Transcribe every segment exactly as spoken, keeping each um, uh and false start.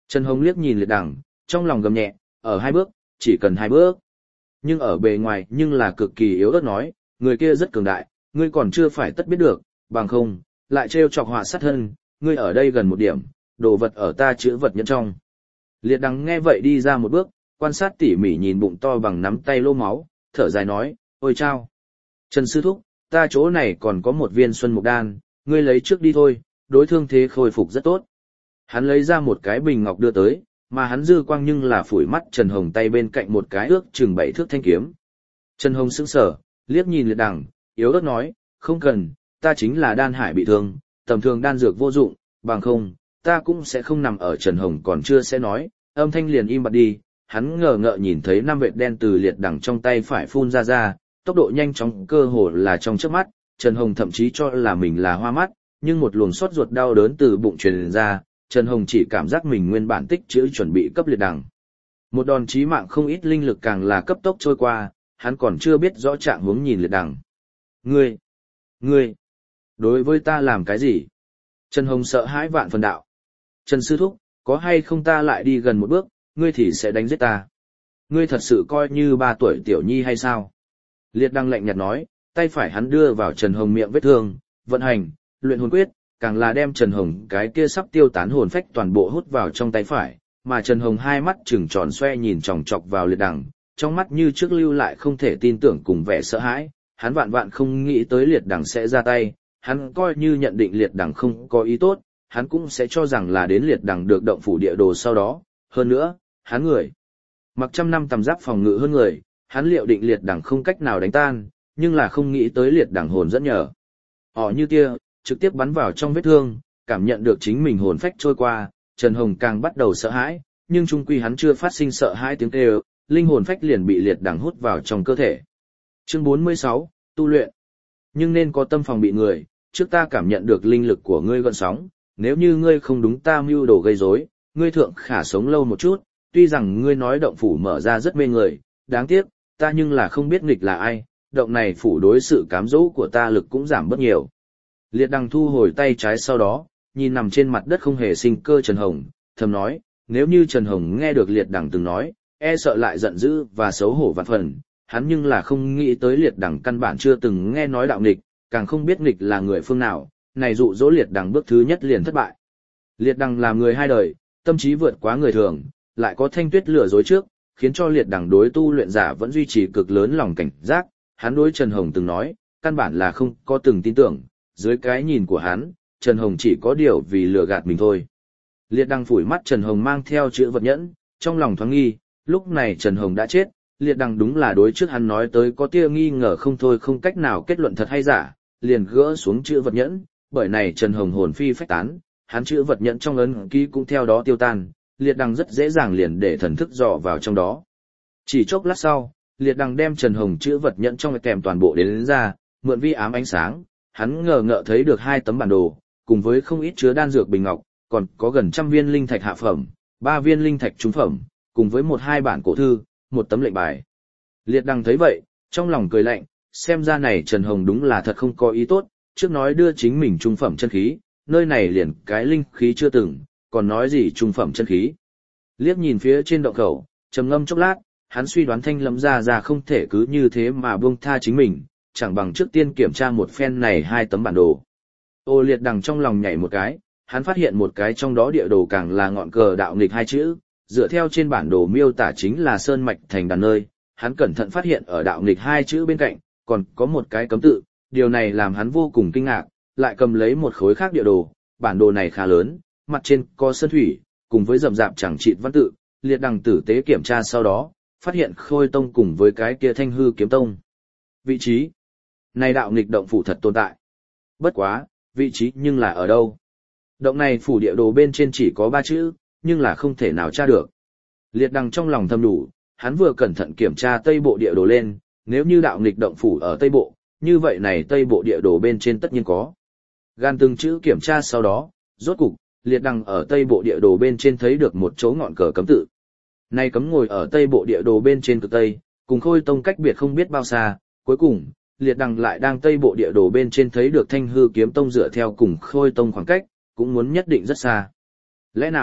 Trần Hồng liếc nhìn liệt đằng, trong lòng gầm nhẹ, ở hai bước, chỉ cần hai bước. Nhưng ở bề ngoài nhưng là cực kỳ yếu ớt nói, người kia rất cường đại, ngươi còn chưa phải tất biết được, bằng không, lại trêu chọc họa sát thân, ngươi ở đây gần một điểm, đồ vật ở ta chữ vật nhẫn trong. Liệt đằng nghe vậy đi ra một bước, quan sát tỉ mỉ nhìn bụng to bằng nắm tay lô máu, thở dài nói, ôi chao. Trần sư thúc, ta chỗ này còn có một viên xuân mục đan, ngươi lấy trước đi thôi, đối thương thế khôi phục rất tốt. Hắn lấy ra một cái bình ngọc đưa tới, mà hắn dư quang nhưng là phủi mắt Trần Hồng tay bên cạnh một cái ước chừng bảy thước thanh kiếm. Trần Hồng sững sờ, liếc nhìn liệt đằng, yếu ớt nói, không cần, ta chính là đan hải bị thương, tầm thường đan dược vô dụng, bằng không, ta cũng sẽ không nằm ở. Trần Hồng còn chưa sẽ nói, âm thanh liền im bặt đi, hắn ngờ ngợ nhìn thấy năm vệt đen từ liệt đằng trong tay phải phun ra ra, tốc độ nhanh chóng cơ hồ là trong chớp mắt, Trần Hồng thậm chí cho là mình là hoa mắt, nhưng một luồng xót ruột đau đớn từ bụng truyền ra, Trần Hồng chỉ cảm giác mình nguyên bản tích trữ chuẩn bị cấp liệt đằng. Một đòn chí mạng không ít linh lực càng là cấp tốc trôi qua, hắn còn chưa biết rõ trạng huống nhìn liệt đằng. Ngươi, ngươi, đối với ta làm cái gì? Trần Hồng sợ hãi vạn phần đạo. Trần sư thúc, có hay không ta lại đi gần một bước, ngươi thì sẽ đánh giết ta. Ngươi thật sự coi như ba tuổi tiểu nhi hay sao? Liệt đằng lạnh nhạt nói, tay phải hắn đưa vào Trần Hồng miệng vết thương, vận hành, luyện hồn quyết, càng là đem Trần Hồng cái kia sắp tiêu tán hồn phách toàn bộ hút vào trong tay phải, mà Trần Hồng hai mắt trừng tròn xoe nhìn chòng chọc vào liệt đằng, trong mắt như trước lưu lại không thể tin tưởng cùng vẻ sợ hãi, hắn vạn vạn không nghĩ tới liệt đằng sẽ ra tay, hắn coi như nhận định liệt đằng không có ý tốt, hắn cũng sẽ cho rằng là đến liệt đằng được động phủ địa đồ sau đó, hơn nữa, hắn người mặc trăm năm tầm giáp phòng ngự hơn người, hắn liệu định liệt đằng không cách nào đánh tan, nhưng là không nghĩ tới liệt đằng hồn dẫn nhờ. Họ như tia, trực tiếp bắn vào trong vết thương, cảm nhận được chính mình hồn phách trôi qua, Trần Hồng càng bắt đầu sợ hãi, nhưng chung quy hắn chưa phát sinh sợ hãi tiếng kêu, linh hồn phách liền bị liệt đằng hút vào trong cơ thể. Chương bốn mươi sáu, tu luyện. Nhưng nên có tâm phòng bị người, trước ta cảm nhận được linh lực của ngươi gợn sóng, nếu như ngươi không đúng ta mưu đồ gây rối, ngươi thượng khả sống lâu một chút, tuy rằng ngươi nói động phủ mở ra rất mê người, đáng tiếc, ta nhưng là không biết nghịch là ai, động này phủ đối sự cám dỗ của ta lực cũng giảm bớt nhiều. Liệt đằng thu hồi tay trái sau đó, nhìn nằm trên mặt đất không hề sinh cơ Trần Hồng, thầm nói, nếu như Trần Hồng nghe được liệt đằng từng nói, e sợ lại giận dữ và xấu hổ vạn phần, hắn nhưng là không nghĩ tới liệt đằng căn bản chưa từng nghe nói đạo nghịch, càng không biết nghịch là người phương nào, này dụ dỗ liệt đằng bước thứ nhất liền thất bại. Liệt đằng là người hai đời, tâm trí vượt quá người thường, lại có thanh tuyết lừa dối trước, khiến cho liệt đằng đối tu luyện giả vẫn duy trì cực lớn lòng cảnh giác, hắn đối Trần Hồng từng nói, căn bản là không có từng tin tưởng, dưới cái nhìn của hắn, Trần Hồng chỉ có điều vì lừa gạt mình thôi. Liệt đằng phủi mắt Trần Hồng mang theo chữ vật nhẫn, trong lòng thoáng nghi, lúc này Trần Hồng đã chết, liệt đằng đúng là đối trước hắn nói tới có tia nghi ngờ không thôi không cách nào kết luận thật hay giả, liền gỡ xuống chữ vật nhẫn, bởi này Trần Hồng hồn phi phách tán, hắn chữ vật nhẫn trong ấn ký cũng theo đó tiêu tan, liệt đằng rất dễ dàng liền để thần thức dò vào trong đó. Chỉ chốc lát sau, liệt đằng đem Trần Hồng chữ vật nhẫn trong kèm toàn bộ đến, đến ra, mượn vi ám ánh sáng, hắn ngờ ngợ thấy được hai tấm bản đồ, cùng với không ít chứa đan dược bình ngọc, còn có gần trăm viên linh thạch hạ phẩm, ba viên linh thạch trung phẩm, cùng với một hai bản cổ thư, một tấm lệnh bài. Liệt đằng thấy vậy, trong lòng cười lạnh, xem ra này Trần Hồng đúng là thật không có ý tốt, trước nói đưa chính mình trung phẩm chân khí, nơi này liền cái linh khí chưa từng, còn nói gì trung phẩm chân khí. Liếc nhìn phía trên động khẩu, trầm ngâm chốc lát, hắn suy đoán Thanh Lâm gia gia không thể cứ như thế mà buông tha chính mình, chẳng bằng trước tiên kiểm tra một phen này hai tấm bản đồ. Ô liệt đằng trong lòng nhảy một cái, hắn phát hiện một cái trong đó địa đồ càng là ngọn cờ đạo nghịch hai chữ, dựa theo trên bản đồ miêu tả chính là sơn mạch thành đàn nơi, hắn cẩn thận phát hiện ở đạo nghịch hai chữ bên cạnh, còn có một cái cấm tự, điều này làm hắn vô cùng kinh ngạc, lại cầm lấy một khối khác địa đồ, bản đồ này khá lớn, mặt trên có sơn thủy, cùng với rậm rạp chẳng chịt văn tự, liệt đằng tử tế kiểm tra sau đó, phát hiện Khôi Tông cùng với cái kia Thanh Hư Kiếm Tông. Vị trí này đạo nghịch động phủ thật tồn tại. Bất quá, vị trí nhưng là ở đâu? Động này phủ địa đồ bên trên chỉ có ba chữ, nhưng là không thể nào tra được. Liệt đằng trong lòng thầm đủ, hắn vừa cẩn thận kiểm tra Tây Bộ địa đồ lên, nếu như đạo nghịch động phủ ở Tây Bộ, như vậy này Tây Bộ địa đồ bên trên tất nhiên có. Gan từng chữ kiểm tra sau đó, rốt cục, liệt đằng ở Tây Bộ địa đồ bên trên thấy được một chỗ ngọn cờ cấm tự. Này cấm ngồi ở Tây Bộ địa đồ bên trên cực Tây, cùng Khôi Tông cách biệt không biết bao xa, cuối cùng, liệt đằng lại đang Tây Bộ địa đồ bên trên thấy được Thanh Hư Kiếm Tông dựa theo cùng Khôi Tông khoảng cách, cũng muốn nhất định rất xa. Lẽ nào,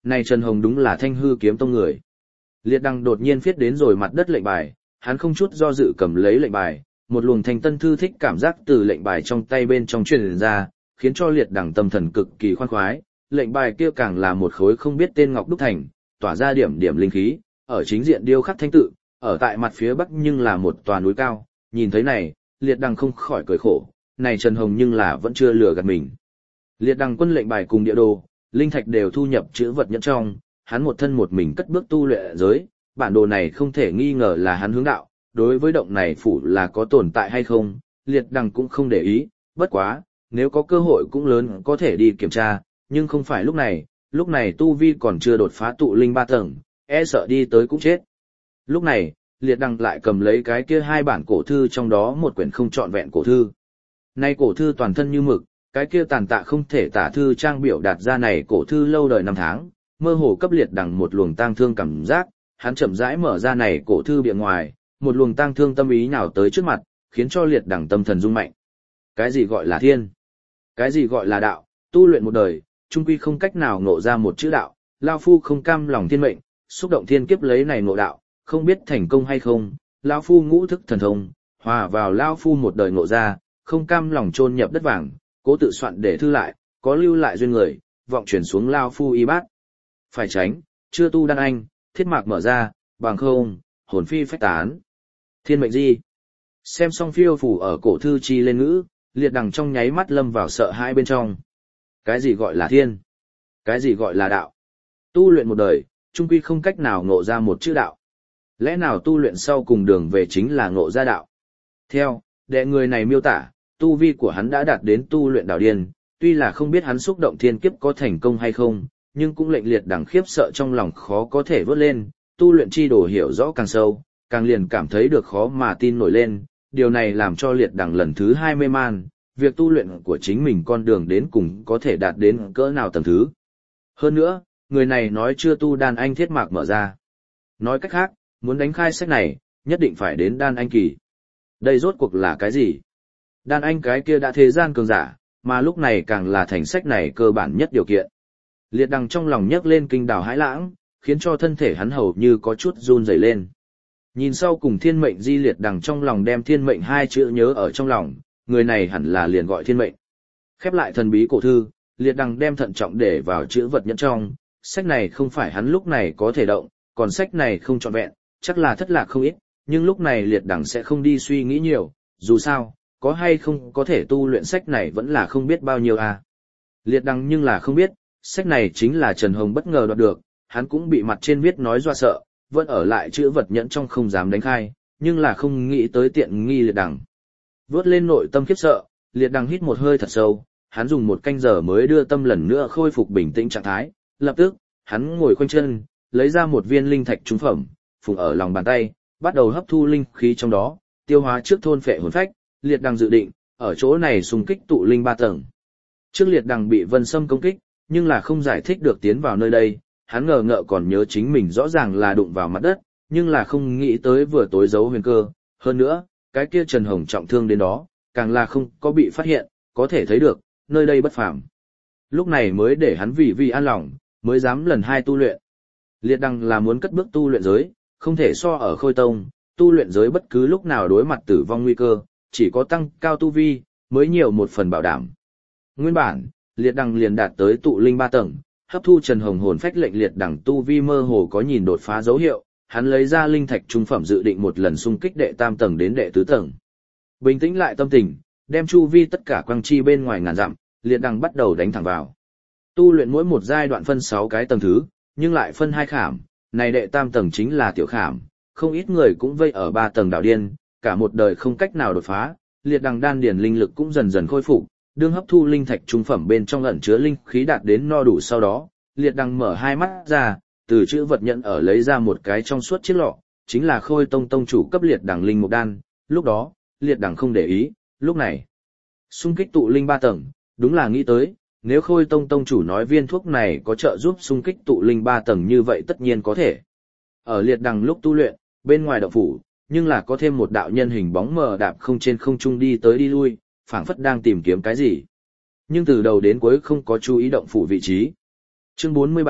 Này Trần Hồng đúng là Thanh Hư kiếm tông người. Liệt Đằng đột nhiên viết đến rồi mặt đất lệnh bài, hắn không chút do dự cầm lấy lệnh bài, một luồng thanh tân thư thích cảm giác từ lệnh bài trong tay bên trong truyền ra, khiến cho Liệt Đằng tâm thần cực kỳ khoan khoái. Lệnh bài kia càng là một khối không biết tên ngọc đúc thành, tỏa ra điểm điểm linh khí, ở chính diện điêu khắc thanh tự, ở tại mặt phía bắc nhưng là một tòa núi cao, nhìn thấy này, Liệt Đằng không khỏi cười khổ, này Trần Hồng nhưng là vẫn chưa lừa gạt mình. Liệt Đằng quân lệnh bài cùng địa đồ, linh thạch đều thu nhập chữ vật nhẫn trong, hắn một thân một mình cất bước tu luyện giới, bản đồ này không thể nghi ngờ là hắn hướng đạo, đối với động này phủ là có tồn tại hay không, Liệt Đằng cũng không để ý, bất quá, nếu có cơ hội cũng lớn có thể đi kiểm tra, nhưng không phải lúc này, lúc này tu vi còn chưa đột phá tụ linh ba tầng, e sợ đi tới cũng chết. Lúc này, Liệt Đằng lại cầm lấy cái kia hai bản cổ thư trong đó một quyển không trọn vẹn cổ thư. Nay cổ thư toàn thân như mực, cái kia tàn tạ không thể tả thư trang biểu đạt ra này cổ thư lâu đời năm tháng, mơ hồ cấp Liệt Đằng một luồng tang thương cảm giác, hắn chậm rãi mở ra này cổ thư bìa ngoài, một luồng tang thương tâm ý nào tới trước mặt, khiến cho Liệt Đằng tâm thần rung mạnh. Cái gì gọi là thiên? Cái gì gọi là đạo? Tu luyện một đời, trung quy không cách nào ngộ ra một chữ đạo, lao phu không cam lòng thiên mệnh, xúc động thiên kiếp lấy này ngộ đạo, không biết thành công hay không, lao phu ngũ thức thần thông, hòa vào lao phu một đời ngộ ra, không cam lòng chôn nhập đất vàng, cố tự soạn để thư lại, có lưu lại duyên người, vọng chuyển xuống lao phu y bát. Phải tránh, chưa tu đan anh, thiết mạc mở ra, bằng không, hồn phi phách tán. Thiên mệnh gì? Xem xong phiêu phủ ở cổ thư chi lên ngữ, Liệt Đằng trong nháy mắt lâm vào sợ hãi bên trong. Cái gì gọi là thiên? Cái gì gọi là đạo? Tu luyện một đời, trung quy không cách nào ngộ ra một chữ đạo. Lẽ nào tu luyện sau cùng đường về chính là ngộ ra đạo? Theo, đệ người này miêu tả, tu vi của hắn đã đạt đến tu luyện đạo điên, tuy là không biết hắn xúc động thiên kiếp có thành công hay không, nhưng cũng lệnh Liệt Đằng khiếp sợ trong lòng khó có thể vớt lên, tu luyện chi đồ hiểu rõ càng sâu, càng liền cảm thấy được khó mà tin nổi lên, điều này làm cho Liệt Đằng lần thứ hai mê man, việc tu luyện của chính mình con đường đến cùng có thể đạt đến cỡ nào tầng thứ. Hơn nữa, người này nói chưa tu đan anh thiết mạc mở ra. Nói cách khác, muốn đánh khai sách này, nhất định phải đến đan anh kỳ. Đây rốt cuộc là cái gì? Đan anh cái kia đã thế gian cường giả, mà lúc này càng là thành sách này cơ bản nhất điều kiện. Liệt Đằng trong lòng nhấc lên kinh đào hãi lãng, khiến cho thân thể hắn hầu như có chút run rẩy lên. Nhìn sau cùng thiên mệnh di Liệt Đằng trong lòng đem thiên mệnh hai chữ nhớ ở trong lòng, người này hẳn là liền gọi thiên mệnh. Khép lại thần bí cổ thư, Liệt Đằng đem thận trọng để vào chữ vật nhẫn trong, sách này không phải hắn lúc này có thể động, còn sách này không trọn vẹn, chắc là thất lạc không ít, nhưng lúc này Liệt Đằng sẽ không đi suy nghĩ nhiều, dù sao, có hay không có thể tu luyện sách này vẫn là không biết bao nhiêu à. Liệt Đằng nhưng là không biết, sách này chính là Trần Hồng bất ngờ đoạt được, hắn cũng bị mặt trên viết nói dọa sợ, vẫn ở lại chữ vật nhẫn trong không dám đánh khai, nhưng là không nghĩ tới tiện nghi Liệt Đằng. Vớt lên nội tâm khiếp sợ, Liệt Đằng hít một hơi thật sâu, hắn dùng một canh giờ mới đưa tâm lần nữa khôi phục bình tĩnh trạng thái, lập tức, hắn ngồi khoanh chân, lấy ra một viên linh thạch trung phẩm, phùng ở lòng bàn tay, bắt đầu hấp thu linh khí trong đó, tiêu hóa trước thôn phệ hồn phách, Liệt Đằng dự định, ở chỗ này xung kích tụ linh ba tầng. Trước Liệt Đằng bị Vân Sâm công kích, nhưng là không giải thích được tiến vào nơi đây, hắn ngờ ngợ còn nhớ chính mình rõ ràng là đụng vào mặt đất, nhưng là không nghĩ tới vừa tối giấu huyền cơ, hơn nữa, cái kia Trần Hồng trọng thương đến đó, càng là không có bị phát hiện, có thể thấy được, nơi đây bất phàm. Lúc này mới để hắn vì vì an lòng, mới dám lần hai tu luyện. Liệt Đằng là muốn cất bước tu luyện giới, không thể so ở Khôi Tông, tu luyện giới bất cứ lúc nào đối mặt tử vong nguy cơ, chỉ có tăng cao tu vi, mới nhiều một phần bảo đảm. Nguyên bản, Liệt Đằng liền đạt tới tụ linh ba tầng, hấp thu Trần Hồng hồn phách lệnh Liệt Đằng tu vi mơ hồ có nhìn đột phá dấu hiệu, hắn lấy ra linh thạch trung phẩm dự định một lần xung kích đệ tam tầng đến đệ tứ tầng. Bình tĩnh lại tâm tình, đem chu vi tất cả quang chi bên ngoài ngàn dặm, Liệt Đằng bắt đầu đánh thẳng vào. Tu luyện mỗi một giai đoạn phân sáu cái tầng thứ, nhưng lại phân hai khảm, này đệ tam tầng chính là tiểu khảm, không ít người cũng vây ở ba tầng đảo điên, cả một đời không cách nào đột phá, Liệt Đằng đan điền linh lực cũng dần dần khôi phục, đương hấp thu linh thạch trung phẩm bên trong ẩn chứa linh khí đạt đến no đủ sau đó, Liệt Đằng mở hai mắt ra, từ chữ vật nhận ở lấy ra một cái trong suốt chiếc lọ, chính là Khôi Tông tông chủ cấp Liệt Đằng linh mục đan, lúc đó, Liệt Đằng không để ý, lúc này, xung kích tụ linh ba tầng, đúng là nghĩ tới, nếu Khôi Tông tông chủ nói viên thuốc này có trợ giúp xung kích tụ linh ba tầng như vậy tất nhiên có thể. Ở Liệt Đằng lúc tu luyện, bên ngoài động phủ, nhưng là có thêm một đạo nhân hình bóng mờ đạp không trên không trung đi tới đi lui, phảng phất đang tìm kiếm cái gì. Nhưng từ đầu đến cuối không có chú ý động phủ vị trí. Chương bốn mươi bảy,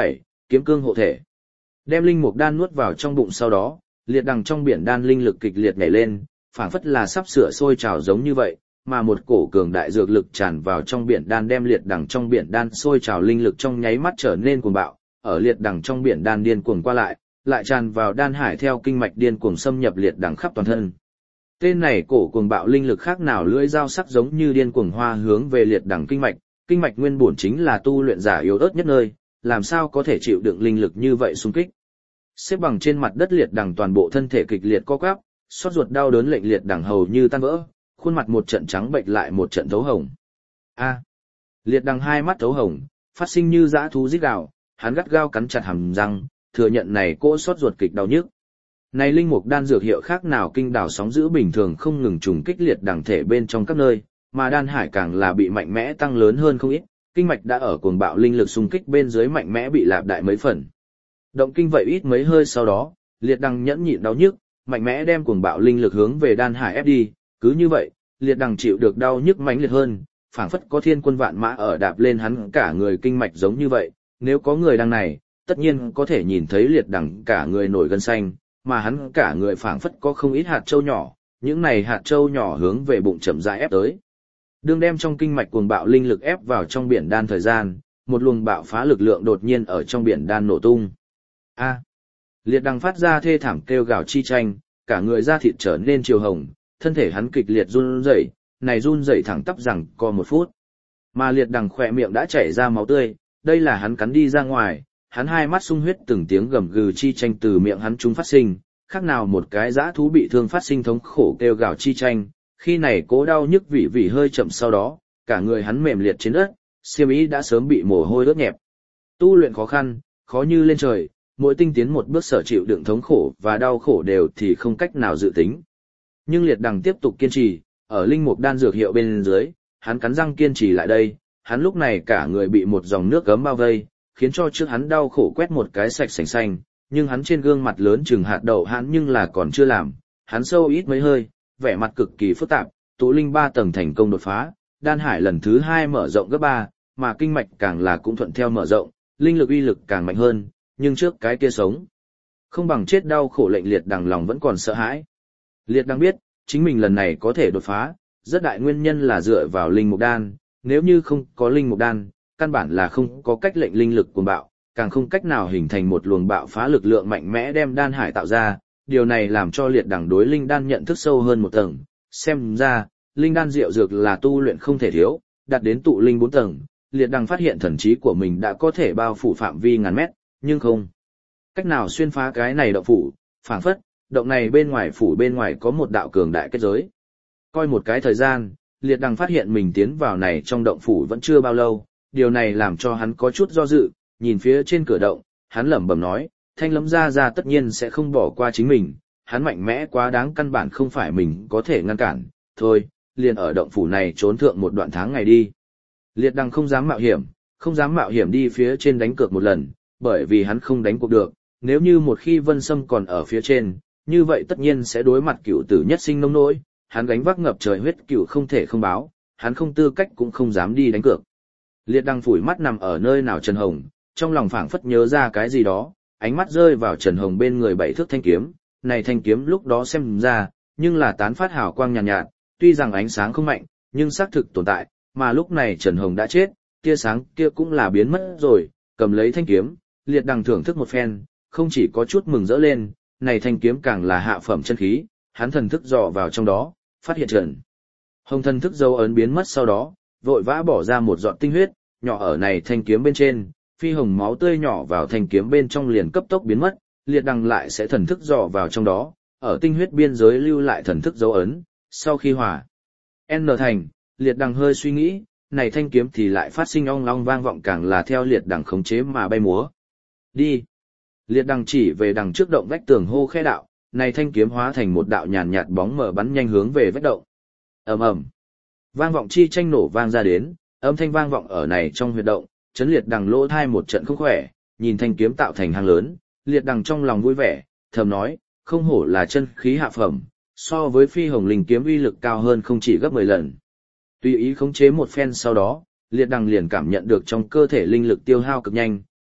kiếm cương hộ thể. Đem linh mục đan nuốt vào trong bụng sau đó, liệt đằng trong biển đan linh lực kịch liệt nhảy lên, phảng phất là sắp sửa sôi trào giống như vậy, mà một cổ cường đại dược lực tràn vào trong biển đan đem liệt đằng trong biển đan sôi trào linh lực trong nháy mắt trở nên cuồng bạo, ở liệt đằng trong biển đan điên cuồng qua lại, lại tràn vào đan hải theo kinh mạch điên cuồng xâm nhập liệt đằng khắp toàn thân. Tên này cổ cuồng bạo linh lực khác nào lưỡi dao sắc giống như điên cuồng hoa hướng về liệt đằng kinh mạch, kinh mạch nguyên bổn chính là tu luyện giả yếu ớt nhất nơi, làm sao có thể chịu đựng linh lực như vậy xung kích. Xếp bằng trên mặt đất liệt đằng toàn bộ thân thể kịch liệt co quắp, xót ruột đau đớn lệnh liệt đằng hầu như tan vỡ, khuôn mặt một trận trắng bệch lại một trận thấu hồng. A! Liệt đằng hai mắt thấu hồng, phát sinh như dã thú rít gào, hắn gắt gao cắn chặt hàm răng, thừa nhận này cỗ xót ruột kịch đau nhức. Này linh mục đan dược hiệu khác nào kinh đảo sóng dữ bình thường không ngừng trùng kích liệt đằng thể bên trong các nơi, mà đan hải càng là bị mạnh mẽ tăng lớn hơn không ít, kinh mạch đã ở cuồng bạo linh lực xung kích bên dưới mạnh mẽ bị lạp đại mấy phần. Động kinh vậy ít mấy hơi sau đó, liệt đằng nhẫn nhịn đau nhức, mạnh mẽ đem cuồng bạo linh lực hướng về đan hải ép đi, cứ như vậy, liệt đằng chịu được đau nhức mãnh liệt hơn, phảng phất có thiên quân vạn mã ở đạp lên hắn cả người kinh mạch giống như vậy, nếu có người đằng này, tất nhiên có thể nhìn thấy liệt đằng cả người nổi gân xanh, mà hắn cả người phảng phất có không ít hạt châu nhỏ, những này hạt châu nhỏ hướng về bụng chậm rãi ép tới. Đương đem trong kinh mạch cuồng bạo linh lực ép vào trong biển đan thời gian, một luồng bạo phá lực lượng đột nhiên ở trong biển đan nổ tung. A! Liệt đằng phát ra thê thảm kêu gào chi tranh, cả người da thịt trở nên chiều hồng, thân thể hắn kịch liệt run rẩy, này run rẩy thẳng tắp rằng co một phút. Mà liệt đằng khỏe miệng đã chảy ra máu tươi, đây là hắn cắn đi ra ngoài, hắn hai mắt sung huyết từng tiếng gầm gừ chi tranh từ miệng hắn chúng phát sinh, khác nào một cái dã thú bị thương phát sinh thống khổ kêu gào chi tranh, khi này cố đau nhức vị vị hơi chậm sau đó, cả người hắn mềm liệt trên đất, xiêm y đã sớm bị mồ hôi ướt nhẹp. Tu luyện khó khăn, khó như lên trời, mỗi tinh tiến một bước sở chịu đựng thống khổ và đau khổ đều thì không cách nào dự tính. Nhưng liệt đằng tiếp tục kiên trì, ở linh mục đan dược hiệu bên dưới, hắn cắn răng kiên trì lại đây, hắn lúc này cả người bị một dòng nước gấm bao vây, khiến cho trước hắn đau khổ quét một cái sạch sành xanh, nhưng hắn trên gương mặt lớn chừng hạt đậu hắn nhưng là còn chưa làm, hắn sâu ít mấy hơi, vẻ mặt cực kỳ phức tạp, tụ linh ba tầng thành công đột phá, đan hải lần thứ hai mở rộng gấp ba, mà kinh mạch càng là cũng thuận theo mở rộng, linh lực uy lực càng mạnh hơn, nhưng trước cái kia sống không bằng chết đau khổ lệnh liệt đằng lòng vẫn còn sợ hãi. Liệt đằng biết, chính mình lần này có thể đột phá, rất đại nguyên nhân là dựa vào linh mục đan, nếu như không có linh mục đan, căn bản là không có cách lệnh linh lực cuồng bạo, càng không cách nào hình thành một luồng bạo phá lực lượng mạnh mẽ đem đan hải tạo ra, điều này làm cho liệt đằng đối linh đan nhận thức sâu hơn một tầng, xem ra, linh đan diệu dược là tu luyện không thể thiếu, đạt đến tụ linh bốn tầng, liệt đằng phát hiện thần trí của mình đã có thể bao phủ phạm vi ngàn mét, nhưng không cách nào xuyên phá cái này động phủ, phảng phất, động này bên ngoài phủ bên ngoài có một đạo cường đại kết giới. Coi một cái thời gian, liệt đằng phát hiện mình tiến vào này trong động phủ vẫn chưa bao lâu, điều này làm cho hắn có chút do dự, nhìn phía trên cửa động, hắn lẩm bẩm nói, Thanh Lâm gia gia tất nhiên sẽ không bỏ qua chính mình, hắn mạnh mẽ quá đáng căn bản không phải mình có thể ngăn cản, thôi, liền ở động phủ này trốn thượng một đoạn tháng ngày đi. Liệt đằng không dám mạo hiểm, không dám mạo hiểm đi phía trên đánh cược một lần, bởi vì hắn không đánh cuộc được, nếu như một khi Vân Sâm còn ở phía trên, như vậy tất nhiên sẽ đối mặt cựu tử nhất sinh nông nỗi, hắn gánh vác ngập trời huyết cựu không thể không báo, hắn không tư cách cũng không dám đi đánh cược. Liệt đằng phủi mắt nằm ở nơi nào Trần Hồng, trong lòng phảng phất nhớ ra cái gì đó, ánh mắt rơi vào Trần Hồng bên người bảy thước thanh kiếm, này thanh kiếm lúc đó xem ra, nhưng là tán phát hào quang nhàn nhạt, nhạt, tuy rằng ánh sáng không mạnh, nhưng xác thực tồn tại, mà lúc này Trần Hồng đã chết, tia sáng kia cũng là biến mất rồi, cầm lấy thanh kiếm, liệt đằng thưởng thức một phen, không chỉ có chút mừng rỡ lên, này thanh kiếm càng là hạ phẩm chân khí, hắn thần thức dò vào trong đó, phát hiện Trần Hồng thần thức dấu ấn biến mất sau đó, vội vã bỏ ra một giọt tinh huyết, nhỏ ở này thanh kiếm bên trên, phi hồng máu tươi nhỏ vào thanh kiếm bên trong liền cấp tốc biến mất, liệt đằng lại sẽ thần thức dò vào trong đó, ở tinh huyết biên giới lưu lại thần thức dấu ấn, sau khi hòa N thành, liệt đằng hơi suy nghĩ, này thanh kiếm thì lại phát sinh ong long vang vọng càng là theo liệt đằng khống chế mà bay múa. Đi! Liệt đằng chỉ về đằng trước động vách tường hô khẽ đạo, này thanh kiếm hóa thành một đạo nhàn nhạt bóng mở bắn nhanh hướng về vách động. Ầm ầm, vang vọng chi tranh nổ vang ra đến, âm thanh vang vọng ở này trong huyệt động, chấn liệt đằng lỗ thai một trận không khỏe, nhìn thanh kiếm tạo thành hang lớn, liệt đằng trong lòng vui vẻ, thầm nói, không hổ là chân khí hạ phẩm, so với phi hồng linh kiếm uy lực cao hơn không chỉ gấp mười lần. Tùy ý khống chế một phen sau đó, liệt đằng liền cảm nhận được trong cơ thể linh lực tiêu hao cực nhanh,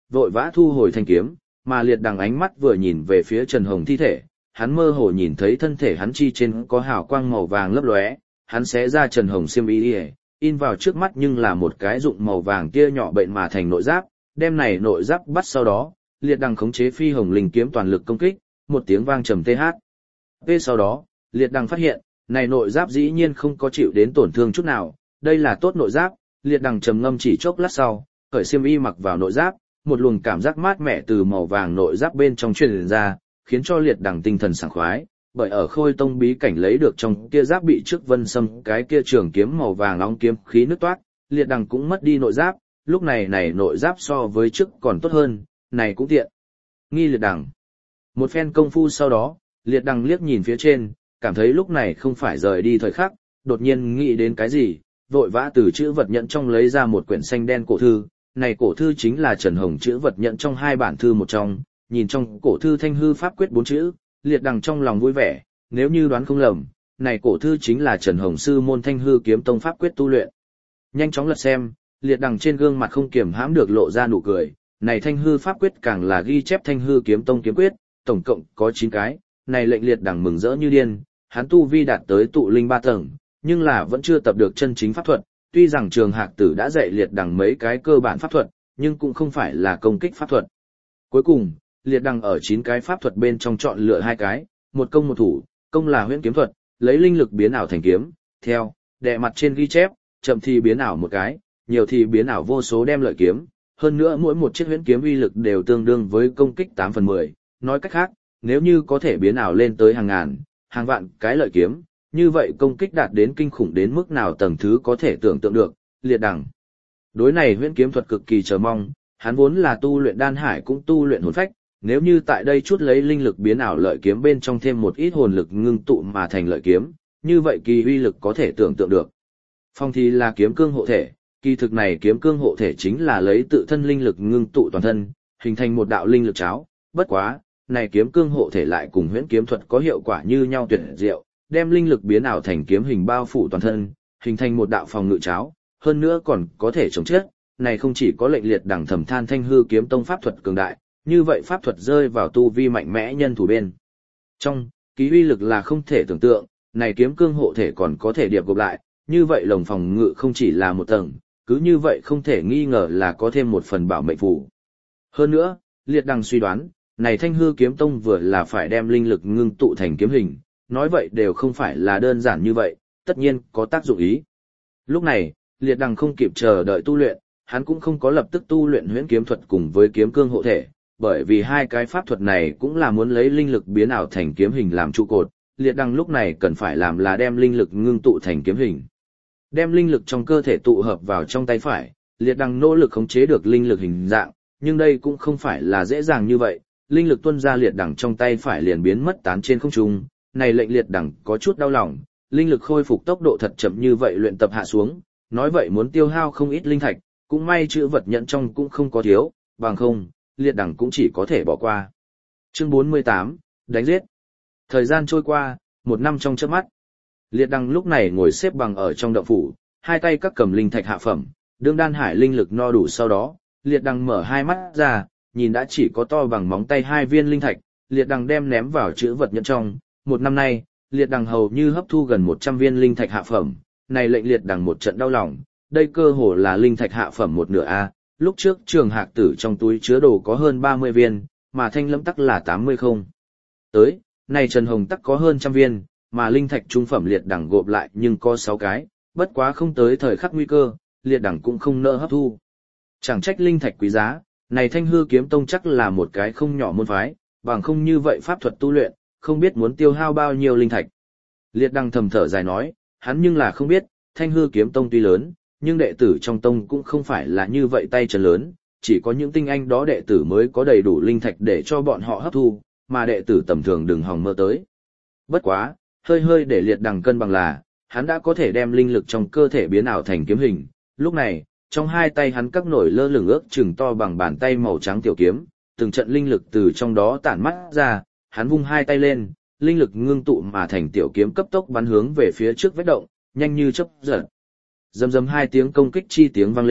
vội vã thu hồi thanh kiếm, mà liệt đằng ánh mắt vừa nhìn về phía Trần Hồng thi thể, hắn mơ hồ nhìn thấy thân thể hắn chi trên có hào quang màu vàng lấp lóe, hắn xé ra Trần Hồng xiêm y, in vào trước mắt nhưng là một cái dụng màu vàng kia nhỏ bệnh mà thành nội giáp, đem này nội giáp bắt sau đó, liệt đằng khống chế phi hồng linh kiếm toàn lực công kích, một tiếng vang trầm tê hát. Về sau đó, liệt đằng phát hiện, này nội giáp dĩ nhiên không có chịu đến tổn thương chút nào, đây là tốt nội giáp, liệt đằng trầm ngâm chỉ chốc lát sau, cởi xiêm y mặc vào nội giáp, một luồng cảm giác mát mẻ từ màu vàng nội giáp bên trong truyền ra, khiến cho liệt đằng tinh thần sảng khoái, bởi ở Khôi Tông bí cảnh lấy được trong kia giáp bị trước Vân Sâm cái kia trường kiếm màu vàng nóng kiếm khí nứt toát, liệt đằng cũng mất đi nội giáp, lúc này này nội giáp so với trước còn tốt hơn, này cũng tiện. Nghi liệt đằng. Một phen công phu sau đó, liệt đằng liếc nhìn phía trên, cảm thấy lúc này không phải rời đi thời khắc, đột nhiên nghĩ đến cái gì, vội vã từ chữ vật nhận trong lấy ra một quyển xanh đen cổ thư, này cổ thư chính là Trần Hồng chữ vật nhận trong hai bản thư một trong, nhìn trong cổ thư thanh hư pháp quyết bốn chữ, liệt đằng trong lòng vui vẻ, nếu như đoán không lầm, này cổ thư chính là Trần Hồng sư môn thanh hư kiếm tông pháp quyết tu luyện. Nhanh chóng lật xem, liệt đằng trên gương mặt không kiềm hãm được lộ ra nụ cười, này thanh hư pháp quyết càng là ghi chép thanh hư kiếm tông kiếm quyết, tổng cộng có chín cái, này lệnh liệt đằng mừng rỡ như điên, hắn tu vi đạt tới tụ linh ba tầng, nhưng là vẫn chưa tập được chân chính pháp thuật, tuy rằng Trường Hạc Tử đã dạy liệt đằng mấy cái cơ bản pháp thuật, nhưng cũng không phải là công kích pháp thuật. Cuối cùng, liệt đằng ở chín cái pháp thuật bên trong chọn lựa hai cái, một công một thủ, công là huyễn kiếm thuật, lấy linh lực biến ảo thành kiếm, theo, đệ mặt trên ghi chép, chậm thì biến ảo một cái, nhiều thì biến ảo vô số đem lợi kiếm, hơn nữa mỗi một chiếc huyễn kiếm uy lực đều tương đương với công kích tám phần mười, nói cách khác, nếu như có thể biến ảo lên tới hàng ngàn, hàng vạn cái lợi kiếm, như vậy công kích đạt đến kinh khủng đến mức nào tầng thứ có thể tưởng tượng được, liệt đằng. Đối này huyễn kiếm thuật cực kỳ chờ mong, hắn vốn là tu luyện đan hải cũng tu luyện hồn phách, nếu như tại đây chút lấy linh lực biến ảo lợi kiếm bên trong thêm một ít hồn lực ngưng tụ mà thành lợi kiếm, như vậy kỳ uy lực có thể tưởng tượng được. Phong thì là kiếm cương hộ thể, kỳ thực này kiếm cương hộ thể chính là lấy tự thân linh lực ngưng tụ toàn thân, hình thành một đạo linh lực cháo, bất quá, này kiếm cương hộ thể lại cùng huyễn kiếm thuật có hiệu quả như nhau tuyệt diệu, đem linh lực biến ảo thành kiếm hình bao phủ toàn thân, hình thành một đạo phòng ngự cháo, hơn nữa còn có thể chống chết, này không chỉ có lệnh liệt đằng thầm than thanh hư kiếm tông pháp thuật cường đại, như vậy pháp thuật rơi vào tu vi mạnh mẽ nhân thủ bên. Trong, ký uy lực là không thể tưởng tượng, này kiếm cương hộ thể còn có thể điệp gộp lại, như vậy lồng phòng ngự không chỉ là một tầng, cứ như vậy không thể nghi ngờ là có thêm một phần bảo mệnh phù. Hơn nữa, liệt đằng suy đoán, này thanh hư kiếm tông vừa là phải đem linh lực ngưng tụ thành kiếm hình, nói vậy đều không phải là đơn giản như vậy, tất nhiên có tác dụng ý. Lúc này, liệt đằng không kịp chờ đợi tu luyện, hắn cũng không có lập tức tu luyện huyễn kiếm thuật cùng với kiếm cương hộ thể, bởi vì hai cái pháp thuật này cũng là muốn lấy linh lực biến ảo thành kiếm hình làm trụ cột, liệt đằng lúc này cần phải làm là đem linh lực ngưng tụ thành kiếm hình. Đem linh lực trong cơ thể tụ hợp vào trong tay phải, liệt đằng nỗ lực khống chế được linh lực hình dạng, nhưng đây cũng không phải là dễ dàng như vậy, linh lực tuôn ra liệt đằng trong tay phải liền biến mất tán trên không trung, này lệnh liệt đằng có chút đau lòng, linh lực khôi phục tốc độ thật chậm như vậy luyện tập hạ xuống, nói vậy muốn tiêu hao không ít linh thạch, cũng may chữ vật nhận trong cũng không có thiếu, bằng không, liệt đằng cũng chỉ có thể bỏ qua. Chương bốn mươi tám, đánh giết. Thời gian trôi qua, một năm trong chớp mắt. Liệt đằng lúc này ngồi xếp bằng ở trong động phủ, hai tay các cầm linh thạch hạ phẩm, đương đan hải linh lực no đủ sau đó, liệt đằng mở hai mắt ra, nhìn đã chỉ có to bằng móng tay hai viên linh thạch, liệt đằng đem ném vào chữ vật nhận trong. Một năm nay, liệt đằng hầu như hấp thu gần một trăm viên linh thạch hạ phẩm, này lệnh liệt đằng một trận đau lòng, đây cơ hồ là linh thạch hạ phẩm một nửa a. Lúc trước Trường Hạc Tử trong túi chứa đồ có hơn ba mươi viên, mà Thanh Lâm tắc là tám mươi không. Tới, này Trần Hồng tắc có hơn trăm viên, mà linh thạch trung phẩm liệt đằng gộp lại nhưng có sáu cái, bất quá không tới thời khắc nguy cơ, liệt đằng cũng không nỡ hấp thu. Chẳng trách linh thạch quý giá, này Thanh hư kiếm tông chắc là một cái không nhỏ môn phái, bằng không như vậy pháp thuật tu luyện, không biết muốn tiêu hao bao nhiêu linh thạch. Liệt đằng thầm thở dài nói, hắn nhưng là không biết, Thanh hư kiếm tông tuy lớn, nhưng đệ tử trong tông cũng không phải là như vậy tay chân lớn, chỉ có những tinh anh đó đệ tử mới có đầy đủ linh thạch để cho bọn họ hấp thu, mà đệ tử tầm thường đừng hòng mơ tới. Bất quá, hơi hơi để liệt đằng cân bằng là, hắn đã có thể đem linh lực trong cơ thể biến ảo thành kiếm hình, lúc này, trong hai tay hắn các nổi lơ lửng ước chừng to bằng bàn tay màu trắng tiểu kiếm, từng trận linh lực từ trong đó tản mắt ra, hắn vung hai tay lên, linh lực ngưng tụ mà thành tiểu kiếm cấp tốc bắn hướng về phía trước vết động, nhanh như chớp giật. Rầm rầm hai tiếng công kích chi tiếng vang lên,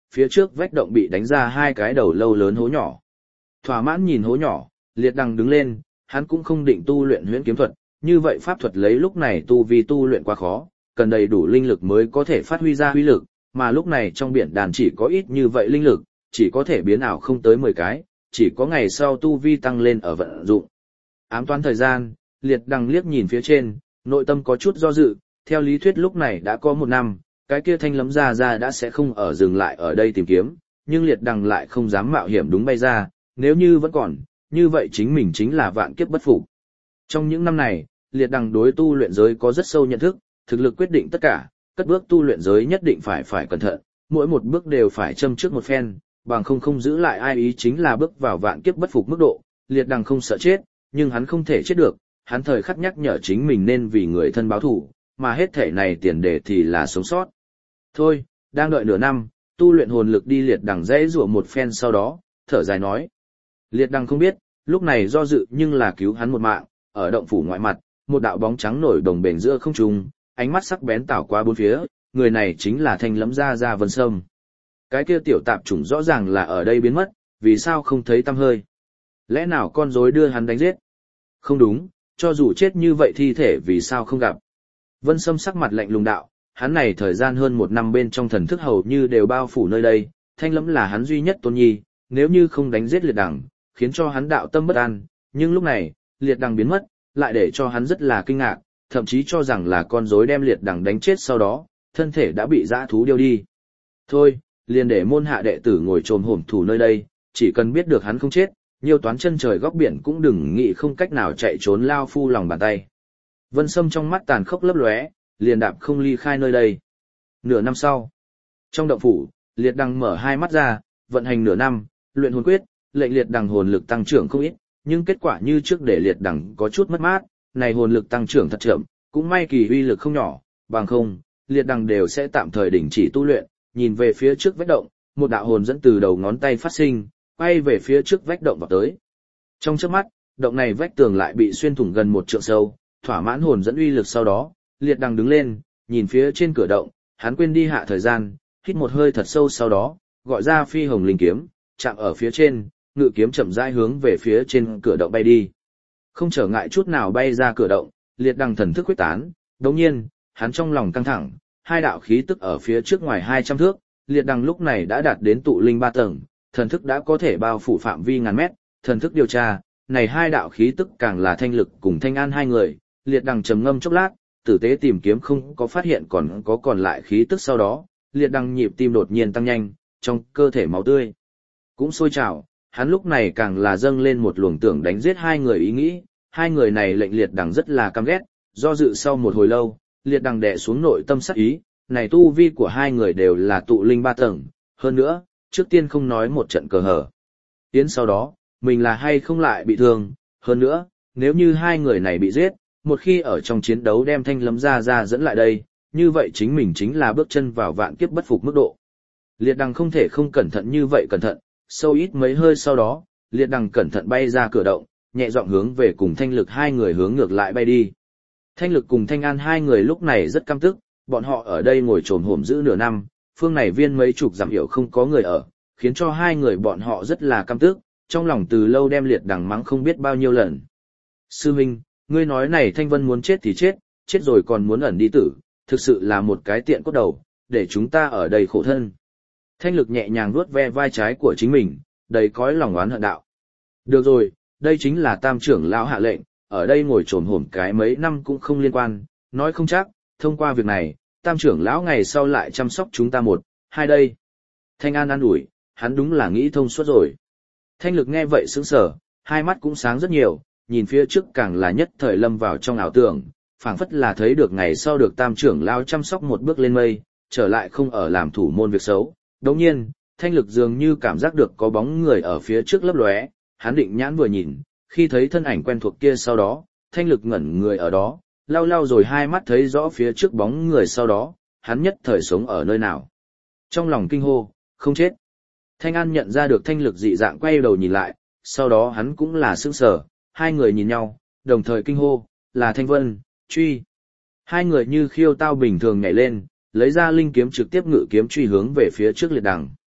phía trước vách động bị đánh ra hai cái đầu lâu lớn hố nhỏ. Thỏa mãn nhìn hố nhỏ, liệt đằng đứng lên, hắn cũng không định tu luyện huyễn kiếm thuật, như vậy pháp thuật lấy lúc này tu vi tu luyện quá khó, cần đầy đủ linh lực mới có thể phát huy ra huy lực, mà lúc này trong biển đàn chỉ có ít như vậy linh lực, chỉ có thể biến ảo không tới mười cái, chỉ có ngày sau tu vi tăng lên ở vận dụng. Ám toán thời gian, liệt đằng liếc nhìn phía trên, nội tâm có chút do dự, theo lý thuyết lúc này đã có một năm, cái kia thanh lấm ra ra đã sẽ không ở dừng lại ở đây tìm kiếm, nhưng liệt đằng lại không dám mạo hiểm đúng bay ra, nếu như vẫn còn, như vậy chính mình chính là vạn kiếp bất phục. Trong những năm này, liệt đằng đối tu luyện giới có rất sâu nhận thức, thực lực quyết định tất cả, cất bước tu luyện giới nhất định phải phải cẩn thận, mỗi một bước đều phải châm trước một phen, bằng không không giữ lại ai ý chính là bước vào vạn kiếp bất phục mức độ, liệt đằng không sợ chết, nhưng hắn không thể chết được, hắn thời khắc nhắc nhở chính mình nên vì người thân báo thù, mà hết thể này tiền đề thì là sống sót. Thôi, đang đợi nửa năm, tu luyện hồn lực đi liệt đằng dễ rủa một phen sau đó, thở dài nói. Liệt đằng không biết, lúc này do dự nhưng là cứu hắn một mạng, ở động phủ ngoại mặt, một đạo bóng trắng nổi đồng bền giữa không trung, ánh mắt sắc bén tảo qua bốn phía, người này chính là thanh lẫm gia gia Vân Sâm. Cái kia tiểu tạp chủng rõ ràng là ở đây biến mất, vì sao không thấy tăm hơi? Lẽ nào con rối đưa hắn đánh giết? Không đúng, cho dù chết như vậy thi thể vì sao không gặp? Vân Sâm sắc mặt lạnh lùng đạo, hắn này thời gian hơn một năm bên trong thần thức hầu như đều bao phủ nơi đây, thanh lẫm là hắn duy nhất tôn nhi, nếu như không đánh giết liệt đằng, khiến cho hắn đạo tâm bất an, nhưng lúc này, liệt đằng biến mất, lại để cho hắn rất là kinh ngạc, thậm chí cho rằng là con rối đem liệt đằng đánh chết sau đó, thân thể đã bị dã thú điêu đi. Thôi, liền để môn hạ đệ tử ngồi trồm hổm thủ nơi đây, chỉ cần biết được hắn không chết, nhiều toán chân trời góc biển cũng đừng nghĩ không cách nào chạy trốn lao phu lòng bàn tay. Vân Sâm trong mắt tàn khốc lấp lóe, liền đạp không ly khai nơi đây. Nửa năm sau, trong động phủ, liệt đằng mở hai mắt ra, vận hành nửa năm, luyện hồn quyết, lệnh liệt đằng hồn lực tăng trưởng không ít, nhưng kết quả như trước để liệt đằng có chút mất mát, này hồn lực tăng trưởng thật chậm, cũng may kỳ uy lực không nhỏ, bằng không, liệt đằng đều sẽ tạm thời đình chỉ tu luyện, nhìn về phía trước vách động, một đạo hồn dẫn từ đầu ngón tay phát sinh, quay về phía trước vách động vào tới. Trong chớp mắt, động này vách tường lại bị xuyên thủng gần một trượng sâu, thỏa mãn hồn dẫn uy lực sau đó, liệt đằng đứng lên, nhìn phía trên cửa động, hắn quên đi hạ thời gian, hít một hơi thật sâu sau đó, gọi ra phi hồng linh kiếm, chạm ở phía trên, ngự kiếm chậm rãi hướng về phía trên cửa động bay đi. Không trở ngại chút nào bay ra cửa động, liệt đằng thần thức quyết tán, đồng nhiên, hắn trong lòng căng thẳng, hai đạo khí tức ở phía trước ngoài hai trăm thước, liệt đằng lúc này đã đạt đến tụ linh ba tầng, thần thức đã có thể bao phủ phạm vi ngàn mét, thần thức điều tra, này hai đạo khí tức càng là thanh lực cùng thanh an hai người, liệt đằng trầm ngâm chốc lát, tử tế tìm kiếm không có phát hiện còn có còn lại khí tức sau đó, liệt đằng nhịp tim đột nhiên tăng nhanh, trong cơ thể máu tươi cũng sôi trào, hắn lúc này càng là dâng lên một luồng tưởng đánh giết hai người ý nghĩ, hai người này lệnh liệt đằng rất là căm ghét, do dự sau một hồi lâu, liệt đằng đè xuống nội tâm sắc ý, này tu vi của hai người đều là tụ linh ba tầng, hơn nữa, trước tiên không nói một trận cờ hở. Tiến sau đó, mình là hay không lại bị thương, hơn nữa, nếu như hai người này bị giết, một khi ở trong chiến đấu đem thanh lấm ra ra dẫn lại đây, như vậy chính mình chính là bước chân vào vạn kiếp bất phục mức độ. Liệt đằng không thể không cẩn thận như vậy cẩn thận, sâu ít mấy hơi sau đó, liệt đằng cẩn thận bay ra cửa động, nhẹ giọng hướng về cùng thanh lực hai người hướng ngược lại bay đi. Thanh lực cùng thanh an hai người lúc này rất căm tức, bọn họ ở đây ngồi trồm hổm giữ nửa năm, phương này viên mấy chục dặm hiểu không có người ở, khiến cho hai người bọn họ rất là căm tức, trong lòng từ lâu đem liệt đằng mắng không biết bao nhiêu lần. Sư huynh, ngươi nói này Thanh Vân muốn chết thì chết, chết rồi còn muốn ẩn đi tử, thực sự là một cái tiện cốt đầu, để chúng ta ở đây khổ thân. Thanh lực nhẹ nhàng vuốt ve vai trái của chính mình, đầy cõi lòng oán hận đạo. Được rồi, đây chính là tam trưởng lão hạ lệnh, ở đây ngồi trồm hổm cái mấy năm cũng không liên quan, nói không chắc, thông qua việc này, tam trưởng lão ngày sau lại chăm sóc chúng ta một, hai đây. Thanh An an ủi, hắn đúng là nghĩ thông suốt rồi. Thanh lực nghe vậy sững sờ, hai mắt cũng sáng rất nhiều, nhìn phía trước càng là nhất thời lâm vào trong ảo tưởng, phảng phất là thấy được ngày sau được tam trưởng lão chăm sóc một bước lên mây, trở lại không ở làm thủ môn việc xấu. Đồng nhiên, thanh lực dường như cảm giác được có bóng người ở phía trước lấp lóe, hắn định nhãn vừa nhìn, khi thấy thân ảnh quen thuộc kia sau đó, thanh lực ngẩn người ở đó, lau lau rồi hai mắt thấy rõ phía trước bóng người sau đó, hắn nhất thời sống ở nơi nào. Trong lòng kinh hô, không chết. Thanh An nhận ra được thanh lực dị dạng quay đầu nhìn lại, sau đó hắn cũng là sững sờ, hai người nhìn nhau, đồng thời kinh hô, là Thanh Vân, truy. Hai người như khiêu tao bình thường nhảy lên, lấy ra linh kiếm trực tiếp ngự kiếm truy hướng về phía trước liệt đằng.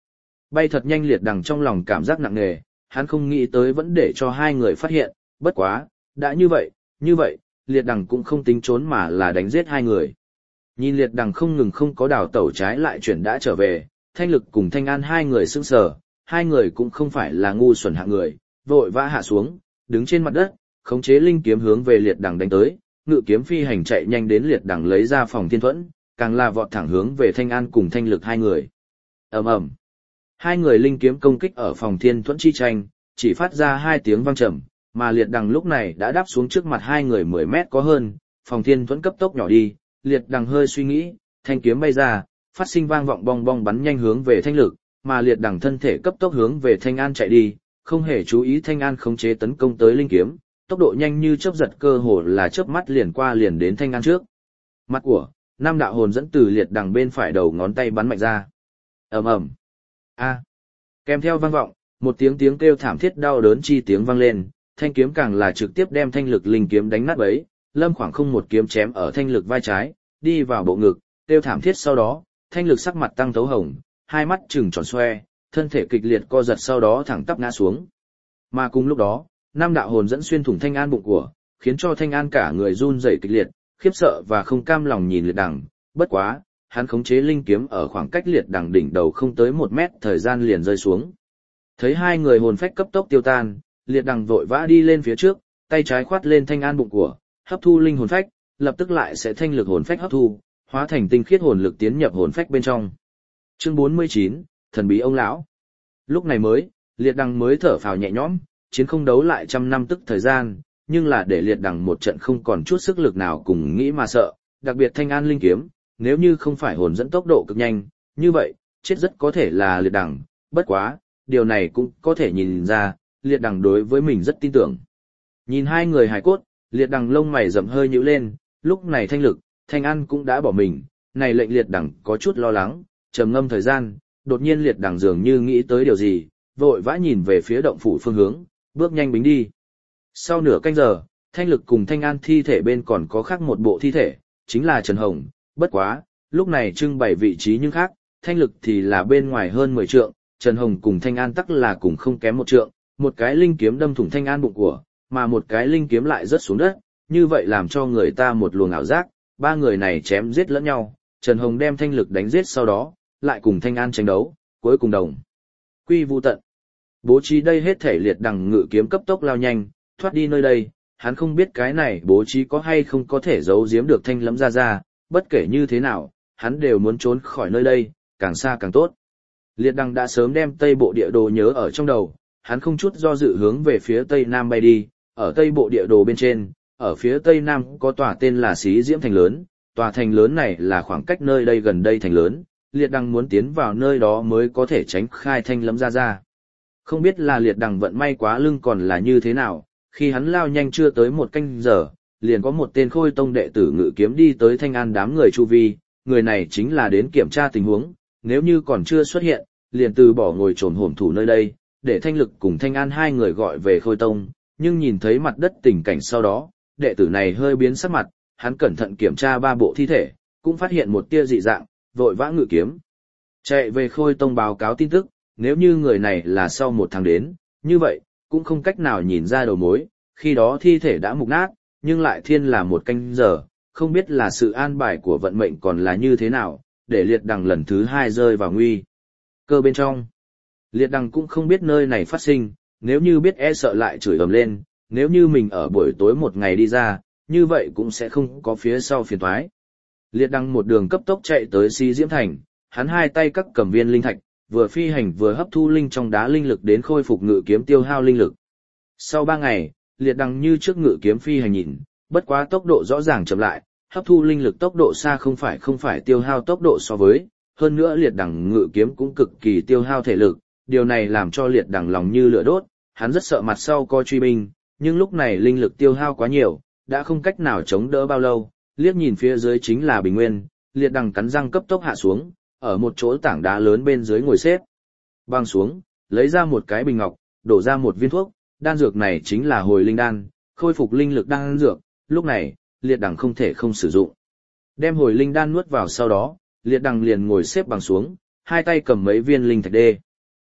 Bay thật nhanh liệt đằng trong lòng cảm giác nặng nề, hắn không nghĩ tới vẫn để cho hai người phát hiện, bất quá, đã như vậy, như vậy, liệt đằng cũng không tính trốn mà là đánh giết hai người. Nhìn liệt đằng không ngừng không có đảo tẩu trái lại chuyển đã trở về, Thanh Lực cùng Thanh An hai người sững sờ, hai người cũng không phải là ngu xuẩn hạng người, vội vã hạ xuống, đứng trên mặt đất, khống chế linh kiếm hướng về liệt đằng đánh tới, ngự kiếm phi hành chạy nhanh đến liệt đằng lấy ra phòng thiên thuẫn, càng là vọt thẳng hướng về Thanh An cùng Thanh Lực hai người. Ầm ầm. Hai người linh kiếm công kích ở phòng thiên thuẫn chi tranh, chỉ phát ra hai tiếng vang trầm, mà liệt đằng lúc này đã đáp xuống trước mặt hai người mười mét có hơn, phòng thiên thuẫn cấp tốc nhỏ đi, liệt đằng hơi suy nghĩ, thanh kiếm bay ra, phát sinh vang vọng bong bong bắn nhanh hướng về Thanh Lực, mà liệt đằng thân thể cấp tốc hướng về Thanh An chạy đi, không hề chú ý Thanh An khống chế tấn công tới linh kiếm, tốc độ nhanh như chớp giật, cơ hồ là chớp mắt liền qua liền đến Thanh An trước. Mặt của Nam đạo hồn dẫn từ liệt đằng bên phải đầu ngón tay bắn mạnh ra. Ầm ầm. A. Kèm theo vang vọng, một tiếng tiếng kêu thảm thiết đau đớn chi tiếng vang lên, thanh kiếm càng là trực tiếp đem Thanh Lực linh kiếm đánh nát bấy, Lâm khoảng không một kiếm chém ở Thanh Lực vai trái, đi vào bộ ngực, kêu thảm thiết sau đó, Thanh Lực sắc mặt tăng thấu hồng, hai mắt trừng tròn xoe, thân thể kịch liệt co giật sau đó thẳng tắp ngã xuống. Mà cùng lúc đó, Nam đạo hồn dẫn xuyên thủng Thanh An bụng của, khiến cho Thanh An cả người run rẩy kịch liệt, khiếp sợ và không cam lòng nhìn liệt đằng, bất quá, hắn khống chế linh kiếm ở khoảng cách liệt đằng đỉnh đầu không tới một mét thời gian liền rơi xuống. Thấy hai người hồn phách cấp tốc tiêu tan, liệt đằng vội vã đi lên phía trước, tay trái khoát lên Thanh An bụng của, hấp thu linh hồn phách, lập tức lại sẽ thanh lực hồn phách hấp thu, hóa thành tinh khiết hồn lực tiến nhập hồn phách bên trong. Chương bốn mươi chín, thần bí ông lão. Lúc này mới, liệt đằng mới thở phào nhẹ nhõm, chiến không đấu lại trăm năm tức thời gian, nhưng là để liệt đằng một trận không còn chút sức lực nào cùng nghĩ mà sợ, đặc biệt Thanh An linh kiếm, nếu như không phải hồn dẫn tốc độ cực nhanh, như vậy, chết rất có thể là liệt đằng, bất quá, điều này cũng có thể nhìn ra, liệt đằng đối với mình rất tin tưởng. Nhìn hai người hài cốt, liệt đằng lông mày rậm hơi nhíu lên, lúc này Thanh Lực, Thanh An cũng đã bỏ mình, này lệnh liệt đằng có chút lo lắng, trầm ngâm thời gian, đột nhiên liệt đằng dường như nghĩ tới điều gì, vội vã nhìn về phía động phủ phương hướng, bước nhanh bính đi. Sau nửa canh giờ, Thanh Lực cùng Thanh An thi thể bên còn có khác một bộ thi thể, chính là Trần Hồng, bất quá, lúc này trưng bày vị trí nhưng khác, Thanh Lực thì là bên ngoài hơn mười trượng, Trần Hồng cùng Thanh An tắc là cùng không kém một trượng, một cái linh kiếm đâm thủng Thanh An bụng của, mà một cái linh kiếm lại rớt xuống đất, như vậy làm cho người ta một luồng ảo giác, ba người này chém giết lẫn nhau, Trần Hồng đem Thanh Lực đánh giết sau đó, lại cùng Thanh An tranh đấu, cuối cùng đồng quy vu tận. Bố trí đây hết thể liệt đằng ngự kiếm cấp tốc lao nhanh, thoát đi nơi đây, hắn không biết cái này bố trí có hay không có thể giấu giếm được Thanh Lẫm ra ra, bất kể như thế nào, hắn đều muốn trốn khỏi nơi đây, càng xa càng tốt. Liệt đằng đã sớm đem tây bộ địa đồ nhớ ở trong đầu, hắn không chút do dự hướng về phía tây nam bay đi, ở tây bộ địa đồ bên trên, ở phía tây nam có tòa tên là Xí Diễm Thành lớn, tòa thành lớn này là khoảng cách nơi đây gần đây thành lớn, liệt đằng muốn tiến vào nơi đó mới có thể tránh khai Thanh Lẫm ra ra. Không biết là liệt đằng vận may quá lưng còn là như thế nào, khi hắn lao nhanh chưa tới một canh giờ, liền có một tên Khôi Tông đệ tử ngự kiếm đi tới Thanh An đám người chu vi, người này chính là đến kiểm tra tình huống, nếu như còn chưa xuất hiện, liền từ bỏ ngồi trồn hổm thủ nơi đây, để Thanh Lực cùng Thanh An hai người gọi về Khôi Tông, nhưng nhìn thấy mặt đất tình cảnh sau đó, đệ tử này hơi biến sắc mặt, hắn cẩn thận kiểm tra ba bộ thi thể, cũng phát hiện một tia dị dạng, vội vã ngự kiếm chạy về Khôi Tông báo cáo tin tức, nếu như người này là sau một tháng đến, như vậy, cũng không cách nào nhìn ra đầu mối, khi đó thi thể đã mục nát, nhưng lại thiên là một canh giờ, không biết là sự an bài của vận mệnh còn là như thế nào, để liệt đằng lần thứ hai rơi vào nguy cơ bên trong. Liệt đằng cũng không biết nơi này phát sinh, nếu như biết e sợ lại chửi ầm lên, nếu như mình ở buổi tối một ngày đi ra, như vậy cũng sẽ không có phía sau phiền toái. Liệt đằng một đường cấp tốc chạy tới Xí Diễm Thành, hắn hai tay các cầm viên linh thạch, vừa phi hành vừa hấp thu linh trong đá linh lực đến khôi phục ngự kiếm tiêu hao linh lực. Sau ba ngày, liệt đằng như trước ngự kiếm phi hành nhìn, bất quá tốc độ rõ ràng chậm lại, hấp thu linh lực tốc độ xa không phải không phải tiêu hao tốc độ so với, hơn nữa liệt đằng ngự kiếm cũng cực kỳ tiêu hao thể lực, điều này làm cho liệt đằng lòng như lửa đốt, hắn rất sợ mặt sau có truy binh, nhưng lúc này linh lực tiêu hao quá nhiều, đã không cách nào chống đỡ bao lâu, liếc nhìn phía dưới chính là bình nguyên, liệt đằng cắn răng cấp tốc hạ xuống, ở một chỗ tảng đá lớn bên dưới ngồi xếp băng xuống, lấy ra một cái bình ngọc, đổ ra một viên thuốc, đan dược này chính là hồi linh đan, khôi phục linh lực đan dược, lúc này, liệt đằng không thể không sử dụng. Đem hồi linh đan nuốt vào sau đó, liệt đằng liền ngồi xếp bằng xuống, hai tay cầm mấy viên linh thạch đê.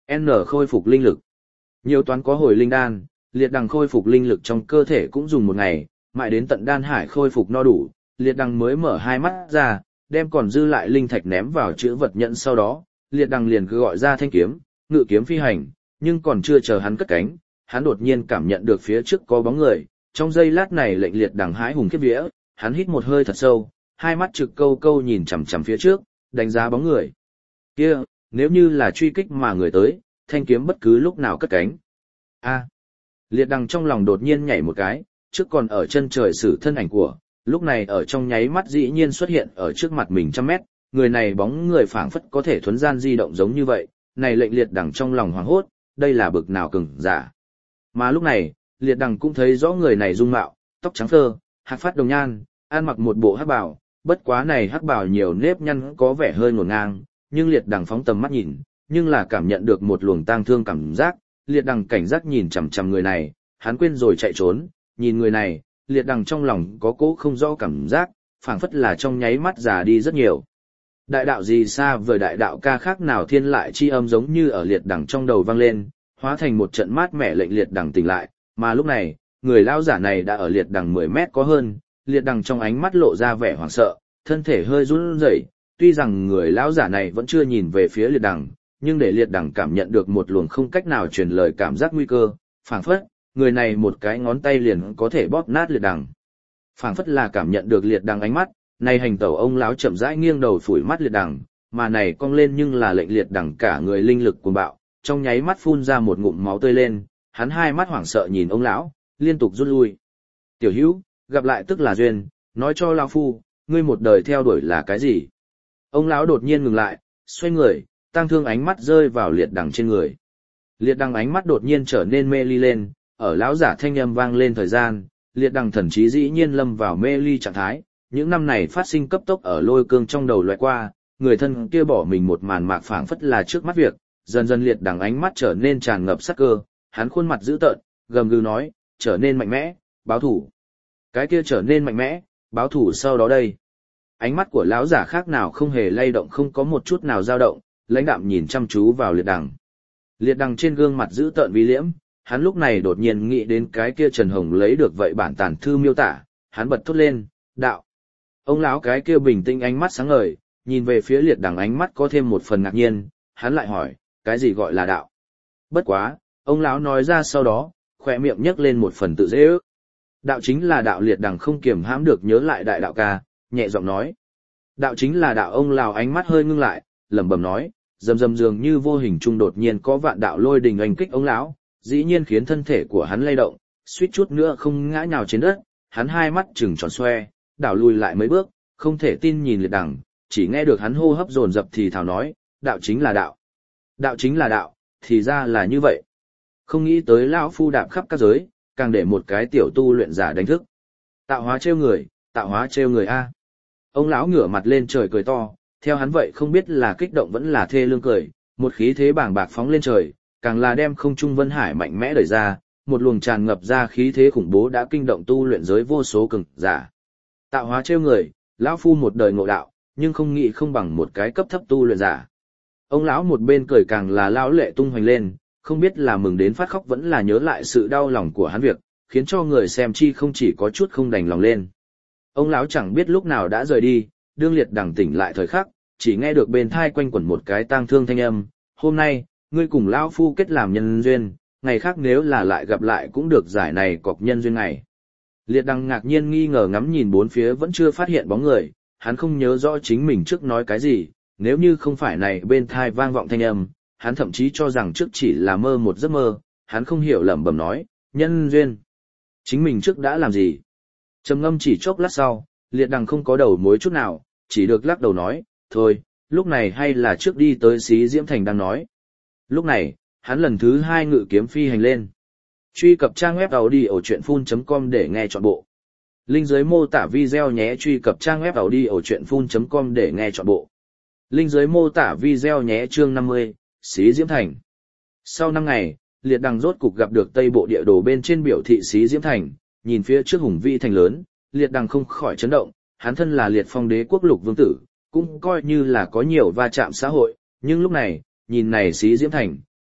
N khôi phục linh lực. Nhiều toán có hồi linh đan, liệt đằng khôi phục linh lực trong cơ thể cũng dùng một ngày, mãi đến tận đan hải khôi phục no đủ, liệt đằng mới mở hai mắt ra, đem còn dư lại linh thạch ném vào chữ vật nhận sau đó, liệt đằng liền cứ gọi ra thanh kiếm, ngự kiếm phi hành, nhưng còn chưa chờ hắn cất cánh, hắn đột nhiên cảm nhận được phía trước có bóng người, trong giây lát này lệnh liệt đằng hái hùng khiếp vía, hắn hít một hơi thật sâu, hai mắt trực câu câu nhìn chằm chằm phía trước, đánh giá bóng người. Kia, nếu như là truy kích mà người tới, thanh kiếm bất cứ lúc nào cất cánh. A. Liệt đằng trong lòng đột nhiên nhảy một cái, trước còn ở chân trời sử thân ảnh của, lúc này ở trong nháy mắt dĩ nhiên xuất hiện ở trước mặt mình trăm mét, người này bóng người phảng phất có thể thuấn gian di động giống như vậy, này lệnh liệt đằng trong lòng hoảng hốt, đây là bực nào cường giả. Mà lúc này, liệt đằng cũng thấy rõ người này dung mạo, tóc trắng phơ, hạc phát đồng nhan, ăn mặc một bộ hắc bào, bất quá này hắc bào nhiều nếp nhăn có vẻ hơi ngổn ngang, nhưng liệt đằng phóng tầm mắt nhìn, nhưng là cảm nhận được một luồng tang thương cảm giác, liệt đằng cảnh giác nhìn chằm chằm người này, hắn quên rồi chạy trốn, nhìn người này, liệt đằng trong lòng có cố không rõ cảm giác, phảng phất là trong nháy mắt già đi rất nhiều. Đại đạo gì xa vời đại đạo ca khác nào thiên lại chi âm giống như ở liệt đằng trong đầu vang lên, hóa thành một trận mát mẻ lệnh liệt đằng tỉnh lại, mà lúc này, người lão giả này đã ở liệt đằng mười mét có hơn, liệt đằng trong ánh mắt lộ ra vẻ hoảng sợ, thân thể hơi run rẩy, tuy rằng người lão giả này vẫn chưa nhìn về phía liệt đằng, nhưng để liệt đằng cảm nhận được một luồng không cách nào truyền lời cảm giác nguy cơ, phảng phất, người này một cái ngón tay liền có thể bóp nát liệt đằng. Phảng phất là cảm nhận được liệt đằng ánh mắt, này hành tẩu ông lão chậm rãi nghiêng đầu phủi mắt liệt đằng, mà này cong lên nhưng là lệnh liệt đằng cả người linh lực cuồng bạo, trong nháy mắt phun ra một ngụm máu tươi lên, hắn hai mắt hoảng sợ nhìn ông lão, liên tục rút lui. Tiểu hữu, gặp lại tức là duyên, nói cho lão phu, ngươi một đời theo đuổi là cái gì? Ông lão đột nhiên ngừng lại, xoay người, tăng thương ánh mắt rơi vào liệt đằng trên người. Liệt đằng ánh mắt đột nhiên trở nên mê ly lên, ở lão giả thanh âm vang lên thời gian, liệt đằng thần trí dĩ nhiên lâm vào mê ly trạng thái, những năm này phát sinh cấp tốc ở lôi cương trong đầu loại qua, người thân kia bỏ mình một màn mạc phảng phất là trước mắt việc, dần dần liệt đằng ánh mắt trở nên tràn ngập sắc cơ, hắn khuôn mặt dữ tợn, gầm gừ nói, trở nên mạnh mẽ, báo thủ. Cái kia trở nên mạnh mẽ, báo thủ sau đó đây. Ánh mắt của lão giả khác nào không hề lay động, không có một chút nào dao động, lãnh đạm nhìn chăm chú vào liệt đằng. Liệt đằng trên gương mặt dữ tợn vi liễm, hắn lúc này đột nhiên nghĩ đến cái kia Trần Hồng lấy được vậy bản tàn thư miêu tả, hắn bật thốt lên, đạo. Ông lão cái kia bình tĩnh ánh mắt sáng ngời, nhìn về phía liệt đằng ánh mắt có thêm một phần ngạc nhiên, hắn lại hỏi, cái gì gọi là đạo? Bất quá, ông lão nói ra sau đó, khỏe miệng nhấc lên một phần tự dễ ước. Đạo chính là đạo, liệt đằng không kiềm hãm được nhớ lại đại đạo ca, nhẹ giọng nói. Đạo chính là đạo, ông lão ánh mắt hơi ngưng lại, lẩm bẩm nói, rầm rầm dường như vô hình trung đột nhiên có vạn đạo lôi đình oanh kích ông lão, dĩ nhiên khiến thân thể của hắn lay động, suýt chút nữa không ngã nhào trên đất, hắn hai mắt trừng tròn xoe, đảo lùi lại mấy bước, không thể tin nhìn liệt đằng, chỉ nghe được hắn hô hấp dồn dập thì thào nói, đạo chính là đạo. Đạo chính là đạo, thì ra là như vậy. Không nghĩ tới lão phu đạp khắp các giới, càng để một cái tiểu tu luyện giả đánh thức. Tạo hóa trêu người, tạo hóa trêu người a. Ông lão ngửa mặt lên trời cười to, theo hắn vậy không biết là kích động vẫn là thê lương cười, một khí thế bàng bạc phóng lên trời, càng là đem không trung vân hải mạnh mẽ đẩy ra, một luồng tràn ngập ra khí thế khủng bố đã kinh động tu luyện giới vô số cường giả. Tạo hóa trêu người, lão phu một đời ngộ đạo, nhưng không nghĩ không bằng một cái cấp thấp tu luyện giả. Ông lão một bên cười càng là lão lệ tung hoành lên, không biết là mừng đến phát khóc vẫn là nhớ lại sự đau lòng của hắn việc, khiến cho người xem chi không chỉ có chút không đành lòng lên. Ông lão chẳng biết lúc nào đã rời đi, đương liệt đằng tỉnh lại thời khắc, chỉ nghe được bên thai quanh quẩn một cái tang thương thanh âm, hôm nay, ngươi cùng lão phu kết làm nhân duyên, ngày khác nếu là lại gặp lại cũng được giải này cọc nhân duyên ngày. Liệt đằng ngạc nhiên nghi ngờ ngắm nhìn bốn phía vẫn chưa phát hiện bóng người, hắn không nhớ rõ chính mình trước nói cái gì, nếu như không phải này bên thai vang vọng thanh âm, hắn thậm chí cho rằng trước chỉ là mơ một giấc mơ, hắn không hiểu lẩm bẩm nói, nhân duyên. Chính mình trước đã làm gì? Trầm ngâm chỉ chốc lát sau, liệt đằng không có đầu mối chút nào, chỉ được lắc đầu nói, thôi, lúc này hay là trước đi tới Xí Diễm Thành đang nói. Lúc này, hắn lần thứ hai ngự kiếm phi hành lên. Truy cập trang web audiochuyenphun chấm com để nghe trọn bộ. Link dưới mô tả video nhé. Truy cập trang web audiochuyenphun chấm com để nghe trọn bộ. Link dưới mô tả video nhé. Chương năm mươi, Xí Diễm Thành. Sau năm ngày, liệt đằng rốt cục gặp được tây bộ địa đồ bên trên biểu thị Xí Diễm Thành, nhìn phía trước hùng vĩ thành lớn, liệt đằng không khỏi chấn động, hắn thân là liệt phong đế quốc lục vương tử, cũng coi như là có nhiều va chạm xã hội, nhưng lúc này, nhìn này Xí Diễm Thành,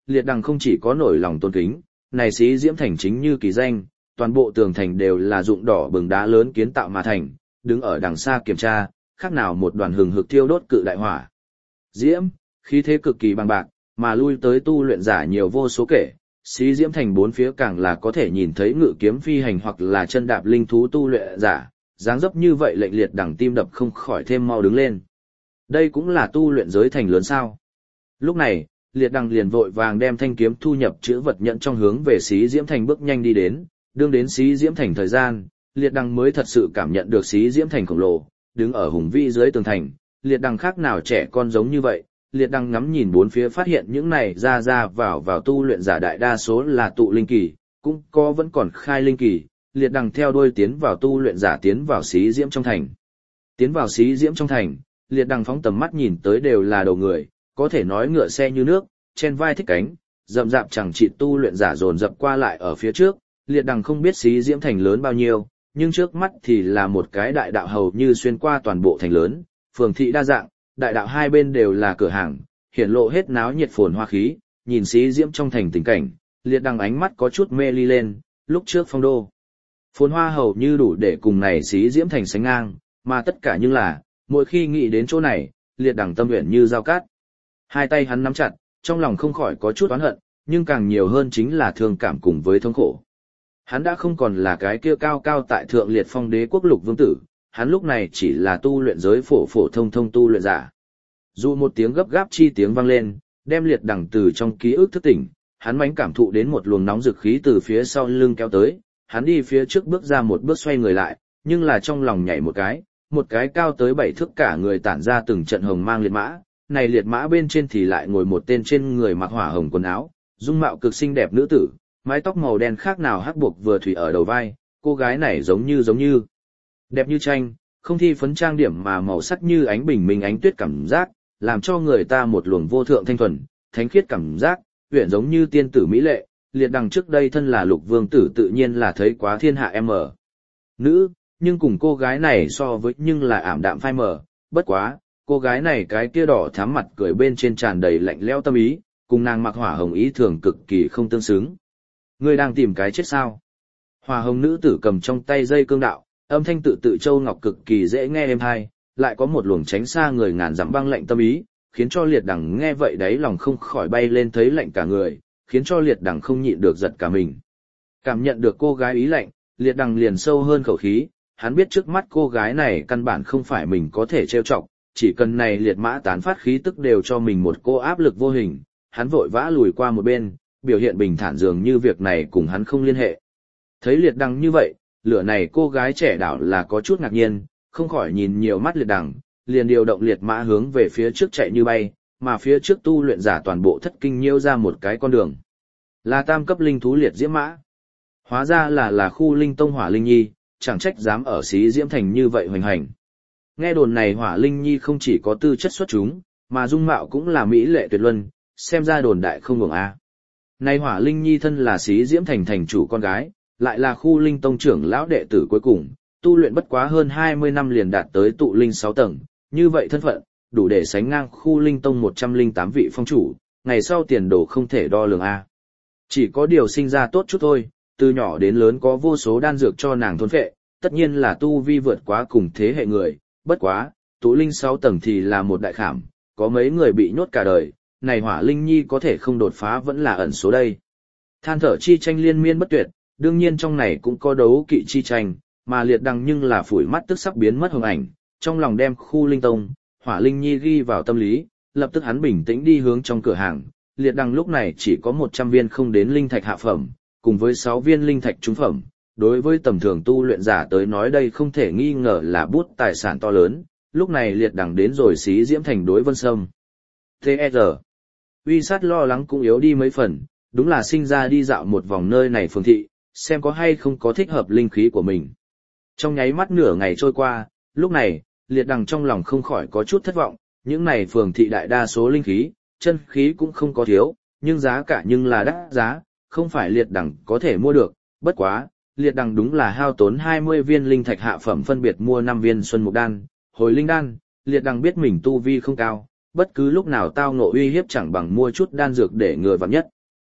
liệt đằng không chỉ có nổi lòng tôn kính, này xí diễm thành chính như kỳ danh, toàn bộ tường thành đều là dụng đỏ bừng đá lớn kiến tạo mà thành, đứng ở đằng xa kiểm tra, khác nào một đoàn hừng hực thiêu đốt cự đại hỏa. Diễm, khí thế cực kỳ bằng bạc, mà lui tới tu luyện giả nhiều vô số kể, xí diễm thành bốn phía càng là có thể nhìn thấy ngự kiếm phi hành hoặc là chân đạp linh thú tu luyện giả, dáng dấp như vậy lệnh liệt đằng tim đập không khỏi thêm mau đứng lên. Đây cũng là tu luyện giới thành lớn sao. Lúc này, liệt đằng liền vội vàng đem thanh kiếm thu nhập chữ vật nhận trong hướng về xí diễm thành bước nhanh đi đến, đương đến xí diễm thành thời gian, liệt đằng mới thật sự cảm nhận được xí diễm thành khổng lồ, đứng ở hùng vĩ dưới tường thành, liệt đằng khác nào trẻ con giống như vậy. Liệt đằng ngắm nhìn bốn phía phát hiện những này ra ra vào vào tu luyện giả đại đa số là tụ linh kỳ, cũng có vẫn còn khai linh kỳ, liệt đằng theo đuôi tiến vào tu luyện giả tiến vào xí diễm trong thành. Tiến vào xí diễm trong thành, liệt đằng phóng tầm mắt nhìn tới đều là đầu người, có thể nói ngựa xe như nước, trên vai thích cánh, rậm rạp chẳng chịt tu luyện giả dồn dập qua lại ở phía trước, liệt đằng không biết xí diễm thành lớn bao nhiêu, nhưng trước mắt thì là một cái đại đạo hầu như xuyên qua toàn bộ thành lớn, phường thị đa dạng. Đại đạo hai bên đều là cửa hàng, hiển lộ hết náo nhiệt phồn hoa khí, nhìn xí diễm trong thành tình cảnh, liệt đằng ánh mắt có chút mê ly lên, lúc trước phong đô. Phồn hoa hầu như đủ để cùng này xí diễm thành sánh ngang, mà tất cả nhưng là, mỗi khi nghĩ đến chỗ này, liệt đằng tâm nguyện như dao cát. Hai tay hắn nắm chặt, trong lòng không khỏi có chút oán hận, nhưng càng nhiều hơn chính là thương cảm cùng với thống khổ. Hắn đã không còn là cái kia cao cao tại thượng liệt phong đế quốc lục vương tử. Hắn lúc này chỉ là tu luyện giới phổ phổ thông thông tu luyện giả. Dù một tiếng gấp gáp chi tiếng vang lên, đem liệt đằng từ trong ký ức thức tỉnh, hắn mãnh cảm thụ đến một luồng nóng dực khí từ phía sau lưng kéo tới, hắn đi phía trước bước ra một bước xoay người lại, nhưng là trong lòng nhảy một cái, một cái cao tới bảy thước cả người tản ra từng trận hồng mang liệt mã, này liệt mã bên trên thì lại ngồi một tên trên người mặc hỏa hồng quần áo, dung mạo cực xinh đẹp nữ tử, mái tóc màu đen khác nào hắc buộc vừa thủy ở đầu vai, cô gái này giống như giống như đẹp như tranh, không thi phấn trang điểm mà màu sắc như ánh bình minh ánh tuyết cảm giác, làm cho người ta một luồng vô thượng thanh thuần, thánh khiết cảm giác, uyển giống như tiên tử mỹ lệ, liệt đằng trước đây thân là lục vương tử tự nhiên là thấy quá thiên hạ em ở. Nữ, nhưng cùng cô gái này so với nhưng là ảm đạm phai mờ, bất quá, cô gái này cái kia đỏ thắm mặt cười bên trên tràn đầy lạnh lẽo tâm ý, cùng nàng mặc hỏa hồng ý thường cực kỳ không tương xứng. Ngươi đang tìm cái chết sao? Hỏa hồng nữ tử cầm trong tay dây cương đạo, âm thanh tự tự châu ngọc cực kỳ dễ nghe êm tai, lại có một luồng tránh xa người ngàn dặm băng lạnh tâm ý, khiến cho liệt đằng nghe vậy đấy lòng không khỏi bay lên thấy lạnh cả người, khiến cho liệt đằng không nhịn được giật cả mình. Cảm nhận được cô gái ý lạnh, liệt đằng liền sâu hơn khẩu khí, hắn biết trước mắt cô gái này căn bản không phải mình có thể trêu chọc, chỉ cần này liệt mã tán phát khí tức đều cho mình một cô áp lực vô hình, hắn vội vã lùi qua một bên, biểu hiện bình thản dường như việc này cùng hắn không liên hệ. Thấy liệt đằng như vậy, lửa này cô gái trẻ đảo là có chút ngạc nhiên, không khỏi nhìn nhiều mắt liệt đằng, liền điều động liệt mã hướng về phía trước chạy như bay, mà phía trước tu luyện giả toàn bộ thất kinh nhiêu ra một cái con đường. Là tam cấp linh thú liệt diễm mã. Hóa ra là là khu linh tông hỏa linh nhi, chẳng trách dám ở xí diễm thành như vậy hoành hành. Nghe đồn này hỏa linh nhi không chỉ có tư chất xuất chúng, mà dung mạo cũng là mỹ lệ tuyệt luân, xem ra đồn đại không ngừng a. Này hỏa linh nhi thân là xí diễm thành thành chủ con gái, lại là khu linh tông trưởng lão đệ tử cuối cùng, tu luyện bất quá hơn hai mươi năm liền đạt tới tụ linh sáu tầng, như vậy thân phận, đủ để sánh ngang khu linh tông một trăm lẻ tám vị phong chủ, ngày sau tiền đồ không thể đo lường a. Chỉ có điều sinh ra tốt chút thôi, từ nhỏ đến lớn có vô số đan dược cho nàng thôn phệ, tất nhiên là tu vi vượt quá cùng thế hệ người, bất quá, tụ linh sáu tầng thì là một đại khảm, có mấy người bị nhốt cả đời, này hỏa linh nhi có thể không đột phá vẫn là ẩn số đây. Than thở chi tranh liên miên bất tuyệt, đương nhiên trong này cũng có đấu kỵ chi tranh, mà liệt đằng nhưng là phủi mắt tức sắp biến mất hồng ảnh, trong lòng đem khu linh tông, hỏa linh nhi ghi vào tâm lý, lập tức hắn bình tĩnh đi hướng trong cửa hàng, liệt đằng lúc này chỉ có một trăm viên không đến linh thạch hạ phẩm, cùng với sáu viên linh thạch trung phẩm, đối với tầm thường tu luyện giả tới nói đây không thể nghi ngờ là bút tài sản to lớn, lúc này liệt đằng đến rồi xí diễm thành đối vân sâm. tê e rờ. Uy sát lo lắng cũng yếu đi mấy phần, đúng là sinh ra đi dạo một vòng nơi này phường thị, xem có hay không có thích hợp linh khí của mình. Trong nháy mắt nửa ngày trôi qua, lúc này, liệt đằng trong lòng không khỏi có chút thất vọng, những này phường thị đại đa số linh khí, chân khí cũng không có thiếu, nhưng giá cả nhưng là đắt giá, không phải liệt đằng có thể mua được, bất quá, liệt đằng đúng là hao tốn hai mươi viên linh thạch hạ phẩm phân biệt mua năm viên xuân mục đan, hồi linh đan, liệt đằng biết mình tu vi không cao, bất cứ lúc nào tao ngộ uy hiếp chẳng bằng mua chút đan dược để ngừa vạn nhất,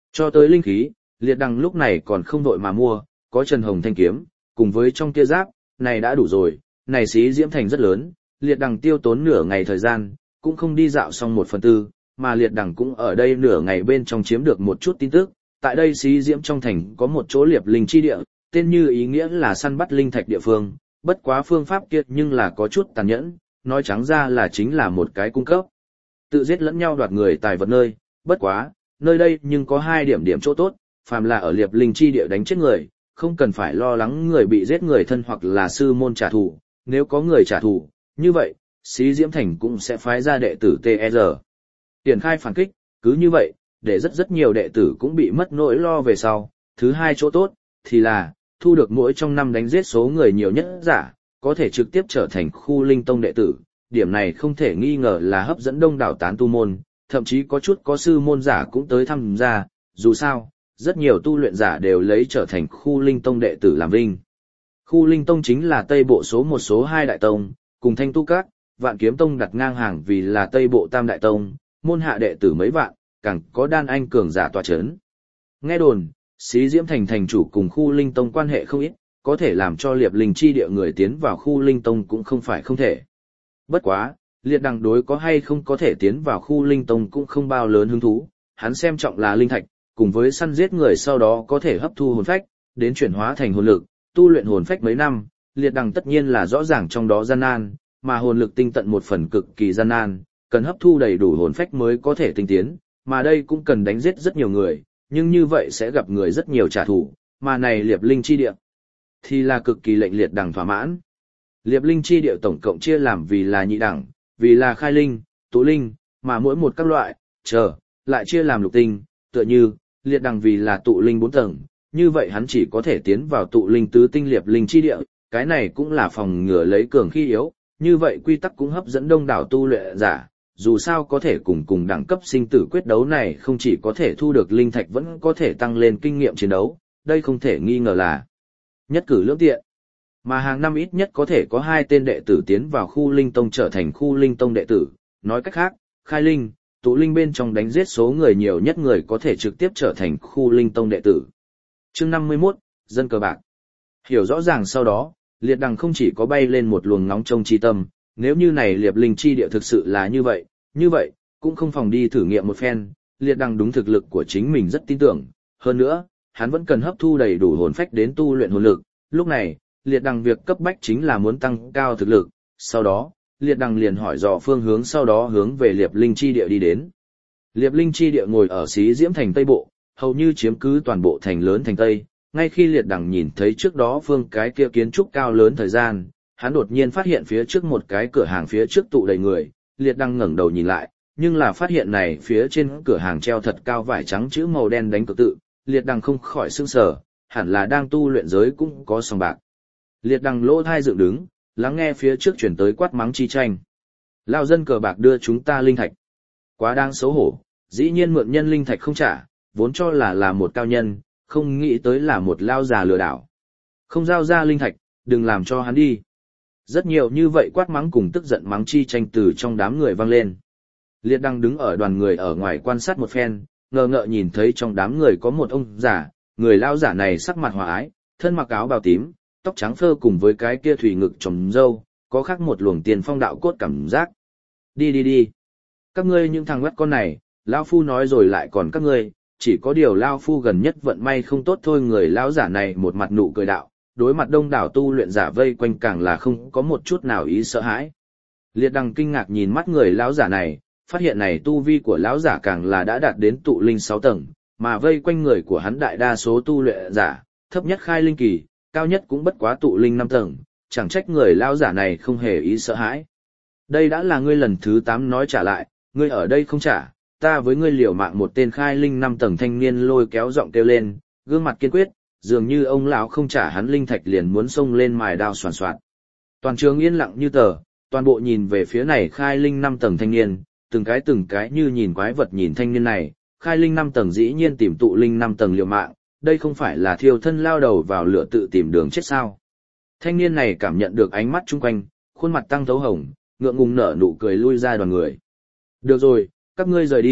Cho tới linh khí, liệt đằng lúc này còn không vội mà mua, có Trần Hồng thanh kiếm, cùng với trong kia giáp, này đã đủ rồi, này xí diễm thành rất lớn, liệt đằng tiêu tốn nửa ngày thời gian, cũng không đi dạo xong một phần tư, mà liệt đằng cũng ở đây nửa ngày bên trong chiếm được một chút tin tức, tại đây xí diễm trong thành có một chỗ liệp linh chi địa, tên như ý nghĩa là săn bắt linh thạch địa phương, bất quá phương pháp kia nhưng là có chút tàn nhẫn, nói trắng ra là chính là một cái cung cấp. Tự giết lẫn nhau đoạt người tài vật nơi, bất quá, nơi đây nhưng có hai điểm điểm chỗ tốt, phàm là ở liệp linh chi địa đánh chết người, không cần phải lo lắng người bị giết người thân hoặc là sư môn trả thù, nếu có người trả thù, như vậy, xí diễm thành cũng sẽ phái ra đệ tử tê e rờ. Triển khai phản kích, cứ như vậy, để rất rất nhiều đệ tử cũng bị mất nỗi lo về sau. Thứ hai chỗ tốt, thì là, thu được mỗi trong năm đánh giết số người nhiều nhất giả, có thể trực tiếp trở thành khu linh tông đệ tử. Điểm này không thể nghi ngờ là hấp dẫn đông đảo tán tu môn, thậm chí có chút có sư môn giả cũng tới tham gia, dù sao, rất nhiều tu luyện giả đều lấy trở thành khu linh tông đệ tử làm vinh. Khu linh tông chính là Tây Bộ số một số hai đại tông, cùng Thanh Tu Các, Vạn Kiếm Tông đặt ngang hàng vì là Tây Bộ tam đại tông, môn hạ đệ tử mấy vạn, càng có đan anh cường giả tọa chấn. Nghe đồn, xí diễm thành thành chủ cùng khu linh tông quan hệ không ít, có thể làm cho liệp linh chi địa người tiến vào khu linh tông cũng không phải không thể. Bất quá, liệt đằng đối có hay không có thể tiến vào khu linh tông cũng không bao lớn hứng thú, hắn xem trọng là linh thạch, cùng với săn giết người sau đó có thể hấp thu hồn phách, đến chuyển hóa thành hồn lực, tu luyện hồn phách mấy năm, liệt đằng tất nhiên là rõ ràng trong đó gian nan, mà hồn lực tinh tận một phần cực kỳ gian nan, cần hấp thu đầy đủ hồn phách mới có thể tinh tiến, mà đây cũng cần đánh giết rất nhiều người, nhưng như vậy sẽ gặp người rất nhiều trả thù, mà này liệp linh chi địa thì là cực kỳ lệnh liệt đằng thỏa mãn. Liệp linh chi địa tổng cộng chia làm vì là nhị đẳng, vì là khai linh, tụ linh, mà mỗi một các loại, chờ, lại chia làm lục tinh, tựa như, liệt đằng vì là tụ linh bốn tầng, như vậy hắn chỉ có thể tiến vào tụ linh tứ tinh liệp linh chi địa, cái này cũng là phòng ngừa lấy cường khi yếu, như vậy quy tắc cũng hấp dẫn đông đảo tu luyện giả, dù sao có thể cùng cùng đẳng cấp sinh tử quyết đấu này không chỉ có thể thu được linh thạch vẫn có thể tăng lên kinh nghiệm chiến đấu, đây không thể nghi ngờ là nhất cử lưỡng tiện. Mà hàng năm ít nhất có thể có hai tên đệ tử tiến vào khu linh tông trở thành khu linh tông đệ tử, nói cách khác, khai linh, tụ linh bên trong đánh giết số người nhiều nhất người có thể trực tiếp trở thành khu linh tông đệ tử. Chương năm mươi mốt, dân cờ bạc. Hiểu rõ ràng sau đó, liệt đằng không chỉ có bay lên một luồng nóng trong chi tâm, nếu như này liệp linh chi địa thực sự là như vậy, như vậy, cũng không phòng đi thử nghiệm một phen, liệt đằng đúng thực lực của chính mình rất tin tưởng, hơn nữa, hắn vẫn cần hấp thu đầy đủ hồn phách đến tu luyện hồn lực, lúc này, liệt đằng việc cấp bách chính là muốn tăng cao thực lực, sau đó, liệt đằng liền hỏi dò phương hướng sau đó hướng về liệp linh chi địa đi đến. Liệp linh chi địa ngồi ở xí diễm thành Tây Bộ, hầu như chiếm cứ toàn bộ thành lớn thành Tây, ngay khi liệt đằng nhìn thấy trước đó phương cái kia kiến trúc cao lớn thời gian, hắn đột nhiên phát hiện phía trước một cái cửa hàng phía trước tụ đầy người, liệt đằng ngẩng đầu nhìn lại, nhưng là phát hiện này phía trên cửa hàng treo thật cao vải trắng chữ màu đen đánh cực tự, liệt đằng không khỏi sững sờ, hẳn là đang tu luyện giới cũng có sòng bạc. Liệt đằng lỗ thai dựng đứng, lắng nghe phía trước chuyển tới quát mắng chi tranh. Lao dân cờ bạc đưa chúng ta linh thạch. Quá đáng xấu hổ, dĩ nhiên mượn nhân linh thạch không trả, vốn cho là là một cao nhân, không nghĩ tới là một lao già lừa đảo. Không giao ra linh thạch, đừng làm cho hắn đi. Rất nhiều như vậy quát mắng cùng tức giận mắng chi tranh từ trong đám người vang lên. Liệt đằng đứng ở đoàn người ở ngoài quan sát một phen, ngờ ngợ nhìn thấy trong đám người có một ông giả, người lao giả này sắc mặt hòa ái, thân mặc áo bào tím, tóc trắng phơ cùng với cái kia thủy ngực trồng râu, có khác một luồng tiền phong đạo cốt cảm giác. Đi đi đi. Các ngươi những thằng quét con này, lao phu nói rồi lại còn các ngươi, chỉ có điều lao phu gần nhất vận may không tốt thôi. Người lão giả này một mặt nụ cười đạo, đối mặt đông đảo tu luyện giả vây quanh càng là không có một chút nào ý sợ hãi. Liệt đằng kinh ngạc nhìn mắt người lão giả này, phát hiện này tu vi của lão giả càng là đã đạt đến tụ linh sáu tầng, mà vây quanh người của hắn đại đa số tu luyện giả, thấp nhất khai linh kỳ, cao nhất cũng bất quá tụ linh năm tầng, chẳng trách người lão giả này không hề ý sợ hãi. Đây đã là ngươi lần thứ tám nói trả lại, ngươi ở đây không trả, ta với ngươi liều mạng. Một tên khai linh năm tầng thanh niên lôi kéo giọng kêu lên, gương mặt kiên quyết, dường như ông lão không trả hắn linh thạch liền muốn xông lên mài đao xoàn xoạt. Toàn trường yên lặng như tờ, toàn bộ nhìn về phía này khai linh năm tầng thanh niên, từng cái từng cái như nhìn quái vật nhìn thanh niên này, khai linh năm tầng dĩ nhiên tìm tụ linh năm tầng liều mạng, đây không phải là thiêu thân lao đầu vào lửa tự tìm đường chết sao. Thanh niên này cảm nhận được ánh mắt chung quanh, khuôn mặt tăng thấu hồng, ngượng ngùng nở nụ cười lui ra đoàn người. Được rồi, các ngươi rời đi,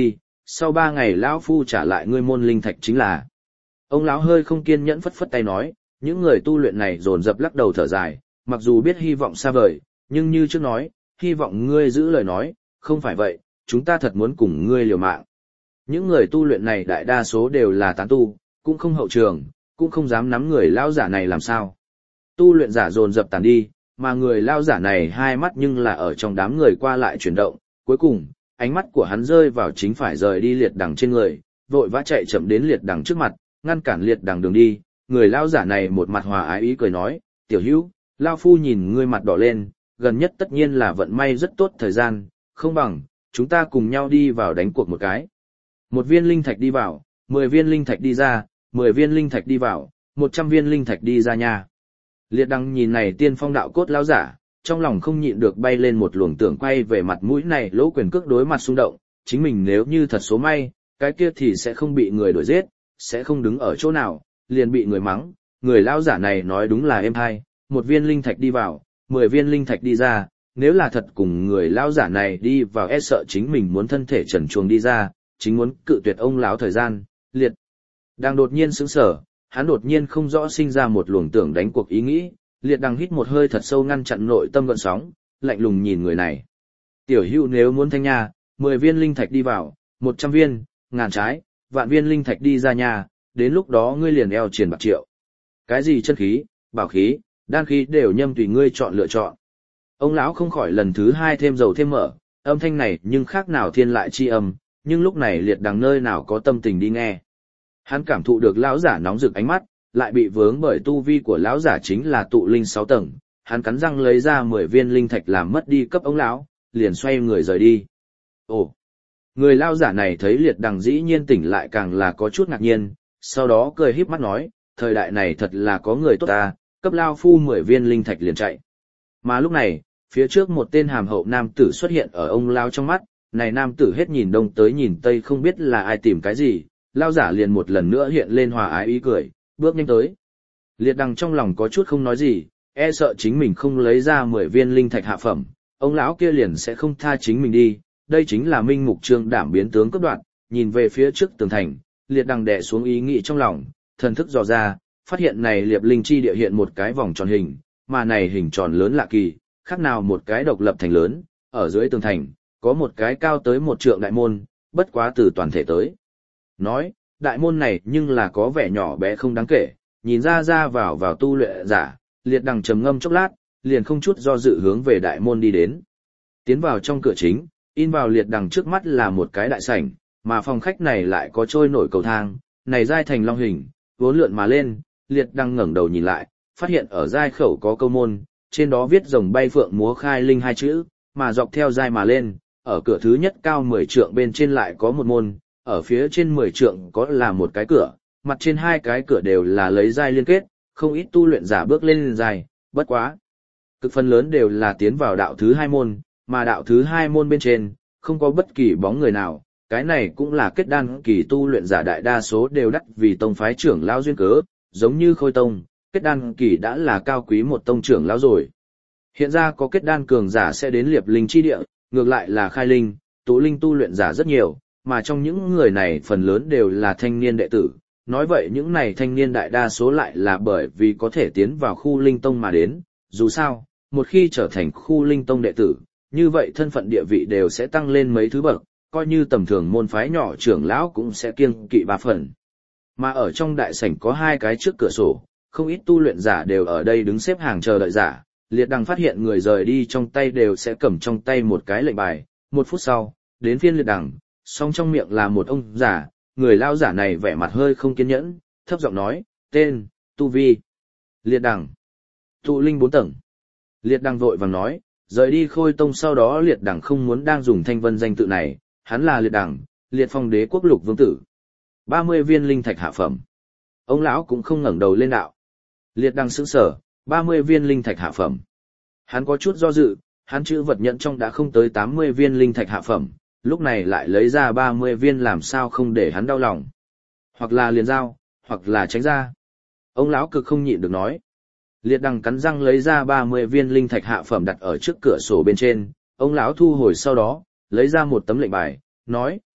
sau ba ngày lão phu trả lại ngươi môn linh thạch chính là. Ông lão hơi không kiên nhẫn phất phất tay nói, những người tu luyện này dồn dập lắc đầu thở dài, mặc dù biết hy vọng xa vời, nhưng như trước nói, hy vọng ngươi giữ lời nói, không phải vậy, chúng ta thật muốn cùng ngươi liều mạng. Những người tu luyện này đại đa số đều là tán tu, cũng không hậu trường, cũng không dám nắm người lão giả này làm sao. Tu luyện giả dồn dập tàn đi, mà người lão giả này hai mắt nhưng là ở trong đám người qua lại chuyển động, cuối cùng, ánh mắt của hắn rơi vào chính phải rời đi liệt đằng trên người, vội vã chạy chậm đến liệt đằng trước mặt, ngăn cản liệt đằng đường đi. Người lão giả này một mặt hòa ái ý cười nói, tiểu hữu, lão phu nhìn ngươi mặt đỏ lên, gần nhất tất nhiên là vận may rất tốt thời gian, không bằng, chúng ta cùng nhau đi vào đánh cuộc một cái. Một viên linh thạch đi vào, mười viên linh thạch đi ra, mười viên linh thạch đi vào, một trăm viên linh thạch đi ra nha. Liệt đằng nhìn này tiên phong đạo cốt lão giả, trong lòng không nhịn được bay lên một luồng tưởng quay về mặt mũi này lỗ quyền cước đối mặt xung động, chính mình nếu như thật số may, cái kia thì sẽ không bị người đuổi giết, sẽ không đứng ở chỗ nào, liền bị người mắng. Người lão giả này nói đúng là êm hay, một viên linh thạch đi vào, mười viên linh thạch đi ra, nếu là thật cùng người lão giả này đi vào e sợ chính mình muốn thân thể trần truồng đi ra, chính muốn cự tuyệt ông lão thời gian. Liệt đang đột nhiên sững sờ, hắn đột nhiên không rõ sinh ra một luồng tưởng đánh cuộc ý nghĩ. Liệt đằng hít một hơi thật sâu ngăn chặn nội tâm gợn sóng, lạnh lùng nhìn người này. Tiểu hữu nếu muốn thanh nha, mười viên linh thạch đi vào, một trăm viên, ngàn trái, vạn viên linh thạch đi ra nhà, đến lúc đó ngươi liền eo triền bạc triệu. Cái gì chân khí, bảo khí, đan khí đều nhâm tùy ngươi chọn lựa chọn. Ông lão không khỏi lần thứ hai thêm dầu thêm mỡ, âm thanh này nhưng khác nào thiên lại chi âm, nhưng lúc này liệt đằng nơi nào có tâm tình đi nghe. Hắn cảm thụ được lão giả nóng rực ánh mắt, lại bị vướng bởi tu vi của lão giả chính là tụ linh sáu tầng, hắn cắn răng lấy ra mười viên linh thạch làm mất đi cấp ông lão, liền xoay người rời đi. Ồ, người lão giả này thấy liệt đằng dĩ nhiên tỉnh lại càng là có chút ngạc nhiên, sau đó cười híp mắt nói, thời đại này thật là có người tốt ta, cấp lao phu mười viên linh thạch liền chạy. Mà lúc này, phía trước một tên hàm hậu nam tử xuất hiện ở ông lão trong mắt, này nam tử hết nhìn đông tới nhìn tây không biết là ai tìm cái gì, lão giả liền một lần nữa hiện lên hòa ái ý cười, bước nhanh tới. Liệt đằng trong lòng có chút không nói gì, e sợ chính mình không lấy ra mười viên linh thạch hạ phẩm, ông lão kia liền sẽ không tha chính mình đi, đây chính là minh mục trương đảm biến tướng cấp đoạn, nhìn về phía trước tường thành, liệt đằng đè xuống ý nghĩ trong lòng, thần thức dò ra, phát hiện này liệp linh chi địa hiện một cái vòng tròn hình, mà này hình tròn lớn lạ kỳ, khác nào một cái độc lập thành lớn, ở dưới tường thành, có một cái cao tới một trượng đại môn, bất quá từ toàn thể tới. Nói, đại môn này nhưng là có vẻ nhỏ bé không đáng kể, nhìn ra ra vào vào tu luyện giả, liệt đằng trầm ngâm chốc lát, liền không chút do dự hướng về đại môn đi đến. Tiến vào trong cửa chính, in vào liệt đằng trước mắt là một cái đại sảnh, mà phòng khách này lại có trôi nổi cầu thang, này giai thành long hình, vốn lượn mà lên, liệt đằng ngẩng đầu nhìn lại, phát hiện ở giai khẩu có câu môn, trên đó viết rồng bay phượng múa khai linh hai chữ, mà dọc theo giai mà lên, ở cửa thứ nhất cao mười trượng bên trên lại có một môn, ở phía trên mười trượng có là một cái cửa, mặt trên hai cái cửa đều là lấy giai liên kết, không ít tu luyện giả bước lên giai, bất quá. Cực phần lớn đều là tiến vào đạo thứ hai môn, mà đạo thứ hai môn bên trên, không có bất kỳ bóng người nào, cái này cũng là kết đan kỳ tu luyện giả đại đa số đều đắc vì tông phái trưởng lão duyên cớ, giống như Khôi Tông, kết đan kỳ đã là cao quý một tông trưởng lão rồi. Hiện ra có kết đan cường giả sẽ đến liệp linh chi địa, ngược lại là khai linh, tụ linh tu luyện giả rất nhiều, mà trong những người này phần lớn đều là thanh niên đệ tử. Nói vậy những này thanh niên đại đa số lại là bởi vì có thể tiến vào khu linh tông mà đến, dù sao, một khi trở thành khu linh tông đệ tử, như vậy thân phận địa vị đều sẽ tăng lên mấy thứ bậc, coi như tầm thường môn phái nhỏ trưởng lão cũng sẽ kiêng kỵ ba phần. Mà ở trong đại sảnh có hai cái trước cửa sổ, không ít tu luyện giả đều ở đây đứng xếp hàng chờ đợi giả, liệt đằng phát hiện người rời đi trong tay đều sẽ cầm trong tay một cái lệnh bài, một phút sau, đến phiên liệt đằng, song trong miệng là một ông giả, người lao giả này vẻ mặt hơi không kiên nhẫn, thấp giọng nói, tên, tu vi, liệt đằng, tụ linh bốn tầng. Liệt đằng vội vàng nói, rời đi Khôi Tông sau đó liệt đằng không muốn đang dùng thanh vân danh tự này, hắn là liệt đằng, liệt phong đế quốc lục vương tử. ba mươi viên linh thạch hạ phẩm. Ông lão cũng không ngẩng đầu lên đạo. Liệt đằng sững sờ, ba mươi viên linh thạch hạ phẩm. Hắn có chút do dự, hắn chữ vật nhận trong đã không tới tám mươi viên linh thạch hạ phẩm, lúc này lại lấy ra ba mươi viên làm sao không để hắn đau lòng. Hoặc là liền giao, hoặc là tránh ra. Ông lão cực không nhịn được nói. Liệt đằng cắn răng lấy ra ba mươi viên linh thạch hạ phẩm đặt ở trước cửa sổ bên trên, ông lão thu hồi sau đó, lấy ra một tấm lệnh bài, nói,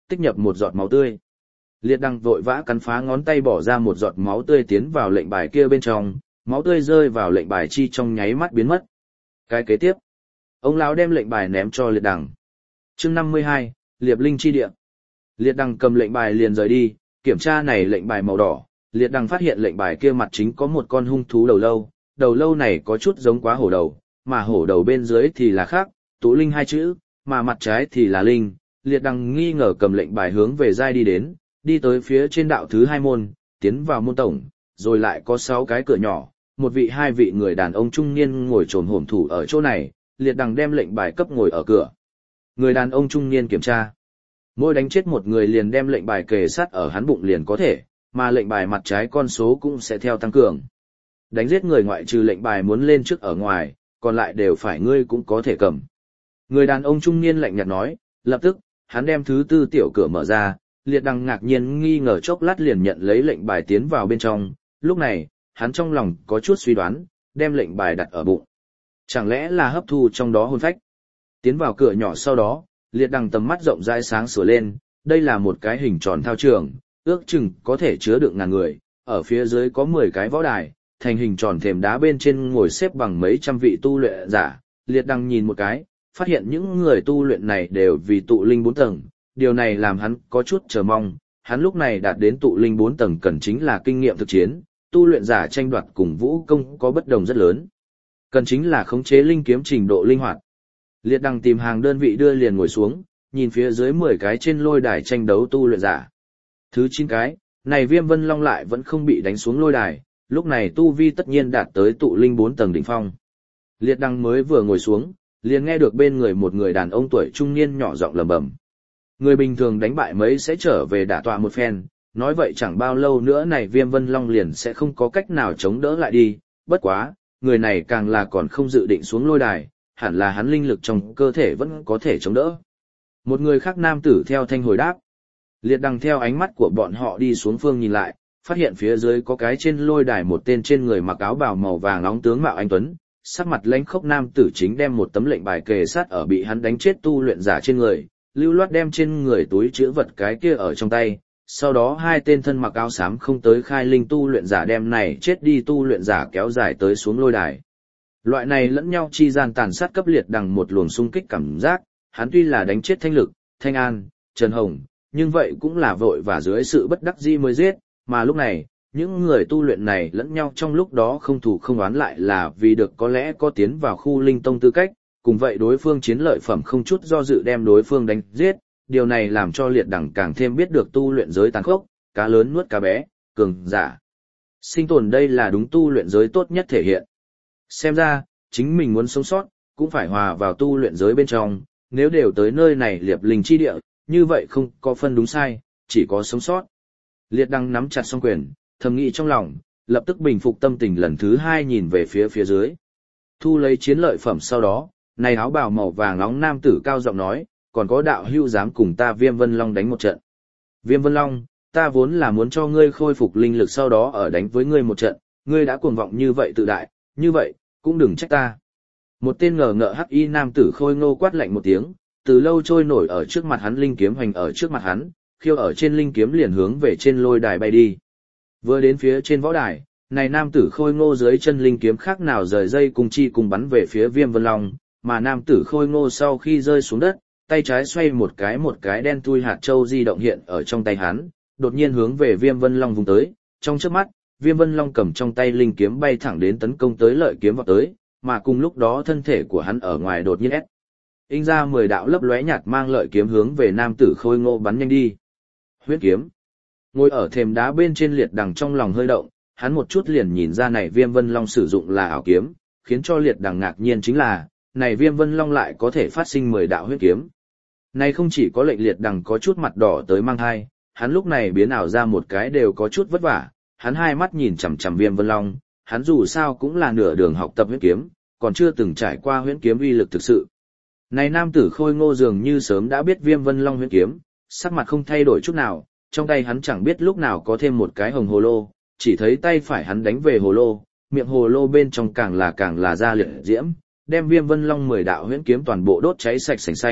tích nhập một giọt máu tươi. Liệt đằng vội vã cắn phá ngón tay bỏ ra một giọt máu tươi tiến vào lệnh bài kia bên trong, máu tươi rơi vào lệnh bài chi trong nháy mắt biến mất. Cái kế tiếp, ông lão đem lệnh bài ném cho liệt đằng. Chương năm mươi hai, Liệp Linh chi địa. Liệt đằng cầm lệnh bài liền rời đi, kiểm tra này lệnh bài màu đỏ, liệt đằng phát hiện lệnh bài kia mặt chính có một con hung thú đầu lâu, đầu lâu này có chút giống quá hổ đầu, mà hổ đầu bên dưới thì là khác, tụ linh hai chữ, mà mặt trái thì là linh. Liệt đằng nghi ngờ cầm lệnh bài hướng về giai đi đến, đi tới phía trên đạo thứ hai môn, tiến vào môn tổng, rồi lại có sáu cái cửa nhỏ, một vị hai vị người đàn ông trung niên ngồi trồm hổm thủ ở chỗ này, liệt đằng đem lệnh bài cấp ngồi ở cửa. Người đàn ông trung niên kiểm tra. Mỗi đánh chết một người liền đem lệnh bài kề sát ở hắn bụng liền có thể, mà lệnh bài mặt trái con số cũng sẽ theo tăng cường. Đánh giết người ngoại trừ lệnh bài muốn lên trước ở ngoài, còn lại đều phải ngươi cũng có thể cầm. Người đàn ông trung niên lạnh nhạt nói, lập tức, hắn đem thứ tư tiểu cửa mở ra, liệt đằng ngạc nhiên nghi ngờ chốc lát liền nhận lấy lệnh bài tiến vào bên trong, lúc này, hắn trong lòng có chút suy đoán, đem lệnh bài đặt ở bụng. Chẳng lẽ là hấp thu trong đó hồn phách? Tiến vào cửa nhỏ sau đó, liệt đằng tầm mắt rộng rãi sáng sủa lên, đây là một cái hình tròn thao trường, ước chừng có thể chứa được ngàn người, ở phía dưới có mười cái võ đài, thành hình tròn thềm đá bên trên ngồi xếp bằng mấy trăm vị tu luyện giả, liệt đằng nhìn một cái, phát hiện những người tu luyện này đều vì tụ linh bốn tầng, điều này làm hắn có chút chờ mong, hắn lúc này đạt đến tụ linh bốn tầng cần chính là kinh nghiệm thực chiến, tu luyện giả tranh đoạt cùng vũ công có bất đồng rất lớn. Cần chính là khống chế linh kiếm trình độ linh hoạt. Liệt đằng tìm hàng đơn vị đưa liền ngồi xuống, nhìn phía dưới mười cái trên lôi đài tranh đấu tu luyện giả. Thứ chín cái, này Viêm Vân Long lại vẫn không bị đánh xuống lôi đài, lúc này tu vi tất nhiên đạt tới tụ linh bốn tầng đỉnh phong. Liệt đằng mới vừa ngồi xuống, liền nghe được bên người một người đàn ông tuổi trung niên nhỏ giọng lẩm bẩm. Người bình thường đánh bại mấy sẽ trở về đả tọa một phen, nói vậy chẳng bao lâu nữa này Viêm Vân Long liền sẽ không có cách nào chống đỡ lại đi, bất quá, người này càng là còn không dự định xuống lôi đài, hẳn là hắn linh lực trong cơ thể vẫn có thể chống đỡ. Một người khác nam tử theo thanh hồi đáp. Liệt đằng theo ánh mắt của bọn họ đi xuống phương nhìn lại, phát hiện phía dưới có cái trên lôi đài một tên trên người mặc áo bào màu vàng nóng tướng mạo anh tuấn, sắc mặt lãnh khốc nam tử chính đem một tấm lệnh bài kề sát ở bị hắn đánh chết tu luyện giả trên người, lưu loát đem trên người túi chứa vật cái kia ở trong tay. Sau đó hai tên thân mặc áo xám không tới khai linh tu luyện giả đem này chết đi tu luyện giả kéo dài tới xuống lôi đài. Loại này lẫn nhau chi gian tàn sát cấp liệt đằng một luồng xung kích cảm giác, hắn tuy là đánh chết Thanh Lực, Thanh An, Trần Hồng, nhưng vậy cũng là vội và dưới sự bất đắc dĩ mới giết, mà lúc này, những người tu luyện này lẫn nhau trong lúc đó không thù không oán lại là vì được có lẽ có tiến vào khu linh tông tư cách, cùng vậy đối phương chiến lợi phẩm không chút do dự đem đối phương đánh giết, điều này làm cho liệt đằng càng thêm biết được tu luyện giới tàn khốc, cá lớn nuốt cá bé, cường giả. Sinh tồn đây là đúng tu luyện giới tốt nhất thể hiện. Xem ra, chính mình muốn sống sót, cũng phải hòa vào tu luyện giới bên trong, nếu đều tới nơi này liệp linh chi địa, như vậy không có phân đúng sai, chỉ có sống sót. Liệt đằng nắm chặt song quyền, thầm nghĩ trong lòng, lập tức bình phục tâm tình lần thứ hai nhìn về phía phía dưới. Thu lấy chiến lợi phẩm sau đó, này áo bào màu vàng nóng nam tử cao giọng nói, còn có đạo hưu dám cùng ta Viêm Vân Long đánh một trận. Viêm Vân Long, ta vốn là muốn cho ngươi khôi phục linh lực sau đó ở đánh với ngươi một trận, ngươi đã cuồng vọng như vậy tự đại, như vậy, cũng đừng trách ta. Một tên ngờ ngợ hắc y nam tử khôi ngô quát lạnh một tiếng, từ lâu trôi nổi ở trước mặt hắn linh kiếm hoành ở trước mặt hắn, khiêu ở trên linh kiếm liền hướng về trên lôi đài bay đi. Vừa đến phía trên võ đài, này nam tử khôi ngô dưới chân linh kiếm khác nào rời dây cùng chi cùng bắn về phía Viêm Vân Long, mà nam tử khôi ngô sau khi rơi xuống đất, tay trái xoay một cái một cái đen thui hạt châu di động hiện ở trong tay hắn, đột nhiên hướng về Viêm Vân Long vùng tới, trong chớp mắt, Viêm Vân Long cầm trong tay linh kiếm bay thẳng đến tấn công tới lợi kiếm vào tới, mà cùng lúc đó thân thể của hắn ở ngoài đột nhiên ép. In ra mười đạo lấp lóe nhạt mang lợi kiếm hướng về nam tử khôi ngô bắn nhanh đi. Huyết kiếm. Ngồi ở thềm đá bên trên liệt đằng trong lòng hơi động, hắn một chút liền nhìn ra này Viêm Vân Long sử dụng là ảo kiếm, khiến cho liệt đằng ngạc nhiên chính là, này Viêm Vân Long lại có thể phát sinh mười đạo huyết kiếm. Này không chỉ có lệnh liệt đằng có chút mặt đỏ tới mang hai, hắn lúc này biến ảo ra một cái đều có chút vất vả, hắn hai mắt nhìn chằm chằm Viêm Vân Long, hắn dù sao cũng là nửa đường học tập huyết kiếm, còn chưa từng trải qua huyết kiếm uy lực thực sự. Này nam tử khôi ngô dường như sớm đã biết Viêm Vân Long huyết kiếm, sắc mặt không thay đổi chút nào, trong tay hắn chẳng biết lúc nào có thêm một cái hồng hồ lô, chỉ thấy tay phải hắn đánh về hồ lô, miệng hồ lô bên trong càng là càng là ra liệt diễm, đem Viêm Vân Long mười đạo huyễn kiếm toàn bộ đốt cháy sạch sành xanh,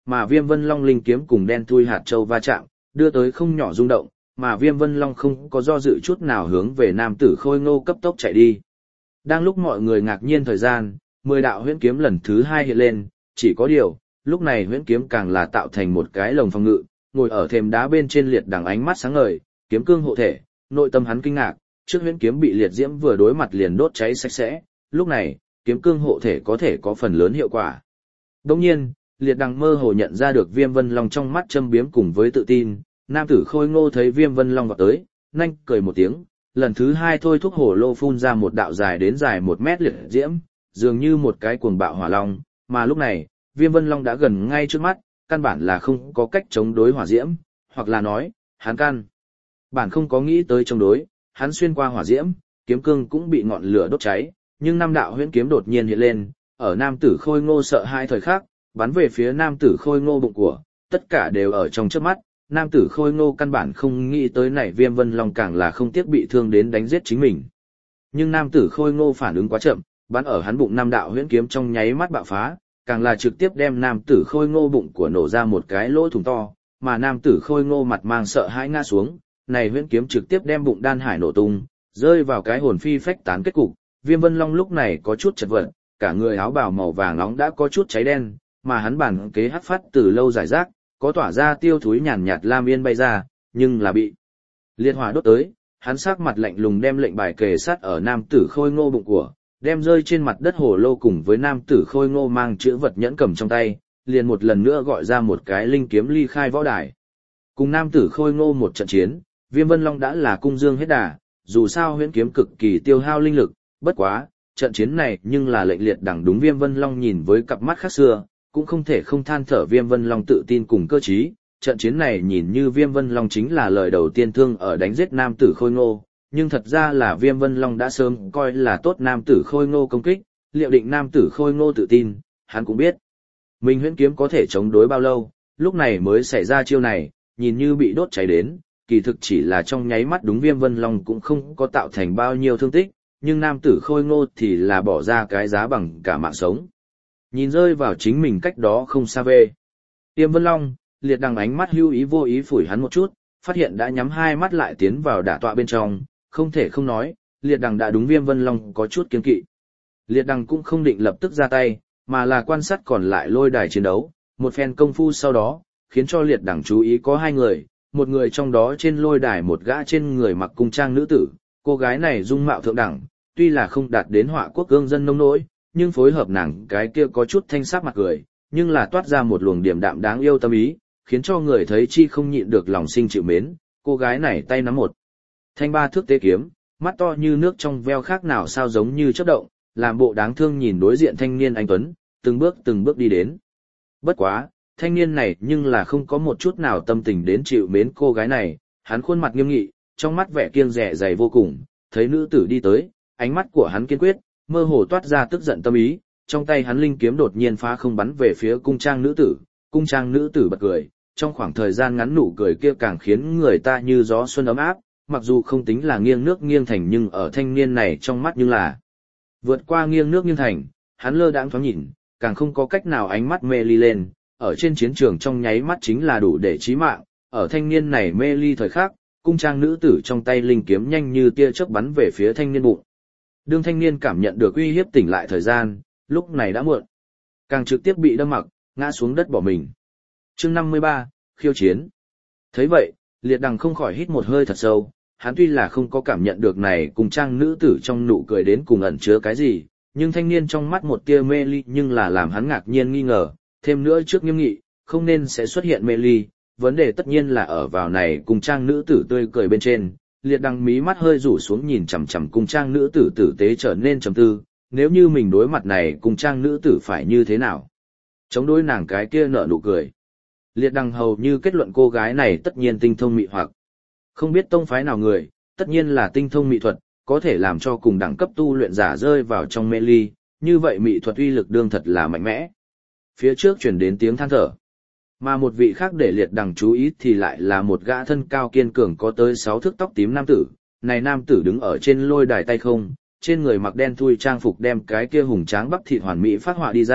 mà Viêm Vân Long linh kiếm cùng đen thui hạt châu va chạm, đưa tới không nhỏ rung động, mà Viêm Vân Long không có do dự chút nào hướng về nam tử Khôi Ngô cấp tốc chạy đi. Đang lúc mọi người ngạc nhiên thời gian, mười đạo huyễn kiếm lần thứ hai hiện lên, chỉ có điều, lúc này huyễn kiếm càng là tạo thành một cái lồng phòng ngự, ngồi ở thềm đá bên trên liệt đằng ánh mắt sáng ngời, kiếm cương hộ thể, nội tâm hắn kinh ngạc, trước huyễn kiếm bị liệt diễm vừa đối mặt liền đốt cháy sạch sẽ, lúc này, kiếm cương hộ thể có thể có phần lớn hiệu quả. Đồng nhiên, liệt đằng mơ hồ nhận ra được Viêm Vân Long trong mắt châm biếm cùng với tự tin, nam tử Khôi Ngô thấy Viêm Vân Long vào tới, nhanh cười một tiếng, lần thứ hai thôi thúc hổ lô phun ra một đạo dài đến dài một mét liệt diễm, dường như một cái cuồng bạo hỏa long, mà lúc này, Viêm Vân Long đã gần ngay trước mắt, căn bản là không có cách chống đối hỏa diễm, hoặc là nói, hắn căn bản không có nghĩ tới chống đối, hắn xuyên qua hỏa diễm, kiếm cương cũng bị ngọn lửa đốt cháy, nhưng năm đạo huyễn kiếm đột nhiên hiện lên, ở nam tử Khôi Ngô sợ hai thời khắc, bắn về phía nam tử Khôi Ngô bụng của, tất cả đều ở trong chớp mắt, nam tử Khôi Ngô căn bản không nghĩ tới này Viêm Vân Long càng là không tiếc bị thương đến đánh giết chính mình. Nhưng nam tử Khôi Ngô phản ứng quá chậm, bắn ở hắn bụng năm đạo huyễn kiếm trong nháy mắt bạo phá, càng là trực tiếp đem nam tử Khôi Ngô bụng của nổ ra một cái lỗ thủng to, mà nam tử Khôi Ngô mặt mang sợ hãi ngã xuống, này huyễn kiếm trực tiếp đem bụng đan hải nổ tung, rơi vào cái hồn phi phách tán kết cục. Viêm Vân Long lúc này có chút chật vật, cả người áo bào màu vàng nóng đã có chút cháy đen, mà hắn bản kế hắc phát từ lâu giải rác, có tỏa ra tiêu thúi nhàn nhạt lam yên bay ra, nhưng là bị liệt hỏa đốt tới, hắn sắc mặt lạnh lùng đem lệnh bài kề sát ở nam tử Khôi Ngô bụng của, đem rơi trên mặt đất hồ lô cùng với nam tử Khôi Ngô mang chữ vật nhẫn cầm trong tay, liền một lần nữa gọi ra một cái linh kiếm ly khai võ đài. Cùng nam tử Khôi Ngô một trận chiến, Viêm Vân Long đã là cung dương hết đà, dù sao huyễn kiếm cực kỳ tiêu hao linh lực, bất quá, trận chiến này nhưng là lệnh liệt đẳng đúng Viêm Vân Long nhìn với cặp mắt khác xưa, cũng không thể không than thở Viêm Vân Long tự tin cùng cơ trí. Trận chiến này nhìn như Viêm Vân Long chính là lời đầu tiên thương ở đánh giết nam tử Khôi Ngô, nhưng thật ra là Viêm Vân Long đã sớm coi là tốt nam tử Khôi Ngô công kích, liệu định nam tử Khôi Ngô tự tin, hắn cũng biết. Mình huyễn kiếm có thể chống đối bao lâu, lúc này mới xảy ra chiêu này, nhìn như bị đốt cháy đến, kỳ thực chỉ là trong nháy mắt đúng Viêm Vân Long cũng không có tạo thành bao nhiêu thương tích, nhưng nam tử Khôi Ngô thì là bỏ ra cái giá bằng cả mạng sống. Nhìn rơi vào chính mình cách đó không xa về. Viêm Vân Long, liệt đằng ánh mắt hưu ý vô ý phủi hắn một chút, phát hiện đã nhắm hai mắt lại tiến vào đả tọa bên trong, không thể không nói, liệt đằng đã đúng Viêm Vân Long có chút kiêng kỵ. Liệt đằng cũng không định lập tức ra tay, mà là quan sát còn lại lôi đài chiến đấu, một phen công phu sau đó, khiến cho liệt đằng chú ý có hai người, một người trong đó trên lôi đài một gã trên người mặc cung trang nữ tử, cô gái này dung mạo thượng đẳng, tuy là không đạt đến họa quốc cương dân nông nỗi, nhưng phối hợp nàng cái kia có chút thanh sắc mặt cười, nhưng là toát ra một luồng điềm đạm đáng yêu tâm ý, khiến cho người thấy chi không nhịn được lòng sinh chịu mến. Cô gái này tay nắm một thanh ba thước tế kiếm, mắt to như nước trong veo khác nào sao giống như chớp động, làm bộ đáng thương nhìn đối diện thanh niên anh tuấn, từng bước từng bước đi đến. Bất quá, thanh niên này nhưng là không có một chút nào tâm tình đến chịu mến cô gái này, hắn khuôn mặt nghiêm nghị, trong mắt vẻ kiêng dè dày vô cùng, thấy nữ tử đi tới, ánh mắt của hắn kiên quyết, mơ hồ toát ra tức giận tâm ý, trong tay hắn linh kiếm đột nhiên phá không bắn về phía cung trang nữ tử, cung trang nữ tử bật cười, trong khoảng thời gian ngắn nụ cười kia càng khiến người ta như gió xuân ấm áp, mặc dù không tính là nghiêng nước nghiêng thành nhưng ở thanh niên này trong mắt nhưng là vượt qua nghiêng nước nghiêng thành, hắn lơ đãng thoáng nhìn, càng không có cách nào ánh mắt mê ly lên, ở trên chiến trường trong nháy mắt chính là đủ để chí mạng, ở thanh niên này mê ly thời khắc, cung trang nữ tử trong tay linh kiếm nhanh như tia chớp bắn về phía thanh niên bụng. Đương thanh niên cảm nhận được uy hiếp tỉnh lại thời gian, lúc này đã muộn, càng trực tiếp bị đâm mặc, ngã xuống đất bỏ mình. Chương năm mươi ba, khiêu chiến. Thấy vậy, liệt đằng không khỏi hít một hơi thật sâu, hắn tuy là không có cảm nhận được này cùng trang nữ tử trong nụ cười đến cùng ẩn chứa cái gì, nhưng thanh niên trong mắt một tia mê ly nhưng là làm hắn ngạc nhiên nghi ngờ, thêm nữa trước nghiêm nghị, không nên sẽ xuất hiện mê ly, vấn đề tất nhiên là ở vào này cùng trang nữ tử tươi cười bên trên. Liệt đằng mí mắt hơi rủ xuống nhìn chằm chằm cung trang nữ tử tử tế trở nên trầm tư, nếu như mình đối mặt này cung trang nữ tử phải như thế nào? Chống đối nàng cái kia nở nụ cười. Liệt đằng hầu như kết luận cô gái này tất nhiên tinh thông mị hoặc. Không biết tông phái nào người, tất nhiên là tinh thông mị thuật, có thể làm cho cùng đẳng cấp tu luyện giả rơi vào trong mê ly, như vậy mị thuật uy lực đương thật là mạnh mẽ. Phía trước chuyển đến tiếng than thở. Mà một vị khác để liệt đằng chú ý thì lại là một gã thân cao kiên cường có tới sáu thước tóc tím nam tử. Này nam tử đứng ở trên lôi đài tay không, trên người mặc đen thui trang phục đem cái kia hùng tráng bắp thịt hoàn mỹ phát họa đi ra,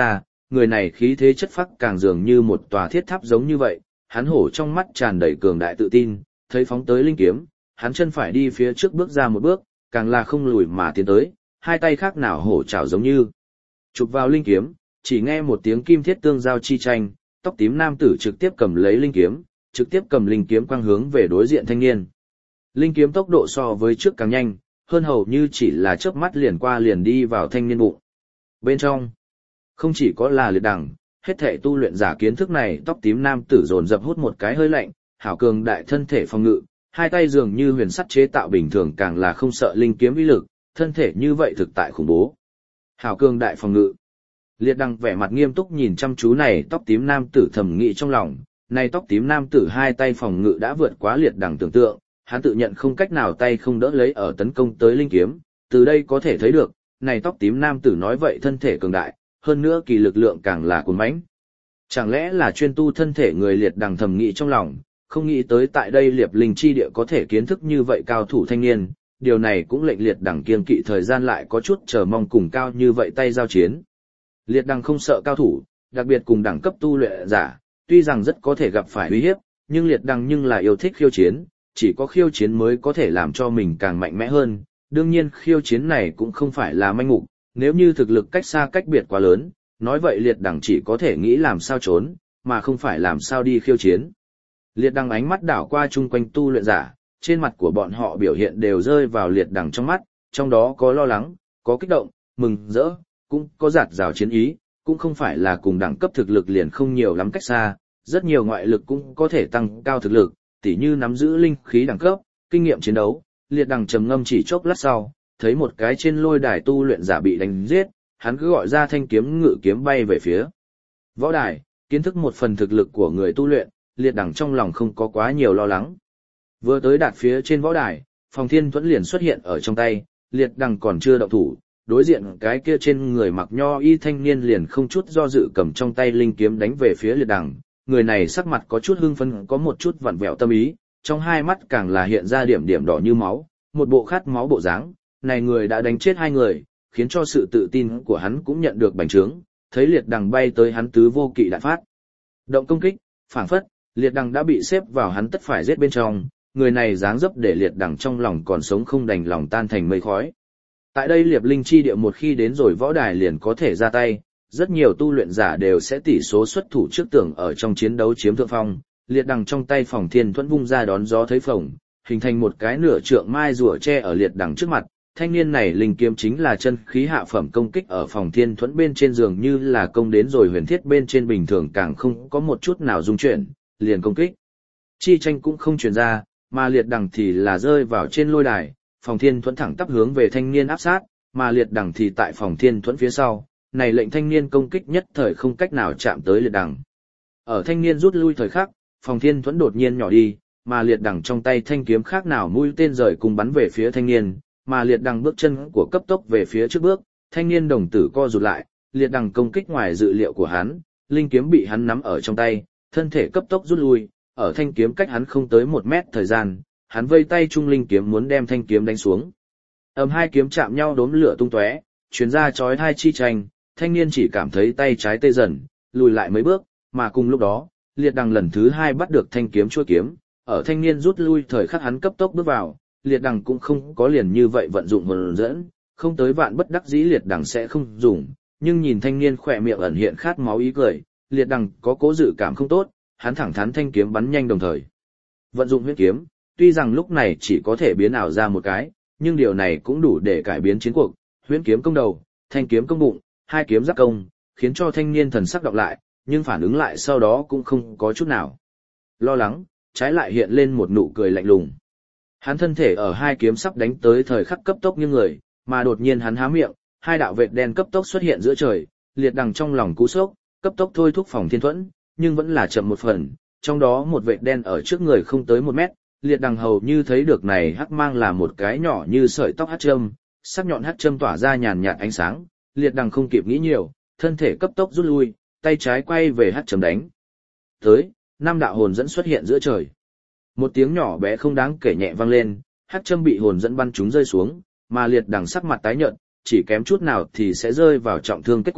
người này khí thế chất phác càng dường như một tòa thiết tháp giống như vậy, hắn hổ trong mắt tràn đầy cường đại tự tin, thấy phóng tới linh kiếm, hắn chân phải đi phía trước bước ra một bước, càng là không lùi mà tiến tới, hai tay khác nào hổ chảo giống như. Chụp vào linh kiếm, chỉ nghe một tiếng kim thiết tương giao chi tranh, tóc tím nam tử trực tiếp cầm lấy linh kiếm, trực tiếp cầm linh kiếm quang hướng về đối diện thanh niên. Linh kiếm tốc độ so với trước càng nhanh, hơn hầu như chỉ là chớp mắt liền qua liền đi vào thanh niên bụng. Bên trong, không chỉ có là liệt đẳng, hết thể tu luyện giả kiến thức này tóc tím nam tử dồn dập hút một cái hơi lạnh, hảo cường đại thân thể phòng ngự, hai tay dường như huyền sắt chế tạo bình thường càng là không sợ linh kiếm uy lực, thân thể như vậy thực tại khủng bố. Hảo cường đại phòng ngự. Liệt đằng vẻ mặt nghiêm túc nhìn chăm chú này tóc tím nam tử thầm nghĩ trong lòng, này tóc tím nam tử hai tay phòng ngự đã vượt quá liệt đằng tưởng tượng, hắn tự nhận không cách nào tay không đỡ lấy ở tấn công tới linh kiếm, từ đây có thể thấy được, này tóc tím nam tử nói vậy thân thể cường đại, hơn nữa kỳ lực lượng càng là cuồng mãnh. Chẳng lẽ là chuyên tu thân thể người liệt đằng thầm nghĩ trong lòng, không nghĩ tới tại đây liệp linh chi địa có thể kiến thức như vậy cao thủ thanh niên, điều này cũng lệnh liệt đằng kiên kỵ thời gian lại có chút chờ mong cùng cao như vậy tay giao chiến. Liệt đằng không sợ cao thủ, đặc biệt cùng đẳng cấp tu luyện giả, tuy rằng rất có thể gặp phải uy hiếp, nhưng liệt đằng nhưng là yêu thích khiêu chiến, chỉ có khiêu chiến mới có thể làm cho mình càng mạnh mẽ hơn. Đương nhiên khiêu chiến này cũng không phải là manh mục, nếu như thực lực cách xa cách biệt quá lớn, nói vậy liệt đằng chỉ có thể nghĩ làm sao trốn, mà không phải làm sao đi khiêu chiến. Liệt đằng ánh mắt đảo qua chung quanh tu luyện giả, trên mặt của bọn họ biểu hiện đều rơi vào liệt đằng trong mắt, trong đó có lo lắng, có kích động, mừng, rỡ, cũng có giạt rào chiến ý, cũng không phải là cùng đẳng cấp thực lực liền không nhiều lắm cách xa, rất nhiều ngoại lực cũng có thể tăng cao thực lực, tỉ như nắm giữ linh khí đẳng cấp, kinh nghiệm chiến đấu. Liệt đằng trầm ngâm chỉ chốc lát sau, thấy một cái trên lôi đài tu luyện giả bị đánh giết, hắn cứ gọi ra thanh kiếm ngự kiếm bay về phía võ đài, kiến thức một phần thực lực của người tu luyện, liệt đằng trong lòng không có quá nhiều lo lắng. Vừa tới đạt phía trên võ đài, Phòng Thiên Thuẫn liền xuất hiện ở trong tay, liệt đằng còn chưa động thủ, đối diện cái kia trên người mặc nho y thanh niên liền không chút do dự cầm trong tay linh kiếm đánh về phía liệt đằng, người này sắc mặt có chút hưng phấn, có một chút vặn vẹo tâm ý, trong hai mắt càng là hiện ra điểm điểm đỏ như máu, một bộ khát máu bộ dáng. Này người đã đánh chết hai người, khiến cho sự tự tin của hắn cũng nhận được bành trướng, thấy liệt đằng bay tới hắn tứ vô kỵ đại phát động công kích, phảng phất liệt đằng đã bị xếp vào hắn tất phải giết bên trong, người này dáng dấp để liệt đằng trong lòng còn sống không đành lòng tan thành mây khói. Tại đây liệp linh chi địa một khi đến rồi võ đài liền có thể ra tay, rất nhiều tu luyện giả đều sẽ tỷ số xuất thủ trước tưởng ở trong chiến đấu chiếm thượng phong, liệt đằng trong tay Phòng Thiên Thuẫn vung ra đón gió thấy phồng, hình thành một cái nửa trượng mai rùa che ở liệt đằng trước mặt. Thanh niên này linh kiếm chính là chân khí hạ phẩm công kích ở Phòng Thiên Thuẫn bên trên giường như là công đến rồi huyền thiết bên trên bình thường càng không có một chút nào dung chuyển, liền công kích. Chi tranh cũng không truyền ra, mà liệt đằng thì là rơi vào trên lôi đài, Phòng Thiên Thuẫn thẳng tắp hướng về thanh niên áp sát, mà liệt đằng thì tại Phòng Thiên Thuẫn phía sau, này lệnh thanh niên công kích nhất thời không cách nào chạm tới liệt đằng. Ở thanh niên rút lui thời khắc, Phòng Thiên Thuẫn đột nhiên nhỏ đi, mà liệt đằng trong tay thanh kiếm khác nào mũi tên rời cùng bắn về phía thanh niên, mà liệt đằng bước chân của cấp tốc về phía trước bước, thanh niên đồng tử co rụt lại, liệt đằng công kích ngoài dự liệu của hắn, linh kiếm bị hắn nắm ở trong tay, thân thể cấp tốc rút lui, ở thanh kiếm cách hắn không tới một mét thời gian, hắn vây tay trung linh kiếm muốn đem thanh kiếm đánh xuống. Ầm hai kiếm chạm nhau đốm lửa tung tóe, truyền ra chói tai chi tranh, thanh niên chỉ cảm thấy tay trái tê dần, lùi lại mấy bước, mà cùng lúc đó, liệt đằng lần thứ hai bắt được thanh kiếm chuôi kiếm, ở thanh niên rút lui thời khắc hắn cấp tốc bước vào, liệt đằng cũng không có liền như vậy vận dụng hồn dẫn, không tới vạn bất đắc dĩ liệt đằng sẽ không dùng, nhưng nhìn thanh niên khỏe miệng ẩn hiện khát máu ý cười, liệt đằng có cố dự cảm không tốt, hắn thẳng thắn thanh kiếm bắn nhanh đồng thời vận dụng huyết kiếm, tuy rằng lúc này chỉ có thể biến ảo ra một cái, nhưng điều này cũng đủ để cải biến chiến cuộc. Huyễn kiếm công đầu, thanh kiếm công bụng, hai kiếm giáp công, khiến cho thanh niên thần sắc đọc lại, nhưng phản ứng lại sau đó cũng không có chút nào lo lắng, trái lại hiện lên một nụ cười lạnh lùng. Hắn thân thể ở hai kiếm sắp đánh tới thời khắc cấp tốc như người, mà đột nhiên hắn há miệng, hai đạo vệt đen cấp tốc xuất hiện giữa trời, liệt đằng trong lòng cú sốc, cấp tốc thôi thúc Phòng Thiên Thuẫn, nhưng vẫn là chậm một phần, trong đó một vệt đen ở trước người không tới một mét, liệt đằng hầu như thấy được này hắc mang là một cái nhỏ như sợi tóc hắc châm, sắc nhọn hắc châm tỏa ra nhàn nhạt ánh sáng, liệt đằng không kịp nghĩ nhiều, thân thể cấp tốc rút lui, tay trái quay về hắc châm đánh tới, năm đạo hồn dẫn xuất hiện giữa trời. Một tiếng nhỏ bé không đáng kể nhẹ vang lên, hắc châm bị hồn dẫn bắn chúng rơi xuống, mà liệt đằng sắc mặt tái nhợt, chỉ kém chút nào thì sẽ rơi vào trọng thương kết cục,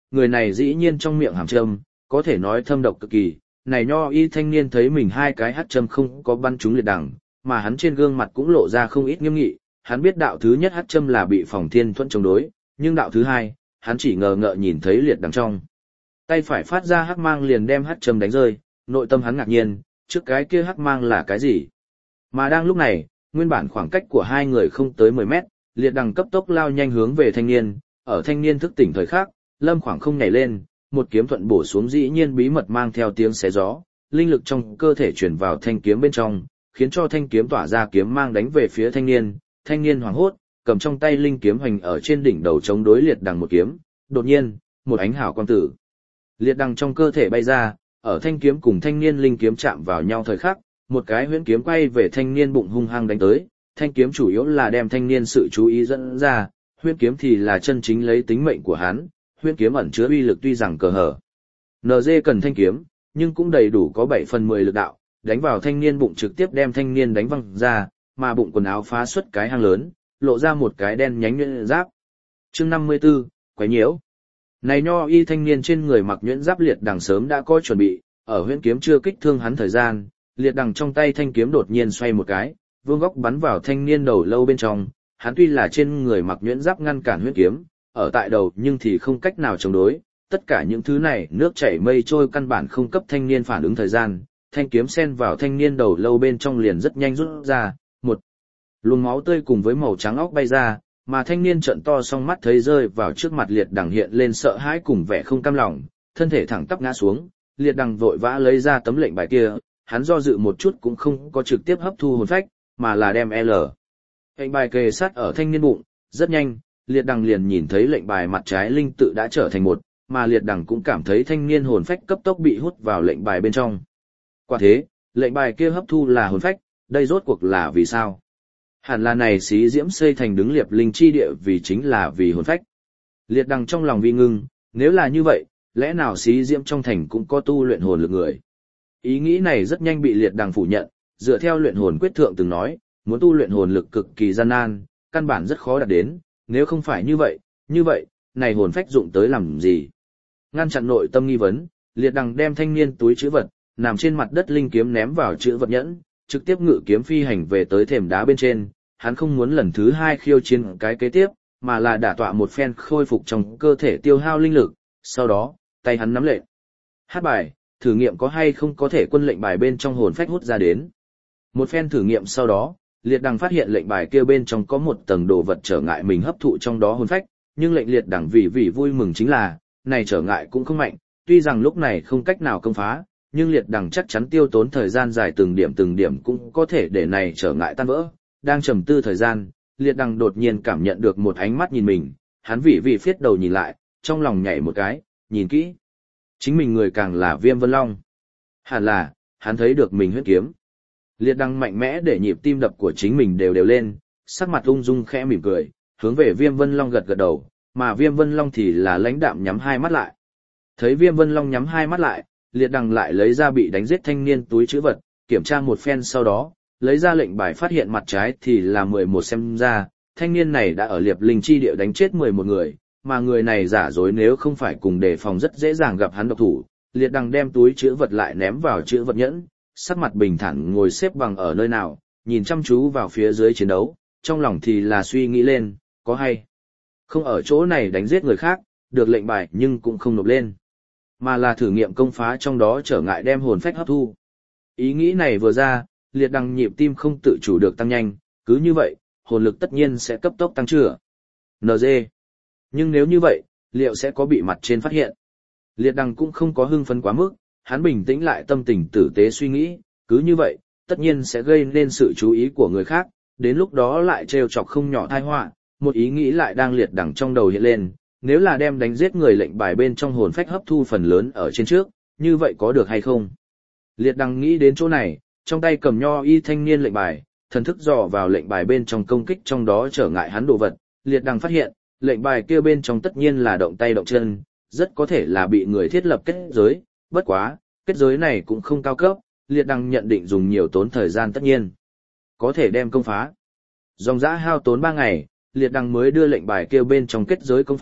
người này dĩ nhiên trong miệng hàm châm, có thể nói thâm độc cực kỳ. Này nho y thanh niên thấy mình hai cái hắc châm không có bắn trúng liệt đằng, mà hắn trên gương mặt cũng lộ ra không ít nghiêm nghị, hắn biết đạo thứ nhất hắc châm là bị phòng thiên thuẫn chống đối, nhưng đạo thứ hai, hắn chỉ ngờ ngợ nhìn thấy liệt đằng trong. Tay phải phát ra hắc mang liền đem hắc châm đánh rơi, nội tâm hắn ngạc nhiên, trước cái kia hắc mang là cái gì? Mà đang lúc này, nguyên bản khoảng cách của hai người không tới mười mét, liệt đằng cấp tốc lao nhanh hướng về thanh niên, ở thanh niên thức tỉnh thời khắc, Lâm Khoảng không nhảy lên, một kiếm thuận bổ xuống dĩ nhiên bí mật mang theo tiếng xé gió, linh lực trong cơ thể chuyển vào thanh kiếm bên trong, khiến cho thanh kiếm tỏa ra kiếm mang đánh về phía thanh niên, thanh niên hoảng hốt, cầm trong tay linh kiếm hoành ở trên đỉnh đầu chống đối liệt đằng một kiếm, đột nhiên, một ánh hào quang tử liệt đằng trong cơ thể bay ra, ở thanh kiếm cùng thanh niên linh kiếm chạm vào nhau thời khắc, một cái huyễn kiếm quay về thanh niên bụng hung hăng đánh tới, thanh kiếm chủ yếu là đem thanh niên sự chú ý dẫn ra, huyễn kiếm thì là chân chính lấy tính mệnh của hắn, huyễn kiếm ẩn chứa uy lực tuy rằng cờ hở. en giê cần thanh kiếm, nhưng cũng đầy đủ có bảy phần mười lực đạo, đánh vào thanh niên bụng trực tiếp đem thanh niên đánh văng ra, mà bụng quần áo phá xuất cái hang lớn, lộ ra một cái đen nhánh nhuyễn giáp. Chương năm mươi tư, quấy nhiễu. Này nho y thanh niên trên người mặc nhuyễn giáp liệt đằng sớm đã có chuẩn bị, ở huyễn kiếm chưa kích thương hắn thời gian, liệt đằng trong tay thanh kiếm đột nhiên xoay một cái, vương góc bắn vào thanh niên đầu lâu bên trong, hắn tuy là trên người mặc nhuyễn giáp ngăn cản huyễn kiếm, ở tại đầu nhưng thì không cách nào chống đối, tất cả những thứ này nước chảy mây trôi căn bản không cấp thanh niên phản ứng thời gian, thanh kiếm xen vào thanh niên đầu lâu bên trong liền rất nhanh rút ra, một luồng máu tươi cùng với màu trắng óc bay ra, mà thanh niên trợn to song mắt thấy rơi vào trước mặt liệt đằng hiện lên sợ hãi cùng vẻ không cam lòng, thân thể thẳng tắp ngã xuống, liệt đằng vội vã lấy ra tấm lệnh bài kia, hắn do dự một chút cũng không có trực tiếp hấp thu hồn phách, mà là đem L. Lệnh bài kề sát ở thanh niên bụng, rất nhanh, liệt đằng liền nhìn thấy lệnh bài mặt trái linh tự đã trở thành một, mà liệt đằng cũng cảm thấy thanh niên hồn phách cấp tốc bị hút vào lệnh bài bên trong. Quả thế, lệnh bài kia hấp thu là hồn phách, đây rốt cuộc là vì sao? Hẳn là này xí diễm xây thành đứng liệp linh chi địa vì chính là vì hồn phách. Liệt đằng trong lòng vi ngưng, nếu là như vậy, lẽ nào xí diễm trong thành cũng có tu luyện hồn lực người? Ý nghĩ này rất nhanh bị liệt đằng phủ nhận, dựa theo luyện hồn quyết thượng từng nói, muốn tu luyện hồn lực cực kỳ gian nan, căn bản rất khó đạt đến, nếu không phải như vậy, như vậy, này hồn phách dụng tới làm gì? Ngăn chặn nội tâm nghi vấn, liệt đằng đem thanh niên túi trữ vật, nằm trên mặt đất linh kiếm ném vào trữ vật nhẫn, trực tiếp ngự kiếm phi hành về tới thềm đá bên trên, hắn không muốn lần thứ hai khiêu chiến cái kế tiếp, mà là đả tọa một phen khôi phục trong cơ thể tiêu hao linh lực, sau đó, tay hắn nắm lệnh. Hát bài, thử nghiệm có hay không có thể quân lệnh bài bên trong hồn phách hút ra đến. Một phen thử nghiệm sau đó, liệt đằng phát hiện lệnh bài kia bên trong có một tầng đồ vật trở ngại mình hấp thụ trong đó hồn phách, nhưng lệnh liệt đằng vì vì vui mừng chính là, này trở ngại cũng không mạnh, tuy rằng lúc này không cách nào công phá, nhưng liệt đằng chắc chắn tiêu tốn thời gian dài từng điểm từng điểm cũng có thể để này trở ngại tan vỡ. Đang trầm tư thời gian, liệt đằng đột nhiên cảm nhận được một ánh mắt nhìn mình, hắn vị vị phiết đầu nhìn lại, trong lòng nhảy một cái, nhìn kỹ. Chính mình người càng là Viêm Vân Long. Hẳn là, hắn thấy được mình huyết kiếm. Liệt đằng mạnh mẽ để nhịp tim đập của chính mình đều đều lên, sắc mặt ung dung khẽ mỉm cười, hướng về Viêm Vân Long gật gật đầu, mà Viêm Vân Long thì là lãnh đạm nhắm hai mắt lại. Thấy Viêm Vân Long nhắm hai mắt lại, liệt đằng lại lấy ra bị đánh giết thanh niên túi trữ vật, kiểm tra một phen sau đó, lấy ra lệnh bài phát hiện mặt trái thì là mười một xem ra, thanh niên này đã ở liệp linh chi địa đánh chết mười một người, mà người này giả dối nếu không phải cùng đề phòng rất dễ dàng gặp hắn độc thủ. Liệt đằng đem túi trữ vật lại ném vào trữ vật nhẫn, sắc mặt bình thản ngồi xếp bằng ở nơi nào, nhìn chăm chú vào phía dưới chiến đấu, trong lòng thì là suy nghĩ lên, có hay không ở chỗ này đánh giết người khác, được lệnh bài nhưng cũng không nộp lên, mà là thử nghiệm công phá trong đó trở ngại đem hồn phách hấp thu. Ý nghĩ này vừa ra, liệt đằng nhịp tim không tự chủ được tăng nhanh, cứ như vậy, hồn lực tất nhiên sẽ cấp tốc tăng trưởng. en giê. Nhưng nếu như vậy, liệu sẽ có bị mặt trên phát hiện? Liệt đằng cũng không có hưng phấn quá mức, hắn bình tĩnh lại tâm tình tử tế suy nghĩ, cứ như vậy, tất nhiên sẽ gây nên sự chú ý của người khác, đến lúc đó lại trêu chọc không nhỏ tai họa. Một ý nghĩ lại đang liệt đằng trong đầu hiện lên, nếu là đem đánh giết người lệnh bài bên trong hồn phách hấp thu phần lớn ở trên trước, như vậy có được hay không? Liệt đằng nghĩ đến chỗ này, trong tay cầm nho y thanh niên lệnh bài, thần thức dò vào lệnh bài bên trong công kích trong đó trở ngại hắn đồ vật, liệt đằng phát hiện, lệnh bài kia bên trong tất nhiên là động tay động chân, rất có thể là bị người thiết lập kết giới, bất quá, kết giới này cũng không cao cấp, liệt đằng nhận định dùng nhiều tốn thời gian tất nhiên có thể đem công phá. Dòng dã hao tốn ba ngày, liệt đằng mới đưa lệnh bài kia bên trong kết giới công phá,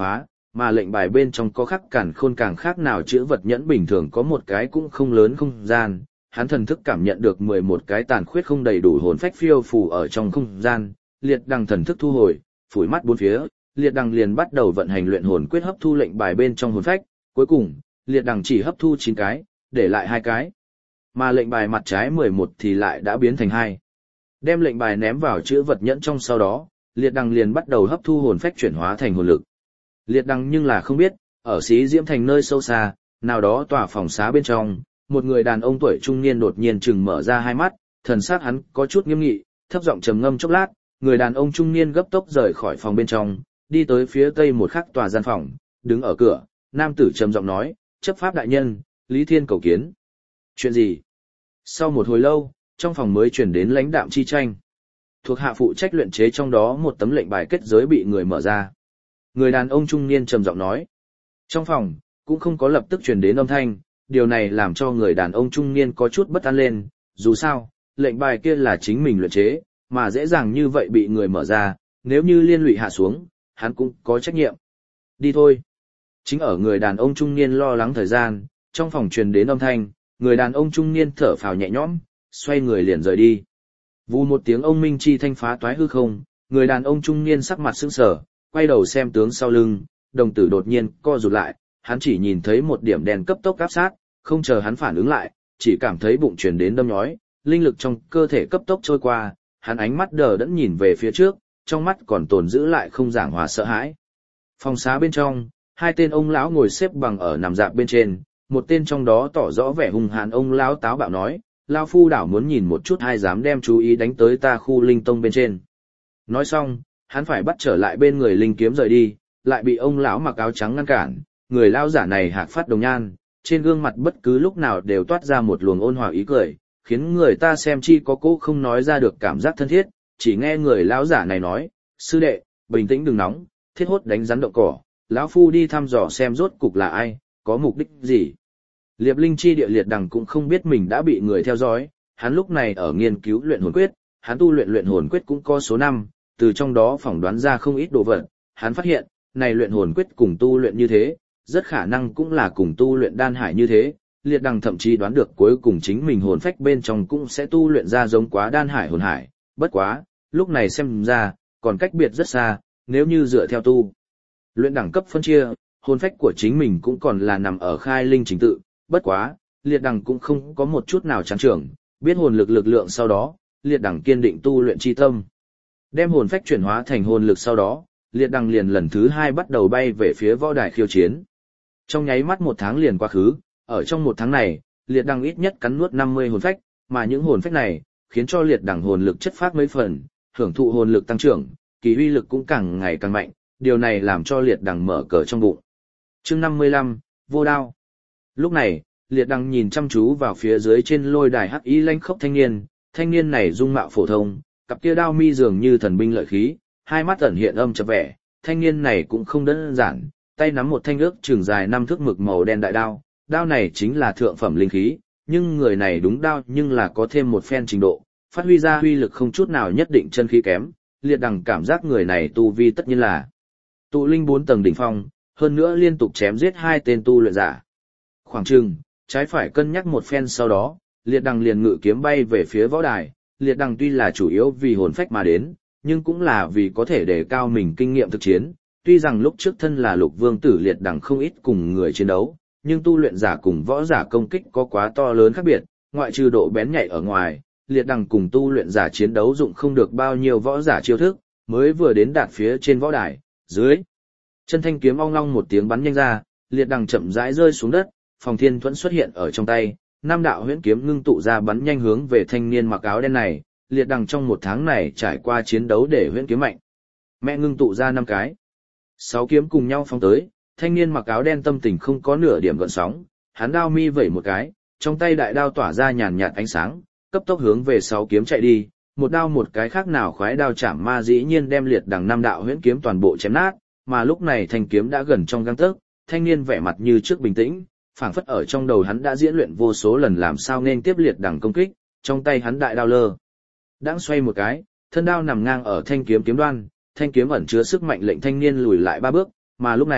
mà lệnh bài bên trong có khắc càn khôn càng khác nào chữ vật nhẫn bình thường có một cái cũng không lớn không gian, hắn thần thức cảm nhận được mười một cái tàn khuyết không đầy đủ hồn phách phiêu phù ở trong không gian, liệt đằng thần thức thu hồi, phủi mắt bốn phía, liệt đằng liền bắt đầu vận hành luyện hồn quyết hấp thu lệnh bài bên trong hồn phách, cuối cùng, liệt đằng chỉ hấp thu chín cái, để lại hai cái. Mà lệnh bài mặt trái mười một thì lại đã biến thành hai. Đem lệnh bài ném vào chữ vật nhẫn trong sau đó, liệt đằng liền bắt đầu hấp thu hồn phách chuyển hóa thành hồn lực. Liệt đằng nhưng là không biết, ở xí diễm thành nơi sâu xa, nào đó tòa phòng xá bên trong, một người đàn ông tuổi trung niên đột nhiên chừng mở ra hai mắt, thần sắc hắn có chút nghiêm nghị, thấp giọng trầm ngâm chốc lát, người đàn ông trung niên gấp tốc rời khỏi phòng bên trong, đi tới phía tây một khắc tòa gian phòng, đứng ở cửa, nam tử trầm giọng nói, chấp pháp đại nhân, Lý Thiên cầu kiến. Chuyện gì? Sau một hồi lâu, trong phòng mới chuyển đến lãnh đạm chi tranh. Thuộc hạ phụ trách luyện chế trong đó một tấm lệnh bài kết giới bị người mở ra. Người đàn ông trung niên trầm giọng nói. Trong phòng, cũng không có lập tức truyền đến âm thanh, điều này làm cho người đàn ông trung niên có chút bất an lên, dù sao, lệnh bài kia là chính mình luyện chế, mà dễ dàng như vậy bị người mở ra, nếu như liên lụy hạ xuống, hắn cũng có trách nhiệm. Đi thôi. Chính ở người đàn ông trung niên lo lắng thời gian, trong phòng truyền đến âm thanh, người đàn ông trung niên thở phào nhẹ nhõm, xoay người liền rời đi. Vù một tiếng ông minh chi thanh phá toái hư không, người đàn ông trung niên sắc mặt sững sờ, quay đầu xem tướng sau lưng, đồng tử đột nhiên co rụt lại, hắn chỉ nhìn thấy một điểm đèn cấp tốc áp sát, không chờ hắn phản ứng lại, chỉ cảm thấy bụng truyền đến đâm nhói, linh lực trong cơ thể cấp tốc trôi qua, hắn ánh mắt đờ đẫn nhìn về phía trước, trong mắt còn tồn giữ lại không giảng hòa sợ hãi. Phòng xá bên trong, hai tên ông lão ngồi xếp bằng ở nằm dạp bên trên, một tên trong đó tỏ rõ vẻ hung hãn, ông lão táo bạo nói, lão phu đảo muốn nhìn một chút ai dám đem chú ý đánh tới ta khu linh tông bên trên. Nói xong, hắn phải bắt trở lại bên người linh kiếm rời đi, lại bị ông lão mặc áo trắng ngăn cản, người lão giả này hạc phát đồng nhan, trên gương mặt bất cứ lúc nào đều toát ra một luồng ôn hòa ý cười, khiến người ta xem chi có cố không nói ra được cảm giác thân thiết, chỉ nghe người lão giả này nói, sư đệ, bình tĩnh đừng nóng, thiết hốt đánh rắn động cỏ, lão phu đi thăm dò xem rốt cục là ai, có mục đích gì. Liệp Linh chi địa liệt đằng cũng không biết mình đã bị người theo dõi, hắn lúc này ở nghiên cứu luyện hồn quyết, hắn tu luyện luyện hồn quyết cũng có số năm, từ trong đó phỏng đoán ra không ít đồ vật, hắn phát hiện, này luyện hồn quyết cùng tu luyện như thế, rất khả năng cũng là cùng tu luyện đan hải như thế, liệt đằng thậm chí đoán được cuối cùng chính mình hồn phách bên trong cũng sẽ tu luyện ra giống quá đan hải hồn hải, bất quá, lúc này xem ra, còn cách biệt rất xa, nếu như dựa theo tu luyện đẳng cấp phân chia, hồn phách của chính mình cũng còn là nằm ở khai linh chính tự, bất quá, liệt đằng cũng không có một chút nào trắng trưởng, biết hồn lực lực lượng sau đó, liệt đằng kiên định tu luyện chi tâm. Đem hồn phách chuyển hóa thành hồn lực sau đó, liệt đằng liền lần thứ hai bắt đầu bay về phía võ đài khiêu chiến. Trong nháy mắt một tháng liền qua khứ, ở trong một tháng này, liệt đằng ít nhất cắn nuốt năm mươi hồn phách, mà những hồn phách này, khiến cho liệt đằng hồn lực chất phát mấy phần, hưởng thụ hồn lực tăng trưởng, kỳ uy lực cũng càng ngày càng mạnh, điều này làm cho liệt đằng mở cờ trong bụng. Chương năm mươi lăm, vô đao. Lúc này, liệt đằng nhìn chăm chú vào phía dưới trên lôi đài hắc y lanh khốc thanh niên, thanh niên này dung mạo phổ thông, cặp kia đao mi dường như thần binh lợi khí, hai mắt ẩn hiện âm chập vẻ, thanh niên này cũng không đơn giản, tay nắm một thanh ước trường dài năm thước mực màu đen đại đao, đao này chính là thượng phẩm linh khí, nhưng người này đúng đao nhưng là có thêm một phen trình độ, phát huy ra huy lực không chút nào nhất định chân khí kém, liệt đằng cảm giác người này tu vi tất nhiên là tụ linh bốn tầng đỉnh phong, hơn nữa liên tục chém giết hai tên tu luyện giả. Khoảng chừng, trái phải cân nhắc một phen sau đó, liệt đằng liền ngự kiếm bay về phía võ đài, liệt đằng tuy là chủ yếu vì hồn phách mà đến, nhưng cũng là vì có thể đề cao mình kinh nghiệm thực chiến, tuy rằng lúc trước thân là lục vương tử liệt đằng không ít cùng người chiến đấu, nhưng tu luyện giả cùng võ giả công kích có quá to lớn khác biệt, ngoại trừ độ bén nhạy ở ngoài, liệt đằng cùng tu luyện giả chiến đấu dụng không được bao nhiêu võ giả chiêu thức, mới vừa đến đạt phía trên võ đài, dưới chân thanh kiếm ong long một tiếng bắn nhanh ra, liệt đằng chậm rãi rơi xuống đất, phòng thiên thuẫn xuất hiện ở trong tay, năm đạo huyễn kiếm ngưng tụ ra bắn nhanh hướng về thanh niên mặc áo đen này, liệt đằng trong một tháng này trải qua chiến đấu để huyễn kiếm mạnh mẹ ngưng tụ ra năm cái, sáu kiếm cùng nhau phóng tới, thanh niên mặc áo đen tâm tình không có nửa điểm gợn sóng, hắn đao mi vẩy một cái, trong tay đại đao tỏa ra nhàn nhạt ánh sáng, cấp tốc hướng về sáu kiếm chạy đi, một đao một cái khác nào khoái đao chạm ma dĩ nhiên đem liệt đằng năm đạo huyễn kiếm toàn bộ chém nát, mà lúc này thanh kiếm đã gần trong gang tấc, thanh niên vẻ mặt như trước bình tĩnh, phảng phất ở trong đầu hắn đã diễn luyện vô số lần làm sao nên tiếp liệt đằng công kích, trong tay hắn đại đao lơ đãng xoay một cái, thân đao nằm ngang ở thanh kiếm kiếm đoan, thanh kiếm ẩn chứa sức mạnh lệnh thanh niên lùi lại ba bước, mà lúc này,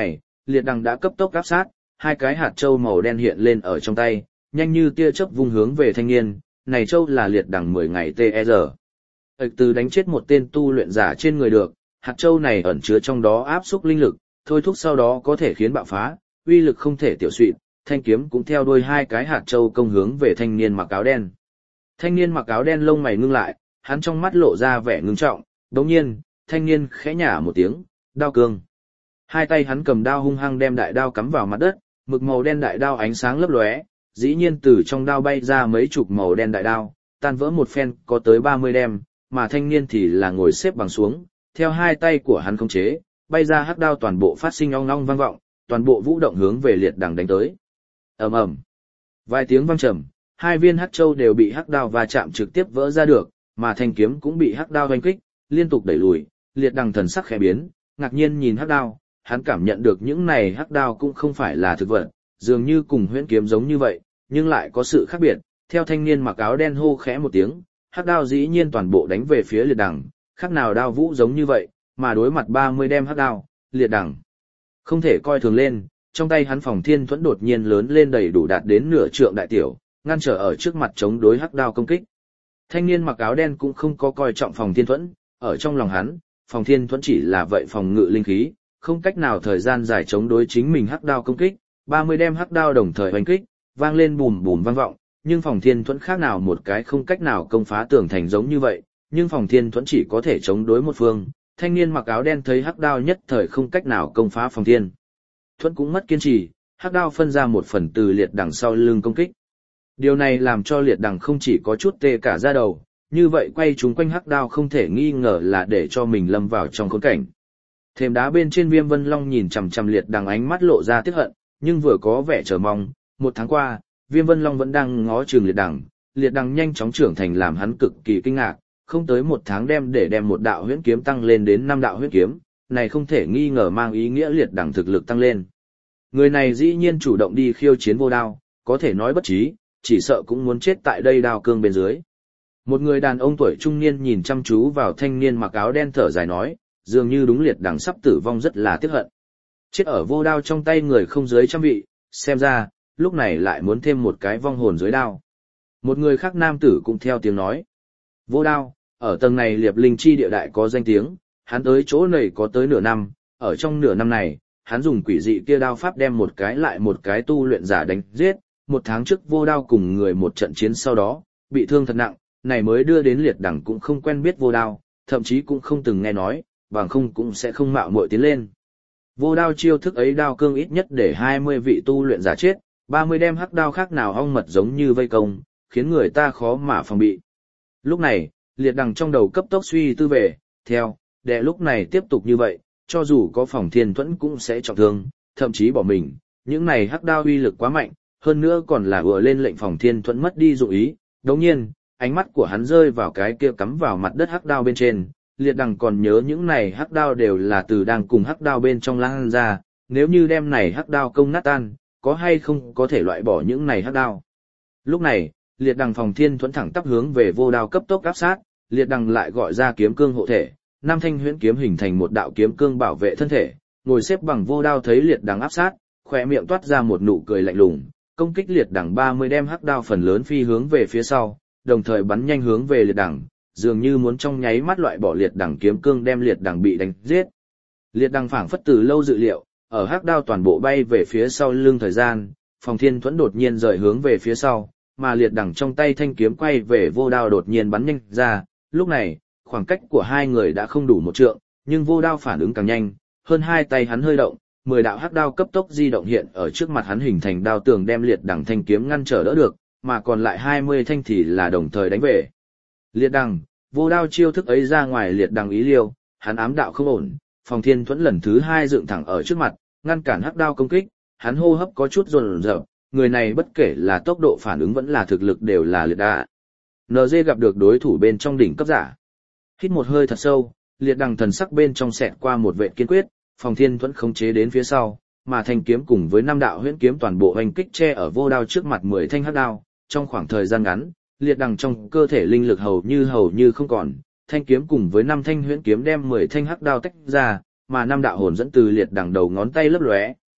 liệt đằng đã cấp tốc áp sát, hai cái hạt châu màu đen hiện lên ở trong tay, nhanh như tia chớp vung hướng về thanh niên, này châu là liệt đằng mười ngày tê e rờ. Ịch từ đánh chết một tên tu luyện giả trên người được, hạt châu này ẩn chứa trong đó áp xúc linh lực, thôi thúc sau đó có thể khiến bạo phá, uy lực không thể tiểu suỵt, thanh kiếm cũng theo đuôi hai cái hạt châu công hướng về thanh niên mặc áo đen. Thanh niên mặc áo đen lông mày ngưng lại, hắn trong mắt lộ ra vẻ ngưng trọng, đồng nhiên, thanh niên khẽ nhả một tiếng, đao cương. Hai tay hắn cầm đao hung hăng đem đại đao cắm vào mặt đất, mực màu đen đại đao ánh sáng lấp lóe, dĩ nhiên từ trong đao bay ra mấy chục màu đen đại đao, tan vỡ một phen có tới ba mươi đem, mà thanh niên thì là ngồi xếp bằng xuống, theo hai tay của hắn khống chế, bay ra hắc đao toàn bộ phát sinh ong ong vang vọng, toàn bộ vũ động hướng về liệt đằng đánh tới. Ầm ầm. Vài tiếng vang trầm, hai viên hắc châu đều bị hắc đao va chạm trực tiếp vỡ ra được, mà thanh kiếm cũng bị hắc đao đánh kích, liên tục đẩy lùi, liệt đằng thần sắc khẽ biến, ngạc nhiên nhìn hắc đao, hắn cảm nhận được những này hắc đao cũng không phải là thực vật, dường như cùng huyễn kiếm giống như vậy, nhưng lại có sự khác biệt. Theo thanh niên mặc áo đen hô khẽ một tiếng, hắc đao dĩ nhiên toàn bộ đánh về phía liệt đằng, khác nào đao vũ giống như vậy, mà đối mặt ba mươi đem hắc đao, liệt đằng không thể coi thường lên, trong tay hắn phòng thiên thuẫn đột nhiên lớn lên đầy đủ đạt đến nửa trượng đại tiểu, ngăn trở ở trước mặt chống đối hắc đao công kích. Thanh niên mặc áo đen cũng không có coi trọng phòng thiên thuẫn, ở trong lòng hắn, phòng thiên thuẫn chỉ là vậy phòng ngự linh khí, không cách nào thời gian dài chống đối chính mình hắc đao công kích, ba mươi đem hắc đao đồng thời hoành kích, vang lên bùm bùm vang vọng, nhưng phòng thiên thuẫn khác nào một cái không cách nào công phá tường thành giống như vậy, nhưng phòng thiên thuẫn chỉ có thể chống đối một phương. Thanh niên mặc áo đen thấy hắc đao nhất thời không cách nào công phá phòng thiên thuẫn cũng mất kiên trì, hắc đao phân ra một phần từ liệt đằng sau lưng công kích. Điều này làm cho liệt đằng không chỉ có chút tê cả da đầu, như vậy quay chúng quanh hắc đao không thể nghi ngờ là để cho mình lâm vào trong khốn cảnh. Thềm đá bên trên Viêm Vân Long nhìn chằm chằm liệt đằng ánh mắt lộ ra tiếc hận, nhưng vừa có vẻ chờ mong. Một tháng qua, Viêm Vân Long vẫn đang ngó chừng liệt đằng, liệt đằng nhanh chóng trưởng thành làm hắn cực kỳ kinh ngạc, không tới một tháng đem để đem một đạo huyễn kiếm tăng lên đến năm đạo huyễn kiếm, này không thể nghi ngờ mang ý nghĩa liệt đằng thực lực tăng lên. Người này dĩ nhiên chủ động đi khiêu chiến vô đao, có thể nói bất trí, chỉ sợ cũng muốn chết tại đây đao cương bên dưới. Một người đàn ông tuổi trung niên nhìn chăm chú vào thanh niên mặc áo đen thở dài nói, dường như đúng liệt đằng sắp tử vong rất là tiếc hận. Chết ở vô đao trong tay người không dưới trăm vị, xem ra, lúc này lại muốn thêm một cái vong hồn dưới đao. Một người khác nam tử cũng theo tiếng nói. Vô đao, ở tầng này liệp linh chi địa đại có danh tiếng, hắn tới chỗ này có tới nửa năm, ở trong nửa năm này, hắn dùng quỷ dị kia đao pháp đem một cái lại một cái tu luyện giả đánh giết, một tháng trước vô đao cùng người một trận chiến sau đó, bị thương thật nặng, này mới đưa đến liệt đằng cũng không quen biết vô đao, thậm chí cũng không từng nghe nói, bằng không cũng sẽ không mạo muội tiến lên. Vô đao chiêu thức ấy đao cương ít nhất để hai mươi vị tu luyện giả chết, ba mươi đem hắc đao khác nào ong mật giống như vây công, khiến người ta khó mà phòng bị. Lúc này, liệt đằng trong đầu cấp tốc suy tư về, theo, để lúc này tiếp tục như vậy, cho dù có phòng thiên thuẫn cũng sẽ trọng thương, thậm chí bỏ mình, những này hắc đao uy lực quá mạnh, hơn nữa còn là vừa lên lệnh phòng thiên thuẫn mất đi dụng ý. Đồng nhiên, ánh mắt của hắn rơi vào cái kia cắm vào mặt đất hắc đao bên trên, liệt đằng còn nhớ những này hắc đao đều là từ đang cùng hắc đao bên trong lan ra, nếu như đem này hắc đao công nát tan, có hay không có thể loại bỏ những này hắc đao. Lúc này, liệt đằng phòng thiên thuẫn thẳng tắp hướng về vô đao cấp tốc áp sát, liệt đằng lại gọi ra kiếm cương hộ thể, năm thanh huyễn kiếm hình thành một đạo kiếm cương bảo vệ thân thể, ngồi xếp bằng vô đao thấy liệt đằng áp sát, khỏe miệng toát ra một nụ cười lạnh lùng, công kích liệt đằng ba mươi đem hắc đao phần lớn phi hướng về phía sau, đồng thời bắn nhanh hướng về liệt đằng, dường như muốn trong nháy mắt loại bỏ liệt đằng kiếm cương đem liệt đằng bị đánh giết. Liệt đằng phảng phất từ lâu dự liệu, ở hắc đao toàn bộ bay về phía sau lưng thời gian, phòng thiên thuẫn đột nhiên rời hướng về phía sau, mà liệt đằng trong tay thanh kiếm quay về vô đao đột nhiên bắn nhanh ra, lúc này, khoảng cách của hai người đã không đủ một trượng, nhưng vô đao phản ứng càng nhanh, hơn hai tay hắn hơi động, mười đạo hắc đao cấp tốc di động hiện ở trước mặt hắn hình thành đao tường đem liệt đằng thanh kiếm ngăn trở đỡ được, mà còn lại hai mươi thanh thì là đồng thời đánh về. Liệt đằng, vô đao chiêu thức ấy ra ngoài liệt đằng ý liêu, hắn ám đạo không ổn, phòng thiên thuẫn lần thứ hai dựng thẳng ở trước mặt, ngăn cản hắc đao công kích, hắn hô hấp có chút run rợn, người này bất kể là tốc độ phản ứng vẫn là thực lực đều là liệt đà. en giê gặp được đối thủ bên trong đỉnh cấp giả. Hít một hơi thật sâu, liệt đằng thần sắc bên trong xẹt qua một vệ kiên quyết, phòng thiên thuẫn khống chế đến phía sau, mà thanh kiếm cùng với năm đạo huyễn kiếm toàn bộ hoành kích che ở vô đao trước mặt mười thanh hắc đao, trong khoảng thời gian ngắn, liệt đằng trong cơ thể linh lực hầu như hầu như không còn, thanh kiếm cùng với năm thanh huyễn kiếm đem mười thanh hắc đao tách ra, mà năm đạo hồn dẫn từ liệt đằng đầu ngón tay lấp lóe,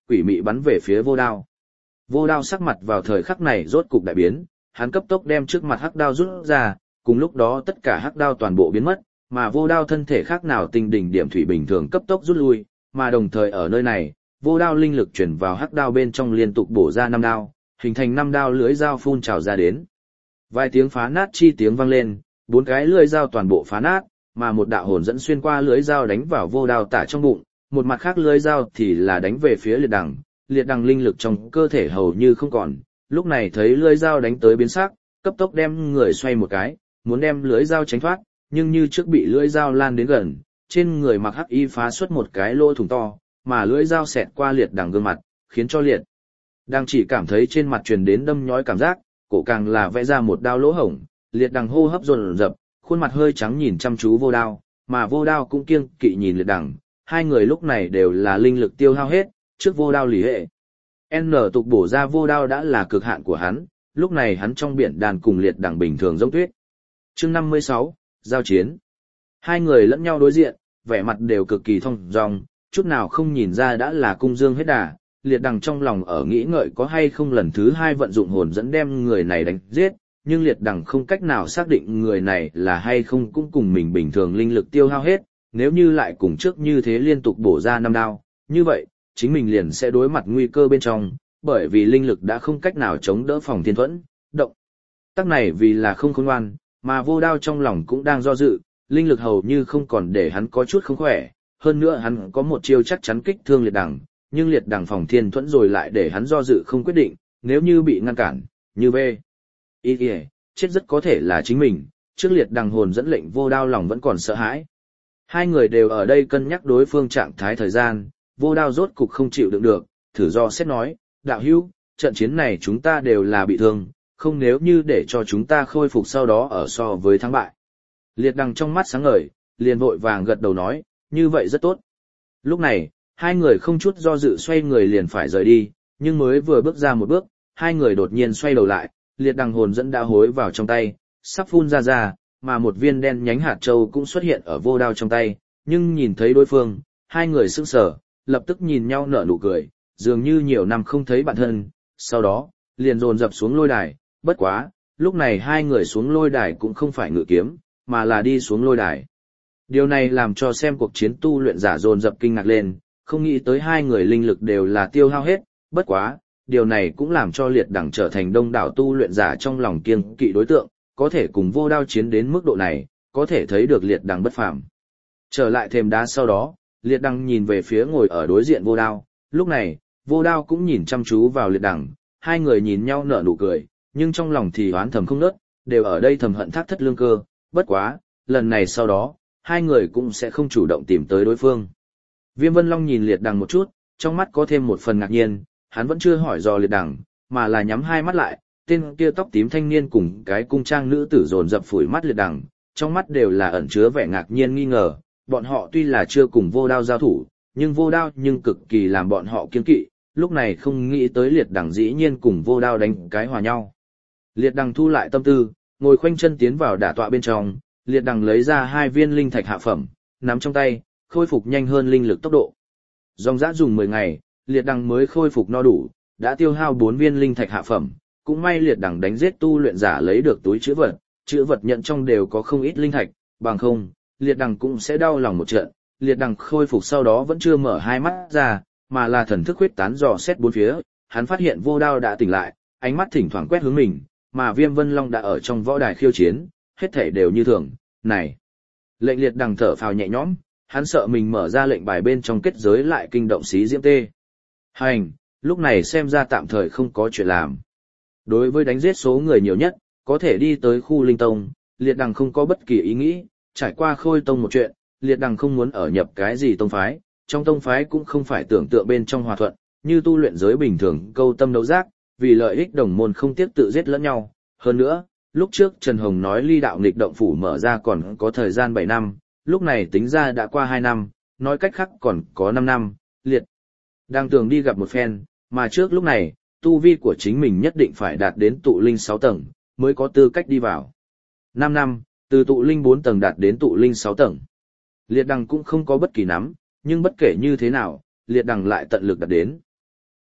quỷ mị bắn về phía vô đao. Vô đao sắc mặt vào thời khắc này rốt cục đại biến, hắn cấp tốc đem trước mặt hắc đao rút ra, cùng lúc đó tất cả hắc đao toàn bộ biến mất, mà vô đao thân thể khác nào tinh đỉnh điểm thủy bình thường cấp tốc rút lui, mà đồng thời ở nơi này, vô đao linh lực chuyển vào hắc đao bên trong liên tục bổ ra năm đao, hình thành năm đao lưới dao phun trào ra đến. Vài tiếng phá nát chi tiếng vang lên, bốn cái lưới dao toàn bộ phá nát, mà một đạo hồn dẫn xuyên qua lưới dao đánh vào vô đao tả trong bụng, một mặt khác lưới dao thì là đánh về phía liệt đằng, liệt đằng linh lực trong cơ thể hầu như không còn, lúc này thấy lưới dao đánh tới biến sắc, cấp tốc đem người xoay một cái, muốn đem lưới dao tránh thoát, nhưng như trước bị lưới dao lan đến gần, trên người mặc hắc y phá xuất một cái lỗ thủng to, mà lưỡi dao xẹt qua liệt đằng gương mặt, khiến cho liệt đằng chỉ cảm thấy trên mặt truyền đến đâm nhói cảm giác, cổ càng là vẽ ra một đao lỗ hổng, liệt đằng hô hấp dồn dập, khuôn mặt hơi trắng nhìn chăm chú vô đao, mà vô đao cũng kiêng kỵ nhìn liệt đằng, hai người lúc này đều là linh lực tiêu hao hết, trước vô đao lý hệ. N tục bổ ra vô đao đã là cực hạn của hắn, lúc này hắn trong biển đàn cùng liệt đằng bình thường giống tuyết. Chương năm mươi sáu, giao chiến. Hai người lẫn nhau đối diện, vẻ mặt đều cực kỳ thông dong, chút nào không nhìn ra đã là cung dương hết đà, liệt đằng trong lòng ở nghĩ ngợi có hay không lần thứ hai vận dụng hồn dẫn đem người này đánh giết, nhưng liệt đằng không cách nào xác định người này là hay không cũng cùng mình bình thường linh lực tiêu hao hết, nếu như lại cùng trước như thế liên tục bổ ra năm đao, như vậy, chính mình liền sẽ đối mặt nguy cơ bên trong, bởi vì linh lực đã không cách nào chống đỡ phòng thiên thuẫn, động. Tác này vì là không khôn ngoan, mà vô đao trong lòng cũng đang do dự, linh lực hầu như không còn để hắn có chút không khỏe, hơn nữa hắn có một chiêu chắc chắn kích thương liệt đằng, nhưng liệt đằng phòng thiên thuẫn rồi lại để hắn do dự không quyết định, nếu như bị ngăn cản, như bê. Ý kìa, chết rất có thể là chính mình, trước liệt đằng hồn dẫn lệnh vô đao lòng vẫn còn sợ hãi. Hai người đều ở đây cân nhắc đối phương trạng thái thời gian, vô đao rốt cục không chịu đựng được, thử do xét nói, đạo hữu, trận chiến này chúng ta đều là bị thương, không nếu như để cho chúng ta khôi phục sau đó ở so với thắng bại. Liệt đằng trong mắt sáng ngời, liền vội vàng gật đầu nói, như vậy rất tốt. Lúc này, hai người không chút do dự xoay người liền phải rời đi, nhưng mới vừa bước ra một bước, hai người đột nhiên xoay đầu lại, liệt đằng hồn dẫn đã hối vào trong tay, sắp phun ra ra, mà một viên đen nhánh hạt châu cũng xuất hiện ở vô đao trong tay, nhưng nhìn thấy đối phương, hai người sững sờ, lập tức nhìn nhau nở nụ cười, dường như nhiều năm không thấy bạn thân, sau đó, liền dồn dập xuống lôi đài, bất quá, lúc này hai người xuống lôi đài cũng không phải ngự kiếm, mà là đi xuống lôi đài. Điều này làm cho xem cuộc chiến tu luyện giả dồn dập kinh ngạc lên, không nghĩ tới hai người linh lực đều là tiêu hao hết, bất quá, điều này cũng làm cho liệt đẳng trở thành đông đảo tu luyện giả trong lòng kiêng kỵ đối tượng, có thể cùng vô đao chiến đến mức độ này, có thể thấy được liệt đẳng bất phàm. Trở lại thềm đá sau đó, liệt đẳng nhìn về phía ngồi ở đối diện vô đao, lúc này, vô đao cũng nhìn chăm chú vào liệt đẳng, hai người nhìn nhau nở nụ cười, nhưng trong lòng thì oán thầm không nớt, đều ở đây thầm hận thác thất lương cơ, bất quá, lần này sau đó, hai người cũng sẽ không chủ động tìm tới đối phương. Viêm Vân Long nhìn liệt đằng một chút, trong mắt có thêm một phần ngạc nhiên, hắn vẫn chưa hỏi dò liệt đằng, mà là nhắm hai mắt lại, tên kia tóc tím thanh niên cùng cái cung trang nữ tử dồn dập phủi mắt liệt đằng, trong mắt đều là ẩn chứa vẻ ngạc nhiên nghi ngờ, bọn họ tuy là chưa cùng vô đao giao thủ, nhưng vô đao nhưng cực kỳ làm bọn họ kiêng kỵ, lúc này không nghĩ tới liệt đằng dĩ nhiên cùng vô đao đánh cái hòa nhau. Liệt đằng thu lại tâm tư, ngồi khoanh chân tiến vào đả tọa bên trong, liệt đằng lấy ra hai viên linh thạch hạ phẩm, nắm trong tay, khôi phục nhanh hơn linh lực tốc độ. Dòng dã dùng mười ngày, liệt đằng mới khôi phục no đủ, đã tiêu hao bốn viên linh thạch hạ phẩm, cũng may liệt đằng đánh giết tu luyện giả lấy được túi chữ vật, chữ vật nhận trong đều có không ít linh thạch, bằng không, liệt đằng cũng sẽ đau lòng một trận. Liệt đằng khôi phục sau đó vẫn chưa mở hai mắt ra, mà là thần thức huyết tán dò xét bốn phía, hắn phát hiện vô đao đã tỉnh lại, ánh mắt thỉnh thoảng quét hướng mình, mà Viêm Vân Long đã ở trong võ đài khiêu chiến, hết thảy đều như thường. Này, lệnh liệt đằng thở phào nhẹ nhõm, hắn sợ mình mở ra lệnh bài bên trong kết giới lại kinh động xí diễm tê. Hành, lúc này xem ra tạm thời không có chuyện làm. Đối với đánh giết số người nhiều nhất, có thể đi tới khu linh tông, liệt đằng không có bất kỳ ý nghĩ, trải qua khôi tông một chuyện, liệt đằng không muốn ở nhập cái gì tông phái, trong tông phái cũng không phải tưởng tượng bên trong hòa thuận, như tu luyện giới bình thường câu tâm đấu giác, vì lợi ích đồng môn không tiếc tự giết lẫn nhau. Hơn nữa, lúc trước Trần Hồng nói ly đạo nghịch động phủ mở ra còn có thời gian bảy năm, lúc này tính ra đã qua hai năm, nói cách khác còn có năm năm, liệt đang tưởng đi gặp một phen, mà trước lúc này, tu vi của chính mình nhất định phải đạt đến tụ linh sáu tầng, mới có tư cách đi vào. năm năm, từ tụ linh bốn tầng đạt đến tụ linh sáu tầng. Liệt đằng cũng không có bất kỳ nắm, nhưng bất kể như thế nào, liệt đằng lại tận lực đạt đến.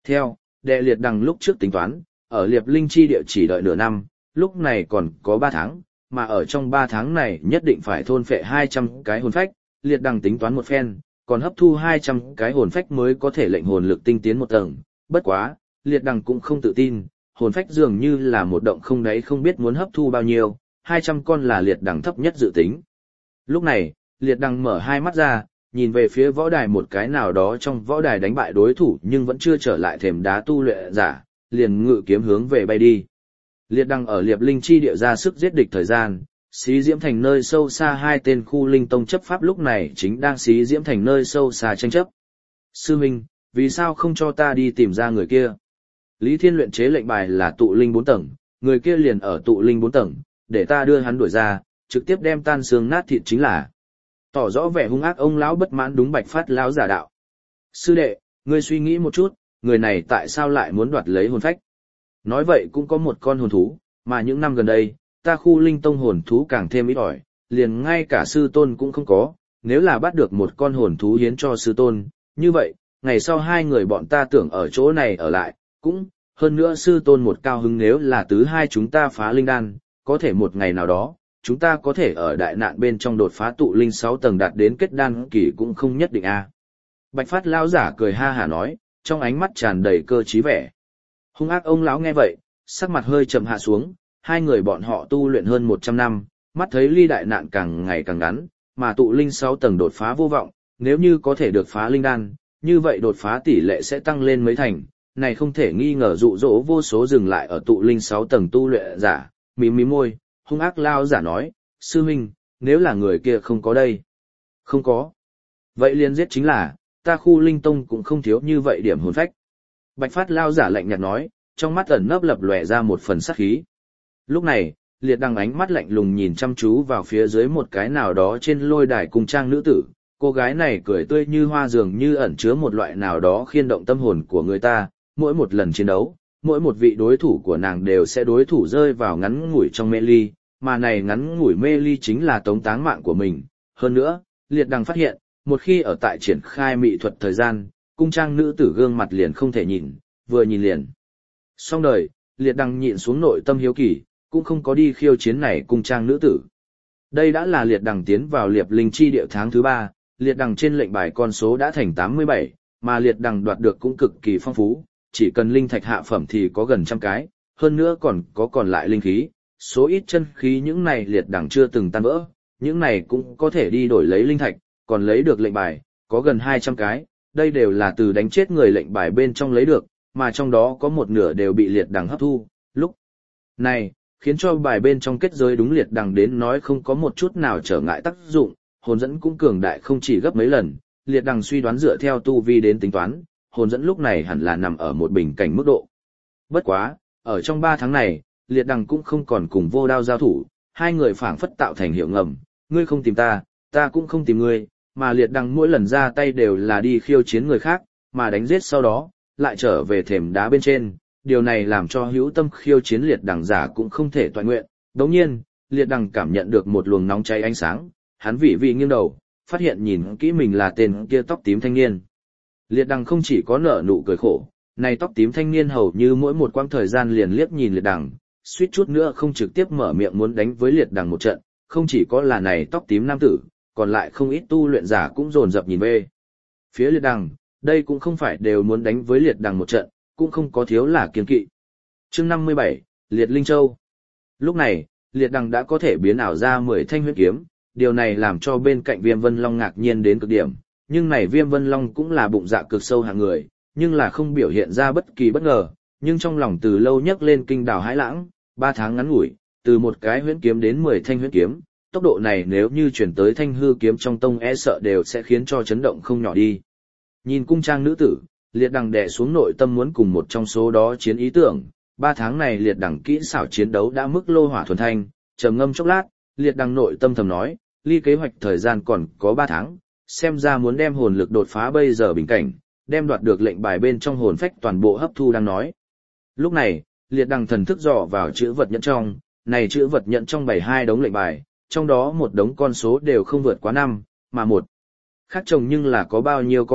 Theo, đệ liệt đằng lúc trước tính toán, ở liệp linh chi địa chỉ đợi nửa năm, lúc này còn có ba tháng, mà ở trong ba tháng này nhất định phải thôn phệ hai trăm cái hồn phách, liệt đằng tính toán một phen, còn hấp thu hai trăm cái hồn phách mới có thể lệnh hồn lực tinh tiến một tầng, bất quá, liệt đằng cũng không tự tin, hồn phách dường như là một động không đáy không biết muốn hấp thu bao nhiêu, hai trăm con là liệt đằng thấp nhất dự tính. Lúc này, liệt đằng mở hai mắt ra, nhìn về phía võ đài một cái nào đó trong võ đài đánh bại đối thủ nhưng vẫn chưa trở lại thềm đá tu luyện giả, liền ngự kiếm hướng về bay đi. Liệt đằng ở liệp linh chi địa ra sức giết địch thời gian, xí diễm thành nơi sâu xa hai tên khu linh tông chấp pháp lúc này chính đang xí diễm thành nơi sâu xa tranh chấp. Sư Minh, vì sao không cho ta đi tìm ra người kia? Lý Thiên luyện chế lệnh bài là tụ linh bốn tầng, người kia liền ở tụ linh bốn tầng, để ta đưa hắn đuổi ra, trực tiếp đem tan xương nát thịt chính là. Tỏ rõ vẻ hung ác ông lão bất mãn đúng Bạch Phát lão giả đạo. Sư đệ, ngươi suy nghĩ một chút, người này tại sao lại muốn đoạt lấy hồn phách? Nói vậy cũng có một con hồn thú, mà những năm gần đây, ta khu linh tông hồn thú càng thêm ít ỏi, liền ngay cả sư tôn cũng không có, nếu là bắt được một con hồn thú hiến cho sư tôn, như vậy, ngày sau hai người bọn ta tưởng ở chỗ này ở lại, cũng, hơn nữa sư tôn một cao hứng nếu là tứ hai chúng ta phá linh đan, có thể một ngày nào đó, chúng ta có thể ở đại nạn bên trong đột phá tụ linh sáu tầng đạt đến kết đan kỳ cũng không nhất định a. À. Bạch Phát lão giả cười ha hả nói, trong ánh mắt tràn đầy cơ trí vẻ. Hung ác ông lão nghe vậy, sắc mặt hơi chậm hạ xuống, hai người bọn họ tu luyện hơn một trăm năm, mắt thấy ly đại nạn càng ngày càng ngắn, mà tụ linh sáu tầng đột phá vô vọng, nếu như có thể được phá linh đan, như vậy đột phá tỷ lệ sẽ tăng lên mấy thành, này không thể nghi ngờ dụ dỗ vô số dừng lại ở tụ linh sáu tầng tu luyện giả, mím mím môi, hung ác lao giả nói, sư huynh, nếu là người kia không có đây. Không có. Vậy liền giết chính là, ta khu linh tông cũng không thiếu như vậy điểm hồn phách. Bạch Phát lao giả lạnh nhạt nói, trong mắt ẩn nấp lập lòe ra một phần sát khí. Lúc này, liệt đằng ánh mắt lạnh lùng nhìn chăm chú vào phía dưới một cái nào đó trên lôi đài cung trang nữ tử, cô gái này cười tươi như hoa dường như ẩn chứa một loại nào đó khiên động tâm hồn của người ta, mỗi một lần chiến đấu, mỗi một vị đối thủ của nàng đều sẽ đối thủ rơi vào ngắn ngủi trong mê ly, mà này ngắn ngủi mê ly chính là tống táng mạng của mình. Hơn nữa, liệt đằng phát hiện, một khi ở tại triển khai mỹ thuật thời gian, cung trang nữ tử gương mặt liền không thể nhìn, vừa nhìn liền. Xong đời, liệt đằng nhịn xuống nội tâm hiếu kỳ, cũng không có đi khiêu chiến này cung trang nữ tử. Đây đã là liệt đằng tiến vào liệp linh chi địa tháng thứ ba, liệt đằng trên lệnh bài con số đã thành tám mươi bảy, mà liệt đằng đoạt được cũng cực kỳ phong phú, chỉ cần linh thạch hạ phẩm thì có gần trăm cái, hơn nữa còn có còn lại linh khí, số ít chân khí những này liệt đằng chưa từng tan vỡ, những này cũng có thể đi đổi lấy linh thạch, còn lấy được lệnh bài, có gần hai trăm cái, đây đều là từ đánh chết người lệnh bài bên trong lấy được, mà trong đó có một nửa đều bị liệt đằng hấp thu, lúc này, khiến cho bài bên trong kết giới đúng liệt đằng đến nói không có một chút nào trở ngại tác dụng, hồn dẫn cũng cường đại không chỉ gấp mấy lần, liệt đằng suy đoán dựa theo tu vi đến tính toán, hồn dẫn lúc này hẳn là nằm ở một bình cảnh mức độ. Bất quá, ở trong ba tháng này, liệt đằng cũng không còn cùng vô đao giao thủ, hai người phảng phất tạo thành hiệu ngầm, ngươi không tìm ta, ta cũng không tìm ngươi, mà liệt đằng mỗi lần ra tay đều là đi khiêu chiến người khác, mà đánh giết sau đó, lại trở về thềm đá bên trên, điều này làm cho hữu tâm khiêu chiến liệt đằng giả cũng không thể toàn nguyện. Đồng nhiên, liệt đằng cảm nhận được một luồng nóng cháy ánh sáng, hắn vị vị nghiêng đầu, phát hiện nhìn kỹ mình là tên kia tóc tím thanh niên. Liệt đằng không chỉ có nở nụ cười khổ, này tóc tím thanh niên hầu như mỗi một quãng thời gian liền liếc nhìn liệt đằng, suýt chút nữa không trực tiếp mở miệng muốn đánh với liệt đằng một trận, không chỉ có là này tóc tím nam tử, còn lại không ít tu luyện giả cũng dồn dập nhìn về phía liệt đằng, đây cũng không phải đều muốn đánh với liệt đằng một trận, cũng không có thiếu là kiên kỵ. Chương năm mươi bảy, Liệt Linh Châu. Lúc này, liệt đằng đã có thể biến ảo ra mười thanh huyết kiếm, điều này làm cho bên cạnh Viêm Vân Long ngạc nhiên đến cực điểm, nhưng này Viêm Vân Long cũng là bụng dạ cực sâu hạng người, nhưng là không biểu hiện ra bất kỳ bất ngờ, nhưng trong lòng từ lâu nhấc lên kinh đảo hãi lãng, ba tháng ngắn ngủi, từ một cái huyễn kiếm đến mười thanh huyễn kiếm, tốc độ này nếu như chuyển tới thanh hư kiếm trong tông e sợ đều sẽ khiến cho chấn động không nhỏ đi. Nhìn cung trang nữ tử, liệt đằng đè xuống nội tâm muốn cùng một trong số đó chiến ý tưởng, ba tháng này liệt đằng kỹ xảo chiến đấu đã mức lô hỏa thuần thanh, trầm ngâm chốc lát, liệt đằng nội tâm thầm nói, ly kế hoạch thời gian còn có ba tháng, xem ra muốn đem hồn lực đột phá bây giờ bình cảnh, đem đoạt được lệnh bài bên trong hồn phách toàn bộ hấp thu đang nói. Lúc này, liệt đằng thần thức dò vào chữ vật nhẫn trong, này chữ vật nhẫn trong bảy hai đống lệnh bài, trong đó một đống con số đều không vượt quá năm, mà một khác chồng nhưng là có bao nhiêu có ít,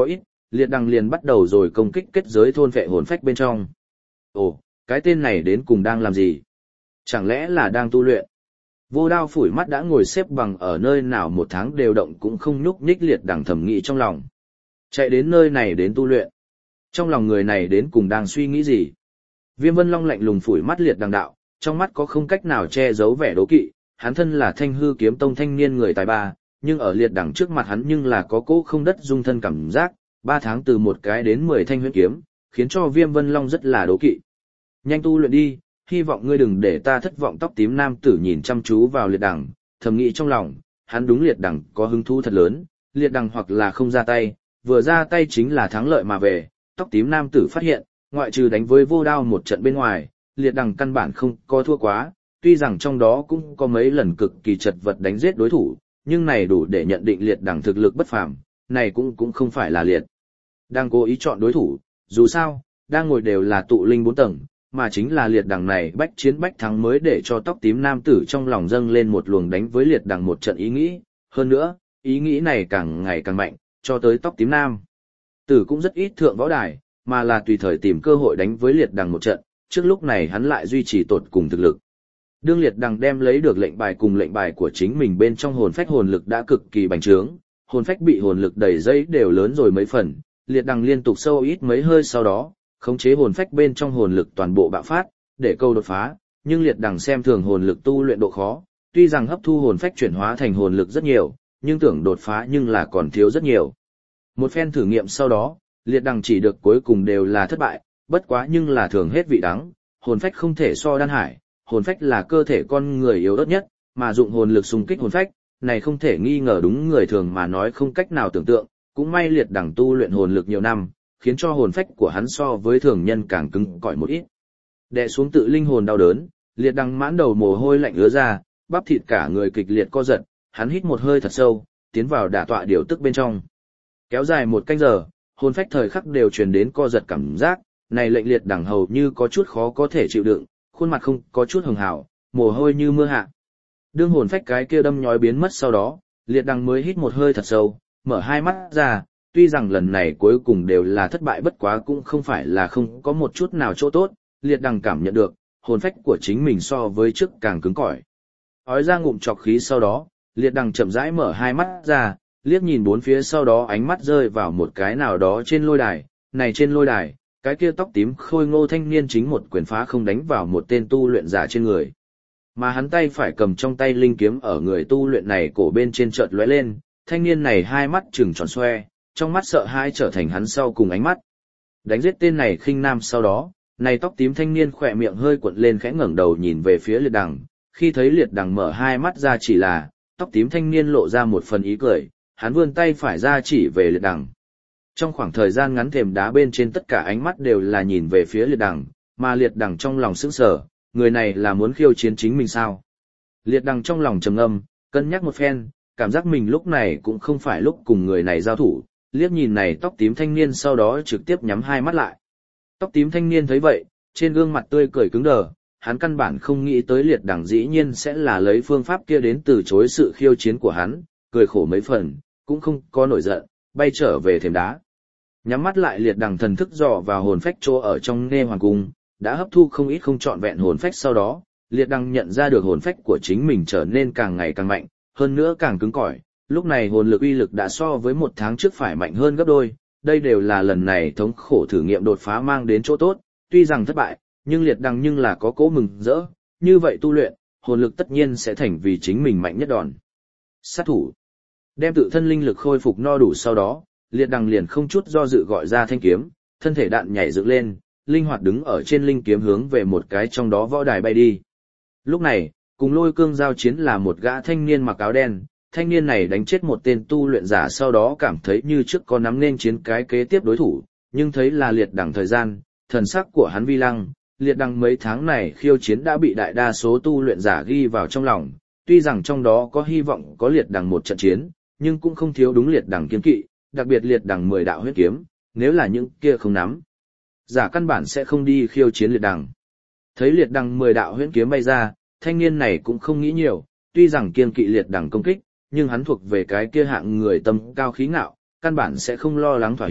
liệt đằng liền bắt đầu rồi công kích kết giới thôn vệ hồn phách bên trong. Ồ, cái tên này đến cùng đang làm gì? Chẳng lẽ là đang tu luyện? Vô Đao phủi mắt đã ngồi xếp bằng ở nơi nào một tháng đều động cũng không nhúc nhích liệt đằng thầm nghĩ trong lòng. Chạy đến nơi này đến tu luyện. Trong lòng người này đến cùng đang suy nghĩ gì? Viêm Vân Long lạnh lùng phủi mắt liệt đằng đạo, trong mắt có không cách nào che giấu vẻ đố kỵ, hắn thân là Thanh Hư Kiếm Tông thanh niên người tài ba, nhưng ở liệt đằng trước mặt hắn nhưng là có cỗ không đất dung thân cảm giác, ba tháng từ một cái đến mười thanh huyễn kiếm, khiến cho Viêm Vân Long rất là đố kỵ. Nhanh tu luyện đi, hy vọng ngươi đừng để ta thất vọng. Tóc tím nam tử nhìn chăm chú vào liệt đằng, thầm nghĩ trong lòng, hắn đúng liệt đằng có hứng thú thật lớn, liệt đằng hoặc là không ra tay, vừa ra tay chính là thắng lợi mà về. Tóc tím nam tử phát hiện, ngoại trừ đánh với Vô Đao một trận bên ngoài, liệt đằng căn bản không có thua quá, tuy rằng trong đó cũng có mấy lần cực kỳ chật vật đánh giết đối thủ, nhưng này đủ để nhận định liệt đằng thực lực bất phàm, này cũng cũng không phải là liệt đang cố ý chọn đối thủ, dù sao, đang ngồi đều là tụ linh bốn tầng, mà chính là liệt đằng này bách chiến bách thắng mới để cho tóc tím nam tử trong lòng dâng lên một luồng đánh với liệt đằng một trận ý nghĩ, hơn nữa, ý nghĩ này càng ngày càng mạnh, cho tới tóc tím nam tử cũng rất ít thượng võ đài, mà là tùy thời tìm cơ hội đánh với liệt đằng một trận, trước lúc này hắn lại duy trì tột cùng thực lực. Đương liệt đằng đem lấy được lệnh bài cùng lệnh bài của chính mình bên trong hồn phách hồn lực đã cực kỳ bành trướng, hồn phách bị hồn lực đầy dây đều lớn rồi mấy phần, liệt đằng liên tục sâu ít mấy hơi sau đó, khống chế hồn phách bên trong hồn lực toàn bộ bạo phát, để câu đột phá, nhưng liệt đằng xem thường hồn lực tu luyện độ khó, tuy rằng hấp thu hồn phách chuyển hóa thành hồn lực rất nhiều, nhưng tưởng đột phá nhưng là còn thiếu rất nhiều. Một phen thử nghiệm sau đó, liệt đằng chỉ được cuối cùng đều là thất bại, bất quá nhưng là thường hết vị đắng, hồn phách không thể so đan hải, hồn phách là cơ thể con người yếu ớt nhất, mà dụng hồn lực xung kích hồn phách, này không thể nghi ngờ đúng người thường mà nói không cách nào tưởng tượng, cũng may liệt đằng tu luyện hồn lực nhiều năm, khiến cho hồn phách của hắn so với thường nhân càng cứng cỏi một ít. Đè xuống tự linh hồn đau đớn, liệt đằng mãn đầu mồ hôi lạnh ứa ra, bắp thịt cả người kịch liệt co giật, hắn hít một hơi thật sâu, tiến vào đả tọa điều tức bên trong. Kéo dài một canh giờ, hồn phách thời khắc đều truyền đến co giật cảm giác, này lệnh liệt đằng hầu như có chút khó có thể chịu đựng, khuôn mặt không có chút hường hào, mồ hôi như mưa hạ. Đương hồn phách cái kia đâm nhói biến mất sau đó, liệt đằng mới hít một hơi thật sâu, mở hai mắt ra, tuy rằng lần này cuối cùng đều là thất bại, bất quá cũng không phải là không có một chút nào chỗ tốt, liệt đằng cảm nhận được, hồn phách của chính mình so với trước càng cứng cỏi. Ói ra ngụm trọc khí sau đó, liệt đằng chậm rãi mở hai mắt ra, liếc nhìn bốn phía sau đó ánh mắt rơi vào một cái nào đó trên lôi đài, này trên lôi đài, cái kia tóc tím khôi ngô thanh niên chính một quyền phá không đánh vào một tên tu luyện giả trên người. Mà hắn tay phải cầm trong tay linh kiếm ở người tu luyện này cổ bên trên chợt lóe lên, thanh niên này hai mắt trừng tròn xoe, trong mắt sợ hãi trở thành hắn sau cùng ánh mắt. Đánh giết tên này khinh nam sau đó, này tóc tím thanh niên khỏe miệng hơi cuộn lên khẽ ngẩng đầu nhìn về phía liệt đằng, khi thấy liệt đằng mở hai mắt ra chỉ là, tóc tím thanh niên lộ ra một phần ý cười, hắn vươn tay phải ra chỉ về liệt đằng. Trong khoảng thời gian ngắn thềm đá bên trên tất cả ánh mắt đều là nhìn về phía liệt đằng, mà liệt đằng trong lòng sững sờ, người này là muốn khiêu chiến chính mình sao? Liệt đằng trong lòng trầm ngâm, cân nhắc một phen, cảm giác mình lúc này cũng không phải lúc cùng người này giao thủ, liếc nhìn này tóc tím thanh niên sau đó trực tiếp nhắm hai mắt lại. Tóc tím thanh niên thấy vậy, trên gương mặt tươi cười cứng đờ, hắn căn bản không nghĩ tới liệt đằng dĩ nhiên sẽ là lấy phương pháp kia đến từ chối sự khiêu chiến của hắn, cười khổ mấy phần, cũng không có nổi giận, bay trở về thềm đá. Nhắm mắt lại liệt đằng thần thức dò vào hồn phách chỗ ở trong nghe hoàng cung, đã hấp thu không ít không trọn vẹn hồn phách sau đó, liệt đằng nhận ra được hồn phách của chính mình trở nên càng ngày càng mạnh, hơn nữa càng cứng cỏi. Lúc này hồn lực uy lực đã so với một tháng trước phải mạnh hơn gấp đôi, đây đều là lần này thống khổ thử nghiệm đột phá mang đến chỗ tốt, tuy rằng thất bại, nhưng liệt đằng nhưng là có cố mừng rỡ, như vậy tu luyện, hồn lực tất nhiên sẽ thành vì chính mình mạnh nhất đòn sát thủ. Đem tự thân linh lực khôi phục no đủ sau đó, liệt đằng liền không chút do dự gọi ra thanh kiếm, thân thể đạn nhảy dựng lên, linh hoạt đứng ở trên linh kiếm hướng về một cái trong đó võ đài bay đi. Lúc này, cùng Lôi Cương giao chiến là một gã thanh niên mặc áo đen, thanh niên này đánh chết một tên tu luyện giả sau đó cảm thấy như trước có nắm nên chiến cái kế tiếp đối thủ, nhưng thấy là liệt đằng thời gian, thần sắc của hắn vi lăng, liệt đằng mấy tháng này khiêu chiến đã bị đại đa số tu luyện giả ghi vào trong lòng, tuy rằng trong đó có hy vọng có liệt đằng một trận chiến, nhưng cũng không thiếu đúng liệt đằng kiên kỵ, đặc biệt liệt đằng mười đạo huyết kiếm, nếu là những kia không nắm, giả căn bản sẽ không đi khiêu chiến liệt đằng. Thấy liệt đằng mười đạo huyết kiếm bay ra, thanh niên này cũng không nghĩ nhiều, tuy rằng kiên kỵ liệt đằng công kích, nhưng hắn thuộc về cái kia hạng người tâm cao khí ngạo, căn bản sẽ không lo lắng thỏa hiệp,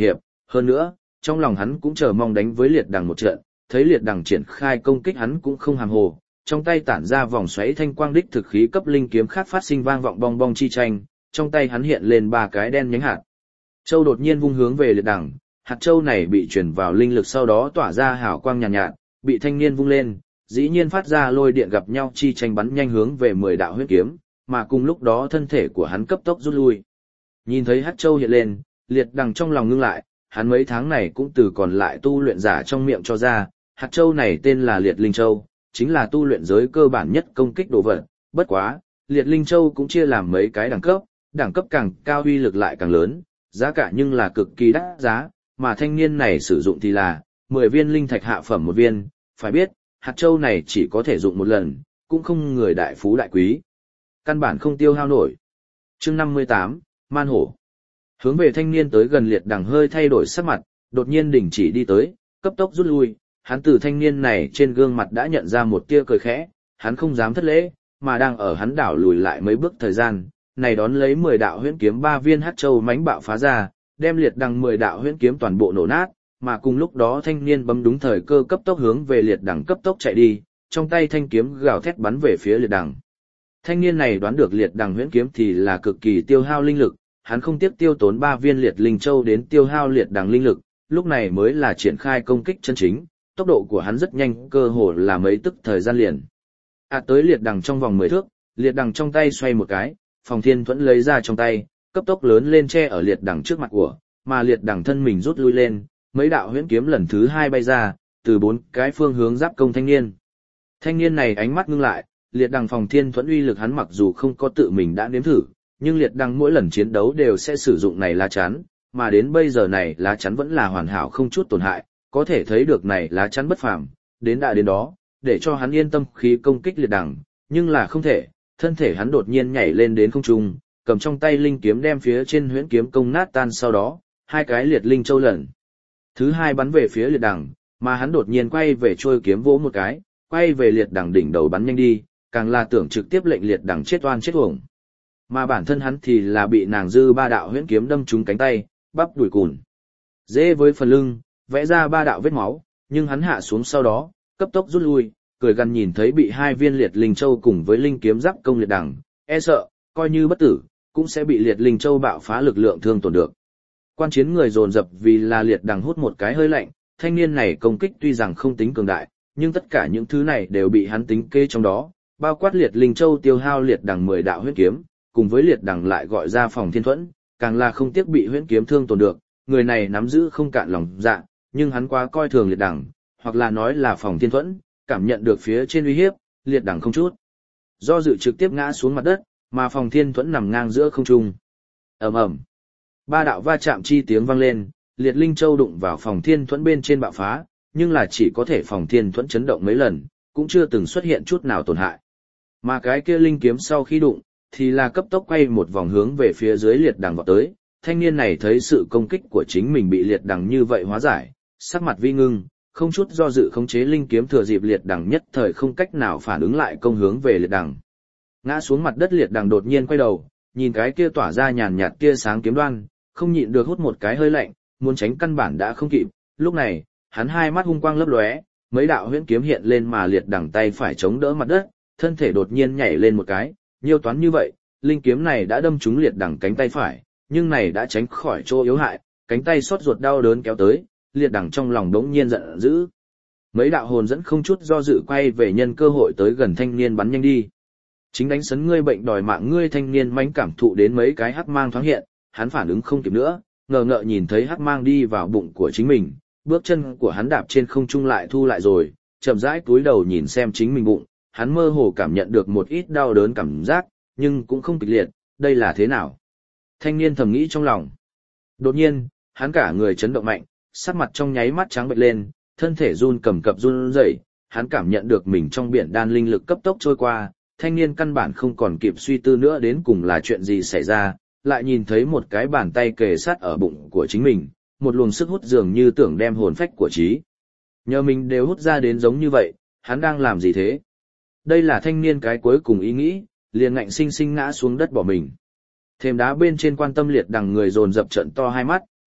hơn nữa, trong lòng hắn cũng chờ mong đánh với liệt đằng một trận, thấy liệt đằng triển khai công kích hắn cũng không hàm hồ, trong tay tản ra vòng xoáy thanh quang đích thực khí cấp linh kiếm khác phát sinh vang vọng bong bong chi tranh, trong tay hắn hiện lên ba cái đen nhánh hạt châu đột nhiên vung hướng về liệt đằng, hạt châu này bị chuyển vào linh lực sau đó tỏa ra hào quang nhàn nhạt, nhạt, bị thanh niên vung lên, dĩ nhiên phát ra lôi điện gặp nhau chi tranh bắn nhanh hướng về mười đạo huyết kiếm, mà cùng lúc đó thân thể của hắn cấp tốc rút lui. Nhìn thấy hạt châu hiện lên, liệt đằng trong lòng ngưng lại, hắn mấy tháng này cũng từ còn lại tu luyện giả trong miệng cho ra, hạt châu này tên là liệt linh châu, chính là tu luyện giới cơ bản nhất công kích đồ vật, bất quá, liệt linh châu cũng chia làm mấy cái đẳng cấp, đẳng cấp càng cao uy lực lại càng lớn, giá cả nhưng là cực kỳ đắt giá, mà thanh niên này sử dụng thì là mười viên linh thạch hạ phẩm một viên, phải biết, hạt châu này chỉ có thể dụng một lần, cũng không người đại phú đại quý. Căn bản không tiêu hao nổi. Chương năm mươi tám, Man Hổ. Hướng về thanh niên tới gần liệt đằng hơi thay đổi sắc mặt, đột nhiên đình chỉ đi tới, cấp tốc rút lui, hắn từ thanh niên này trên gương mặt đã nhận ra một tia cười khẽ, hắn không dám thất lễ, mà đang ở hắn đảo lùi lại mấy bước thời gian, này đón lấy mười đạo huyễn kiếm ba viên hắc châu mãnh bạo phá ra, đem liệt đằng mười đạo huyễn kiếm toàn bộ nổ nát, mà cùng lúc đó thanh niên bấm đúng thời cơ cấp tốc hướng về liệt đằng cấp tốc chạy đi, trong tay thanh kiếm gào thét bắn về phía liệt đằng. Thanh niên này đoán được liệt đằng huyễn kiếm thì là cực kỳ tiêu hao linh lực, hắn không tiếc tiêu tốn ba viên liệt linh châu đến tiêu hao liệt đằng linh lực, lúc này mới là triển khai công kích chân chính, tốc độ của hắn rất nhanh, cơ hồ là mấy tức thời gian liền. À tới liệt đằng trong vòng mười thước, liệt đằng trong tay xoay một cái, Phòng Thiên Thuẫn lấy ra trong tay, cấp tốc lớn lên che ở liệt đằng trước mặt của, mà liệt đằng thân mình rút lui lên, mấy đạo huyễn kiếm lần thứ hai bay ra, từ bốn cái phương hướng giáp công thanh niên. Thanh niên này ánh mắt ngưng lại, liệt đằng Phòng Thiên Thuẫn uy lực hắn mặc dù không có tự mình đã nếm thử, nhưng liệt đằng mỗi lần chiến đấu đều sẽ sử dụng này lá chắn, mà đến bây giờ này lá chắn vẫn là hoàn hảo không chút tổn hại, có thể thấy được này lá chắn bất phàm, đến đã đến đó, để cho hắn yên tâm khí công kích liệt đằng, nhưng là không thể, thân thể hắn đột nhiên nhảy lên đến không trung, cầm trong tay linh kiếm đem phía trên huyễn kiếm công nát tan, sau đó, hai cái liệt linh châu lần thứ hai bắn về phía liệt đằng, mà hắn đột nhiên quay về trôi kiếm vỗ một cái, quay về liệt đằng đỉnh đầu bắn nhanh đi, càng là tưởng trực tiếp lệnh liệt đằng chết oan chết uổng. Mà bản thân hắn thì là bị nàng dư ba đạo huyễn kiếm đâm trúng cánh tay, bắp đùi cùn. Dễ với phần lưng, vẽ ra ba đạo vết máu, nhưng hắn hạ xuống sau đó, cấp tốc rút lui, cười gần nhìn thấy bị hai viên liệt linh châu cùng với linh kiếm giáp công liệt đằng, e sợ, coi như bất tử, cũng sẽ bị liệt linh châu bạo phá lực lượng thương tổn được. Quan chiến người dồn dập vì là liệt đằng hút một cái hơi lạnh, thanh niên này công kích tuy rằng không tính cường đại, nhưng tất cả những thứ này đều bị hắn tính kê trong đó, bao quát liệt linh châu tiêu hao liệt đằng mười đạo huyết kiếm, cùng với liệt đằng lại gọi ra Phòng Thiên Thuẫn, càng là không tiếc bị huyết kiếm thương tổn được, người này nắm giữ không cạn lòng dạ, nhưng hắn quá coi thường liệt đằng, hoặc là nói là Phòng Thiên Thuẫn, cảm nhận được phía trên uy hiếp, liệt đằng không chút do dự trực tiếp ngã xuống mặt đất, mà Phòng Thiên Thuẫn nằm ngang giữa không trung. Ầm ầm, ba đạo va chạm chi tiếng vang lên, liệt linh châu đụng vào Phòng Thiên Thuẫn bên trên bạo phá, nhưng là chỉ có thể Phòng Thiên Thuẫn chấn động mấy lần, cũng chưa từng xuất hiện chút nào tổn hại. Mà cái kia linh kiếm sau khi đụng, thì là cấp tốc quay một vòng hướng về phía dưới liệt đằng vọt tới. Thanh niên này thấy sự công kích của chính mình bị liệt đằng như vậy hóa giải, sắc mặt vi ngưng, không chút do dự khống chế linh kiếm thừa dịp liệt đằng nhất thời không cách nào phản ứng lại công hướng về liệt đằng. Ngã xuống mặt đất liệt đằng đột nhiên quay đầu, nhìn cái kia tỏa ra nhàn nhạt tia sáng kiếm đoan, không nhịn được hút một cái hơi lạnh, muốn tránh căn bản đã không kịp. Lúc này, hắn hai mắt hung quang lấp lóe, mấy đạo huyễn kiếm hiện lên mà liệt đằng tay phải chống đỡ mặt đất, thân thể đột nhiên nhảy lên một cái, nhiều toán như vậy, linh kiếm này đã đâm trúng liệt đằng cánh tay phải, nhưng này đã tránh khỏi chỗ yếu hại, cánh tay xót ruột đau đớn kéo tới, liệt đằng trong lòng đống nhiên giận dữ. Mấy đạo hồn dẫn không chút do dự quay về nhân cơ hội tới gần thanh niên bắn nhanh đi. Chính đánh sấn ngươi bệnh đòi mạng ngươi thanh niên mãnh cảm thụ đến mấy cái hắc mang thoáng hiện, hắn phản ứng không kịp nữa, ngờ ngợ nhìn thấy hắc mang đi vào bụng của chính mình, bước chân của hắn đạp trên không trung lại thu lại rồi, chậm rãi cúi đầu nhìn xem chính mình bụng, hắn mơ hồ cảm nhận được một ít đau đớn cảm giác, nhưng cũng không kịch liệt, đây là thế nào? Thanh niên thầm nghĩ trong lòng. Đột nhiên, hắn cả người chấn động mạnh, sắc mặt trong nháy mắt trắng bệch lên, thân thể run cầm cập run rẩy, hắn cảm nhận được mình trong biển đan linh lực cấp tốc trôi qua, thanh niên căn bản không còn kịp suy tư nữa đến cùng là chuyện gì xảy ra, lại nhìn thấy một cái bàn tay kề sát ở bụng của chính mình, một luồng sức hút dường như tưởng đem hồn phách của trí. Nhờ mình đều hút ra đến giống như vậy, hắn đang làm gì thế? Đây là thanh niên cái cuối cùng ý nghĩ, liền ngạnh sinh sinh ngã xuống đất bỏ mình. Thềm đá bên trên quan tâm liệt đằng người dồn dập trận to hai mắt,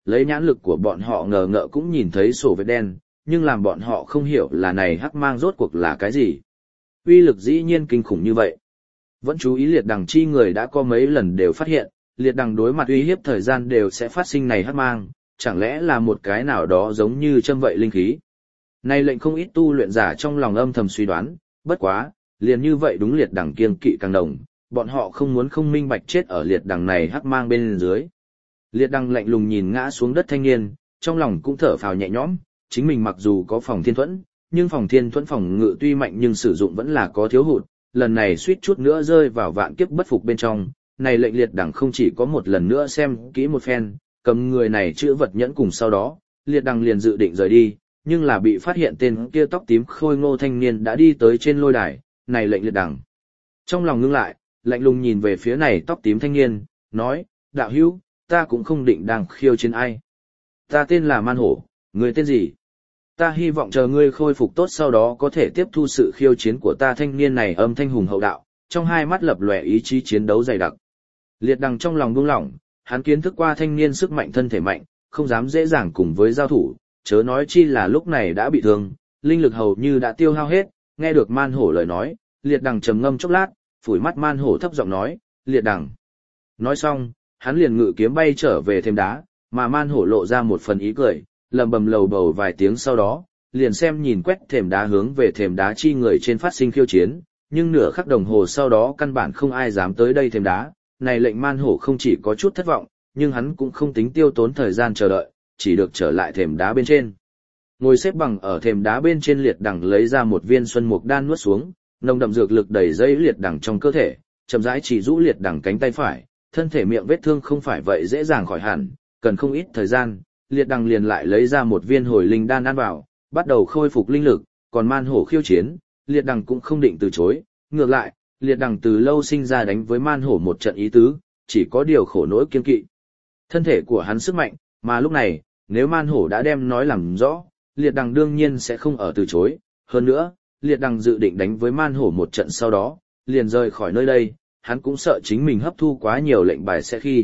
Lấy nhãn lực của bọn họ ngờ ngợ cũng nhìn thấy sổ vết đen, nhưng làm bọn họ không hiểu là này hắc mang rốt cuộc là cái gì. Uy lực dĩ nhiên kinh khủng như vậy. Vẫn chú ý liệt đằng chi người đã có mấy lần đều phát hiện, liệt đằng đối mặt uy hiếp thời gian đều sẽ phát sinh này hắc mang, chẳng lẽ là một cái nào đó giống như châm vậy linh khí. Này lệnh không ít tu luyện giả trong lòng âm thầm suy đoán, bất quá, liền như vậy đúng liệt đằng kiêng kỵ càng đồng, bọn họ không muốn không minh bạch chết ở liệt đằng này hắc mang bên dưới. Liệt đằng lạnh lùng nhìn ngã xuống đất thanh niên, trong lòng cũng thở phào nhẹ nhõm, chính mình mặc dù có phòng thiên thuẫn, nhưng phòng thiên thuẫn phòng ngự tuy mạnh nhưng sử dụng vẫn là có thiếu hụt, lần này suýt chút nữa rơi vào vạn kiếp bất phục bên trong, này lệnh liệt đằng không chỉ có một lần nữa xem kỹ một phen, cầm người này chữa vật nhẫn cùng sau đó, liệt đằng liền dự định rời đi, nhưng là bị phát hiện tên kia tóc tím khôi ngô thanh niên đã đi tới trên lôi đài, này lệnh liệt đằng. Trong lòng ngưng lại, lạnh lùng nhìn về phía này tóc tím thanh niên, nói, đạo hữu, ta cũng không định đang khiêu chiến ai. Ta tên là Man Hổ, người tên gì? Ta hy vọng chờ ngươi khôi phục tốt sau đó có thể tiếp thu sự khiêu chiến của ta. Thanh niên này âm thanh hùng hậu đạo, trong hai mắt lập lòe ý chí chiến đấu dày đặc. Liệt đằng trong lòng buông lỏng, hắn kiến thức qua thanh niên sức mạnh thân thể mạnh, không dám dễ dàng cùng với giao thủ, chớ nói chi là lúc này đã bị thương, linh lực hầu như đã tiêu hao hết. Nghe được Man Hổ lời nói, liệt đằng trầm ngâm chốc lát, phủi mắt Man Hổ thấp giọng nói, liệt đằng. Nói xong, hắn liền ngự kiếm bay trở về thềm đá, mà Man Hổ lộ ra một phần ý cười, lầm bầm lầu bầu vài tiếng sau đó, liền xem nhìn quét thềm đá hướng về thềm đá chi người trên phát sinh khiêu chiến, nhưng nửa khắc đồng hồ sau đó căn bản không ai dám tới đây thềm đá, này lệnh Man Hổ không chỉ có chút thất vọng, nhưng hắn cũng không tính tiêu tốn thời gian chờ đợi, chỉ được trở lại thềm đá bên trên. Ngồi xếp bằng ở thềm đá bên trên liệt đằng lấy ra một viên xuân mục đan nuốt xuống, nồng đậm dược lực đẩy dây liệt đằng trong cơ thể, chậm rãi chỉ rũ liệt đằng cánh tay phải, thân thể miệng vết thương không phải vậy dễ dàng khỏi hẳn, cần không ít thời gian, liệt đằng liền lại lấy ra một viên hồi linh đan ăn vào, bắt đầu khôi phục linh lực, còn Man Hổ khiêu chiến, liệt đằng cũng không định từ chối, ngược lại, liệt đằng từ lâu sinh ra đánh với Man Hổ một trận ý tứ, chỉ có điều khổ nỗi kiêng kỵ. Thân thể của hắn sức mạnh, mà lúc này, nếu Man Hổ đã đem nói làm rõ, liệt đằng đương nhiên sẽ không ở từ chối, hơn nữa, liệt đằng dự định đánh với Man Hổ một trận sau đó, liền rời khỏi nơi đây, hắn cũng sợ chính mình hấp thu quá nhiều lệnh bài sẽ khi.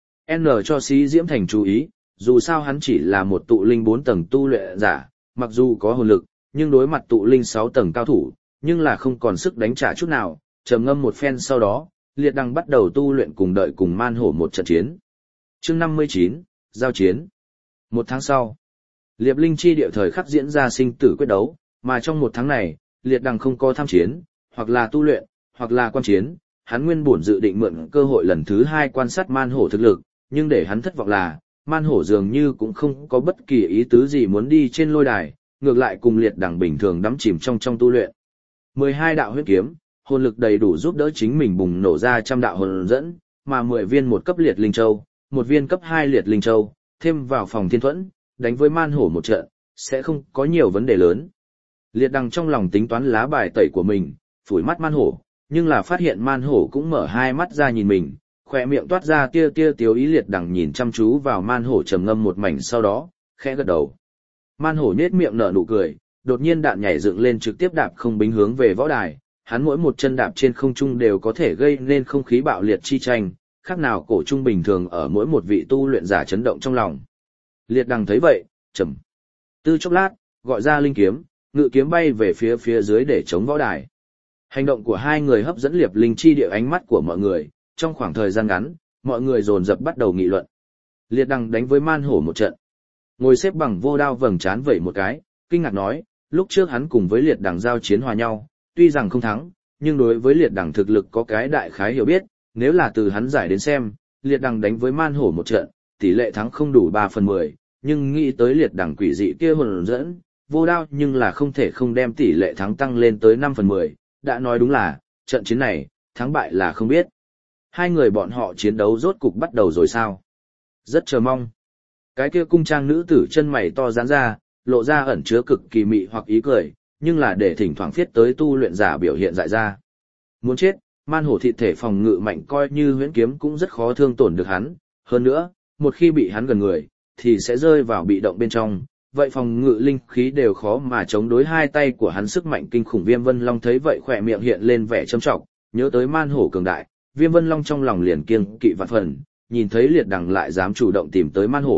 N cho Xí Diễm Thành chú ý, dù sao hắn chỉ là một tụ linh bốn tầng tu luyện giả, mặc dù có hồn lực, nhưng đối mặt tụ linh sáu tầng cao thủ, nhưng là không còn sức đánh trả chút nào, trầm ngâm một phen sau đó, liệt đằng bắt đầu tu luyện cùng đợi cùng Man Hổ một trận chiến. Chương năm mươi chín, giao chiến. Một tháng sau, Liệp Linh chi địa thời khắc diễn ra sinh tử quyết đấu, mà trong một tháng này, liệt đằng không có tham chiến, hoặc là tu luyện, hoặc là quan chiến, hắn nguyên bổn dự định mượn cơ hội lần thứ hai quan sát Man Hổ thực lực, nhưng để hắn thất vọng là, Man Hổ dường như cũng không có bất kỳ ý tứ gì muốn đi trên lôi đài, ngược lại cùng liệt đằng bình thường đắm chìm trong trong tu luyện. mười hai đạo huyết kiếm, hồn lực đầy đủ giúp đỡ chính mình bùng nổ ra trăm đạo hồn dẫn, mà mười viên một cấp liệt linh châu, một viên cấp hai liệt linh châu, thêm vào phòng thiên thuẫn, đánh với Man Hổ một trận, sẽ không có nhiều vấn đề lớn. Liệt đằng trong lòng tính toán lá bài tẩy của mình, phủi mắt Man Hổ, nhưng là phát hiện Man Hổ cũng mở hai mắt ra nhìn mình, khỏe miệng toát ra tia tia tiếu ý. Liệt đằng nhìn chăm chú vào Man Hổ trầm ngâm một mảnh sau đó, khẽ gật đầu. Man Hổ nhếch miệng nở nụ cười, đột nhiên đạn nhảy dựng lên trực tiếp đạp không bính hướng về võ đài, hắn mỗi một chân đạp trên không trung đều có thể gây nên không khí bạo liệt chi tranh, khác nào cổ trung bình thường ở mỗi một vị tu luyện giả chấn động trong lòng. Liệt đằng thấy vậy, trầm tư chốc lát, gọi ra linh kiếm, ngự kiếm bay về phía phía dưới để chống võ đài. Hành động của hai người hấp dẫn Liệp Linh chi địa ánh mắt của mọi người, trong khoảng thời gian ngắn, mọi người dồn dập bắt đầu nghị luận. Liệt đằng đánh với Man Hổ một trận. Ngồi xếp bằng vô đao vầng trán vẩy một cái, kinh ngạc nói, lúc trước hắn cùng với liệt đằng giao chiến hòa nhau, tuy rằng không thắng, nhưng đối với liệt đằng thực lực có cái đại khái hiểu biết, nếu là từ hắn giải đến xem, liệt đằng đánh với Man Hổ một trận, tỷ lệ thắng không đủ ba phần mười, nhưng nghĩ tới liệt đằng quỷ dị kia hồn dẫn, vô đao nhưng là không thể không đem tỷ lệ thắng tăng lên tới năm phần mười, đã nói đúng là, trận chiến này, thắng bại là không biết. Hai người bọn họ chiến đấu rốt cục bắt đầu rồi sao? Rất chờ mong. Cái kia cung trang nữ tử chân mày to giãn ra, lộ ra ẩn chứa cực kỳ mị hoặc ý cười, nhưng là để thỉnh thoảng phiết tới tu luyện giả biểu hiện dại ra. Muốn chết, Man Hổ thịt thể phòng ngự mạnh coi như huyễn kiếm cũng rất khó thương tổn được hắn, hơn nữa, một khi bị hắn gần người, thì sẽ rơi vào bị động bên trong, vậy phòng ngự linh khí đều khó mà chống đối. hai tay của hắn sức mạnh kinh khủng. Viêm Vân Long thấy vậy khỏe miệng hiện lên vẻ châm trọng, nhớ tới Man Hổ cường đại, Viêm Vân Long trong lòng liền kiêng kỵ vạn phần, nhìn thấy liệt đằng lại dám chủ động tìm tới Man Hổ,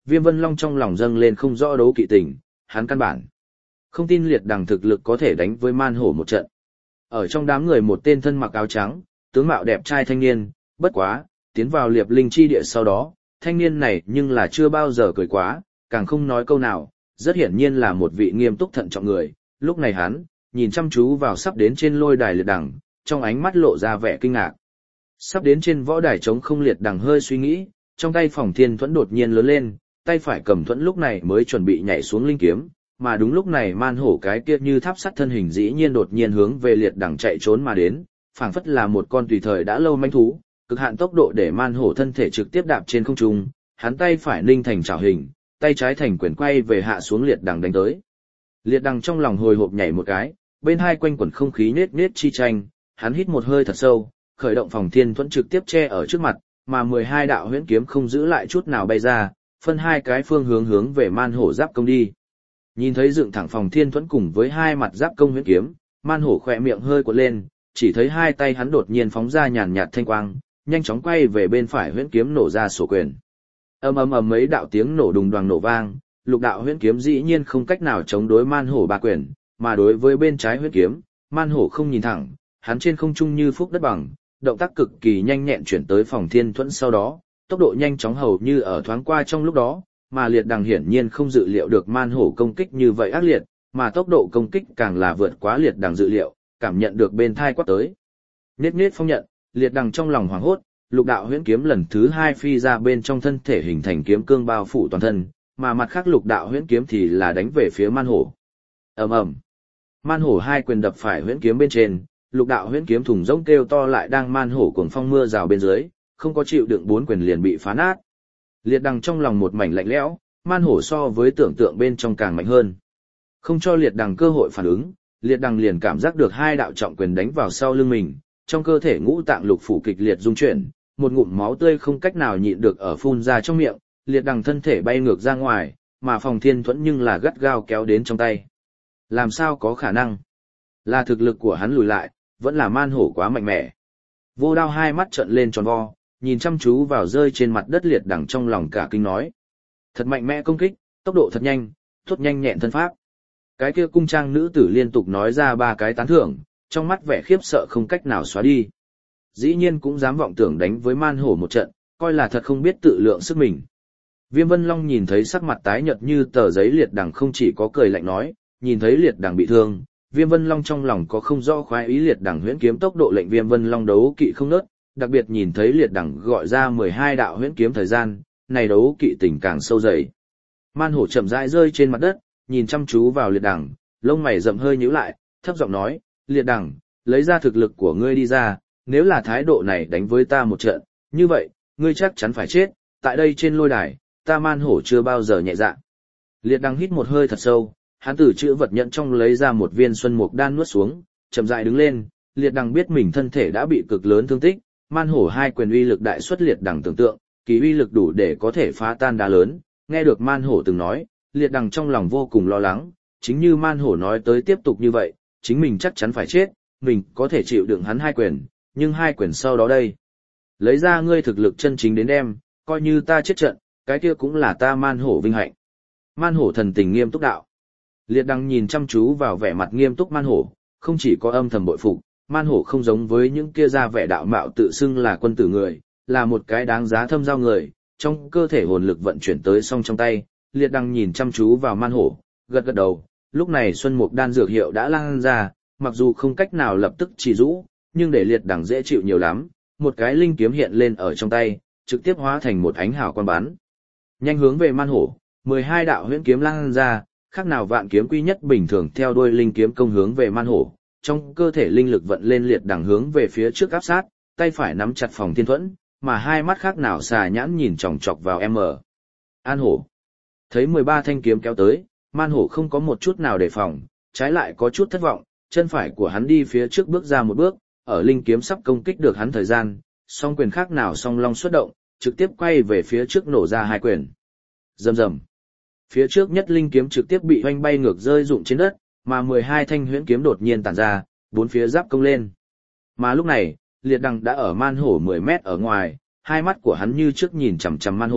Viêm Vân Long trong lòng dâng lên không rõ đấu kỵ tình, hắn căn bản không tin liệt đằng thực lực có thể đánh với man hổ một trận. Ở trong đám người một tên thân mặc áo trắng, tướng mạo đẹp trai thanh niên, bất quá, tiến vào liệp linh chi địa sau đó, thanh niên này nhưng là chưa bao giờ cười quá, càng không nói câu nào, rất hiển nhiên là một vị nghiêm túc thận trọng người. Lúc này hắn, nhìn chăm chú vào sắp đến trên lôi đài liệt đằng, trong ánh mắt lộ ra vẻ kinh ngạc. Sắp đến trên võ đài trống không liệt đằng hơi suy nghĩ, trong tay Phòng Thiên Thuẫn đột nhiên lớn lên, tay phải cầm thuẫn lúc này mới chuẩn bị nhảy xuống linh kiếm, mà đúng lúc này man hổ cái kia như tháp sắt thân hình dĩ nhiên đột nhiên hướng về liệt đằng chạy trốn mà đến, phảng phất là một con tùy thời đã lâu manh thú, cực hạn tốc độ để man hổ thân thể trực tiếp đạp trên không trung, hắn tay phải ninh thành chảo hình, tay trái thành quyền quay về hạ xuống liệt đằng đánh tới. Liệt đằng trong lòng hồi hộp nhảy một cái, bên hai quanh quẩn không khí nết nết chi tranh, hắn hít một hơi thật sâu, khởi động Phòng Thiên Thuẫn trực tiếp che ở trước mặt, mà mười hai đạo huyễn kiếm không giữ lại chút nào bay ra, phân hai cái phương hướng hướng về man hổ giáp công đi. Nhìn thấy dựng thẳng Phòng Thiên Thuẫn cùng với hai mặt giáp công huyễn kiếm, man hổ khỏe miệng hơi cuộn lên, chỉ thấy hai tay hắn đột nhiên phóng ra nhàn nhạt thanh quang, nhanh chóng quay về bên phải huyễn kiếm nổ ra sổ quyền. Ầm ầm ầm mấy đạo tiếng nổ đùng đoàng nổ vang, lục đạo huyễn kiếm dĩ nhiên không cách nào chống đối man hổ ba quyền, mà đối với bên trái huyễn kiếm, man hổ không nhìn thẳng, hắn trên không trung như phúc đất bằng, động tác cực kỳ nhanh nhẹn chuyển tới Phòng Thiên Thuẫn sau đó, tốc độ nhanh chóng hầu như ở thoáng qua trong lúc đó, mà liệt đằng hiển nhiên không dự liệu được man hổ công kích như vậy ác liệt, mà tốc độ công kích càng là vượt quá liệt đằng dự liệu, cảm nhận được bên thai quát tới. Nết nết phong nhận, liệt đằng trong lòng hoảng hốt, lục đạo huyễn kiếm lần thứ hai phi ra bên trong thân thể hình thành kiếm cương bao phủ toàn thân, mà mặt khác lục đạo huyễn kiếm thì là đánh về phía man hổ. Ầm ầm. Man hổ hai quyền đập phải huyễn kiếm bên trên, lục đạo huyễn kiếm thùng rỗng kêu to lại đang man hổ cuồng phong mưa rào bên dưới, không có chịu đựng bốn quyền liền bị phá nát. Liệt đằng trong lòng một mảnh lạnh lẽo, man hổ so với tưởng tượng bên trong càng mạnh hơn. Không cho liệt đằng cơ hội phản ứng, liệt đằng liền cảm giác được hai đạo trọng quyền đánh vào sau lưng mình, trong cơ thể ngũ tạng lục phủ kịch liệt rung chuyển, một ngụm máu tươi không cách nào nhịn được ở phun ra trong miệng, liệt đằng thân thể bay ngược ra ngoài, mà Phòng Thiên Thuẫn nhưng là gắt gao kéo đến trong tay. Làm sao có khả năng? Là thực lực của hắn lùi lại, vẫn là man hổ quá mạnh mẽ. Vô Đao hai mắt trợn lên tròn vo, nhìn chăm chú vào rơi trên mặt đất liệt đằng trong lòng cả kinh nói. Thật mạnh mẽ công kích, tốc độ thật nhanh, thốt nhanh nhẹn thân pháp. Cái kia cung trang nữ tử liên tục nói ra ba cái tán thưởng, trong mắt vẻ khiếp sợ không cách nào xóa đi. Dĩ nhiên cũng dám vọng tưởng đánh với man hổ một trận, coi là thật không biết tự lượng sức mình. Viêm Vân Long nhìn thấy sắc mặt tái nhợt như tờ giấy liệt đằng không chỉ có cười lạnh nói, nhìn thấy liệt đằng bị thương, Viêm Vân Long trong lòng có không rõ khoái ý liệt đằng huyễn kiếm tốc độ lệnh Viêm Vân Long đấu kỵ không nớt, đặc biệt nhìn thấy liệt đằng gọi ra mười hai đạo huyễn kiếm thời gian, này đấu kỵ tình càng sâu dày. Man hổ chậm rãi rơi trên mặt đất, nhìn chăm chú vào liệt đằng, lông mày rậm hơi nhíu lại, thấp giọng nói, liệt đằng, lấy ra thực lực của ngươi đi ra, nếu là thái độ này đánh với ta một trận, như vậy, ngươi chắc chắn phải chết, tại đây trên lôi đài, ta man hổ chưa bao giờ nhẹ dạ. Liệt đằng hít một hơi thật sâu, hắn từ chữ vật nhận trong lấy ra một viên xuân mục đan nuốt xuống, chậm rãi đứng lên, liệt đằng biết mình thân thể đã bị cực lớn thương tích, man hổ hai quyền uy lực đại xuất liệt đằng tưởng tượng, kỳ uy lực đủ để có thể phá tan đá lớn, nghe được man hổ từng nói, liệt đằng trong lòng vô cùng lo lắng, chính như man hổ nói tới tiếp tục như vậy, chính mình chắc chắn phải chết, mình có thể chịu đựng hắn hai quyền, nhưng hai quyền sau đó đây. Lấy ra ngươi thực lực chân chính đến đem, coi như ta chết trận, cái kia cũng là ta man hổ vinh hạnh. Man hổ thần tình nghiêm túc đạo. Liệt đằng nhìn chăm chú vào vẻ mặt nghiêm túc man hổ, không chỉ có âm thầm bội phục, man hổ không giống với những kia ra vẻ đạo mạo tự xưng là quân tử người, là một cái đáng giá thâm giao người, trong cơ thể hồn lực vận chuyển tới song trong tay, liệt đằng nhìn chăm chú vào man hổ, gật gật đầu, lúc này xuân mục đan dược hiệu đã lan ra, mặc dù không cách nào lập tức chỉ rũ, nhưng để liệt đằng dễ chịu nhiều lắm, một cái linh kiếm hiện lên ở trong tay, trực tiếp hóa thành một ánh hào quang bắn. Nhanh hướng về man hổ, mười hai đạo huyễn kiếm lan ra, khác nào vạn kiếm quy nhất bình thường theo đuôi linh kiếm công hướng về man hổ, trong cơ thể linh lực vận lên liệt đằng hướng về phía trước áp sát, tay phải nắm chặt Phòng Thiên Thuẫn, mà hai mắt khác nào xà nhãn nhìn chòng chọc vào em ở. An hổ. Thấy mười ba thanh kiếm kéo tới, man hổ không có một chút nào đề phòng, trái lại có chút thất vọng, chân phải của hắn đi phía trước bước ra một bước, ở linh kiếm sắp công kích được hắn thời gian, song quyền khác nào song long xuất động, trực tiếp quay về phía trước nổ ra hai quyền. Rầm rầm. Phía trước nhất linh kiếm trực tiếp bị hoanh bay ngược rơi rụng trên đất, mà mười hai thanh huyễn kiếm đột nhiên tản ra, bốn phía giáp công lên. Mà lúc này, liệt đằng đã ở man hổ mười mét ở ngoài, hai mắt của hắn như trước nhìn chằm chằm man hổ,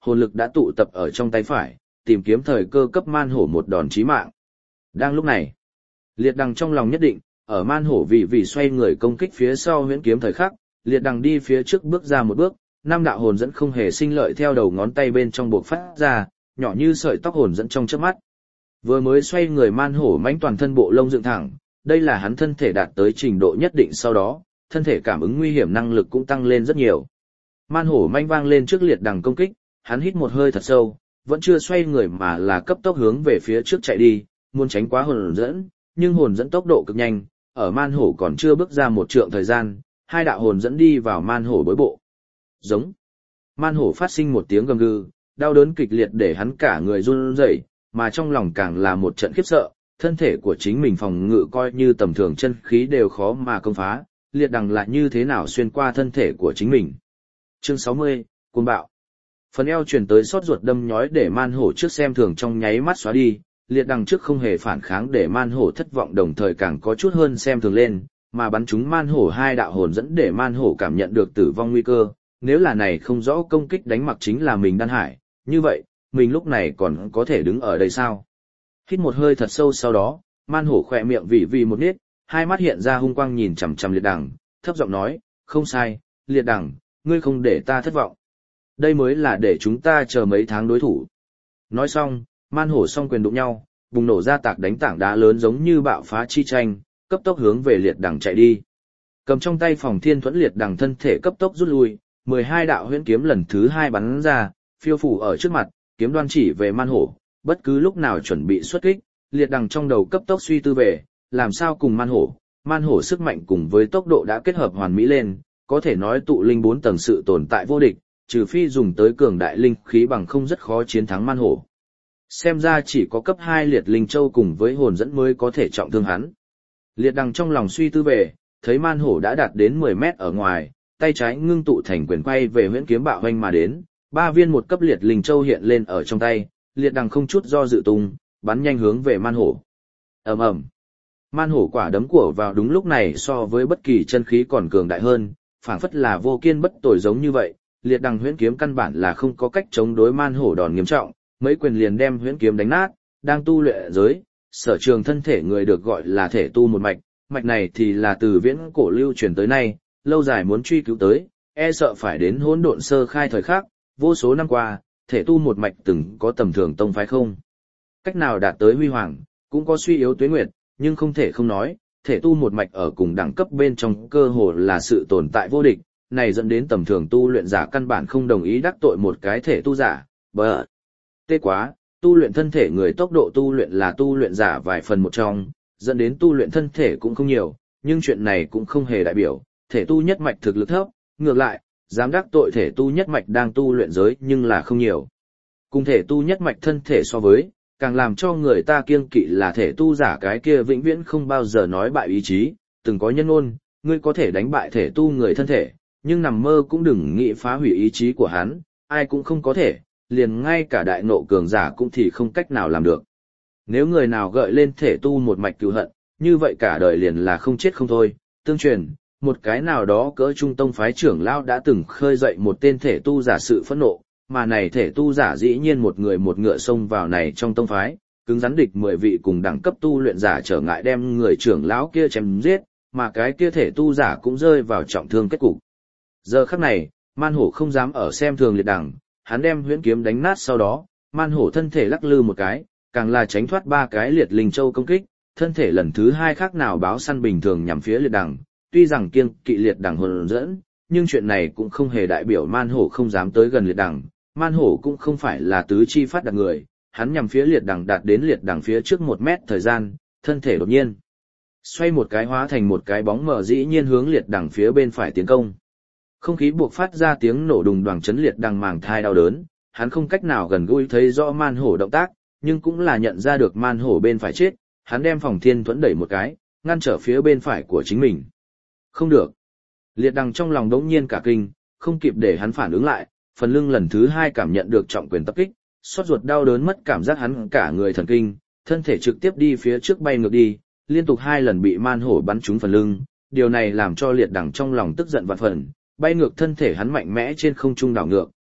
hồn lực đã tụ tập ở trong tay phải, tìm kiếm thời cơ cấp man hổ một đòn chí mạng. Đang lúc này, liệt đằng trong lòng nhất định, ở man hổ vì vì xoay người công kích phía sau huyễn kiếm thời khắc, liệt đằng đi phía trước bước ra một bước, năm đạo hồn dẫn không hề sinh lợi theo đầu ngón tay bên trong buộc phát ra, nhỏ như sợi tóc hồn dẫn trong chớp mắt. Vừa mới xoay người man hổ mãnh toàn thân bộ lông dựng thẳng, đây là hắn thân thể đạt tới trình độ nhất định sau đó, thân thể cảm ứng nguy hiểm năng lực cũng tăng lên rất nhiều. Man hổ manh vang lên trước liệt đằng công kích, hắn hít một hơi thật sâu, vẫn chưa xoay người mà là cấp tốc hướng về phía trước chạy đi, muốn tránh quá hồn dẫn, nhưng hồn dẫn tốc độ cực nhanh, ở man hổ còn chưa bước ra một trượng thời gian, hai đạo hồn dẫn đi vào man hổ bối bộ. Giống. Man hổ phát sinh một tiếng gầm gừ, đau đớn kịch liệt để hắn cả người run rẩy, mà trong lòng càng là một trận khiếp sợ, thân thể của chính mình phòng ngự coi như tầm thường chân khí đều khó mà công phá, liệt đằng lại như thế nào xuyên qua thân thể của chính mình. Chương sáu mươi, Cuồng bạo. Phần eo truyền tới sốt ruột đâm nhói để man hổ trước xem thường trong nháy mắt xóa đi, liệt đằng trước không hề phản kháng để man hổ thất vọng đồng thời càng có chút hơn xem thường lên, mà bắn trúng man hổ hai đạo hồn dẫn để man hổ cảm nhận được tử vong nguy cơ, nếu là này không rõ công kích đánh mặc chính là mình đan hải, như vậy, mình lúc này còn có thể đứng ở đây sao? Hít một hơi thật sâu sau đó, man hổ khỏe miệng vì vì một nít, hai mắt hiện ra hung quang nhìn chằm chằm liệt đằng, thấp giọng nói, không sai, liệt đằng, ngươi không để ta thất vọng. Đây mới là để chúng ta chờ mấy tháng đối thủ. Nói xong, man hổ song quyền đụng nhau, bùng nổ ra tạc đánh tảng đá lớn giống như bạo phá chi tranh, cấp tốc hướng về liệt đằng chạy đi. Cầm trong tay phòng thiên thuẫn liệt đằng thân thể cấp tốc rút lui, mười hai đạo huyễn kiếm lần thứ hai bắn ra, phiêu phủ ở trước mặt, kiếm đoan chỉ về man hổ, bất cứ lúc nào chuẩn bị xuất kích, liệt đằng trong đầu cấp tốc suy tư về, làm sao cùng man hổ, man hổ sức mạnh cùng với tốc độ đã kết hợp hoàn mỹ lên, có thể nói tụ linh bốn tầng sự tồn tại vô địch, trừ phi dùng tới cường đại linh khí bằng không rất khó chiến thắng man hổ. Xem ra chỉ có cấp hai liệt linh châu cùng với hồn dẫn mới có thể trọng thương hắn. Liệt đằng trong lòng suy tư về, thấy man hổ đã đạt đến mười mét ở ngoài, tay trái ngưng tụ thành quyền quay về huyễn kiếm bạo hoanh mà đến, ba viên một cấp liệt linh châu hiện lên ở trong tay, liệt đằng không chút do dự tung, bắn nhanh hướng về man hổ. Ầm ầm. Man hổ quả đấm của vào đúng lúc này so với bất kỳ chân khí còn cường đại hơn, phảng phất là vô kiên bất tồi giống như vậy, liệt đằng huyễn kiếm căn bản là không có cách chống đối man hổ đòn nghiêm trọng, mấy quyền liền đem huyễn kiếm đánh nát, đang tu luyện giới, sở trường thân thể người được gọi là thể tu một mạch, mạch này thì là từ viễn cổ lưu truyền tới nay, lâu dài muốn truy cứu tới, e sợ phải đến hỗn độn sơ khai thời khắc, vô số năm qua, thể tu một mạch từng có tầm thường tông phái không. Cách nào đạt tới huy hoàng, cũng có suy yếu tuế nguyệt, nhưng không thể không nói, thể tu một mạch ở cùng đẳng cấp bên trong cơ hồ là sự tồn tại vô địch, này dẫn đến tầm thường tu luyện giả căn bản không đồng ý đắc tội một cái thể tu giả, bờ. Tê quá, tu luyện thân thể người tốc độ tu luyện là tu luyện giả vài phần một trong, dẫn đến tu luyện thân thể cũng không nhiều, nhưng chuyện này cũng không hề đại biểu, thể tu nhất mạch thực lực thấp, ngược lại, dám đắc tội thể tu nhất mạch đang tu luyện giới nhưng là không nhiều. Cùng thể tu nhất mạch thân thể so với, càng làm cho người ta kiêng kỵ là thể tu giả cái kia vĩnh viễn không bao giờ nói bại ý chí, từng có nhân ôn, ngươi có thể đánh bại thể tu người thân thể, nhưng nằm mơ cũng đừng nghĩ phá hủy ý chí của hắn, ai cũng không có thể, liền ngay cả đại nộ cường giả cũng thì không cách nào làm được. Nếu người nào gợi lên thể tu một mạch cừu hận, như vậy cả đời liền là không chết không thôi, tương truyền, một cái nào đó cỡ trung tông phái trưởng lao đã từng khơi dậy một tên thể tu giả sự phẫn nộ, mà này thể tu giả dĩ nhiên một người một ngựa xông vào này trong tông phái, cứng rắn địch mười vị cùng đẳng cấp tu luyện giả trở ngại đem người trưởng lão kia chém giết, mà cái kia thể tu giả cũng rơi vào trọng thương kết cục. Giờ khắc này, man hổ không dám ở xem thường liệt đằng, hắn đem huyễn kiếm đánh nát sau đó, man hổ thân thể lắc lư một cái, càng là tránh thoát ba cái liệt linh châu công kích, thân thể lần thứ hai khác nào báo săn bình thường nhằm phía liệt đằng, tuy rằng kiêng kỵ liệt đằng hồn dẫn, nhưng chuyện này cũng không hề đại biểu man hổ không dám tới gần liệt đằng, man hổ cũng không phải là tứ chi phát đạt người, hắn nhằm phía liệt đằng đạt đến liệt đằng phía trước một mét thời gian, thân thể đột nhiên xoay một cái hóa thành một cái bóng mờ dĩ nhiên hướng liệt đằng phía bên phải tiến công. Không khí buộc phát ra tiếng nổ đùng đoàng chấn liệt đằng màng thai đau đớn, hắn không cách nào gần gũi thấy rõ man hổ động tác, nhưng cũng là nhận ra được man hổ bên phải chết, hắn đem phòng thiên thuẫn đẩy một cái, ngăn trở phía bên phải của chính mình. Không được. Liệt đằng trong lòng đống nhiên cả kinh, không kịp để hắn phản ứng lại, phần lưng lần thứ hai cảm nhận được trọng quyền tập kích, xót ruột đau đớn mất cảm giác hắn cả người thần kinh, thân thể trực tiếp đi phía trước bay ngược đi, liên tục hai lần bị man hổ bắn trúng phần lưng, điều này làm cho liệt đằng trong lòng tức giận vạn phần, bay ngược thân thể hắn mạnh mẽ trên không trung đảo ngược,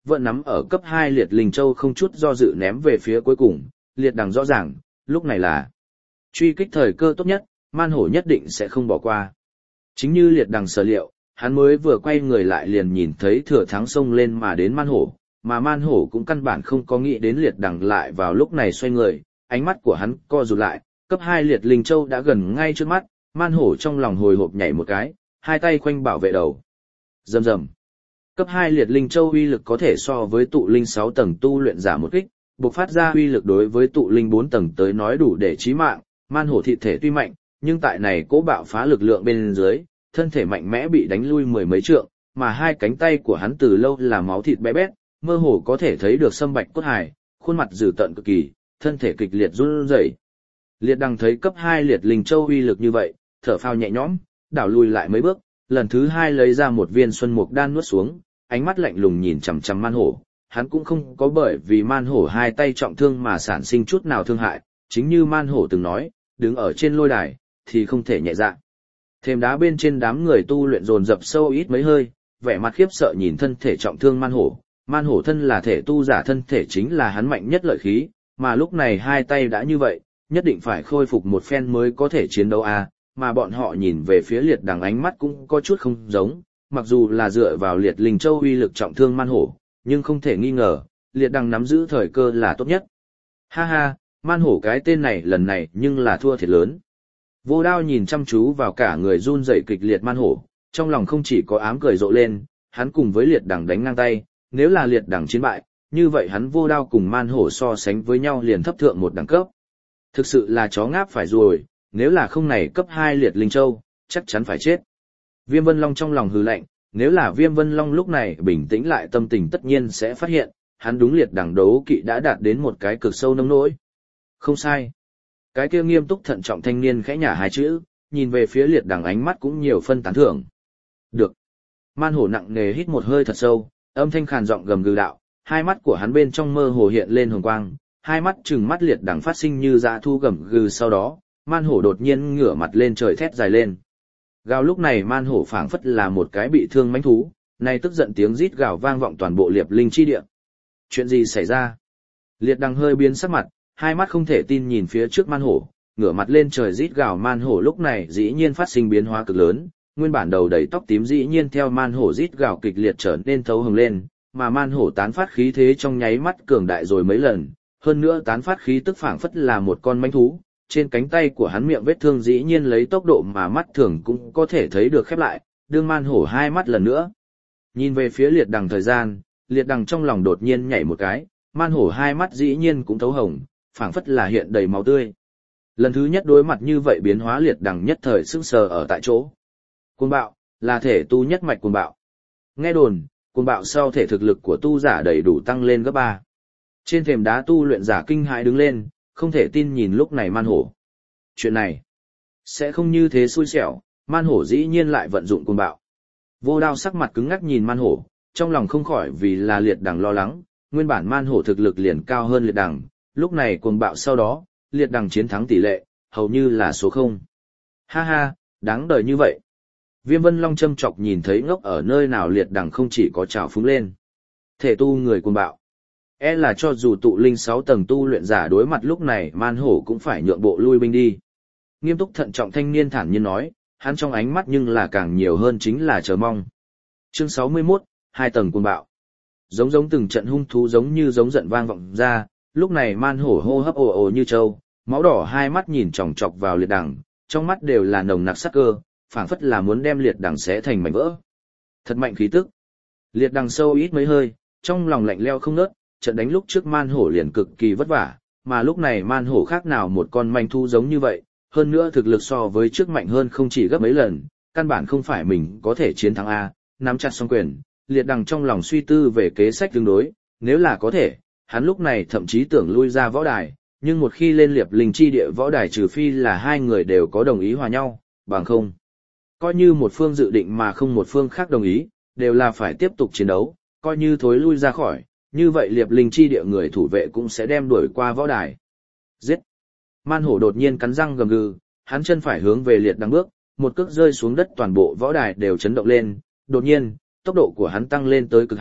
vẫn nắm ở cấp hai liệt linh châu không chút do dự ném về phía cuối cùng, liệt đằng rõ ràng, lúc này là truy kích thời cơ tốt nhất, man hổ nhất định sẽ không bỏ qua. Chính như liệt đằng sở liệu, hắn mới vừa quay người lại liền nhìn thấy thừa thắng xông lên mà đến man hổ, mà man hổ cũng căn bản không có nghĩ đến liệt đằng lại vào lúc này xoay người, ánh mắt của hắn co rụt lại, cấp hai liệt linh châu đã gần ngay trước mắt, man hổ trong lòng hồi hộp nhảy một cái, hai tay khoanh bảo vệ đầu. Rầm rầm. Cấp hai liệt linh châu uy lực có thể so với tụ linh sáu tầng tu luyện giả một kích, bộc phát ra uy lực đối với tụ linh bốn tầng tới nói đủ để chí mạng, man hổ thịt thể tuy mạnh, nhưng tại này cố bạo phá lực lượng bên dưới, thân thể mạnh mẽ bị đánh lui mười mấy trượng, mà hai cánh tay của hắn từ lâu là máu thịt bé bét, mơ hồ có thể thấy được sâm bạch cốt hài, khuôn mặt dữ tợn cực kỳ, thân thể kịch liệt run rẩy. Liệt đằng thấy cấp hai liệt linh châu uy lực như vậy, thở phào nhẹ nhõm, đảo lùi lại mấy bước, lần thứ hai lấy ra một viên xuân mục đan nuốt xuống, ánh mắt lạnh lùng nhìn chằm chằm man hổ. Hắn cũng không có bởi vì man hổ hai tay trọng thương mà sản sinh chút nào thương hại, chính như man hổ từng nói, đứng ở trên lôi đài, thì không thể nhẹ dạ. Thềm đá bên trên đám người tu luyện dồn dập sâu ít mấy hơi, vẻ mặt khiếp sợ nhìn thân thể trọng thương man hổ. Man hổ thân là thể tu giả, thân thể chính là hắn mạnh nhất lợi khí, mà lúc này hai tay đã như vậy, nhất định phải khôi phục một phen mới có thể chiến đấu à, mà bọn họ nhìn về phía liệt đằng ánh mắt cũng có chút không giống, mặc dù là dựa vào liệt linh châu uy lực trọng thương man hổ, nhưng không thể nghi ngờ, liệt đằng nắm giữ thời cơ là tốt nhất. Ha ha, man hổ cái tên này lần này nhưng là thua thiệt lớn. Vô Đao nhìn chăm chú vào cả người run rẩy kịch liệt man hổ, trong lòng không chỉ có ám cười rộ lên, hắn cùng với liệt đằng đánh ngang tay, nếu là liệt đằng chiến bại, như vậy hắn Vô Đao cùng man hổ so sánh với nhau liền thấp thượng một đẳng cấp. Thực sự là chó ngáp phải ruồi, nếu là không này cấp hai liệt linh châu, chắc chắn phải chết. Viêm Vân Long trong lòng hừ lạnh, nếu là Viêm Vân Long lúc này bình tĩnh lại tâm tình tất nhiên sẽ phát hiện, hắn đúng liệt đằng đấu kỵ đã đạt đến một cái cực sâu nông nỗi. Không sai. Cái kia nghiêm túc thận trọng thanh niên khẽ nhả hai chữ, nhìn về phía liệt đằng ánh mắt cũng nhiều phân tán thưởng. Được. Man hổ nặng nề hít một hơi thật sâu, âm thanh khàn giọng gầm gừ đạo, hai mắt của hắn bên trong mơ hồ hiện lên hồng quang, hai mắt trừng mắt liệt đằng phát sinh như dã thu gầm gừ, sau đó, man hổ đột nhiên ngửa mặt lên trời thét dài lên. Gào lúc này man hổ phảng phất là một cái bị thương mãnh thú, nay tức giận tiếng rít gào vang vọng toàn bộ liệp linh chi địa. Chuyện gì xảy ra? Liệt đằng hơi biến sắc mặt, hai mắt không thể tin nhìn phía trước man hổ, ngửa mặt lên trời rít gào. Man hổ lúc này dĩ nhiên phát sinh biến hóa cực lớn, nguyên bản đầu đầy tóc tím dĩ nhiên theo man hổ rít gào kịch liệt trở nên thấu hồng lên, mà man hổ tán phát khí thế trong nháy mắt cường đại rồi mấy lần, hơn nữa tán phát khí tức phảng phất là một con mãnh thú. Trên cánh tay của hắn miệng vết thương dĩ nhiên lấy tốc độ mà mắt thường cũng có thể thấy được khép lại, đương man hổ hai mắt lần nữa. Nhìn về phía liệt đằng thời gian, liệt đằng trong lòng đột nhiên nhảy một cái, man hổ hai mắt dĩ nhiên cũng thấu hồng, phảng phất là hiện đầy máu tươi. Lần thứ nhất đối mặt như vậy biến hóa liệt đằng nhất thời sững sờ ở tại chỗ. Cuồng bạo, là thể tu nhất mạch cuồng bạo. Nghe đồn, cuồng bạo sau thể thực lực của tu giả đầy đủ tăng lên gấp ba. Trên thềm đá tu luyện giả kinh hãi đứng lên, không thể tin nhìn lúc này man hổ. Chuyện này, sẽ không như thế xui xẻo, man hổ dĩ nhiên lại vận dụng cuồng bạo. Vô Đao sắc mặt cứng ngắc nhìn man hổ, trong lòng không khỏi vì là liệt đằng lo lắng, nguyên bản man hổ thực lực liền cao hơn liệt đằng, lúc này cuồng bạo sau đó, liệt đằng chiến thắng tỷ lệ, hầu như là số không. Ha ha, đáng đời như vậy. Viêm Vân Long châm chọc nhìn thấy ngốc ở nơi nào liệt đằng không chỉ có trào phúng lên. Thể tu người cuồng bạo. E là cho dù tụ linh sáu tầng tu luyện giả đối mặt lúc này man hổ cũng phải nhượng bộ lui binh đi. Nghiêm túc thận trọng thanh niên thản nhiên nói, hắn trong ánh mắt nhưng là càng nhiều hơn chính là chờ mong. Chương sáu mươi mốt, hai tầng cuồng bạo. Giống giống từng trận hung thú giống như giống giận vang vọng ra, lúc này man hổ hô hấp ồ ồ như trâu, máu đỏ hai mắt nhìn chòng chọc vào liệt đằng, trong mắt đều là nồng nặc sắc cơ, phảng phất là muốn đem liệt đằng xé thành mảnh vỡ. Thật mạnh khí tức. Liệt đằng sâu ít mấy hơi, trong lòng lạnh leo không ngớt, trận đánh lúc trước man hổ liền cực kỳ vất vả, mà lúc này man hổ khác nào một con manh thu giống như vậy, hơn nữa thực lực so với trước mạnh hơn không chỉ gấp mấy lần, căn bản không phải mình có thể chiến thắng A, nắm chặt song quyền, liệt đằng trong lòng suy tư về kế sách tương đối, nếu là có thể, hắn lúc này thậm chí tưởng lui ra võ đài, nhưng một khi lên liệp linh chi địa võ đài trừ phi là hai người đều có đồng ý hòa nhau, bằng không. Coi như một phương dự định mà không một phương khác đồng ý, đều là phải tiếp tục chiến đấu, coi như thối lui ra khỏi, như vậy liệp linh chi địa người thủ vệ cũng sẽ đem đuổi qua võ đài. Giết! Man hổ đột nhiên cắn răng gầm gừ, hắn chân phải hướng về liệt đằng bước, một cước rơi xuống đất toàn bộ võ đài đều chấn động lên, đột nhiên, tốc độ của hắn tăng lên tới cực hạn,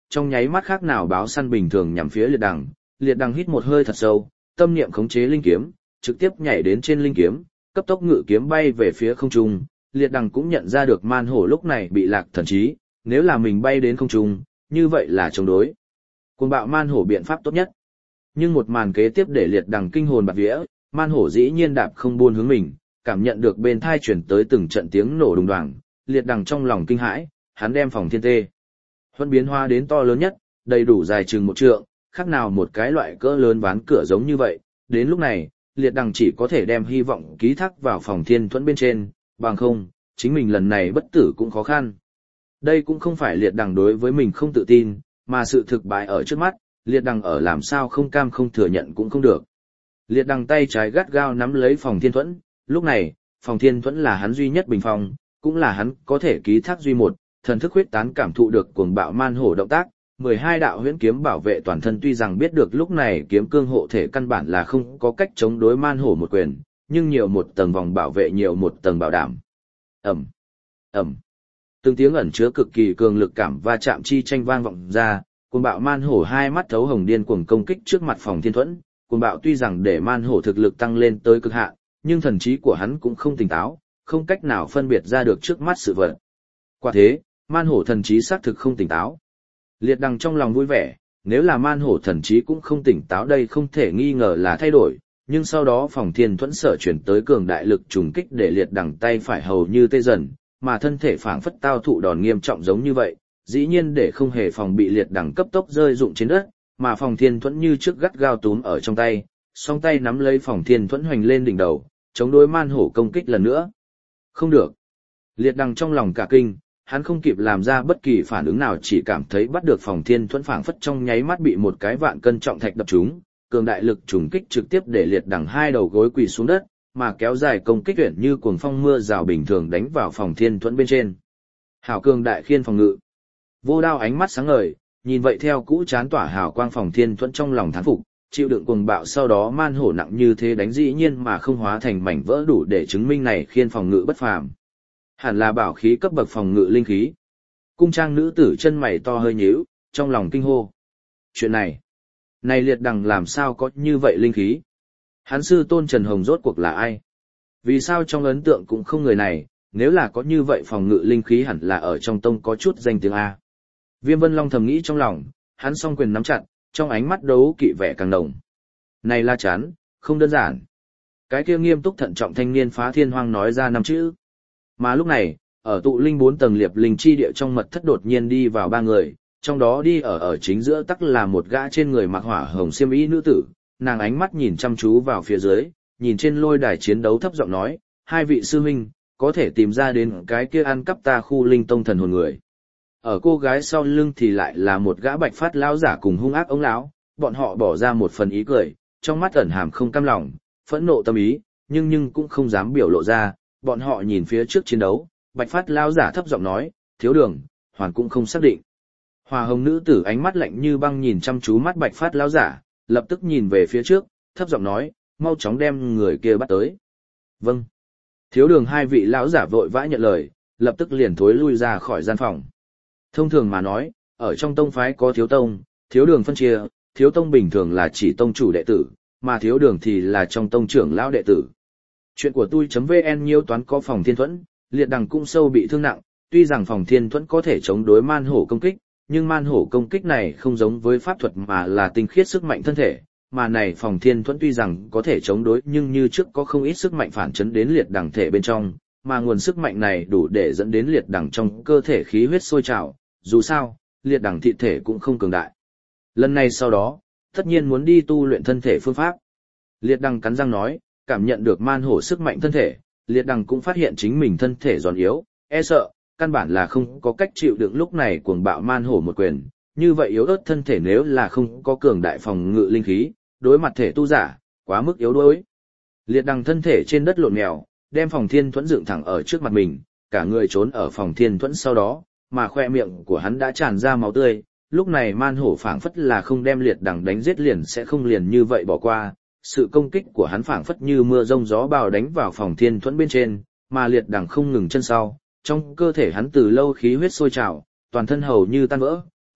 trong nháy mắt khác nào báo săn bình thường nhằm phía liệt đằng. Liệt đằng hít một hơi thật sâu, tâm niệm khống chế linh kiếm, trực tiếp nhảy đến trên linh kiếm, cấp tốc ngự kiếm bay về phía không trung. Liệt đằng cũng nhận ra được man hổ lúc này bị lạc thần trí, nếu là mình bay đến không trung, như vậy là chống đối cuồng bạo man hổ biện pháp tốt nhất. Nhưng một màn kế tiếp để liệt đằng kinh hồn bạt vía, man hổ dĩ nhiên đạp không buôn hướng mình, cảm nhận được bên thai chuyển tới từng trận tiếng nổ đùng đoàng, liệt đằng trong lòng kinh hãi, hắn đem phòng thiên tê huân biến hóa đến to lớn nhất, đầy đủ dài chừng một trượng, khác nào một cái loại cỡ lớn ván cửa giống như vậy. Đến lúc này, liệt đằng chỉ có thể đem hy vọng ký thác vào phòng thiên thuẫn bên trên, bằng không, chính mình lần này bất tử cũng khó khăn. Đây cũng không phải liệt đằng đối với mình không tự tin, mà sự thực bại ở trước mắt, liệt đằng ở làm sao không cam không thừa nhận cũng không được. Liệt đằng tay trái gắt gao nắm lấy phòng thiên thuẫn, lúc này, phòng thiên thuẫn là hắn duy nhất bình phòng, cũng là hắn có thể ký thác duy một, thần thức huyết tán cảm thụ được cuồng bạo man hổ động tác, mười hai đạo huyễn kiếm bảo vệ toàn thân, tuy rằng biết được lúc này kiếm cương hộ thể căn bản là không có cách chống đối man hổ một quyền, nhưng nhiều một tầng vòng bảo vệ nhiều một tầng bảo đảm. Ầm, ầm. Từng tiếng ẩn chứa cực kỳ cường lực cảm va chạm chi tranh vang vọng ra, cuồng bạo man hổ hai mắt thấu hồng điên cuồng công kích trước mặt phòng thiên thuẫn. Cuồng bạo tuy rằng để man hổ thực lực tăng lên tới cực hạn, nhưng thần trí của hắn cũng không tỉnh táo, không cách nào phân biệt ra được trước mắt sự vật. Quả thế, man hổ thần trí xác thực không tỉnh táo. Liệt đằng trong lòng vui vẻ, nếu là man hổ thần trí cũng không tỉnh táo đây không thể nghi ngờ là thay đổi, nhưng sau đó phòng thiên thuẫn sở chuyển tới cường đại lực trùng kích để liệt đằng tay phải hầu như tê dần, mà thân thể phảng phất tao thụ đòn nghiêm trọng giống như vậy, dĩ nhiên để không hề phòng bị liệt đằng cấp tốc rơi rụng trên đất, mà phòng thiên thuẫn như trước gắt gao túm ở trong tay, song tay nắm lấy phòng thiên thuẫn hoành lên đỉnh đầu, chống đối man hổ công kích lần nữa. Không được. Liệt đằng trong lòng cả kinh, hắn không kịp làm ra bất kỳ phản ứng nào, chỉ cảm thấy bắt được phòng thiên thuẫn phảng phất trong nháy mắt bị một cái vạn cân trọng thạch đập trúng, cường đại lực trùng kích trực tiếp để liệt đằng hai đầu gối quỳ xuống đất, mà kéo dài công kích uyển như cuồng phong mưa rào bình thường đánh vào phòng thiên thuẫn bên trên. Hảo cường đại khiên phòng ngự. Vô Đao ánh mắt sáng ngời, nhìn vậy theo cũ chán tỏa hào quang phòng thiên thuẫn trong lòng thán phục, chịu đựng cuồng bạo sau đó man hổ nặng như thế đánh dĩ nhiên mà không hóa thành mảnh vỡ đủ để chứng minh này khiên phòng ngự bất phàm. Hẳn là bảo khí cấp bậc phòng ngự linh khí. Cung trang nữ tử chân mày to hơi nhíu, trong lòng kinh hô. Chuyện này, này liệt đằng làm sao có như vậy linh khí? Hắn sư tôn Trần Hồng rốt cuộc là ai? Vì sao trong ấn tượng cũng không người này, nếu là có như vậy phòng ngự linh khí hẳn là ở trong tông có chút danh tiếng A. Viêm Vân Long thầm nghĩ trong lòng, hắn song quyền nắm chặt, trong ánh mắt đấu kỵ vẻ càng nồng. Này La Chán, không đơn giản. Cái kia nghiêm túc thận trọng thanh niên phá thiên hoang nói ra năm chữ. Mà lúc này, ở tụ linh bốn tầng liệp linh chi địa trong mật thất đột nhiên đi vào ba người, trong đó đi ở ở chính giữa tắc là một gã trên người mặc hỏa hồng xiêm y nữ tử, nàng ánh mắt nhìn chăm chú vào phía dưới, nhìn trên lôi đài chiến đấu thấp giọng nói, hai vị sư huynh, có thể tìm ra đến cái kia ăn cắp ta khu linh tông thần hồn người. Ở cô gái sau lưng thì lại là một gã bạch phát lão giả cùng hung ác ống lão, bọn họ bỏ ra một phần ý cười, trong mắt ẩn hàm không cam lòng, phẫn nộ tâm ý, nhưng nhưng cũng không dám biểu lộ ra, bọn họ nhìn phía trước chiến đấu, bạch phát lão giả thấp giọng nói, thiếu đường, hoàn cũng không xác định. Hòa hồng nữ tử ánh mắt lạnh như băng nhìn chăm chú mắt bạch phát lão giả, lập tức nhìn về phía trước, thấp giọng nói, mau chóng đem người kia bắt tới. Vâng. Thiếu đường hai vị lão giả vội vã nhận lời, lập tức liền thối lui ra khỏi gian phòng. Thông thường mà nói, ở trong tông phái có thiếu tông, thiếu đường phân chia, thiếu tông bình thường là chỉ tông chủ đệ tử, mà thiếu đường thì là trong tông trưởng lão đệ tử. Chuyện của tôi.vn nhiêu toán có phòng thiên thuẫn, liệt đằng cung sâu bị thương nặng, tuy rằng phòng thiên thuẫn có thể chống đối man hổ công kích, nhưng man hổ công kích này không giống với pháp thuật mà là tinh khiết sức mạnh thân thể, mà này phòng thiên thuẫn tuy rằng có thể chống đối nhưng như trước có không ít sức mạnh phản chấn đến liệt đằng thể bên trong, mà nguồn sức mạnh này đủ để dẫn đến liệt đằng trong cơ thể khí huyết sôi trào, dù sao, liệt đằng thị thể cũng không cường đại. Lần này sau đó, tất nhiên muốn đi tu luyện thân thể phương pháp. Liệt đằng cắn răng nói, cảm nhận được man hổ sức mạnh thân thể, liệt đằng cũng phát hiện chính mình thân thể giòn yếu, e sợ, căn bản là không có cách chịu đựng lúc này cuồng bạo man hổ một quyền, như vậy yếu ớt thân thể nếu là không có cường đại phòng ngự linh khí, đối mặt thể tu giả, quá mức yếu đuối. Liệt đằng thân thể trên đất lộn mèo, đem phòng thiên thuẫn dựng thẳng ở trước mặt mình, cả người trốn ở phòng thiên thuẫn sau đó, mà khoe miệng của hắn đã tràn ra máu tươi, lúc này man hổ phảng phất là không đem liệt đằng đánh giết liền sẽ không liền như vậy bỏ qua, sự công kích của hắn phảng phất như mưa rông gió bào đánh vào phòng thiên thuẫn bên trên, mà liệt đằng không ngừng chân sau, trong cơ thể hắn từ lâu khí huyết sôi trào, toàn thân hầu như tan vỡ,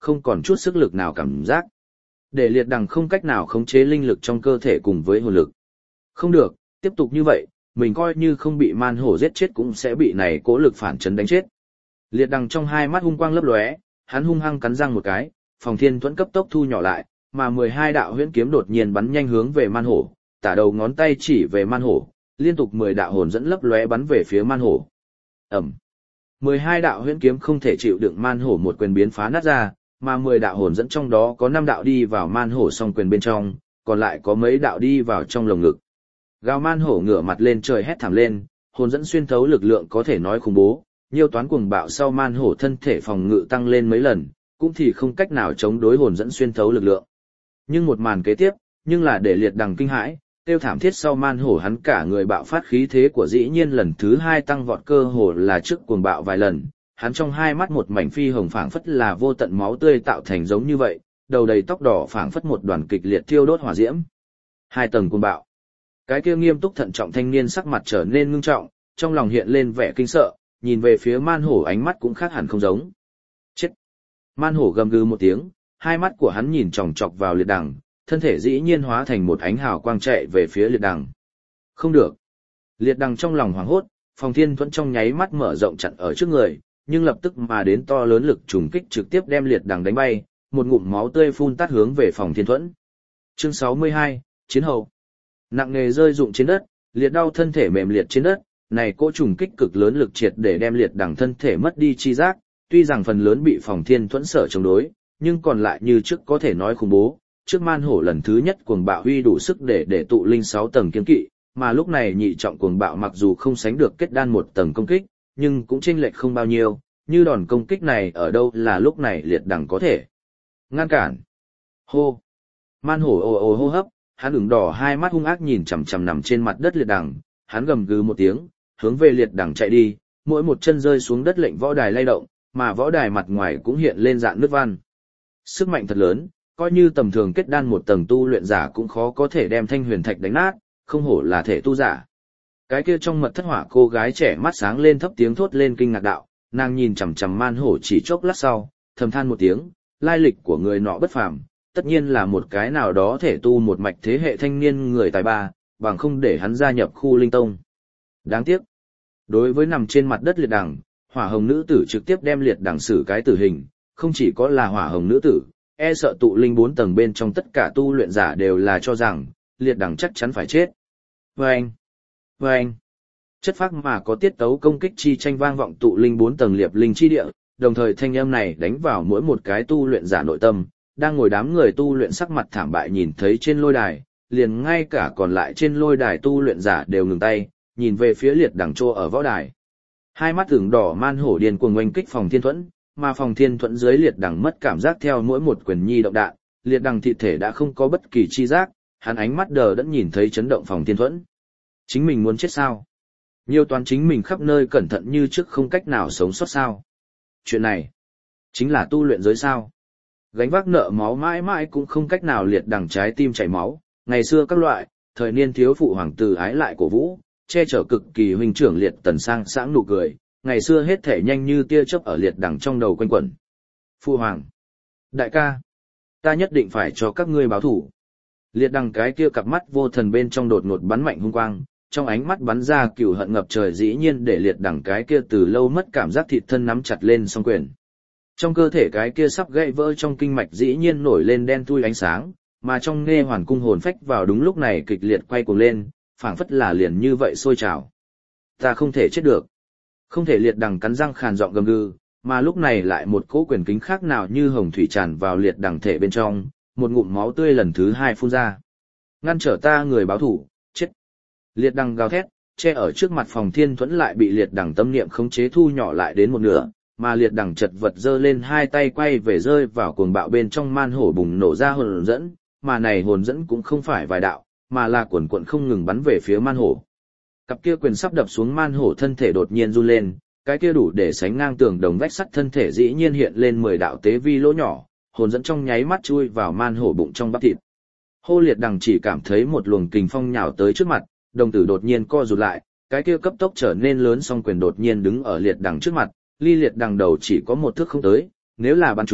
không còn chút sức lực nào cảm giác. Để liệt đằng không cách nào khống chế linh lực trong cơ thể cùng với hồn lực. Không được, tiếp tục như vậy, mình coi như không bị man hổ giết chết cũng sẽ bị này cố lực phản chấn đánh chết. Liệt đằng trong hai mắt hung quang lấp lóe, hắn hung hăng cắn răng một cái, phòng thiên thuẫn cấp tốc thu nhỏ lại, mà mười hai đạo huyễn kiếm đột nhiên bắn nhanh hướng về man hổ, tả đầu ngón tay chỉ về man hổ, liên tục mười đạo hồn dẫn lấp lóe bắn về phía man hổ. Ầm. mười hai đạo huyễn kiếm không thể chịu đựng man hổ một quyền biến phá nát ra, mà mười đạo hồn dẫn trong đó có năm đạo đi vào man hổ song quyền bên trong, còn lại có mấy đạo đi vào trong lồng ngực. Gào man hổ ngửa mặt lên trời hét thảm lên, hồn dẫn xuyên thấu lực lượng có thể nói khủng bố, nhiều toán cuồng bạo sau man hổ thân thể phòng ngự tăng lên mấy lần, cũng thì không cách nào chống đối hồn dẫn xuyên thấu lực lượng. Nhưng một màn kế tiếp, nhưng là để liệt đằng kinh hãi, tiêu thảm thiết sau man hổ hắn cả người bạo phát khí thế của dĩ nhiên lần thứ hai tăng vọt cơ hồ là trước cuồng bạo vài lần, hắn trong hai mắt một mảnh phi hồng phảng phất là vô tận máu tươi tạo thành giống như vậy, đầu đầy tóc đỏ phảng phất một đoàn kịch liệt thiêu đốt hỏa diễm. Hai tầng cuồng bạo. Cái kia nghiêm túc thận trọng thanh niên sắc mặt trở nên ngưng trọng, trong lòng hiện lên vẻ kinh sợ, nhìn về phía man hổ ánh mắt cũng khác hẳn không giống. Chết! Man hổ gầm gừ một tiếng, hai mắt của hắn nhìn chòng chọc vào liệt đằng, thân thể dĩ nhiên hóa thành một ánh hào quang chạy về phía liệt đằng. Không được! Liệt đằng trong lòng hoảng hốt, phòng thiên thuẫn trong nháy mắt mở rộng chặn ở trước người, nhưng lập tức mà đến to lớn lực trùng kích trực tiếp đem liệt đằng đánh bay, một ngụm máu tươi phun tát hướng về phòng thiên thuẫn. Chương sáu mươi hai, Chiến hậu. Nặng nề rơi rụng trên đất, liệt đau thân thể mềm liệt trên đất, này cỗ trùng kích cực lớn lực triệt để đem liệt đằng thân thể mất đi chi giác, tuy rằng phần lớn bị phòng thiên thuẫn sở chống đối, nhưng còn lại như trước có thể nói khủng bố, trước man hổ lần thứ nhất cuồng bạo huy đủ sức để để tụ linh sáu tầng kiên kỵ, mà lúc này nhị trọng cuồng bạo mặc dù không sánh được kết đan một tầng công kích, nhưng cũng chênh lệch không bao nhiêu, như đòn công kích này ở đâu là lúc này liệt đằng có thể ngăn cản. Hô! Man hổ ồ ồ hô hấp, hắn ửng đỏ hai mắt hung ác nhìn chằm chằm nằm trên mặt đất liệt đằng, hắn gầm gừ một tiếng, hướng về liệt đằng chạy đi, mỗi một chân rơi xuống đất lệnh võ đài lay động, mà võ đài mặt ngoài cũng hiện lên dạng nước văn. Sức mạnh thật lớn, coi như tầm thường kết đan một tầng tu luyện giả cũng khó có thể đem thanh huyền thạch đánh nát, không hổ là thể tu giả. Cái kia trong mật thất hỏa cô gái trẻ mắt sáng lên thấp tiếng thốt lên kinh ngạc đạo, nàng nhìn chằm chằm man hổ chỉ chốc lát sau, thầm than một tiếng, lai lịch của người nọ bất phàm, tất nhiên là một cái nào đó thể tu một mạch thế hệ thanh niên người tài ba, bằng không để hắn gia nhập khu linh tông. Đáng tiếc. Đối với nằm trên mặt đất liệt đằng, hỏa hồng nữ tử trực tiếp đem liệt đằng xử cái tử hình, không chỉ có là hỏa hồng nữ tử, e sợ tụ linh bốn tầng bên trong tất cả tu luyện giả đều là cho rằng, liệt đằng chắc chắn phải chết. Vâng! Vâng! Chất phác mà có tiết tấu công kích chi tranh vang vọng tụ linh bốn tầng liệp linh chi địa, đồng thời thanh âm này đánh vào mỗi một cái tu luyện giả nội tâm, đang ngồi đám người tu luyện sắc mặt thảm bại nhìn thấy trên lôi đài, liền ngay cả còn lại trên lôi đài tu luyện giả đều ngừng tay, nhìn về phía liệt đằng trô ở võ đài. Hai mắt tưởng đỏ man hổ điên cuồng oanh kích phòng thiên thuẫn, mà phòng thiên thuẫn dưới liệt đằng mất cảm giác theo mỗi một quyền nhi động đạn, liệt đằng thị thể đã không có bất kỳ chi giác, hắn ánh mắt đờ đẫn nhìn thấy chấn động phòng thiên thuẫn. Chính mình muốn chết sao? Nhiều toán chính mình khắp nơi cẩn thận như trước không cách nào sống sót sao? Chuyện này, chính là tu luyện giới sao? Gánh vác nợ máu mãi mãi cũng không cách nào liệt đằng trái tim chảy máu, ngày xưa các loại, thời niên thiếu phụ hoàng tử ái lại cổ vũ, che chở cực kỳ huynh trưởng liệt tần sang sảng nụ cười, ngày xưa hết thể nhanh như tia chớp ở liệt đằng trong đầu quanh quẩn. Phụ hoàng! Đại ca! Ta nhất định phải cho các ngươi báo thủ. Liệt đằng cái kia cặp mắt vô thần bên trong đột ngột bắn mạnh hung quang, trong ánh mắt bắn ra cừu hận ngập trời dĩ nhiên để liệt đằng cái kia từ lâu mất cảm giác thịt thân nắm chặt lên song quyền. Trong cơ thể cái kia sắp gãy vỡ trong kinh mạch dĩ nhiên nổi lên đen thui ánh sáng, mà trong nghe hoàn cung hồn phách vào đúng lúc này kịch liệt quay cuồng lên, phảng phất là liền như vậy sôi trào. Ta không thể chết được. Không thể liệt đằng cắn răng khàn giọng gầm gừ, mà lúc này lại một cỗ quyền kính khác nào như hồng thủy tràn vào liệt đằng thể bên trong, một ngụm máu tươi lần thứ hai phun ra. Ngăn trở ta người báo thủ, chết. Liệt đằng gào thét, che ở trước mặt phòng thiên thuẫn lại bị liệt đằng tâm niệm khống chế thu nhỏ lại đến một nửa, mà liệt đằng chật vật giơ lên hai tay quay về rơi vào cuồng bạo bên trong man hổ bùng nổ ra hồn dẫn, mà này hồn dẫn cũng không phải vài đạo, mà là cuộn cuộn không ngừng bắn về phía man hổ. Cặp kia quyền sắp đập xuống man hổ thân thể đột nhiên run lên, cái kia đủ để sánh ngang tường đồng vách sắt thân thể dĩ nhiên hiện lên mười đạo tế vi lỗ nhỏ, hồn dẫn trong nháy mắt chui vào man hổ bụng trong bắp thịt. Hô liệt đằng chỉ cảm thấy một luồng kình phong nhào tới trước mặt, đồng tử đột nhiên co rụt lại, cái kia cấp tốc trở nên lớn song quyền đột nhiên đứng ở liệt đằng trước mặt, ly liệt đằng đầu chỉ có một thước không tới, nếu là bắn chúng,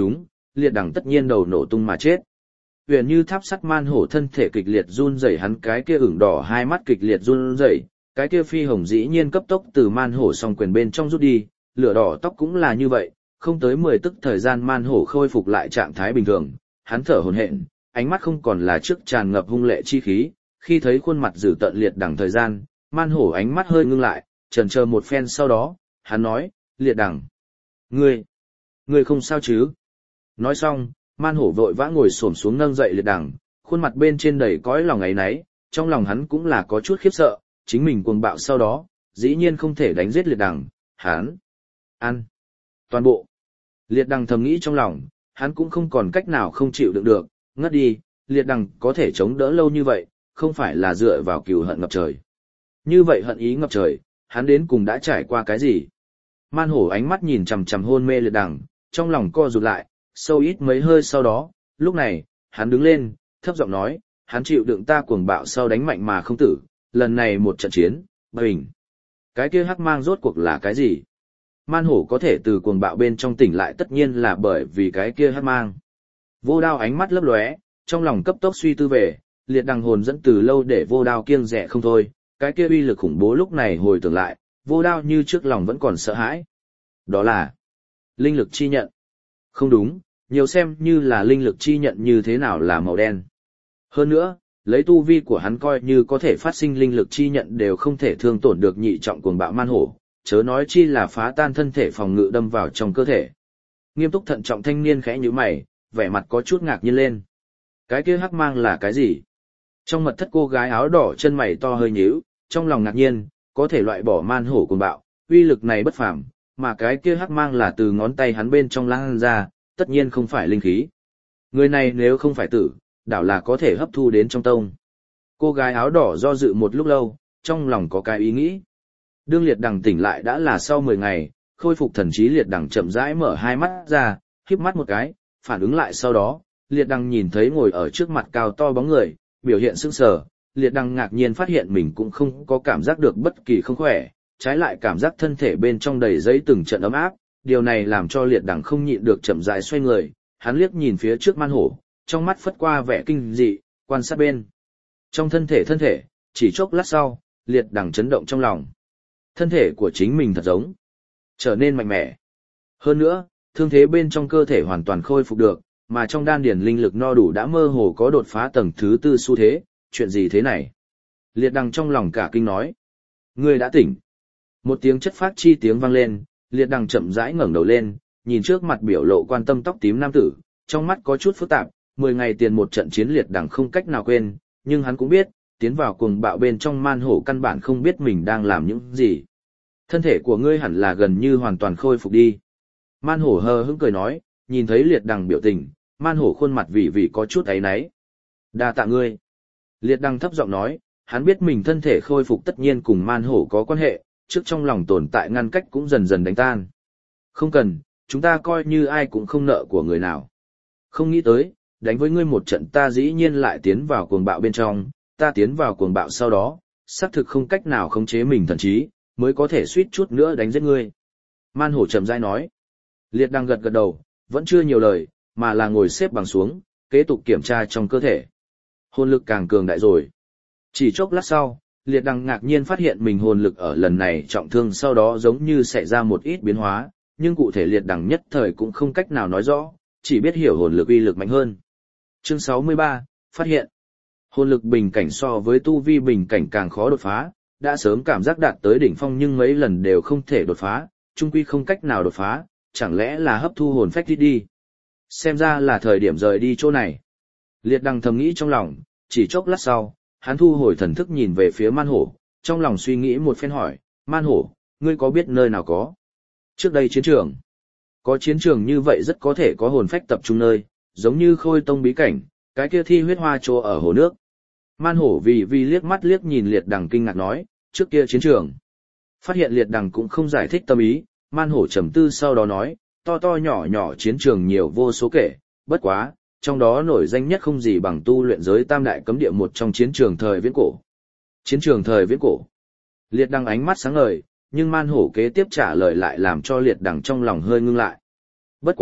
liệt đằng tất nhiên đầu nổ tung mà chết. Huyền như tháp sắt man hổ thân thể kịch liệt run rẩy, hắn cái kia ửng đỏ hai mắt kịch liệt run rẩy, cái kia phi hồng dĩ nhiên cấp tốc từ man hổ song quyền bên trong rút đi, lửa đỏ tóc cũng là như vậy, không tới mười tức thời gian man hổ khôi phục lại trạng thái bình thường, hắn thở hổn hển, ánh mắt không còn là trước tràn ngập hung lệ chi khí, khi thấy khuôn mặt dữ tợn liệt đằng thời gian, man hổ ánh mắt hơi ngưng lại, chần chờ một phen sau đó, hắn nói, liệt đằng, ngươi, ngươi không sao chứ? Nói xong, man hổ vội vã ngồi xổm xuống nâng dậy liệt đằng, khuôn mặt bên trên đầy cõi lòng ấy náy, trong lòng hắn cũng là có chút khiếp sợ, chính mình cuồng bạo sau đó, dĩ nhiên không thể đánh giết liệt đằng, hắn, ăn, toàn bộ. Liệt đằng thầm nghĩ trong lòng, hắn cũng không còn cách nào không chịu đựng được, ngất đi, liệt đằng có thể chống đỡ lâu như vậy, không phải là dựa vào cừu hận ngập trời. Như vậy hận ý ngập trời, hắn đến cùng đã trải qua cái gì? Man hổ ánh mắt nhìn chằm chằm hôn mê liệt đằng, trong lòng co rụt lại, sâu ít mấy hơi sau đó, lúc này, hắn đứng lên, thấp giọng nói, hắn chịu đựng ta cuồng bạo sau đánh mạnh mà không tử, lần này một trận chiến, bình. Cái kia hắc mang rốt cuộc là cái gì? Man hổ có thể từ cuồng bạo bên trong tỉnh lại tất nhiên là bởi vì cái kia hắc mang. Vô Đao ánh mắt lấp lóe, trong lòng cấp tốc suy tư về, liệt đằng hồn dẫn từ lâu để Vô Đao kiêng dè không thôi, cái kia uy lực khủng bố lúc này hồi tưởng lại, Vô Đao như trước lòng vẫn còn sợ hãi. Đó là linh lực chi nhận. Không đúng, nhiều xem như là linh lực chi nhận như thế nào là màu đen. Hơn nữa, lấy tu vi của hắn coi như có thể phát sinh linh lực chi nhận đều không thể thương tổn được nhị trọng cuồng bạo man hổ, chớ nói chi là phá tan thân thể phòng ngự đâm vào trong cơ thể. Nghiêm túc thận trọng thanh niên khẽ nhíu mày, vẻ mặt có chút ngạc nhiên lên. Cái kia hắc mang là cái gì? Trong mật thất cô gái áo đỏ chân mày to hơi nhíu, trong lòng ngạc nhiên, có thể loại bỏ man hổ cuồng bạo, uy lực này bất phàm, mà cái kia hắc mang là từ ngón tay hắn bên trong lan ra, tất nhiên không phải linh khí. Người này nếu không phải tử, đảo là có thể hấp thu đến trong tông. Cô gái áo đỏ do dự một lúc lâu, trong lòng có cái ý nghĩ. Đương liệt đằng tỉnh lại đã là sau mười ngày, khôi phục thần trí liệt đằng chậm rãi mở hai mắt ra, híp mắt một cái, phản ứng lại sau đó, liệt đằng nhìn thấy ngồi ở trước mặt cao to bóng người, biểu hiện sững sờ, liệt đằng ngạc nhiên phát hiện mình cũng không có cảm giác được bất kỳ không khỏe, trái lại cảm giác thân thể bên trong đầy giấy từng trận ấm áp, điều này làm cho liệt đằng không nhịn được chậm rãi xoay người, hắn liếc nhìn phía trước man hổ, trong mắt phất qua vẻ kinh dị, quan sát bên. Trong thân thể thân thể, chỉ chốc lát sau, liệt đằng chấn động trong lòng. Thân thể của chính mình thật giống trở nên mạnh mẽ. Hơn nữa, thương thế bên trong cơ thể hoàn toàn khôi phục được, mà trong đan điền linh lực no đủ đã mơ hồ có đột phá tầng thứ tư xu thế, chuyện gì thế này? Liệt đằng trong lòng cả kinh nói. Ngươi đã tỉnh. Một tiếng chất phát chi tiếng vang lên, liệt đằng chậm rãi ngẩng đầu lên, nhìn trước mặt biểu lộ quan tâm tóc tím nam tử, trong mắt có chút phức tạp, mười ngày tiền một trận chiến liệt đằng không cách nào quên, nhưng hắn cũng biết, tiến vào cuồng bạo bên trong man hổ căn bản không biết mình đang làm những gì. Thân thể của ngươi hẳn là gần như hoàn toàn khôi phục đi. Man hổ hờ hững cười nói, nhìn thấy liệt đằng biểu tình, man hổ khuôn mặt vì vì có chút áy náy. Đa tạ ngươi. Liệt đằng thấp giọng nói, hắn biết mình thân thể khôi phục tất nhiên cùng man hổ có quan hệ, trước trong lòng tồn tại ngăn cách cũng dần dần đánh tan. Không cần, chúng ta coi như ai cũng không nợ của người nào. Không nghĩ tới, đánh với ngươi một trận ta dĩ nhiên lại tiến vào cuồng bạo bên trong, ta tiến vào cuồng bạo sau đó, xác thực không cách nào khống chế mình thần trí, mới có thể suýt chút nữa đánh giết ngươi. Man hổ chậm rãi nói. Liệt đang gật gật đầu, vẫn chưa nhiều lời, mà là ngồi xếp bằng xuống, kế tục kiểm tra trong cơ thể. Hồn lực càng cường đại rồi. Chỉ chốc lát sau, liệt đằng ngạc nhiên phát hiện mình hồn lực ở lần này trọng thương sau đó giống như xảy ra một ít biến hóa, nhưng cụ thể liệt đằng nhất thời cũng không cách nào nói rõ, chỉ biết hiểu hồn lực uy lực mạnh hơn. Chương sáu mươi ba, phát hiện. Hồn lực bình cảnh so với tu vi bình cảnh càng khó đột phá, đã sớm cảm giác đạt tới đỉnh phong nhưng mấy lần đều không thể đột phá, chung quy không cách nào đột phá, chẳng lẽ là hấp thu hồn phách đi đi. Xem ra là thời điểm rời đi chỗ này. Liệt đằng thầm nghĩ trong lòng, chỉ chốc lát sau, hắn thu hồi thần thức nhìn về phía man hổ, trong lòng suy nghĩ một phen hỏi, man hổ, ngươi có biết nơi nào có? Trước đây chiến trường. Có chiến trường như vậy rất có thể có hồn phách tập trung nơi, giống như khôi tông bí cảnh, cái kia thi huyết hoa trô ở hồ nước. Man hổ vì vì liếc mắt liếc nhìn liệt đằng kinh ngạc nói, trước kia chiến trường. Phát hiện liệt đằng cũng không giải thích tâm ý, man hổ trầm tư sau đó nói, to to nhỏ nhỏ chiến trường nhiều vô số kể, bất quá, trong đó nổi danh nhất không gì bằng tu luyện giới tam đại cấm địa một trong chiến trường thời viễn cổ. Chiến trường thời viễn cổ. Liệt đằng ánh mắt sáng ngời, nhưng man hổ kế tiếp trả lời lại làm cho liệt đằng trong lòng hơi ngưng lại. Bất quá,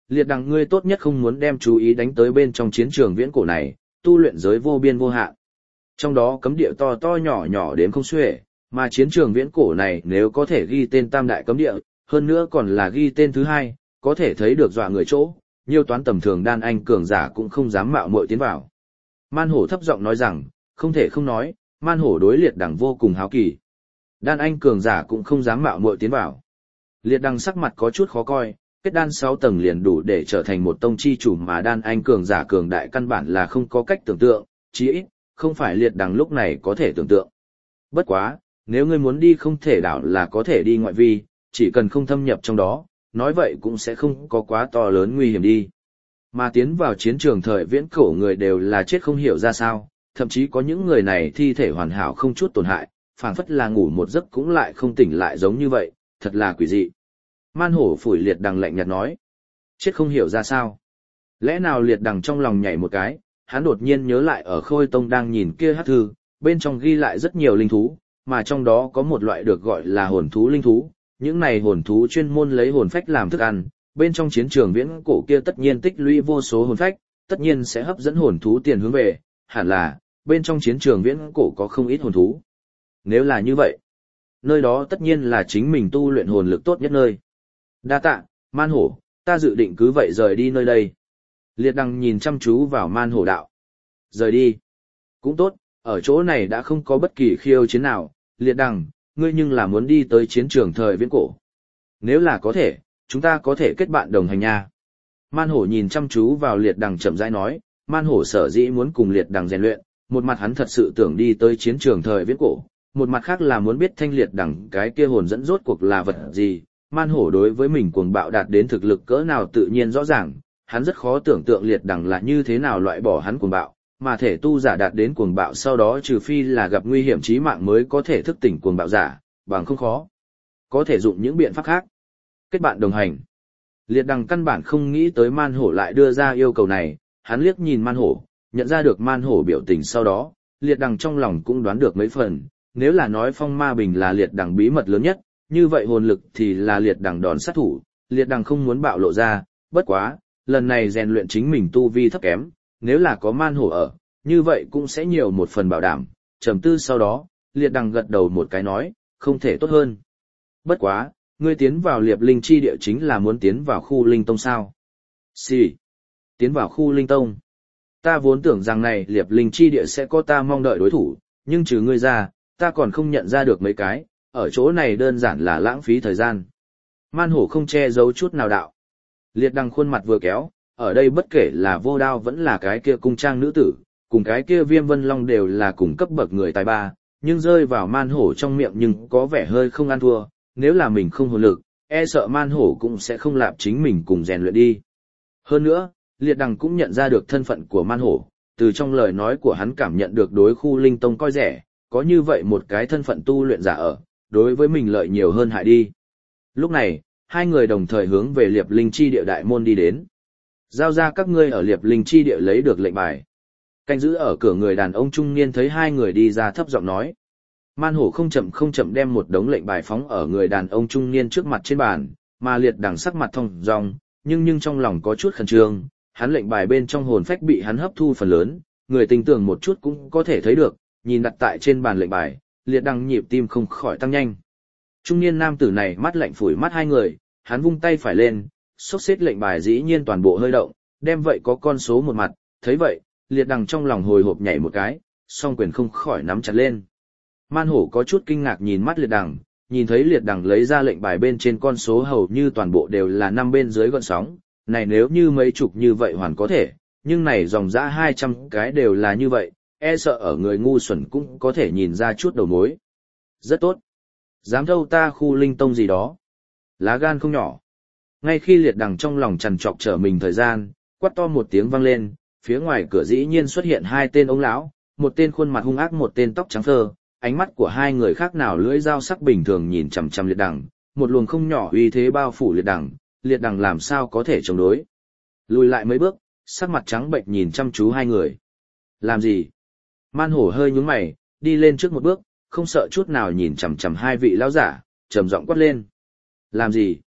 liệt đằng ngươi tốt nhất không muốn đem chú ý đánh tới bên trong chiến trường viễn cổ này, tu luyện giới vô biên vô hạn. Trong đó cấm địa to to nhỏ nhỏ đến không xuể, mà chiến trường viễn cổ này nếu có thể ghi tên tam đại cấm địa, hơn nữa còn là ghi tên thứ hai, có thể thấy được dọa người chỗ, nhiều toán tầm thường đan anh cường giả cũng không dám mạo muội tiến vào. Man hổ thấp giọng nói rằng, không thể không nói, man hổ đối liệt đằng vô cùng háo kỳ. Đan anh cường giả cũng không dám mạo muội tiến vào. Liệt đằng sắc mặt có chút khó coi, kết đan sáu tầng liền đủ để trở thành một tông chi chủ mà đan anh cường giả cường đại căn bản là không có cách tưởng tượng, chí ít, không phải liệt đằng lúc này có thể tưởng tượng. Bất quá, nếu ngươi muốn đi không thể đảo là có thể đi ngoại vi, chỉ cần không thâm nhập trong đó, nói vậy cũng sẽ không có quá to lớn nguy hiểm đi. Mà tiến vào chiến trường thời viễn cổ người đều là chết không hiểu ra sao, thậm chí có những người này thi thể hoàn hảo không chút tổn hại, phảng phất là ngủ một giấc cũng lại không tỉnh lại giống như vậy, thật là quỷ dị. Man hổ phủi liệt đằng lạnh nhạt nói, chết không hiểu ra sao. Lẽ nào liệt đằng trong lòng nhảy một cái, hắn đột nhiên nhớ lại ở Khôi Tông đang nhìn kia hắc thư, bên trong ghi lại rất nhiều linh thú, mà trong đó có một loại được gọi là hồn thú linh thú, những này hồn thú chuyên môn lấy hồn phách làm thức ăn, bên trong chiến trường viễn cổ kia tất nhiên tích lũy vô số hồn phách, tất nhiên sẽ hấp dẫn hồn thú tiền hướng về, hẳn là, bên trong chiến trường viễn cổ có không ít hồn thú. Nếu là như vậy, nơi đó tất nhiên là chính mình tu luyện hồn lực tốt nhất nơi. Đa tạ, man hổ, ta dự định cứ vậy rời đi nơi đây. Liệt đằng nhìn chăm chú vào man hổ đạo. Rời đi. Cũng tốt, ở chỗ này đã không có bất kỳ khiêu chiến nào, liệt đằng, ngươi nhưng là muốn đi tới chiến trường thời viễn cổ. Nếu là có thể, chúng ta có thể kết bạn đồng hành nha. Man hổ nhìn chăm chú vào liệt đằng chậm rãi nói, man hổ sở dĩ muốn cùng liệt đằng rèn luyện, một mặt hắn thật sự tưởng đi tới chiến trường thời viễn cổ, một mặt khác là muốn biết thanh liệt đằng cái kia hồn dẫn rốt cuộc là vật gì. Man hổ đối với mình cuồng bạo đạt đến thực lực cỡ nào tự nhiên rõ ràng, hắn rất khó tưởng tượng liệt đằng là như thế nào loại bỏ hắn cuồng bạo, mà thể tu giả đạt đến cuồng bạo sau đó trừ phi là gặp nguy hiểm chí mạng mới có thể thức tỉnh cuồng bạo giả, bằng không khó. Có thể dụng những biện pháp khác. Kết bạn đồng hành. Liệt đằng căn bản không nghĩ tới man hổ lại đưa ra yêu cầu này, hắn liếc nhìn man hổ, nhận ra được man hổ biểu tình sau đó, liệt đằng trong lòng cũng đoán được mấy phần, nếu là nói phong ma bình là liệt đằng bí mật lớn nhất, như vậy hồn lực thì là liệt đằng đòn sát thủ, liệt đằng không muốn bạo lộ ra, bất quá, lần này rèn luyện chính mình tu vi thấp kém, nếu là có man hổ ở, như vậy cũng sẽ nhiều một phần bảo đảm, trầm tư sau đó, liệt đằng gật đầu một cái nói, không thể tốt hơn. Bất quá, ngươi tiến vào liệp linh chi địa chính là muốn tiến vào khu linh tông sao? Xì. Tiến vào khu linh tông. Ta vốn tưởng rằng này liệp linh chi địa sẽ có ta mong đợi đối thủ, nhưng trừ ngươi ra, ta còn không nhận ra được mấy cái, ở chỗ này đơn giản là lãng phí thời gian. Man hổ không che giấu chút nào đạo. Liệt đằng khuôn mặt vừa kéo, ở đây bất kể là vô đao vẫn là cái kia cung trang nữ tử, cùng cái kia viêm vân long đều là cùng cấp bậc người tài ba, nhưng rơi vào man hổ trong miệng nhưng có vẻ hơi không ăn thua, nếu là mình không hồn lực, e sợ man hổ cũng sẽ không lạp chính mình cùng rèn luyện đi. Hơn nữa, liệt đằng cũng nhận ra được thân phận của man hổ, từ trong lời nói của hắn cảm nhận được đối khu linh tông coi rẻ, có như vậy một cái thân phận tu luyện giả ở, đối với mình lợi nhiều hơn hại đi. Lúc này, hai người đồng thời hướng về liệp linh chi địa đại môn đi đến. Giao ra các ngươi ở liệp linh chi địa lấy được lệnh bài. Canh giữ ở cửa người đàn ông trung niên thấy hai người đi ra thấp giọng nói. Man hổ không chậm không chậm đem một đống lệnh bài phóng ở người đàn ông trung niên trước mặt trên bàn, mà liệt đằng sắc mặt thông dong, nhưng nhưng trong lòng có chút khẩn trương, hắn lệnh bài bên trong hồn phách bị hắn hấp thu phần lớn, người tình tưởng một chút cũng có thể thấy được, nhìn đặt tại trên bàn lệnh bài, liệt đằng nhịp tim không khỏi tăng nhanh. Trung niên nam tử này mắt lạnh phủi mắt hai người, hắn vung tay phải lên, xốc xếp lệnh bài dĩ nhiên toàn bộ hơi động, đem vậy có con số một mặt, thấy vậy, liệt đằng trong lòng hồi hộp nhảy một cái, song quyền không khỏi nắm chặt lên. Man hổ có chút kinh ngạc nhìn mắt liệt đằng, nhìn thấy liệt đằng lấy ra lệnh bài bên trên con số hầu như toàn bộ đều là năm bên dưới gọn sóng, này nếu như mấy chục như vậy hoàn có thể, nhưng này dòng dã hai trăm cái đều là như vậy, e sợ ở người ngu xuẩn cũng có thể nhìn ra chút đầu mối. Rất tốt. Dám thâu ta khu linh tông gì đó. Lá gan không nhỏ. Ngay khi liệt đằng trong lòng trằn trọc trở mình thời gian, quát to một tiếng vang lên, phía ngoài cửa dĩ nhiên xuất hiện hai tên ông lão, một tên khuôn mặt hung ác một tên tóc trắng phơ, ánh mắt của hai người khác nào lưỡi dao sắc bình thường nhìn chằm chằm liệt đằng, một luồng không nhỏ uy thế bao phủ liệt đằng, liệt đằng làm sao có thể chống đối. Lùi lại mấy bước, sắc mặt trắng bệnh nhìn chăm chú hai người. Làm gì? Man hổ hơi nhướng mày, đi lên trước một bước, không sợ chút nào nhìn chằm chằm hai vị lão giả, trầm giọng quát lên. Làm gì?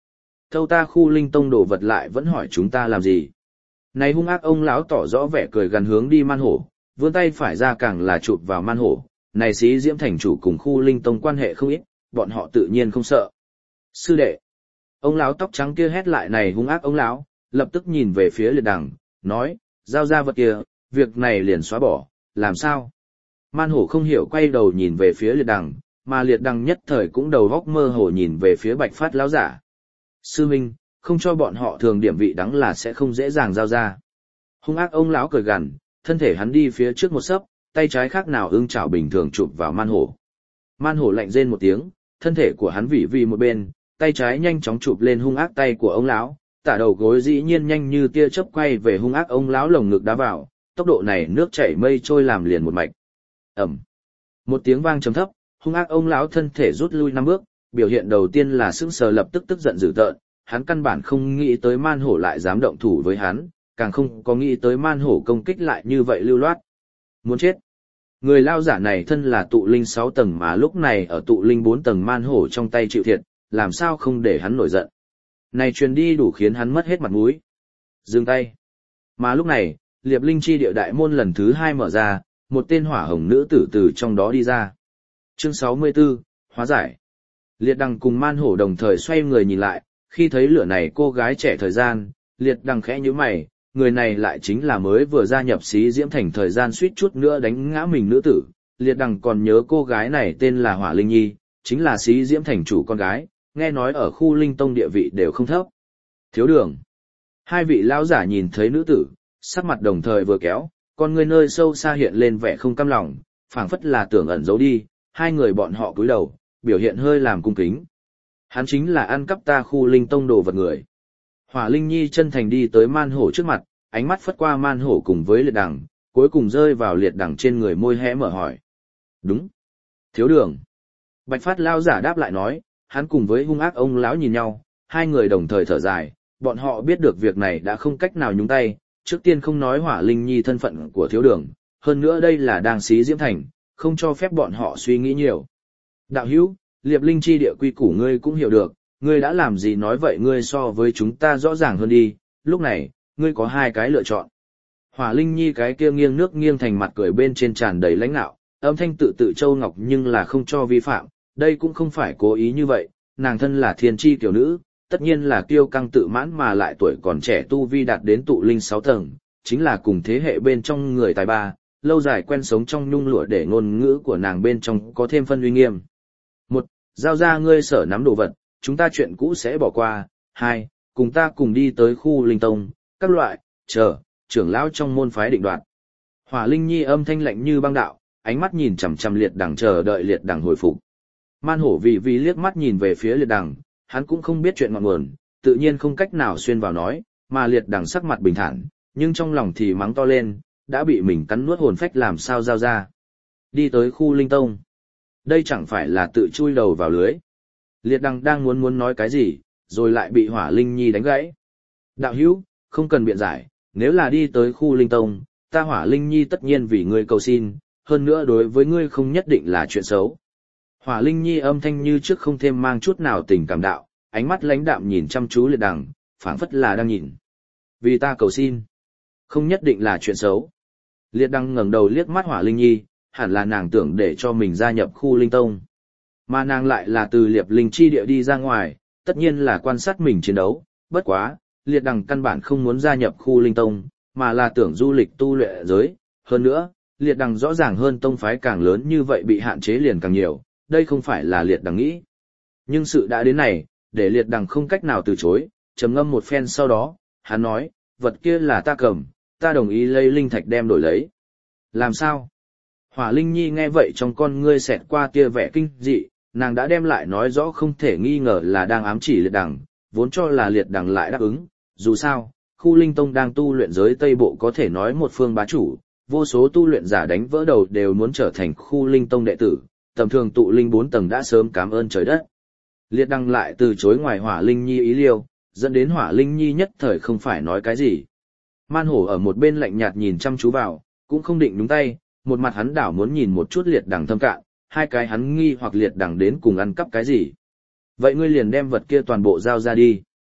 thâu ta khu linh tông đồ vật lại vẫn hỏi chúng ta làm gì. Này hung ác ông lão tỏ rõ vẻ cười gần hướng đi man hổ, vươn tay phải ra càng là chụp vào man hổ, này xí diễm thành chủ cùng khu linh tông quan hệ không ít, bọn họ tự nhiên không sợ. Sư đệ, ông lão tóc trắng kia hét lại này hung ác ông lão, lập tức nhìn về phía liệt đằng, nói, giao ra vật kia, việc này liền xóa bỏ, làm sao? Man hổ không hiểu quay đầu nhìn về phía liệt đằng, mà liệt đằng nhất thời cũng đầu góc mơ hồ nhìn về phía bạch phát lão giả. Sư huynh, không cho bọn họ thường điểm vị đắng là sẽ không dễ dàng giao ra. Hung ác ông lão cười gằn, thân thể hắn đi phía trước một sấp, tay trái khác nào ưng chảo bình thường chụp vào man hổ. Man hổ lạnh rên một tiếng, thân thể của hắn vỉ vì một bên, tay trái nhanh chóng chụp lên hung ác tay của ông lão, tả đầu gối dĩ nhiên nhanh như tia chớp quay về hung ác ông lão lồng ngực đá vào, tốc độ này nước chảy mây trôi làm liền một mạch. Ầm. Một tiếng vang trầm thấp, hung ác ông lão thân thể rút lui năm bước, biểu hiện đầu tiên là sững sờ lập tức tức giận dữ tợn, hắn căn bản không nghĩ tới man hổ lại dám động thủ với hắn, càng không có nghĩ tới man hổ công kích lại như vậy lưu loát. Muốn chết. Người lao giả này thân là tụ linh sáu tầng mà lúc này ở tụ linh bốn tầng man hổ trong tay chịu thiệt, làm sao không để hắn nổi giận. Này truyền đi đủ khiến hắn mất hết mặt mũi. Dừng tay. Mà lúc này, Liệp Linh chi địa đại môn lần thứ hai mở ra, một tên hỏa hồng nữ tử từ trong đó đi ra. Chương sáu mươi tư, hóa giải. Liệt đằng cùng man hổ đồng thời xoay người nhìn lại, khi thấy lửa này cô gái trẻ thời gian, liệt đằng khẽ nhíu mày, người này lại chính là mới vừa gia nhập xí diễm thành thời gian suýt chút nữa đánh ngã mình nữ tử. Liệt đằng còn nhớ cô gái này tên là Hỏa Linh Nhi, chính là xí diễm thành chủ con gái, nghe nói ở khu linh tông địa vị đều không thấp. Thiếu đường. Hai vị lão giả nhìn thấy nữ tử, sắc mặt đồng thời vừa kéo, con người nơi sâu xa hiện lên vẻ không cam lòng, phảng phất là tưởng ẩn giấu đi, hai người bọn họ cúi đầu, biểu hiện hơi làm cung kính. Hắn chính là ăn cắp ta khu linh tông đồ vật người. Hỏa Linh Nhi chân thành đi tới man hổ trước mặt, ánh mắt phất qua man hổ cùng với liệt đằng, cuối cùng rơi vào liệt đằng trên người môi hé mở hỏi. Đúng. Thiếu đường. Bạch phát lao giả đáp lại nói, hắn cùng với hung ác ông lão nhìn nhau, hai người đồng thời thở dài, bọn họ biết được việc này đã không cách nào nhúng tay, trước tiên không nói Hỏa Linh Nhi thân phận của thiếu đường, hơn nữa đây là đang xí diễm thành, không cho phép bọn họ suy nghĩ nhiều. Đạo hữu, Liệp Linh chi địa quy củ ngươi cũng hiểu được, ngươi đã làm gì nói vậy ngươi so với chúng ta rõ ràng hơn đi, lúc này, ngươi có hai cái lựa chọn. Hỏa Linh Nhi cái kia nghiêng nước nghiêng thành mặt cười bên trên tràn đầy lãnh nạo, âm thanh tự tự châu ngọc nhưng là không cho vi phạm, đây cũng không phải cố ý như vậy, nàng thân là thiên chi tiểu nữ, tất nhiên là kiêu căng tự mãn mà lại tuổi còn trẻ tu vi đạt đến tụ linh sáu tầng, chính là cùng thế hệ bên trong người tài ba, lâu dài quen sống trong nhung lụa để ngôn ngữ của nàng bên trong có thêm phân uy nghiêm. Một, giao ra ngươi sở nắm đồ vật, chúng ta chuyện cũ sẽ bỏ qua. Hai, cùng ta cùng đi tới khu linh tông, các loại, chờ, trưởng lão trong môn phái định đoạt. Hỏa Linh Nhi âm thanh lạnh như băng đạo, ánh mắt nhìn chằm chằm liệt đằng chờ đợi liệt đằng hồi phục. Man hổ vì vì liếc mắt nhìn về phía liệt đằng, hắn cũng không biết chuyện ngọn nguồn, tự nhiên không cách nào xuyên vào nói, mà liệt đằng sắc mặt bình thản, nhưng trong lòng thì mắng to lên, đã bị mình cắn nuốt hồn phách làm sao giao ra. Đi tới khu linh tông. Đây chẳng phải là tự chui đầu vào lưới. Liệt đằng đang muốn muốn nói cái gì, rồi lại bị Hỏa Linh Nhi đánh gãy. Đạo hữu, không cần biện giải, nếu là đi tới khu linh tông, ta Hỏa Linh Nhi tất nhiên vì ngươi cầu xin, hơn nữa đối với ngươi không nhất định là chuyện xấu. Hỏa Linh Nhi âm thanh như trước không thêm mang chút nào tình cảm đạo, ánh mắt lãnh đạm nhìn chăm chú liệt đằng, phảng phất là đang nhìn. Vì ta cầu xin, không nhất định là chuyện xấu. Liệt đằng ngẩng đầu liếc mắt Hỏa Linh Nhi, hẳn là nàng tưởng để cho mình gia nhập khu linh tông. Mà nàng lại là từ Liệp Linh chi địa đi ra ngoài, tất nhiên là quan sát mình chiến đấu, bất quá, liệt đằng căn bản không muốn gia nhập khu linh tông, mà là tưởng du lịch tu luyện giới. Hơn nữa, liệt đằng rõ ràng hơn tông phái càng lớn như vậy bị hạn chế liền càng nhiều, đây không phải là liệt đằng nghĩ. Nhưng sự đã đến này, để liệt đằng không cách nào từ chối, trầm ngâm một phen sau đó, hắn nói, vật kia là ta cầm, ta đồng ý lấy linh thạch đem đổi lấy. Làm sao? Hỏa Linh Nhi nghe vậy trong con ngươi xẹt qua tia vẻ kinh dị, nàng đã đem lại nói rõ không thể nghi ngờ là đang ám chỉ liệt đằng, vốn cho là liệt đằng lại đáp ứng, dù sao, khu linh tông đang tu luyện giới Tây Bộ có thể nói một phương bá chủ, vô số tu luyện giả đánh vỡ đầu đều muốn trở thành khu linh tông đệ tử, tầm thường tụ linh bốn tầng đã sớm cảm ơn trời đất. Liệt đằng lại từ chối ngoài Hỏa Linh Nhi ý liêu, dẫn đến Hỏa Linh Nhi nhất thời không phải nói cái gì. Man hổ ở một bên lạnh nhạt nhìn chăm chú vào, cũng không định nhúng tay, một mặt hắn đảo muốn nhìn một chút liệt đằng thâm cạn, hai cái hắn nghi hoặc liệt đằng đến cùng ăn cắp cái gì. Vậy ngươi liền đem vật kia toàn bộ giao ra đi.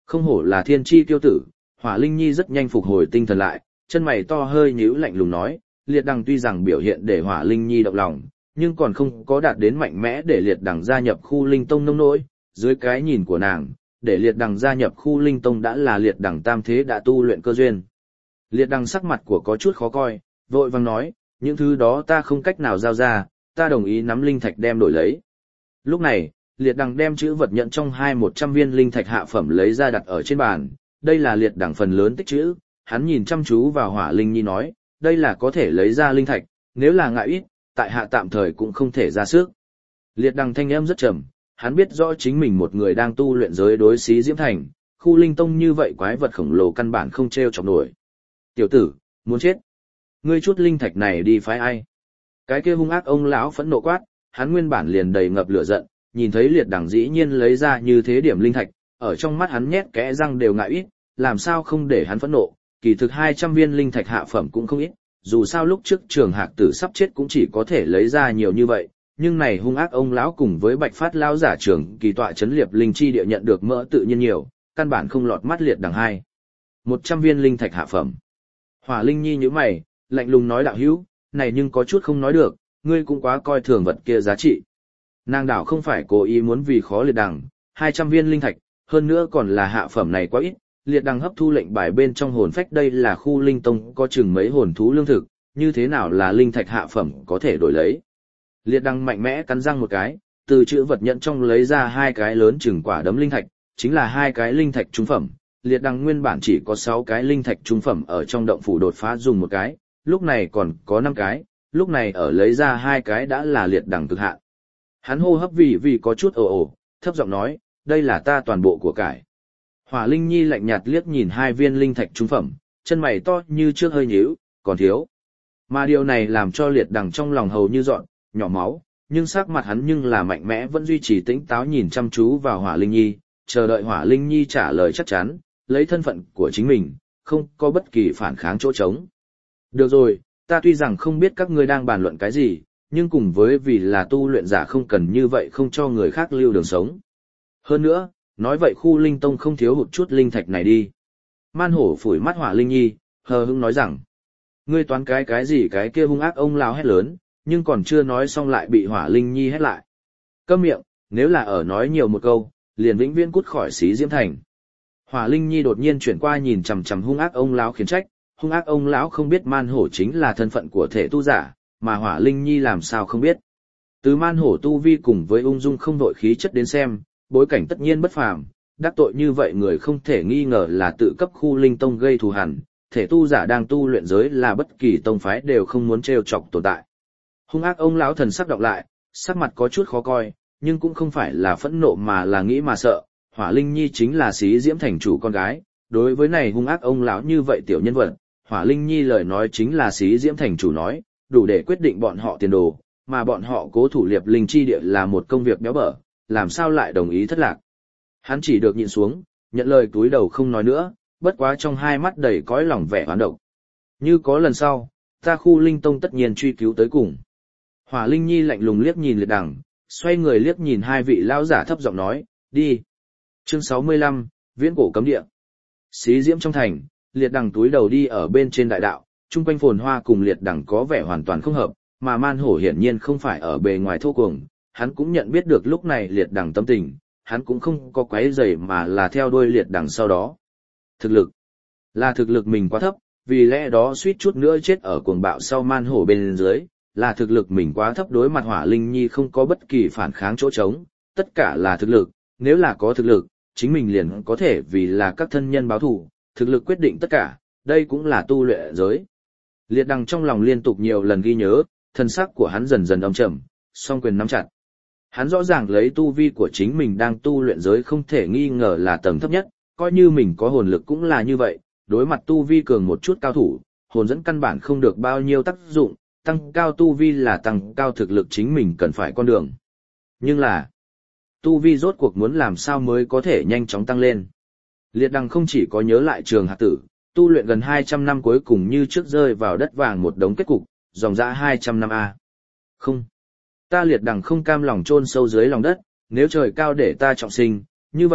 Không hổ là thiên chi tiêu tử, Hỏa Linh Nhi rất nhanh phục hồi tinh thần lại, chân mày to hơi nhíu lạnh lùng nói, Liệt Đằng tuy rằng biểu hiện để Hỏa Linh Nhi động lòng, nhưng còn không có đạt đến mạnh mẽ để Liệt Đằng gia nhập khu Linh Tông nông nỗi, dưới cái nhìn của nàng, để Liệt Đằng gia nhập khu Linh Tông đã là Liệt Đằng tam thế đã tu luyện cơ duyên. Liệt Đằng sắc mặt của có chút khó coi, vội vàng nói, những thứ đó ta không cách nào giao ra, ta đồng ý nắm linh thạch đem đổi lấy. Lúc này, Liệt Đằng đem chữ vật nhận trong hai một trăm viên linh thạch hạ phẩm lấy ra đặt ở trên bàn, đây là Liệt Đằng phần lớn tích trữ, hắn nhìn chăm chú vào Hỏa Linh Nhi nói, đây là có thể lấy ra linh thạch, nếu là ngại ít, tại hạ tạm thời cũng không thể ra sức. Liệt Đằng thanh âm rất trầm, hắn biết rõ chính mình một người đang tu luyện giới đối xí Diễm Thành, khu Linh Tông như vậy quái vật khổng lồ căn bản không treo chọc nổi. Tiểu tử, muốn chết. Ngươi chút linh thạch này đi phái ai? Cái kia hung ác ông lão phẫn nộ quát, hắn nguyên bản liền đầy ngập lửa giận, nhìn thấy Liệt Đằng dĩ nhiên lấy ra như thế điểm linh thạch, ở trong mắt hắn nhét kẽ răng đều ngại ít, làm sao không để hắn phẫn nộ, kỳ thực hai trăm viên linh thạch hạ phẩm cũng không ít, dù sao lúc trước Trường Hạc Tử sắp chết cũng chỉ có thể lấy ra nhiều như vậy, nhưng này hung ác ông lão cùng với Bạch Phát lão giả trưởng kỳ tọa chấn Liệp linh chi địa nhận được mỡ tự nhiên nhiều, căn bản không lọt mắt Liệt Đằng hai. một trăm viên linh thạch hạ phẩm. Hỏa Linh Nhi nhíu mày, lạnh lùng nói đạo hữu, này nhưng có chút không nói được, ngươi cũng quá coi thường vật kia giá trị. Nàng đảo không phải cố ý muốn vì khó Liệt Đằng, hai trăm viên linh thạch, hơn nữa còn là hạ phẩm này quá ít, Liệt Đằng hấp thu lệnh bài bên trong hồn phách đây là khu Linh Tông có chừng mấy hồn thú lương thực, như thế nào là linh thạch hạ phẩm có thể đổi lấy. Liệt Đằng mạnh mẽ cắn răng một cái, từ chữ vật nhận trong lấy ra hai cái lớn chừng quả đấm linh thạch, chính là hai cái linh thạch trung phẩm. Liệt Đằng nguyên bản chỉ có sáu cái linh thạch trung phẩm ở trong động phủ đột phá dùng một cái, lúc này còn có năm cái, lúc này ở lấy ra hai cái đã là Liệt Đằng cực hạn. Hắn hô hấp vì vì có chút ồ ồ, thấp giọng nói, đây là ta toàn bộ của cải. Hỏa Linh Nhi lạnh nhạt liếc nhìn hai viên linh thạch trung phẩm, chân mày to như trước hơi nhíu, còn thiếu. Mà điều này làm cho Liệt Đằng trong lòng hầu như dọn, nhỏ máu, nhưng sắc mặt hắn nhưng là mạnh mẽ vẫn duy trì tĩnh táo nhìn chăm chú vào Hỏa Linh Nhi, chờ đợi Hỏa Linh Nhi trả lời chắc chắn, lấy thân phận của chính mình, không có bất kỳ phản kháng chỗ trống. Được rồi, ta tuy rằng không biết các ngươi đang bàn luận cái gì, nhưng cùng với vì là tu luyện giả không cần như vậy không cho người khác lưu đường sống. Hơn nữa, nói vậy khu Linh Tông không thiếu hụt chút linh thạch này đi. Man Hổ phủi mắt Hỏa Linh Nhi, hờ hững nói rằng, ngươi toán cái cái gì cái kia hung ác ông lao hét lớn, nhưng còn chưa nói xong lại bị Hỏa Linh Nhi hét lại. Câm miệng, nếu là ở nói nhiều một câu, liền vĩnh viễn cút khỏi xí Diễm Thành. Hỏa Linh Nhi đột nhiên chuyển qua nhìn chằm chằm hung ác ông lão khiển trách, hung ác ông lão không biết Man Hổ chính là thân phận của thể tu giả, mà Hỏa Linh Nhi làm sao không biết. Từ Man Hổ tu vi cùng với ung dung không đội khí chất đến xem, bối cảnh tất nhiên bất phàm, đắc tội như vậy người không thể nghi ngờ là tự cấp khu Linh Tông gây thù hằn, thể tu giả đang tu luyện giới là bất kỳ tông phái đều không muốn trêu chọc tồn tại. Hung ác ông lão thần sắc đọc lại, sắc mặt có chút khó coi, nhưng cũng không phải là phẫn nộ mà là nghĩ mà sợ. Hỏa Linh Nhi chính là xí Diễm Thành chủ con gái, đối với này hung ác ông lão như vậy tiểu nhân vật, Hỏa Linh Nhi lời nói chính là xí Diễm Thành chủ nói, đủ để quyết định bọn họ tiền đồ, mà bọn họ cố thủ Liệp linh chi địa là một công việc béo bở, làm sao lại đồng ý thất lạc. Hắn chỉ được nhịn xuống, nhận lời túi đầu không nói nữa, bất quá trong hai mắt đầy cõi lòng vẻ hoán độc. Như có lần sau, ta khu Linh Tông tất nhiên truy cứu tới cùng. Hỏa Linh Nhi lạnh lùng liếc nhìn Liệt Đằng, xoay người liếc nhìn hai vị lão giả thấp giọng nói, đi. Chương sáu mươi lăm, Viễn cổ cấm địa. Xí Diễm trong thành, Liệt Đằng túi đầu đi ở bên trên đại đạo, chung quanh phồn hoa cùng Liệt Đằng có vẻ hoàn toàn không hợp, mà Man Hổ hiển nhiên không phải ở bề ngoài thô cuồng, hắn cũng nhận biết được lúc này Liệt Đằng tâm tình, hắn cũng không có quấy rầy mà là theo đuôi Liệt Đằng sau đó. Thực lực, là thực lực mình quá thấp, vì lẽ đó suýt chút nữa chết ở cuồng bạo sau Man Hổ bên dưới, là thực lực mình quá thấp đối mặt Hỏa Linh Nhi không có bất kỳ phản kháng chỗ trống, tất cả là thực lực, nếu là có thực lực, chính mình liền có thể vì là các thân nhân báo thù, thực lực quyết định tất cả, đây cũng là tu luyện giới. Liệt Đằng trong lòng liên tục nhiều lần ghi nhớ, thân sắc của hắn dần dần âm trầm, song quyền nắm chặt. Hắn rõ ràng lấy tu vi của chính mình đang tu luyện giới không thể nghi ngờ là tầng thấp nhất, coi như mình có hồn lực cũng là như vậy, đối mặt tu vi cường một chút cao thủ, hồn dẫn căn bản không được bao nhiêu tác dụng, tăng cao tu vi là tăng cao thực lực chính mình cần phải con đường. Nhưng là, tu vi rốt cuộc muốn làm sao mới có thể nhanh chóng tăng lên. Liệt Đằng không chỉ có nhớ lại Trường Hạc Tử, tu luyện gần hai trăm năm cuối cùng như trước rơi vào đất vàng một đống kết cục, dòng dã hai trăm năm a. Không, ta Liệt Đằng không cam lòng chôn sâu dưới lòng đất, nếu trời cao để ta trọng sinh, như vậy,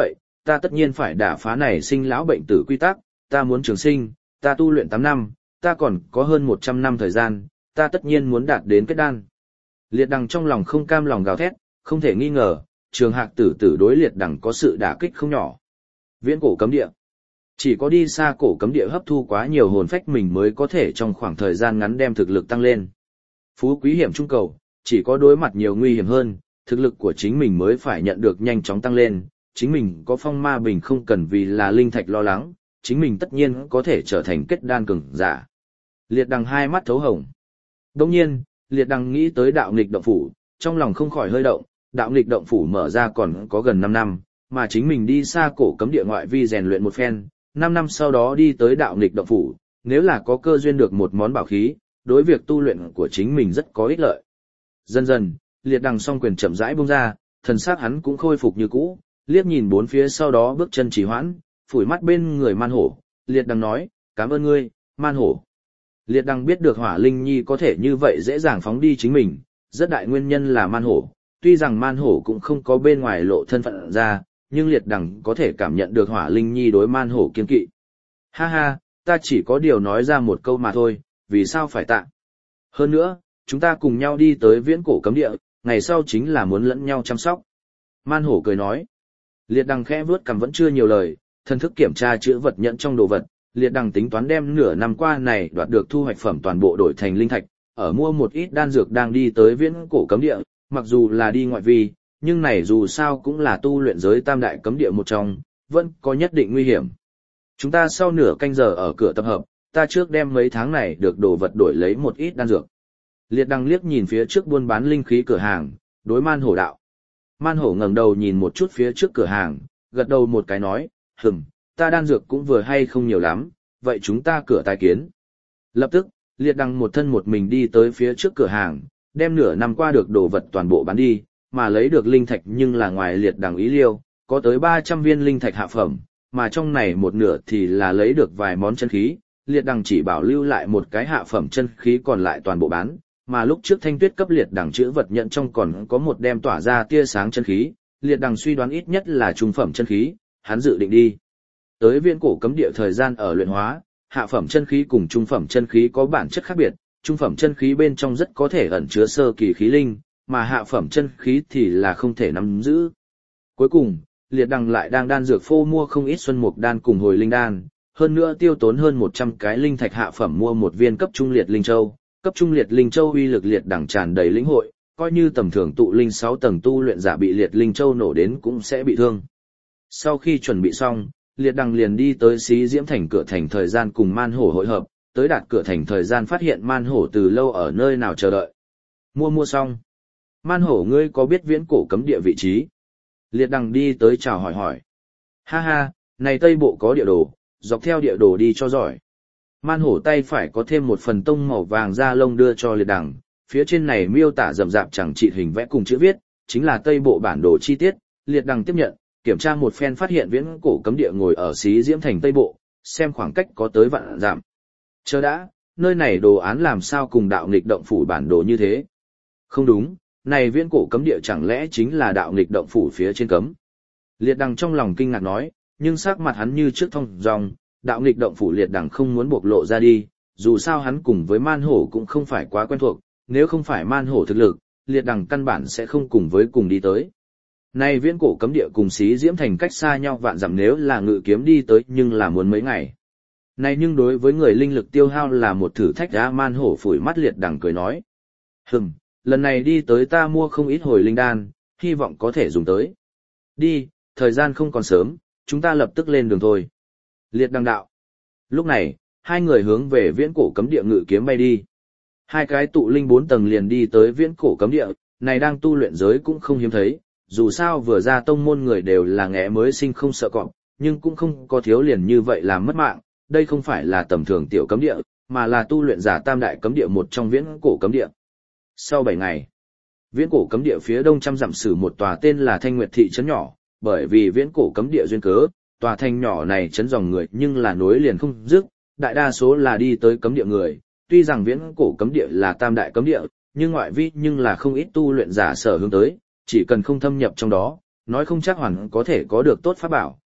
ta tất nhiên phải đả phá này sinh lão bệnh tử quy tắc, ta muốn trường sinh, ta tu luyện tám năm, ta còn có hơn một trăm năm thời gian, ta tất nhiên muốn đạt đến kết đan. Liệt đằng trong lòng không cam lòng gào thét, không thể nghi ngờ, Trường Hạc tử tử đối liệt đằng có sự đả kích không nhỏ. Viễn cổ cấm địa. Chỉ có đi xa cổ cấm địa hấp thu quá nhiều hồn phách mình mới có thể trong khoảng thời gian ngắn đem thực lực tăng lên. Phú quý hiểm trung cầu, chỉ có đối mặt nhiều nguy hiểm hơn, thực lực của chính mình mới phải nhận được nhanh chóng tăng lên, chính mình có phong ma bình không cần vì là linh thạch lo lắng, chính mình tất nhiên có thể trở thành kết đan cường giả. Liệt đằng hai mắt thấu hồng. Đồng nhiên, liệt đằng nghĩ tới đạo nghịch động phủ, trong lòng không khỏi hơi động, đạo nghịch động phủ mở ra còn có gần năm năm, mà chính mình đi xa cổ cấm địa ngoại vi rèn luyện một phen, năm năm sau đó đi tới đạo nghịch động phủ, nếu là có cơ duyên được một món bảo khí, đối việc tu luyện của chính mình rất có ích lợi. Dần dần, liệt đằng song quyền chậm rãi buông ra, thần sắc hắn cũng khôi phục như cũ, liếc nhìn bốn phía sau đó bước chân trì hoãn, phủi mắt bên người man hổ, liệt đằng nói, cảm ơn ngươi, man hổ. Liệt đằng biết được hỏa linh nhi có thể như vậy dễ dàng phóng đi chính mình, rất đại nguyên nhân là man hổ, tuy rằng man hổ cũng không có bên ngoài lộ thân phận ra, nhưng liệt đằng có thể cảm nhận được hỏa linh nhi đối man hổ kiên kỵ. Ha ha, ta chỉ có điều nói ra một câu mà thôi, vì sao phải tạ. Hơn nữa, chúng ta cùng nhau đi tới viễn cổ cấm địa, ngày sau chính là muốn lẫn nhau chăm sóc. Man hổ cười nói. Liệt đằng khẽ vướt cằm vẫn chưa nhiều lời, thân thức kiểm tra chữ vật nhận trong đồ vật, liệt đằng tính toán đem nửa năm qua này đoạt được thu hoạch phẩm toàn bộ đổi thành linh thạch, ở mua một ít đan dược đang đi tới viễn cổ cấm địa, mặc dù là đi ngoại vi, nhưng này dù sao cũng là tu luyện giới tam đại cấm địa một trong, vẫn có nhất định nguy hiểm. Chúng ta sau nửa canh giờ ở cửa tập hợp, ta trước đem mấy tháng này được đồ vật đổi lấy một ít đan dược. Liệt đằng liếc nhìn phía trước buôn bán linh khí cửa hàng, đối man hổ đạo. Man hổ ngẩng đầu nhìn một chút phía trước cửa hàng, gật đầu một cái nói, hừm, ta đan dược cũng vừa hay không nhiều lắm, vậy chúng ta cửa tài kiến. Lập tức, liệt đằng một thân một mình đi tới phía trước cửa hàng, đem nửa năm qua được đồ vật toàn bộ bán đi, mà lấy được linh thạch nhưng là ngoài liệt đằng ý liêu, có tới ba trăm viên linh thạch hạ phẩm, mà trong này một nửa thì là lấy được vài món chân khí, liệt đằng chỉ bảo lưu lại một cái hạ phẩm chân khí còn lại toàn bộ bán, mà lúc trước thanh tuyết cấp liệt đằng chữ vật nhận trong còn có một đem tỏa ra tia sáng chân khí, liệt đằng suy đoán ít nhất là trung phẩm chân khí, hắn dự định đi. Tới viễn cổ cấm địa thời gian ở luyện hóa, hạ phẩm chân khí cùng trung phẩm chân khí có bản chất khác biệt, trung phẩm chân khí bên trong rất có thể ẩn chứa sơ kỳ khí linh, mà hạ phẩm chân khí thì là không thể nắm giữ. Cuối cùng, liệt đằng lại đang đan dược phô mua không ít xuân mục đan cùng hồi linh đan, hơn nữa tiêu tốn hơn một trăm cái linh thạch hạ phẩm mua một viên cấp trung liệt linh châu, cấp trung liệt linh châu uy lực liệt đằng tràn đầy lĩnh hội, coi như tầm thường tụ linh sáu tầng tu luyện giả bị liệt linh châu nổ đến cũng sẽ bị thương. Sau khi chuẩn bị xong, liệt đằng liền đi tới xí diễm thành cửa thành thời gian cùng man hổ hội hợp, tới đạt cửa thành thời gian phát hiện man hổ từ lâu ở nơi nào chờ đợi. Mua mua xong. Man hổ ngươi có biết viễn cổ cấm địa vị trí? Liệt đằng đi tới chào hỏi hỏi. Ha ha, này Tây Bộ có địa đồ, dọc theo địa đồ đi cho giỏi. Man hổ tay phải có thêm một phần tông màu vàng da lông đưa cho liệt đằng, phía trên này miêu tả rậm rạp chẳng trị hình vẽ cùng chữ viết, chính là Tây Bộ bản đồ chi tiết. Liệt đằng tiếp nhận, kiểm tra một phen phát hiện viễn cổ cấm địa ngồi ở xí diễm thành Tây Bộ, xem khoảng cách có tới vạn dặm. Chờ đã, nơi này đồ án làm sao cùng đạo nghịch động phủ bản đồ như thế? Không đúng, này viễn cổ cấm địa chẳng lẽ chính là đạo nghịch động phủ phía trên cấm? Liệt đằng trong lòng kinh ngạc nói, nhưng sắc mặt hắn như trước thông dòng, đạo nghịch động phủ liệt đằng không muốn bộc lộ ra đi, dù sao hắn cùng với man hổ cũng không phải quá quen thuộc, nếu không phải man hổ thực lực, liệt đằng căn bản sẽ không cùng với cùng đi tới. Này viễn cổ cấm địa cùng xí diễm thành cách xa nhau vạn dặm nếu là ngự kiếm đi tới nhưng là muốn mấy ngày. Này nhưng đối với người linh lực tiêu hao là một thử thách đã man hổ phủi mắt liệt đằng cười nói. Hừm, lần này đi tới ta mua không ít hồi linh đan, hy vọng có thể dùng tới. Đi, thời gian không còn sớm, chúng ta lập tức lên đường thôi. Liệt đằng đạo. Lúc này, hai người hướng về viễn cổ cấm địa ngự kiếm bay đi. Hai cái tụ linh bốn tầng liền đi tới viễn cổ cấm địa, này đang tu luyện giới cũng không hiếm thấy, dù sao vừa ra tông môn người đều là nghé mới sinh không sợ cọp, nhưng cũng không có thiếu liền như vậy làm mất mạng, đây không phải là tầm thường tiểu cấm địa, mà là tu luyện giả tam đại cấm địa một trong viễn cổ cấm địa. Sau bảy ngày, viễn cổ cấm địa phía đông trăm dặm xử một tòa tên là Thanh Nguyệt thị trấn nhỏ, bởi vì viễn cổ cấm địa duyên cớ, tòa thành nhỏ này trấn dòng người nhưng là nối liền không dứt, đại đa số là đi tới cấm địa người, tuy rằng viễn cổ cấm địa là tam đại cấm địa, nhưng ngoại vi nhưng là không ít tu luyện giả sở hướng tới, chỉ cần không thâm nhập trong đó, nói không chắc hoàn có thể có được tốt pháp bảo,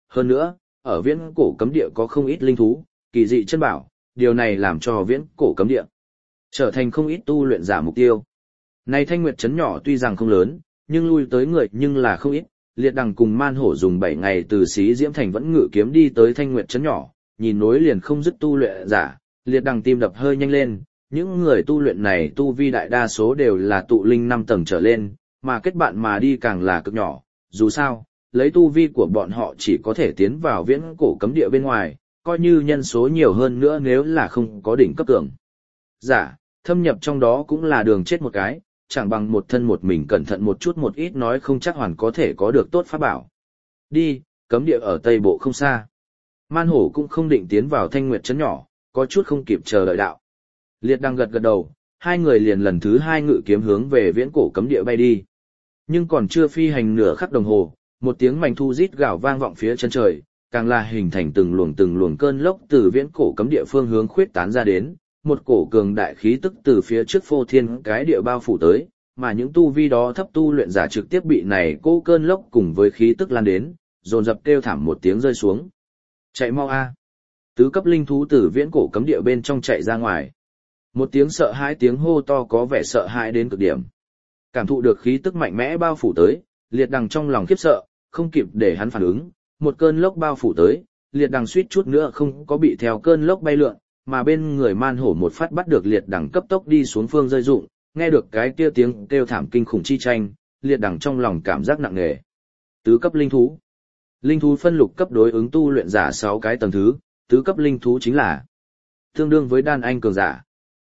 hơn nữa, ở viễn cổ cấm địa có không ít linh thú, kỳ dị chân bảo, điều này làm cho viễn cổ cấm địa trở thành không ít tu luyện giả mục tiêu. Này Thanh Nguyệt trấn nhỏ tuy rằng không lớn, nhưng lui tới người nhưng là không ít, Liệt Đằng cùng Man Hổ dùng bảy ngày từ Xí Diễm Thành vẫn ngự kiếm đi tới Thanh Nguyệt trấn nhỏ, nhìn nối liền không dứt tu luyện giả, Liệt Đằng tim đập hơi nhanh lên, những người tu luyện này tu vi đại đa số đều là tụ linh năm tầng trở lên, mà kết bạn mà đi càng là cực nhỏ, dù sao, lấy tu vi của bọn họ chỉ có thể tiến vào viễn cổ cấm địa bên ngoài, coi như nhân số nhiều hơn nữa nếu là không có đỉnh cấp cường giả, thâm nhập trong đó cũng là đường chết một cái, chẳng bằng một thân một mình cẩn thận một chút một ít nói không chắc hoàn có thể có được tốt pháp bảo. Đi, cấm địa ở Tây Bộ không xa. Man Hổ cũng không định tiến vào Thanh Nguyệt trấn nhỏ, có chút không kịp chờ đợi đạo. Liệt đang gật gật đầu, hai người liền lần thứ hai ngự kiếm hướng về viễn cổ cấm địa bay đi. Nhưng còn chưa phi hành nửa khắc đồng hồ, một tiếng mảnh thu rít gào vang vọng phía chân trời, càng là hình thành từng luồng từng luồng cơn lốc từ viễn cổ cấm địa phương hướng khuyết tán ra đến, một cổ cường đại khí tức từ phía trước phô thiên cái địa bao phủ tới, mà những tu vi đó thấp tu luyện giả trực tiếp bị này cô cơn lốc cùng với khí tức lan đến, dồn dập kêu thảm một tiếng rơi xuống. Chạy mau a! Tứ cấp linh thú từ viễn cổ cấm địa bên trong chạy ra ngoài. Một tiếng sợ hãi tiếng hô to có vẻ sợ hãi đến cực điểm. Cảm thụ được khí tức mạnh mẽ bao phủ tới, Liệt Đằng trong lòng khiếp sợ, không kịp để hắn phản ứng, một cơn lốc bao phủ tới, Liệt Đằng suýt chút nữa không có bị theo cơn lốc bay lượn, mà bên người Man Hổ một phát bắt được Liệt Đằng cấp tốc đi xuống phương rơi rụng, nghe được cái kia tiếng kêu thảm kinh khủng chi tranh, Liệt Đằng trong lòng cảm giác nặng nề. Tứ cấp linh thú. Linh thú phân lục cấp đối ứng tu luyện giả sáu cái tầng thứ, tứ cấp linh thú chính là tương đương với đan anh cường giả.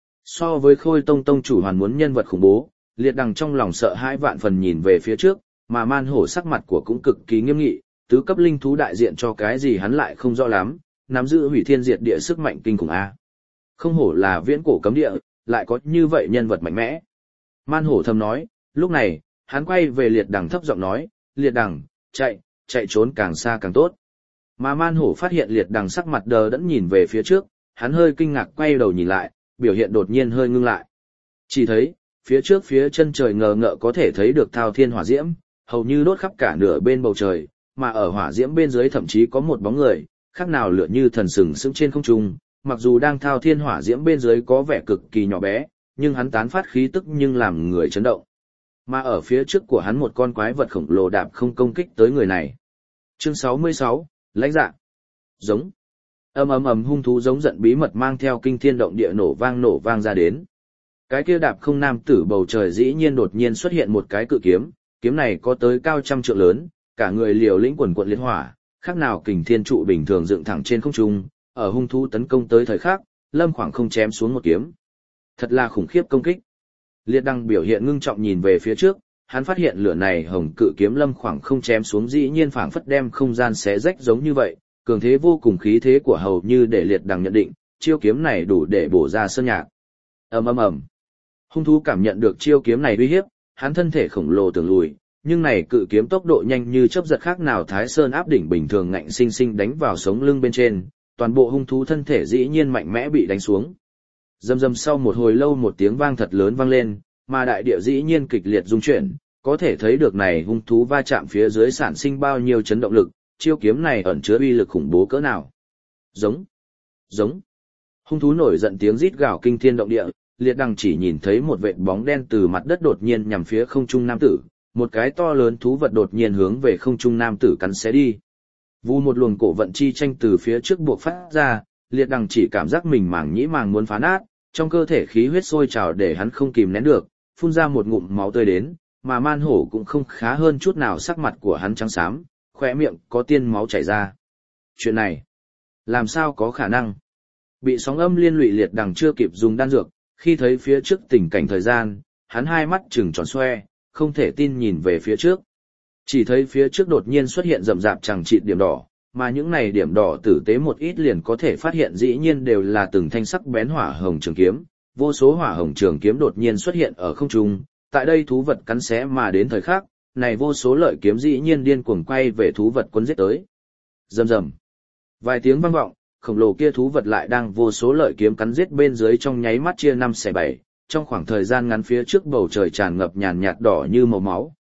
So với Khôi Tông tông chủ hoàn muốn nhân vật khủng bố, Liệt Đằng trong lòng sợ hãi vạn phần nhìn về phía trước, mà Man Hổ sắc mặt của cũng cực kỳ nghiêm nghị, tứ cấp linh thú đại diện cho cái gì hắn lại không rõ lắm, nắm giữ hủy thiên diệt địa sức mạnh kinh khủng a. Không hổ là viễn cổ cấm địa, lại có như vậy nhân vật mạnh mẽ. Man Hổ thầm nói, lúc này, hắn quay về Liệt Đằng thấp giọng nói, Liệt Đằng, chạy, chạy trốn càng xa càng tốt. Mà Man Hổ phát hiện Liệt Đằng sắc mặt đờ đẫn nhìn về phía trước, hắn hơi kinh ngạc quay đầu nhìn lại, biểu hiện đột nhiên hơi ngưng lại. Chỉ thấy, phía trước phía chân trời ngờ ngợ có thể thấy được thao thiên hỏa diễm, hầu như đốt khắp cả nửa bên bầu trời, mà ở hỏa diễm bên dưới thậm chí có một bóng người, khác nào lửa như thần sừng sững trên không trung, mặc dù đang thao thiên hỏa diễm bên dưới có vẻ cực kỳ nhỏ bé, nhưng hắn tán phát khí tức nhưng làm người chấn động. Mà ở phía trước của hắn một con quái vật khổng lồ đạp không công kích tới người này. Chương sáu mươi sáu, lãnh dạ. Giống. Ầm ầm ầm hung thú giống giận bí mật mang theo kinh thiên động địa nổ vang nổ vang ra đến. Cái kia đạp không nam tử bầu trời dĩ nhiên đột nhiên xuất hiện một cái cự kiếm, kiếm này có tới cao trăm trượng lớn, cả người liều lĩnh quần quận liệt hỏa, khác nào kình thiên trụ bình thường dựng thẳng trên không trung, ở hung thú tấn công tới thời khắc, Lâm Khoảng không chém xuống một kiếm. Thật là khủng khiếp công kích. Liệt Đằng biểu hiện ngưng trọng nhìn về phía trước, hắn phát hiện lửa này hồng cự kiếm Lâm Khoảng không chém xuống dĩ nhiên phảng phất đem không gian xé rách giống như vậy, cường thế vô cùng khí thế của hầu như để Liệt Đằng nhận định, chiêu kiếm này đủ để bổ ra sơn nhạc. Ầm ầm ầm. Hung thú cảm nhận được chiêu kiếm này uy hiếp, hắn thân thể khổng lồ tưởng lùi, nhưng này cự kiếm tốc độ nhanh như chớp giật khác nào Thái Sơn áp đỉnh bình thường ngạnh sinh sinh đánh vào sống lưng bên trên, toàn bộ hung thú thân thể dĩ nhiên mạnh mẽ bị đánh xuống. Rầm rầm sau một hồi lâu một tiếng vang thật lớn vang lên, mà đại địa dĩ nhiên kịch liệt rung chuyển, có thể thấy được này hung thú va chạm phía dưới sản sinh bao nhiêu chấn động lực, chiêu kiếm này ẩn chứa uy lực khủng bố cỡ nào. Giống, giống. Hung thú nổi giận tiếng rít gào kinh thiên động địa, Liệt Đằng chỉ nhìn thấy một vệt bóng đen từ mặt đất đột nhiên nhằm phía không trung nam tử, một cái to lớn thú vật đột nhiên hướng về không trung nam tử cắn xé đi. Vu một luồng cổ vận chi tranh từ phía trước buộc phát ra, Liệt Đằng chỉ cảm giác mình màng nhĩ màng muốn phá nát, trong cơ thể khí huyết sôi trào để hắn không kìm nén được, phun ra một ngụm máu tươi đến, mà Man Hổ cũng không khá hơn chút nào, sắc mặt của hắn trắng xám, khóe miệng có tiên máu chảy ra. Chuyện này, làm sao có khả năng? Bị sóng âm liên lụy Liệt Đằng chưa kịp dùng đan dược, khi thấy phía trước tình cảnh thời gian, hắn hai mắt trừng tròn xoe, không thể tin nhìn về phía trước. Chỉ thấy phía trước đột nhiên xuất hiện rậm rạp chằng chịt điểm đỏ, mà những này điểm đỏ tử tế một ít liền có thể phát hiện dĩ nhiên đều là từng thanh sắc bén hỏa hồng trường kiếm, vô số hỏa hồng trường kiếm đột nhiên xuất hiện ở không trung, tại đây thú vật cắn xé mà đến thời khắc, này vô số lợi kiếm dĩ nhiên điên cuồng quay về thú vật quấn giết tới. Rầm rầm. Vài tiếng vang vọng, khổng lồ kia thú vật lại đang vô số lợi kiếm cắn giết bên dưới trong nháy mắt chia năm xẻ bảy, trong khoảng thời gian ngắn phía trước bầu trời tràn ngập nhàn nhạt đỏ như màu máu,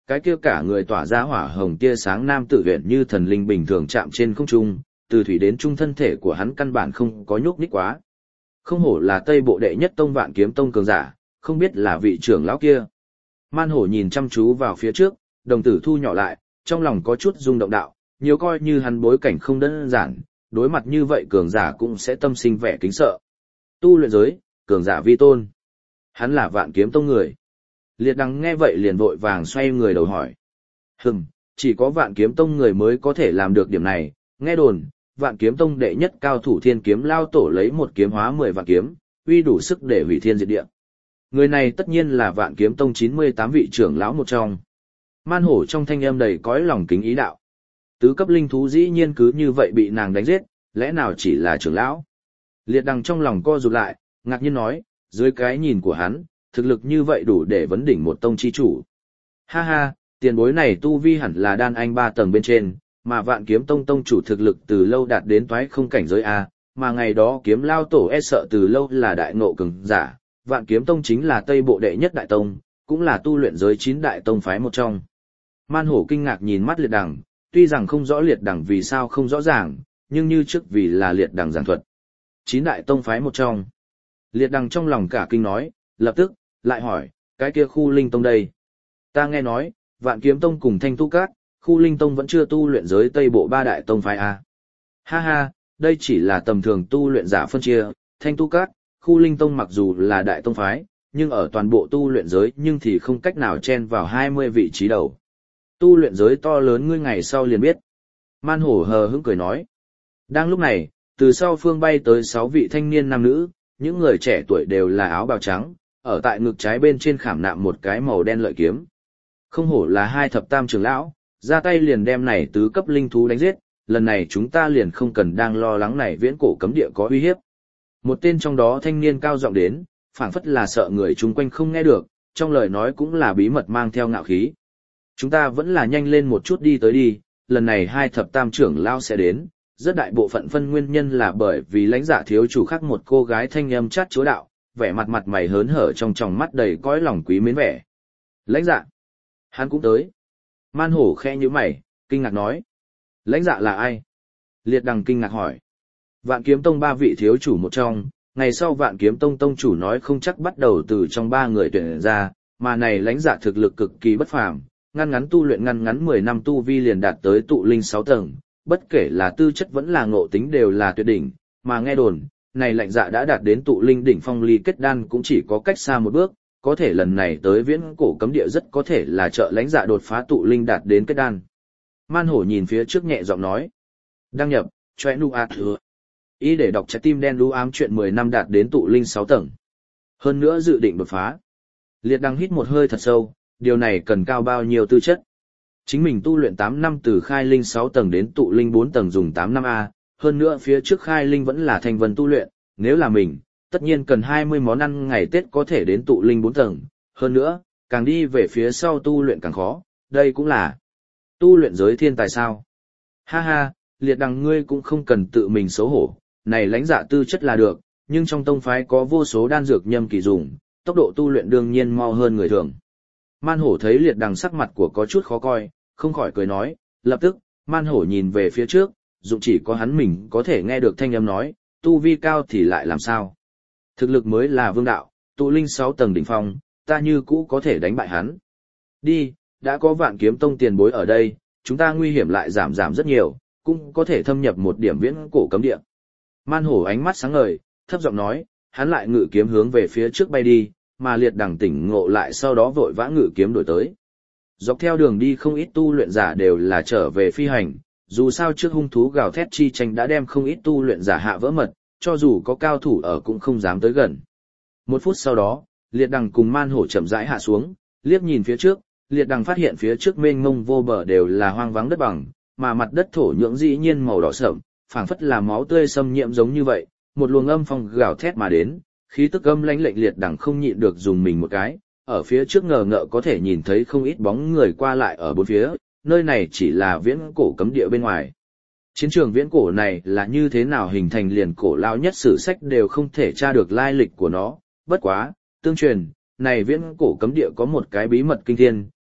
cái kia cả người tỏa ra hỏa hồng tia sáng nam tử huyện như thần linh bình thường chạm trên không trung, từ thủy đến trung thân thể của hắn căn bản không có nhúc nhích quá. Không hổ là Tây Bộ đệ nhất tông Vạn Kiếm Tông cường giả, không biết là vị trưởng lão kia. Man hổ nhìn chăm chú vào phía trước, đồng tử thu nhỏ lại, trong lòng có chút rung động đạo, nhiều coi như hắn bối cảnh không đơn giản, đối mặt như vậy cường giả cũng sẽ tâm sinh vẻ kính sợ. Tu luyện giới, cường giả vi tôn. Hắn là Vạn Kiếm Tông người. Liệt Đằng nghe vậy liền vội vàng xoay người đầu hỏi. Hừm, chỉ có Vạn Kiếm Tông người mới có thể làm được điểm này, nghe đồn, Vạn Kiếm Tông đệ nhất cao thủ Thiên Kiếm Lao Tổ lấy một kiếm hóa mười vạn kiếm, uy đủ sức để hủy thiên diệt địa. Người này tất nhiên là Vạn Kiếm Tông chín mươi tám vị trưởng lão một trong. Man hổ trong thanh âm đầy cõi lòng kính ý đạo. Tứ cấp linh thú dĩ nhiên cứ như vậy bị nàng đánh giết, lẽ nào chỉ là trưởng lão? Liệt Đằng trong lòng co rụt lại, ngạc nhiên nói, dưới cái nhìn của hắn, thực lực như vậy đủ để vấn đỉnh một tông chi chủ. Ha ha, tiền bối này tu vi hẳn là đan anh ba tầng bên trên, mà Vạn Kiếm Tông tông chủ thực lực từ lâu đạt đến toái không cảnh giới A, mà ngày đó Kiếm Lao Tổ e sợ từ lâu là đại ngộ cường giả. Vạn Kiếm Tông chính là Tây Bộ đệ nhất đại tông, cũng là tu luyện giới chín đại tông phái một trong. Man hổ kinh ngạc nhìn mắt Liệt Đằng, tuy rằng không rõ Liệt Đằng vì sao không rõ ràng, nhưng như trước vì là Liệt Đằng giảng thuật. Chín đại tông phái một trong. Liệt Đằng trong lòng cả kinh nói, lập tức, lại hỏi, cái kia Khu Linh Tông đây. Ta nghe nói, Vạn Kiếm Tông cùng Thanh Tu Cát, Khu Linh Tông vẫn chưa tu luyện giới Tây Bộ ba đại tông phái A. Ha ha, đây chỉ là tầm thường tu luyện giả phân chia, Thanh Tu Cát, Khu Linh Tông mặc dù là đại tông phái, nhưng ở toàn bộ tu luyện giới nhưng thì không cách nào chen vào hai mươi vị trí đầu. Tu luyện giới to lớn ngươi ngày sau liền biết. Man hổ hờ hững cười nói. Đang lúc này, từ sau phương bay tới sáu vị thanh niên nam nữ, những người trẻ tuổi đều là áo bào trắng, ở tại ngực trái bên trên khảm nạm một cái màu đen lợi kiếm. Không hổ là hai thập tam trưởng lão, ra tay liền đem này tứ cấp linh thú đánh giết, lần này chúng ta liền không cần đang lo lắng này viễn cổ cấm địa có uy hiếp. Một tên trong đó thanh niên cao giọng đến, phảng phất là sợ người chung quanh không nghe được, trong lời nói cũng là bí mật mang theo ngạo khí. Chúng ta vẫn là nhanh lên một chút đi tới đi, lần này hai thập tam trưởng lao sẽ đến, rất đại bộ phận phân nguyên nhân là bởi vì lãnh giả thiếu chủ khác một cô gái thanh âm chát chúa đạo, vẻ mặt mặt mày hớn hở trong tròng mắt đầy cõi lòng quý mến vẻ. Lãnh dạ, hắn cũng tới. Man hổ khe như mày, kinh ngạc nói. Lãnh dạ là ai? Liệt Đằng kinh ngạc hỏi. Vạn Kiếm Tông ba vị thiếu chủ một trong, ngày sau Vạn Kiếm Tông tông chủ nói không chắc bắt đầu từ trong ba người tuyển ra, mà này lãnh dạ thực lực cực kỳ bất phàm, ngăn ngắn tu luyện ngăn ngắn mười năm tu vi liền đạt tới tụ linh sáu tầng, bất kể là tư chất vẫn là ngộ tính đều là tuyệt đỉnh, mà nghe đồn, này lãnh dạ đã đạt đến tụ linh đỉnh phong ly kết đan cũng chỉ có cách xa một bước, có thể lần này tới viễn cổ cấm địa rất có thể là trợ lãnh dạ đột phá tụ linh đạt đến kết đan. Man hổ nhìn phía trước nhẹ giọng nói. Đăng nhập, choe nu a thừa. Ý để đọc trái tim đen đu ám chuyện mười năm đạt đến tụ linh sáu tầng. Hơn nữa dự định đột phá. Liệt Đằng hít một hơi thật sâu, điều này cần cao bao nhiêu tư chất. Chính mình tu luyện tám năm từ khai linh sáu tầng đến tụ linh bốn tầng dùng tám năm A, hơn nữa phía trước khai linh vẫn là thanh vân tu luyện, nếu là mình, tất nhiên cần hai mươi món ăn ngày Tết có thể đến tụ linh bốn tầng, hơn nữa, càng đi về phía sau tu luyện càng khó, đây cũng là tu luyện giới thiên tài sao. Ha ha, Liệt Đằng ngươi cũng không cần tự mình xấu hổ, này lãnh dạ tư chất là được, nhưng trong tông phái có vô số đan dược nhâm kỳ dùng, tốc độ tu luyện đương nhiên mau hơn người thường. Man hổ thấy Liệt Đằng sắc mặt của có chút khó coi, không khỏi cười nói, lập tức, man hổ nhìn về phía trước, dụng chỉ có hắn mình có thể nghe được thanh âm nói, tu vi cao thì lại làm sao. Thực lực mới là vương đạo, tụ linh sáu tầng đỉnh phong, ta như cũ có thể đánh bại hắn. Đi, đã có Vạn Kiếm Tông tiền bối ở đây, chúng ta nguy hiểm lại giảm giảm rất nhiều, cũng có thể thâm nhập một điểm viễn cổ cấm địa. Man hổ ánh mắt sáng ngời, thấp giọng nói, hắn lại ngự kiếm hướng về phía trước bay đi, mà Liệt Đằng tỉnh ngộ lại sau đó vội vã ngự kiếm đổi tới. Dọc theo đường đi không ít tu luyện giả đều là trở về phi hành, dù sao trước hung thú gào thét chi tranh đã đem không ít tu luyện giả hạ vỡ mật, cho dù có cao thủ ở cũng không dám tới gần. Một phút sau đó, Liệt Đằng cùng Man hổ chậm rãi hạ xuống, liếc nhìn phía trước, Liệt Đằng phát hiện phía trước mênh mông vô bờ đều là hoang vắng đất bằng, mà mặt đất thổ nhưỡng dĩ nhiên màu đỏ sẫm, phảng phất là máu tươi xâm nhiễm giống như vậy, một luồng âm phong gào thét mà đến, khí tức âm lãnh lệnh Liệt Đằng không nhịn được dùng mình một cái, ở phía trước ngờ ngợ có thể nhìn thấy không ít bóng người qua lại ở bốn phía, nơi này chỉ là viễn cổ cấm địa bên ngoài. Chiến trường viễn cổ này là như thế nào hình thành liền cổ lao nhất sử sách đều không thể tra được lai lịch của nó, bất quá, tương truyền, này viễn cổ cấm địa có một cái bí mật kinh thiên,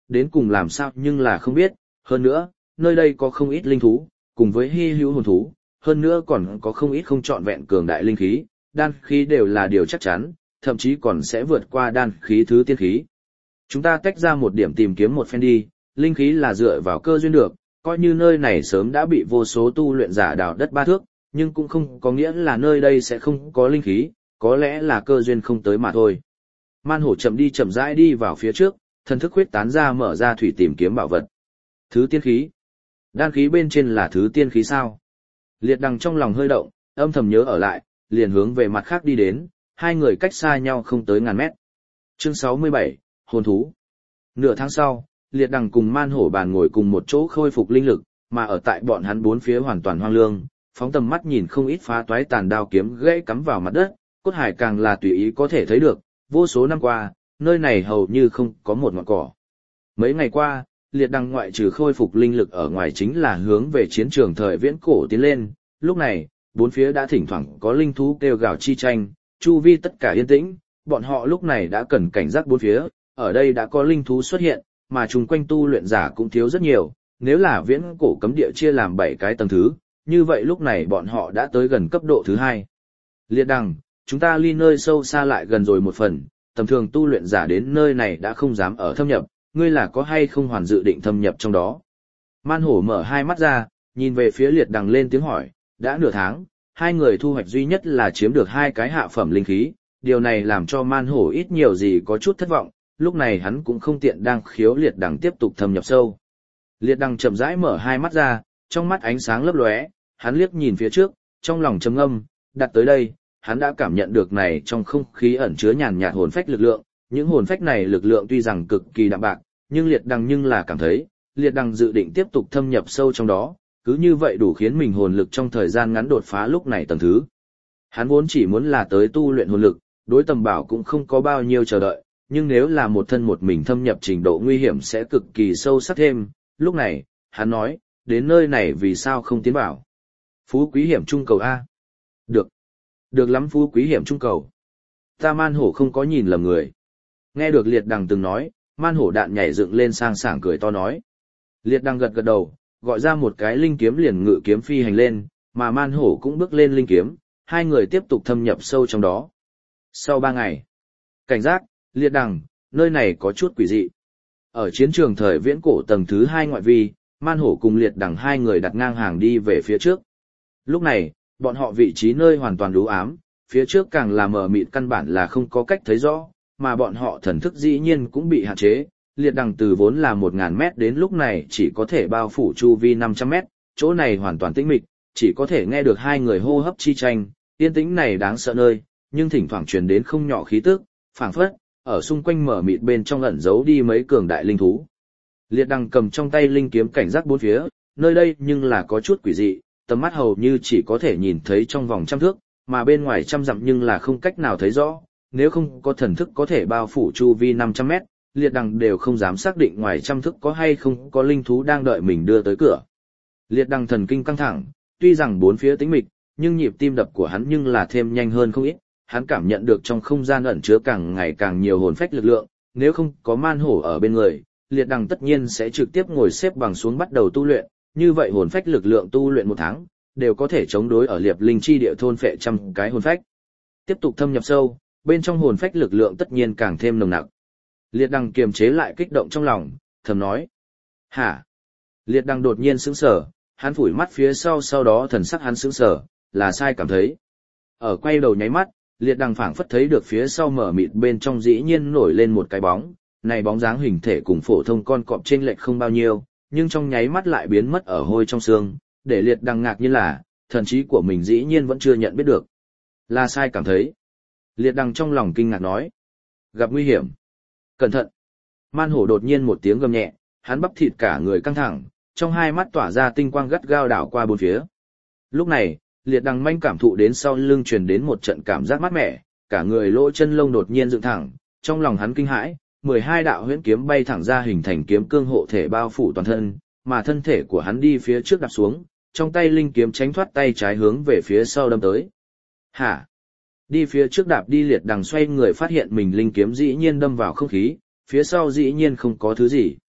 đến cùng làm sao nhưng là không biết, hơn nữa, nơi đây có không ít linh thú, cùng với hy hữu hồn thú, hơn nữa còn có không ít không trọn vẹn cường đại linh khí, đan khí đều là điều chắc chắn, thậm chí còn sẽ vượt qua đan khí thứ tiên khí. Chúng ta tách ra một điểm tìm kiếm một phen đi, linh khí là dựa vào cơ duyên được, coi như nơi này sớm đã bị vô số tu luyện giả đào đất ba thước, nhưng cũng không có nghĩa là nơi đây sẽ không có linh khí, có lẽ là cơ duyên không tới mà thôi. Man hổ chậm đi chậm rãi đi vào phía trước, thần thức huyết tán ra mở ra thủy tìm kiếm bảo vật. Thứ tiên khí. Đan khí bên trên là thứ tiên khí sao? Liệt đằng trong lòng hơi động, âm thầm nhớ ở lại, liền hướng về mặt khác đi đến, hai người cách xa nhau không tới ngàn mét. Chương sáu mươi bảy, hồn thú. Nửa tháng sau, liệt đằng cùng man hổ bàn ngồi cùng một chỗ khôi phục linh lực, mà ở tại bọn hắn bốn phía hoàn toàn hoang lương, phóng tầm mắt nhìn không ít phá toái tàn đao kiếm gãy cắm vào mặt đất, cốt hải càng là tùy ý có thể thấy được, vô số năm qua, nơi này hầu như không có một ngọn cỏ. Mấy ngày qua, liệt đằng ngoại trừ khôi phục linh lực ở ngoài chính là hướng về chiến trường thời viễn cổ tiến lên, lúc này, bốn phía đã thỉnh thoảng có linh thú kêu gào chi tranh, chu vi tất cả yên tĩnh, bọn họ lúc này đã cần cảnh giác bốn phía, ở đây đã có linh thú xuất hiện, mà chung quanh tu luyện giả cũng thiếu rất nhiều, nếu là viễn cổ cấm địa chia làm bảy cái tầng thứ, như vậy lúc này bọn họ đã tới gần cấp độ thứ hai. Liệt đằng, chúng ta ly nơi sâu xa lại gần rồi một phần, tầm thường tu luyện giả đến nơi này đã không dám ở thâm nhập, ngươi là có hay không hoàn dự định thâm nhập trong đó. Man hổ mở hai mắt ra, nhìn về phía liệt đằng lên tiếng hỏi, đã nửa tháng, hai người thu hoạch duy nhất là chiếm được hai cái hạ phẩm linh khí, điều này làm cho man hổ ít nhiều gì có chút thất vọng, lúc này hắn cũng không tiện đang khiếu liệt đằng tiếp tục thâm nhập sâu. Liệt đằng chậm rãi mở hai mắt ra, trong mắt ánh sáng lấp lóe, hắn liếc nhìn phía trước, trong lòng trầm ngâm, đặt tới đây, hắn đã cảm nhận được này trong không khí ẩn chứa nhàn nhạt hồn phách lực lượng, những hồn phách này lực lượng tuy rằng cực kỳ đạm bạc, nhưng liệt đằng nhưng là cảm thấy, liệt đằng dự định tiếp tục thâm nhập sâu trong đó, cứ như vậy đủ khiến mình hồn lực trong thời gian ngắn đột phá lúc này tầng thứ. Hắn vốn chỉ muốn là tới tu luyện hồn lực, đối tầm bảo cũng không có bao nhiêu chờ đợi, nhưng nếu là một thân một mình thâm nhập trình độ nguy hiểm sẽ cực kỳ sâu sắc thêm, lúc này, hắn nói, đến nơi này vì sao không tiến bảo. Phú quý hiểm trung cầu A. Được. Được lắm phú quý hiểm trung cầu. Ta man hổ không có nhìn lầm người. Nghe được liệt đằng từng nói, man hổ đạn nhảy dựng lên sang sảng cười to nói. Liệt đằng gật gật đầu, gọi ra một cái linh kiếm liền ngự kiếm phi hành lên, mà man hổ cũng bước lên linh kiếm, hai người tiếp tục thâm nhập sâu trong đó. Sau ba ngày, cảnh giác, liệt đằng, nơi này có chút quỷ dị. Ở chiến trường thời viễn cổ tầng thứ hai ngoại vi, man hổ cùng liệt đằng hai người đặt ngang hàng đi về phía trước. Lúc này, bọn họ vị trí nơi hoàn toàn u ám, phía trước càng là mờ mịt căn bản là không có cách thấy rõ, mà bọn họ thần thức dĩ nhiên cũng bị hạn chế. Liệt đằng từ vốn là một nghìn mét đến lúc này chỉ có thể bao phủ chu vi năm trăm mét, chỗ này hoàn toàn tĩnh mịch, chỉ có thể nghe được hai người hô hấp chi tranh, yên tĩnh này đáng sợ nơi, nhưng thỉnh thoảng truyền đến không nhỏ khí tức, phảng phất, ở xung quanh mở mịt bên trong ẩn giấu đi mấy cường đại linh thú. Liệt đằng cầm trong tay linh kiếm cảnh giác bốn phía, nơi đây nhưng là có chút quỷ dị, tầm mắt hầu như chỉ có thể nhìn thấy trong vòng trăm thước, mà bên ngoài trăm dặm nhưng là không cách nào thấy rõ, nếu không có thần thức có thể bao phủ chu vi năm trăm mét, liệt đằng đều không dám xác định ngoài trăm thước có hay không có linh thú đang đợi mình đưa tới cửa. Liệt đằng thần kinh căng thẳng, tuy rằng bốn phía tĩnh mịch, nhưng nhịp tim đập của hắn nhưng là thêm nhanh hơn không ít, hắn cảm nhận được trong không gian ẩn chứa càng ngày càng nhiều hồn phách lực lượng, nếu không có man hổ ở bên người, liệt đằng tất nhiên sẽ trực tiếp ngồi xếp bằng xuống bắt đầu tu luyện, như vậy hồn phách lực lượng tu luyện một tháng, đều có thể chống đối ở liệp linh chi địa thôn phệ trăm cái hồn phách. Tiếp tục thâm nhập sâu, bên trong hồn phách lực lượng tất nhiên càng thêm nồng nặc. Liệt đằng kiềm chế lại kích động trong lòng, thầm nói. Hả? Liệt đằng đột nhiên sững sờ, hắn phủi mắt phía sau sau đó thần sắc hắn sững sờ, là sai cảm thấy. Ở quay đầu nháy mắt, liệt đằng phảng phất thấy được phía sau mở mịt bên trong dĩ nhiên nổi lên một cái bóng, này bóng dáng hình thể cùng phổ thông con cọp chênh lệch không bao nhiêu, nhưng trong nháy mắt lại biến mất ở hôi trong xương, để liệt đằng ngạc như là, thần trí của mình dĩ nhiên vẫn chưa nhận biết được. Là sai cảm thấy. Liệt đằng trong lòng kinh ngạc nói. Gặp nguy hiểm. Cẩn thận. Man hổ đột nhiên một tiếng gầm nhẹ, hắn bắp thịt cả người căng thẳng, trong hai mắt tỏa ra tinh quang gắt gao đảo qua bốn phía. Lúc này, liệt đằng manh cảm thụ đến sau lưng truyền đến một trận cảm giác mát mẻ, cả người lỗ chân lông đột nhiên dựng thẳng, trong lòng hắn kinh hãi, mười hai đạo huyễn kiếm bay thẳng ra hình thành kiếm cương hộ thể bao phủ toàn thân, mà thân thể của hắn đi phía trước đạp xuống, trong tay linh kiếm tránh thoát tay trái hướng về phía sau đâm tới. Hả? Đi phía trước đạp đi liệt đằng xoay người phát hiện mình linh kiếm dĩ nhiên đâm vào không khí, phía sau dĩ nhiên không có thứ gì.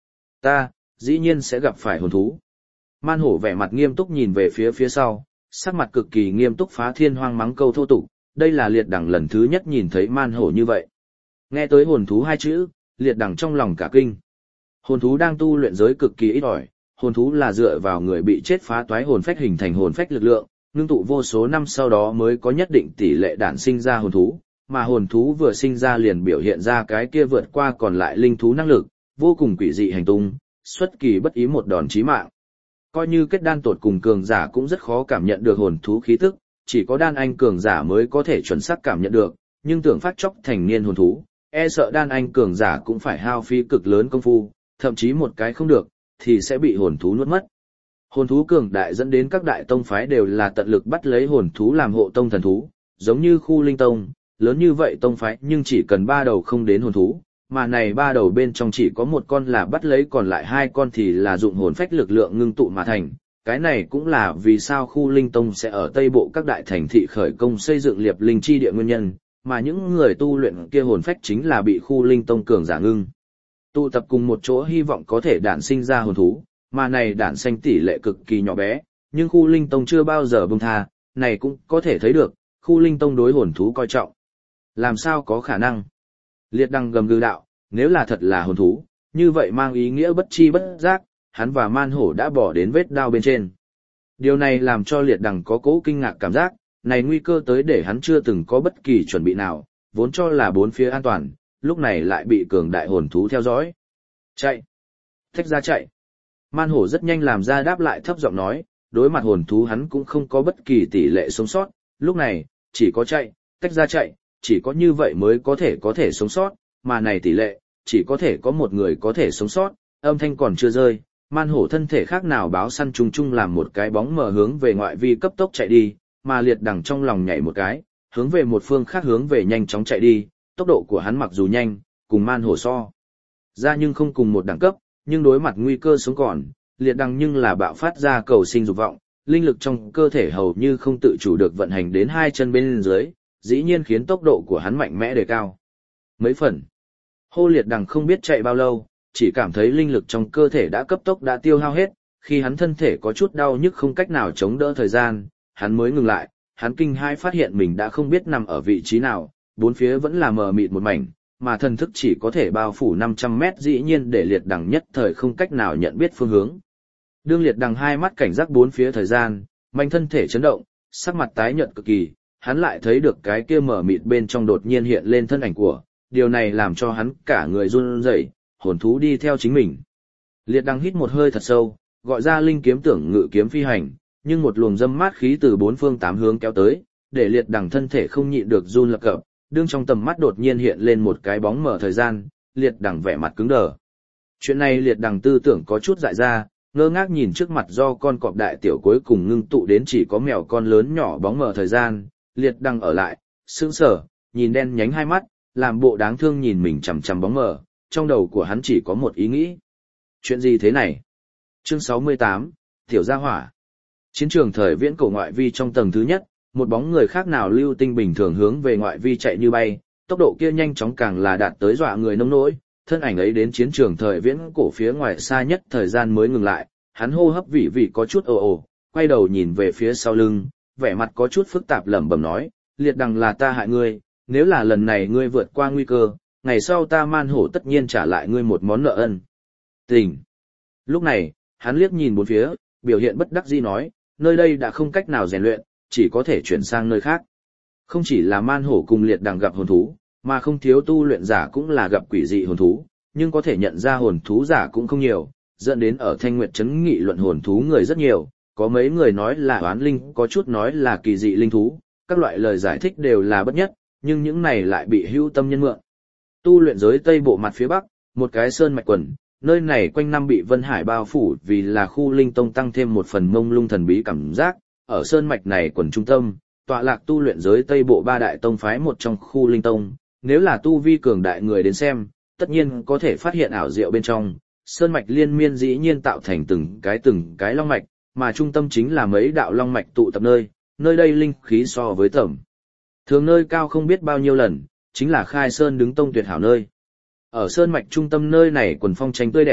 Ta, dĩ nhiên sẽ gặp phải hồn thú. Man hổ vẻ mặt nghiêm túc nhìn về phía phía sau, sắc mặt cực kỳ nghiêm túc phá thiên hoang mắng câu thô tục, đây là liệt đẳng lần thứ nhất nhìn thấy man hổ như vậy. Nghe tới hồn thú hai chữ, liệt đẳng trong lòng cả kinh. Hồn thú đang tu luyện giới cực kỳ ít ỏi, hồn thú là dựa vào người bị chết phá toái hồn phách hình thành hồn phách lực lượng, ngưng tụ vô số năm sau đó mới có nhất định tỷ lệ đản sinh ra hồn thú, mà hồn thú vừa sinh ra liền biểu hiện ra cái kia vượt qua còn lại linh thú năng lực, vô cùng quỷ dị hành tung, xuất kỳ bất ý một đòn chí mạng. Coi như kết đan tột cùng cường giả cũng rất khó cảm nhận được hồn thú khí tức, chỉ có đan anh cường giả mới có thể chuẩn xác cảm nhận được, nhưng tưởng phát chốc thành niên hồn thú, e sợ đan anh cường giả cũng phải hao phí cực lớn công phu, thậm chí một cái không được, thì sẽ bị hồn thú nuốt mất. Hồn thú cường đại dẫn đến các đại tông phái đều là tận lực bắt lấy hồn thú làm hộ tông thần thú, giống như khu linh tông, lớn như vậy tông phái nhưng chỉ cần ba đầu không đến hồn thú, mà này ba đầu bên trong chỉ có một con là bắt lấy còn lại hai con thì là dụng hồn phách lực lượng ngưng tụ mà thành. Cái này cũng là vì sao khu linh tông sẽ ở Tây Bộ các đại thành thị khởi công xây dựng liệp linh chi địa nguyên nhân, mà những người tu luyện kia hồn phách chính là bị khu linh tông cường giả ngưng. Tụ tập cùng một chỗ hy vọng có thể đản sinh ra hồn thú, mà này đản sinh tỷ lệ cực kỳ nhỏ bé, nhưng khu linh tông chưa bao giờ buông tha, này cũng có thể thấy được, khu linh tông đối hồn thú coi trọng. Làm sao có khả năng? Liệt đằng gầm gừ đạo, nếu là thật là hồn thú, như vậy mang ý nghĩa bất chi bất giác, hắn và man hổ đã bỏ đến vết đao bên trên. Điều này làm cho liệt đằng có cố kinh ngạc cảm giác, này nguy cơ tới để hắn chưa từng có bất kỳ chuẩn bị nào, vốn cho là bốn phía an toàn, lúc này lại bị cường đại hồn thú theo dõi. Chạy! Thách ra chạy! Man hổ rất nhanh làm ra đáp lại thấp giọng nói, đối mặt hồn thú hắn cũng không có bất kỳ tỷ lệ sống sót, lúc này, chỉ có chạy, tách ra chạy, chỉ có như vậy mới có thể có thể sống sót, mà này tỷ lệ, chỉ có thể có một người có thể sống sót, âm thanh còn chưa rơi, man hổ thân thể khác nào báo săn trùng trùng làm một cái bóng mờ hướng về ngoại vi cấp tốc chạy đi, mà liệt đằng trong lòng nhảy một cái, hướng về một phương khác hướng về nhanh chóng chạy đi, tốc độ của hắn mặc dù nhanh, cùng man hổ so ra nhưng không cùng một đẳng cấp, nhưng đối mặt nguy cơ sống còn, liệt đằng nhưng là bạo phát ra cầu sinh dục vọng, linh lực trong cơ thể hầu như không tự chủ được vận hành đến hai chân bên dưới, dĩ nhiên khiến tốc độ của hắn mạnh mẽ đề cao. Mấy phần. Hô liệt đằng không biết chạy bao lâu, chỉ cảm thấy linh lực trong cơ thể đã cấp tốc đã tiêu hao hết, khi hắn thân thể có chút đau nhức không cách nào chống đỡ thời gian, hắn mới ngừng lại, hắn kinh hãi phát hiện mình đã không biết nằm ở vị trí nào, bốn phía vẫn là mờ mịt một mảnh, mà thần thức chỉ có thể bao phủ năm trăm mét dĩ nhiên để liệt đằng nhất thời không cách nào nhận biết phương hướng. Đương liệt đằng hai mắt cảnh giác bốn phía thời gian, manh thân thể chấn động, sắc mặt tái nhợt cực kỳ, hắn lại thấy được cái kia mờ mịt bên trong đột nhiên hiện lên thân ảnh của, điều này làm cho hắn cả người run rẩy, hồn thú đi theo chính mình. Liệt đằng hít một hơi thật sâu, gọi ra linh kiếm tưởng ngự kiếm phi hành, nhưng một luồng dâm mát khí từ bốn phương tám hướng kéo tới, để liệt đằng thân thể không nhịn được run lập cập, đương trong tầm mắt đột nhiên hiện lên một cái bóng mở thời gian, liệt đằng vẻ mặt cứng đờ. Chuyện này liệt đằng tư tưởng có chút dại ra, ngơ ngác nhìn trước mặt do con cọp đại tiểu cuối cùng ngưng tụ đến chỉ có mèo con lớn nhỏ bóng mở thời gian, liệt đằng ở lại, sững sờ, nhìn đen nhánh hai mắt, làm bộ đáng thương nhìn mình chằm chằm bóng mở, trong đầu của hắn chỉ có một ý nghĩ. Chuyện gì thế này? Chương sáu mươi tám, Tiểu Gia Hỏa. Chiến trường thời viễn cổ ngoại vi trong tầng thứ nhất, một bóng người khác nào lưu tinh bình thường hướng về ngoại vi chạy như bay, tốc độ kia nhanh chóng càng là đạt tới dọa người nông nỗi, thân ảnh ấy đến chiến trường thời viễn cổ phía ngoài xa nhất thời gian mới ngừng lại, hắn hô hấp vị vị có chút ồ ồ, quay đầu nhìn về phía sau lưng, vẻ mặt có chút phức tạp lẩm bẩm nói, liệt đằng là ta hại ngươi, nếu là lần này ngươi vượt qua nguy cơ, ngày sau ta man hổ tất nhiên trả lại ngươi một món nợ ân tình. Lúc này, hắn liếc nhìn bốn phía, biểu hiện bất đắc dĩ nói, nơi đây đã không cách nào rèn luyện, chỉ có thể chuyển sang nơi khác. Không chỉ là man hổ cùng liệt đằng gặp hồn thú, mà không thiếu tu luyện giả cũng là gặp quỷ dị hồn thú, nhưng có thể nhận ra hồn thú giả cũng không nhiều, dẫn đến ở Thanh Nguyệt Trấn nghị luận hồn thú người rất nhiều, có mấy người nói là oán linh, có chút nói là kỳ dị linh thú, các loại lời giải thích đều là bất nhất, nhưng những này lại bị hữu tâm nhân mượn. Tu luyện giới Tây Bộ mặt phía Bắc, một cái sơn mạch quần, nơi này quanh năm bị Vân Hải bao phủ vì là khu linh tông tăng thêm một phần mông lung thần bí cảm giác, ở sơn mạch này quần trung tâm, tọa lạc tu luyện giới Tây Bộ ba đại tông phái một trong khu linh tông, nếu là tu vi cường đại người đến xem, tất nhiên có thể phát hiện ảo diệu bên trong, sơn mạch liên miên dĩ nhiên tạo thành từng cái từng cái long mạch, mà trung tâm chính là mấy đạo long mạch tụ tập nơi, nơi đây linh khí so với tầm thường nơi cao không biết bao nhiêu lần, chính là khai sơn đứng tông tuyệt hảo nơi. Ở sơn mạch trung tâm nơi này quần phong tranh tươi đẹp,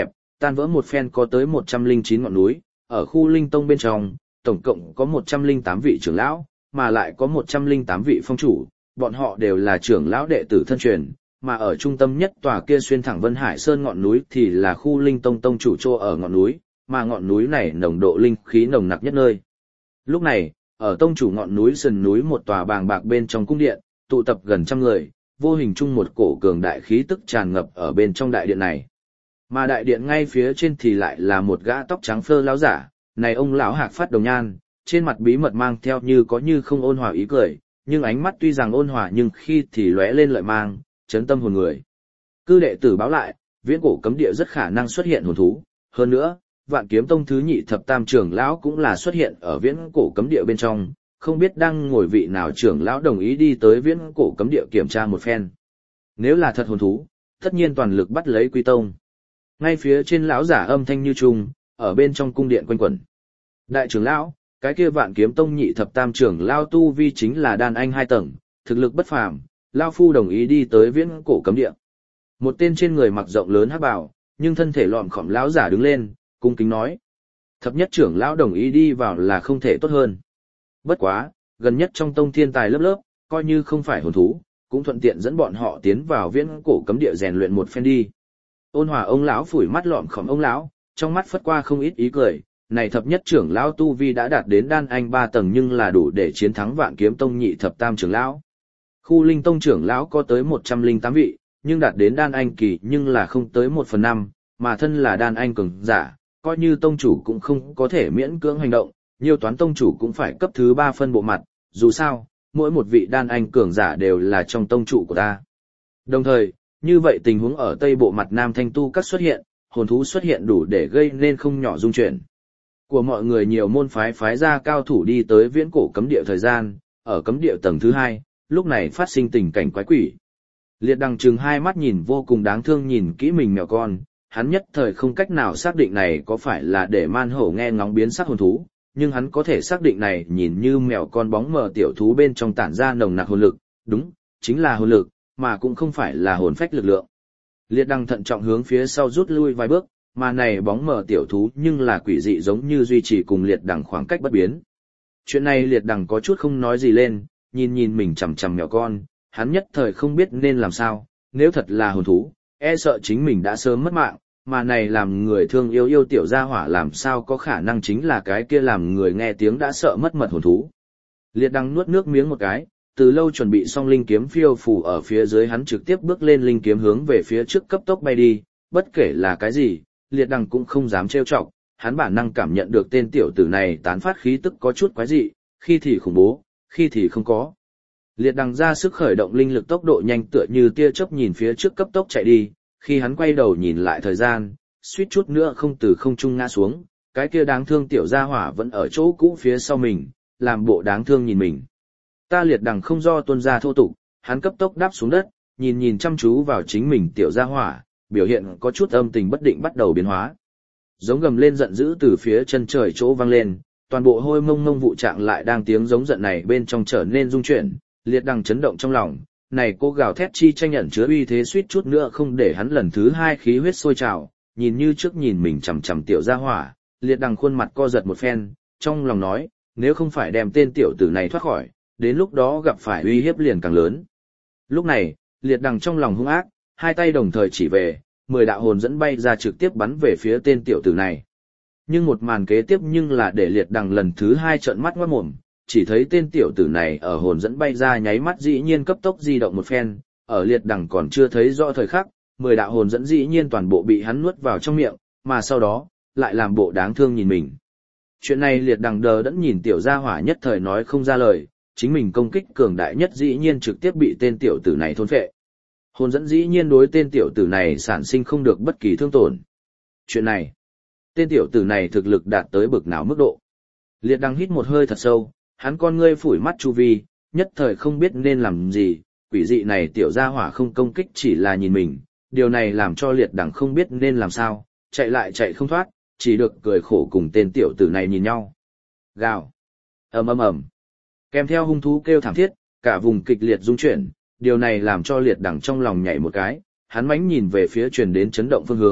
tan vỡ một phen có tới một trăm lẻ chín ngọn núi, ở khu linh tông bên trong, tổng cộng có một trăm lẻ tám vị trưởng lão, mà lại có một trăm lẻ tám vị phong chủ, bọn họ đều là trưởng lão đệ tử thân truyền, mà ở trung tâm nhất tòa kia xuyên thẳng Vân Hải Sơn ngọn núi thì là khu linh tông tông chủ chỗ ở ngọn núi, mà ngọn núi này nồng độ linh khí nồng nặc nhất nơi. Lúc này, ở tông chủ ngọn núi sườn núi một tòa bàng bạc bên trong cung điện, tụ tập gần trăm người, vô hình chung một cổ cường đại khí tức tràn ngập ở bên trong đại điện này. Mà đại điện ngay phía trên thì lại là một gã tóc trắng phơ lão giả, này ông lão hạc phát đồng nhan, trên mặt bí mật mang theo như có như không ôn hòa ý cười, nhưng ánh mắt tuy rằng ôn hòa nhưng khi thì lóe lên lợi mang, chấn tâm hồn người. Cư đệ tử báo lại, viễn cổ cấm địa rất khả năng xuất hiện hồn thú, hơn nữa, Vạn Kiếm Tông thứ nhị thập tam trưởng lão cũng là xuất hiện ở viễn cổ cấm địa bên trong, không biết đang ngồi vị nào trưởng lão đồng ý đi tới viễn cổ cấm địa kiểm tra một phen. Nếu là thật hồn thú, tất nhiên toàn lực bắt lấy Quy Tông. Ngay phía trên lão giả âm thanh như trùng, ở bên trong cung điện quanh quẩn. Đại trưởng lão, cái kia Vạn Kiếm Tông nhị thập tam trưởng lão tu vi chính là đan anh hai tầng, thực lực bất phàm, lão phu đồng ý đi tới viễn cổ cấm địa. Một tên trên người mặc rộng lớn hắc bào, nhưng thân thể lọm khom lão giả đứng lên, cung kính nói: "Thập nhất trưởng lão đồng ý đi vào là không thể tốt hơn. Bất quá, gần nhất trong tông thiên tài lớp lớp, coi như không phải hồn thú, cũng thuận tiện dẫn bọn họ tiến vào viễn cổ cấm địa rèn luyện một phen đi." Ôn hòa ông lão phủi mắt lọm khom ông lão, trong mắt phất qua không ít ý cười, này thập nhất trưởng lão tu vi đã đạt đến đan anh ba tầng nhưng là đủ để chiến thắng Vạn Kiếm Tông nhị thập tam trưởng lão. Khu linh tông trưởng lão có tới một trăm lẻ tám vị, nhưng đạt đến đan anh kỳ nhưng là không tới một phần năm, mà thân là đan anh cường giả, coi như tông chủ cũng không có thể miễn cưỡng hành động, nhiều toán tông chủ cũng phải cấp thứ ba phân bộ mặt, dù sao, mỗi một vị đan anh cường giả đều là trong tông chủ của ta. Đồng thời, như vậy tình huống ở tây bộ mặt Nam Thanh Tu Các xuất hiện, hồn thú xuất hiện đủ để gây nên không nhỏ dung chuyển. Của mọi người nhiều môn phái phái ra cao thủ đi tới viễn cổ cấm địa thời gian, ở cấm địa tầng thứ hai, lúc này phát sinh tình cảnh quái quỷ. Liệt Đằng trừng hai mắt nhìn vô cùng đáng thương nhìn kỹ mình mèo con, hắn nhất thời không cách nào xác định này có phải là để man hổ nghe ngóng biến sắc hồn thú, nhưng hắn có thể xác định này nhìn như mèo con bóng mờ tiểu thú bên trong tản ra nồng nặc hồn lực, đúng, chính là hồn lực, mà cũng không phải là hồn phách lực lượng. Liệt Đằng thận trọng hướng phía sau rút lui vài bước, mà này bóng mờ tiểu thú nhưng là quỷ dị giống như duy trì cùng Liệt Đằng khoảng cách bất biến. Chuyện này Liệt Đằng có chút không nói gì lên, nhìn nhìn mình chằm chằm mèo con, hắn nhất thời không biết nên làm sao, nếu thật là hồn thú, e sợ chính mình đã sớm mất mạng, mà này làm người thương yêu yêu tiểu gia hỏa làm sao có khả năng chính là cái kia làm người nghe tiếng đã sợ mất mật hồn thú. Liệt Đằng nuốt nước miếng một cái, từ lâu chuẩn bị xong linh kiếm phiêu phù ở phía dưới hắn trực tiếp bước lên linh kiếm hướng về phía trước cấp tốc bay đi, bất kể là cái gì, Liệt Đằng cũng không dám trêu chọc, hắn bản năng cảm nhận được tên tiểu tử này tán phát khí tức có chút quái dị, khi thì khủng bố, khi thì không có. Liệt Đằng ra sức khởi động linh lực tốc độ nhanh tựa như tia chớp nhìn phía trước cấp tốc chạy đi, khi hắn quay đầu nhìn lại thời gian, suýt chút nữa không từ không trung ngã xuống, cái kia đáng thương tiểu gia hỏa vẫn ở chỗ cũ phía sau mình, làm bộ đáng thương nhìn mình. Ta Liệt Đằng không do tuân ra thô tục, hắn cấp tốc đáp xuống đất, nhìn nhìn chăm chú vào chính mình tiểu gia hỏa, biểu hiện có chút âm tình bất định bắt đầu biến hóa. Giống gầm lên giận dữ từ phía chân trời chỗ vang lên, toàn bộ hôi mông mông vụ trạng lại đang tiếng giống giận này bên trong trở nên rung chuyển, Liệt Đằng chấn động trong lòng, này cô gào thét chi tranh nhận chứa uy thế suýt chút nữa không để hắn lần thứ hai khí huyết sôi trào, nhìn như trước nhìn mình chằm chằm tiểu gia hỏa, Liệt Đằng khuôn mặt co giật một phen, trong lòng nói, nếu không phải đem tên tiểu tử này thoát khỏi, đến lúc đó gặp phải uy hiếp liền càng lớn. Lúc này, Liệt Đằng trong lòng hung ác, hai tay đồng thời chỉ về, mười đạo hồn dẫn bay ra trực tiếp bắn về phía tên tiểu tử này. Nhưng một màn kế tiếp nhưng là để Liệt Đằng lần thứ hai trợn mắt ngoát mồm, chỉ thấy tên tiểu tử này ở hồn dẫn bay ra nháy mắt dĩ nhiên cấp tốc di động một phen, ở Liệt Đằng còn chưa thấy rõ thời khắc, mười đạo hồn dẫn dĩ nhiên toàn bộ bị hắn nuốt vào trong miệng, mà sau đó, lại làm bộ đáng thương nhìn mình. Chuyện này Liệt Đằng đờ đẫn nhìn tiểu gia hỏa nhất thời nói không ra lời, chính mình công kích cường đại nhất dĩ nhiên trực tiếp bị tên tiểu tử này thôn phệ. Hồn dẫn dĩ nhiên đối tên tiểu tử này sản sinh không được bất kỳ thương tổn. Chuyện này, tên tiểu tử này thực lực đạt tới bực nào mức độ. Liệt Đằng hít một hơi thật sâu, hắn con ngươi phủi mắt chu vi, nhất thời không biết nên làm gì, quỷ dị này tiểu gia hỏa không công kích chỉ là nhìn mình, điều này làm cho Liệt Đằng không biết nên làm sao, chạy lại chạy không thoát, chỉ được cười khổ cùng tên tiểu tử này nhìn nhau. Gào, ầm ầm ầm, kèm theo hung thú kêu thảm thiết, cả vùng kịch liệt rung chuyển, điều này làm cho Liệt Đằng trong lòng nhảy một cái, hắn mãnh nhìn về phía truyền đến chấn động phương hướng,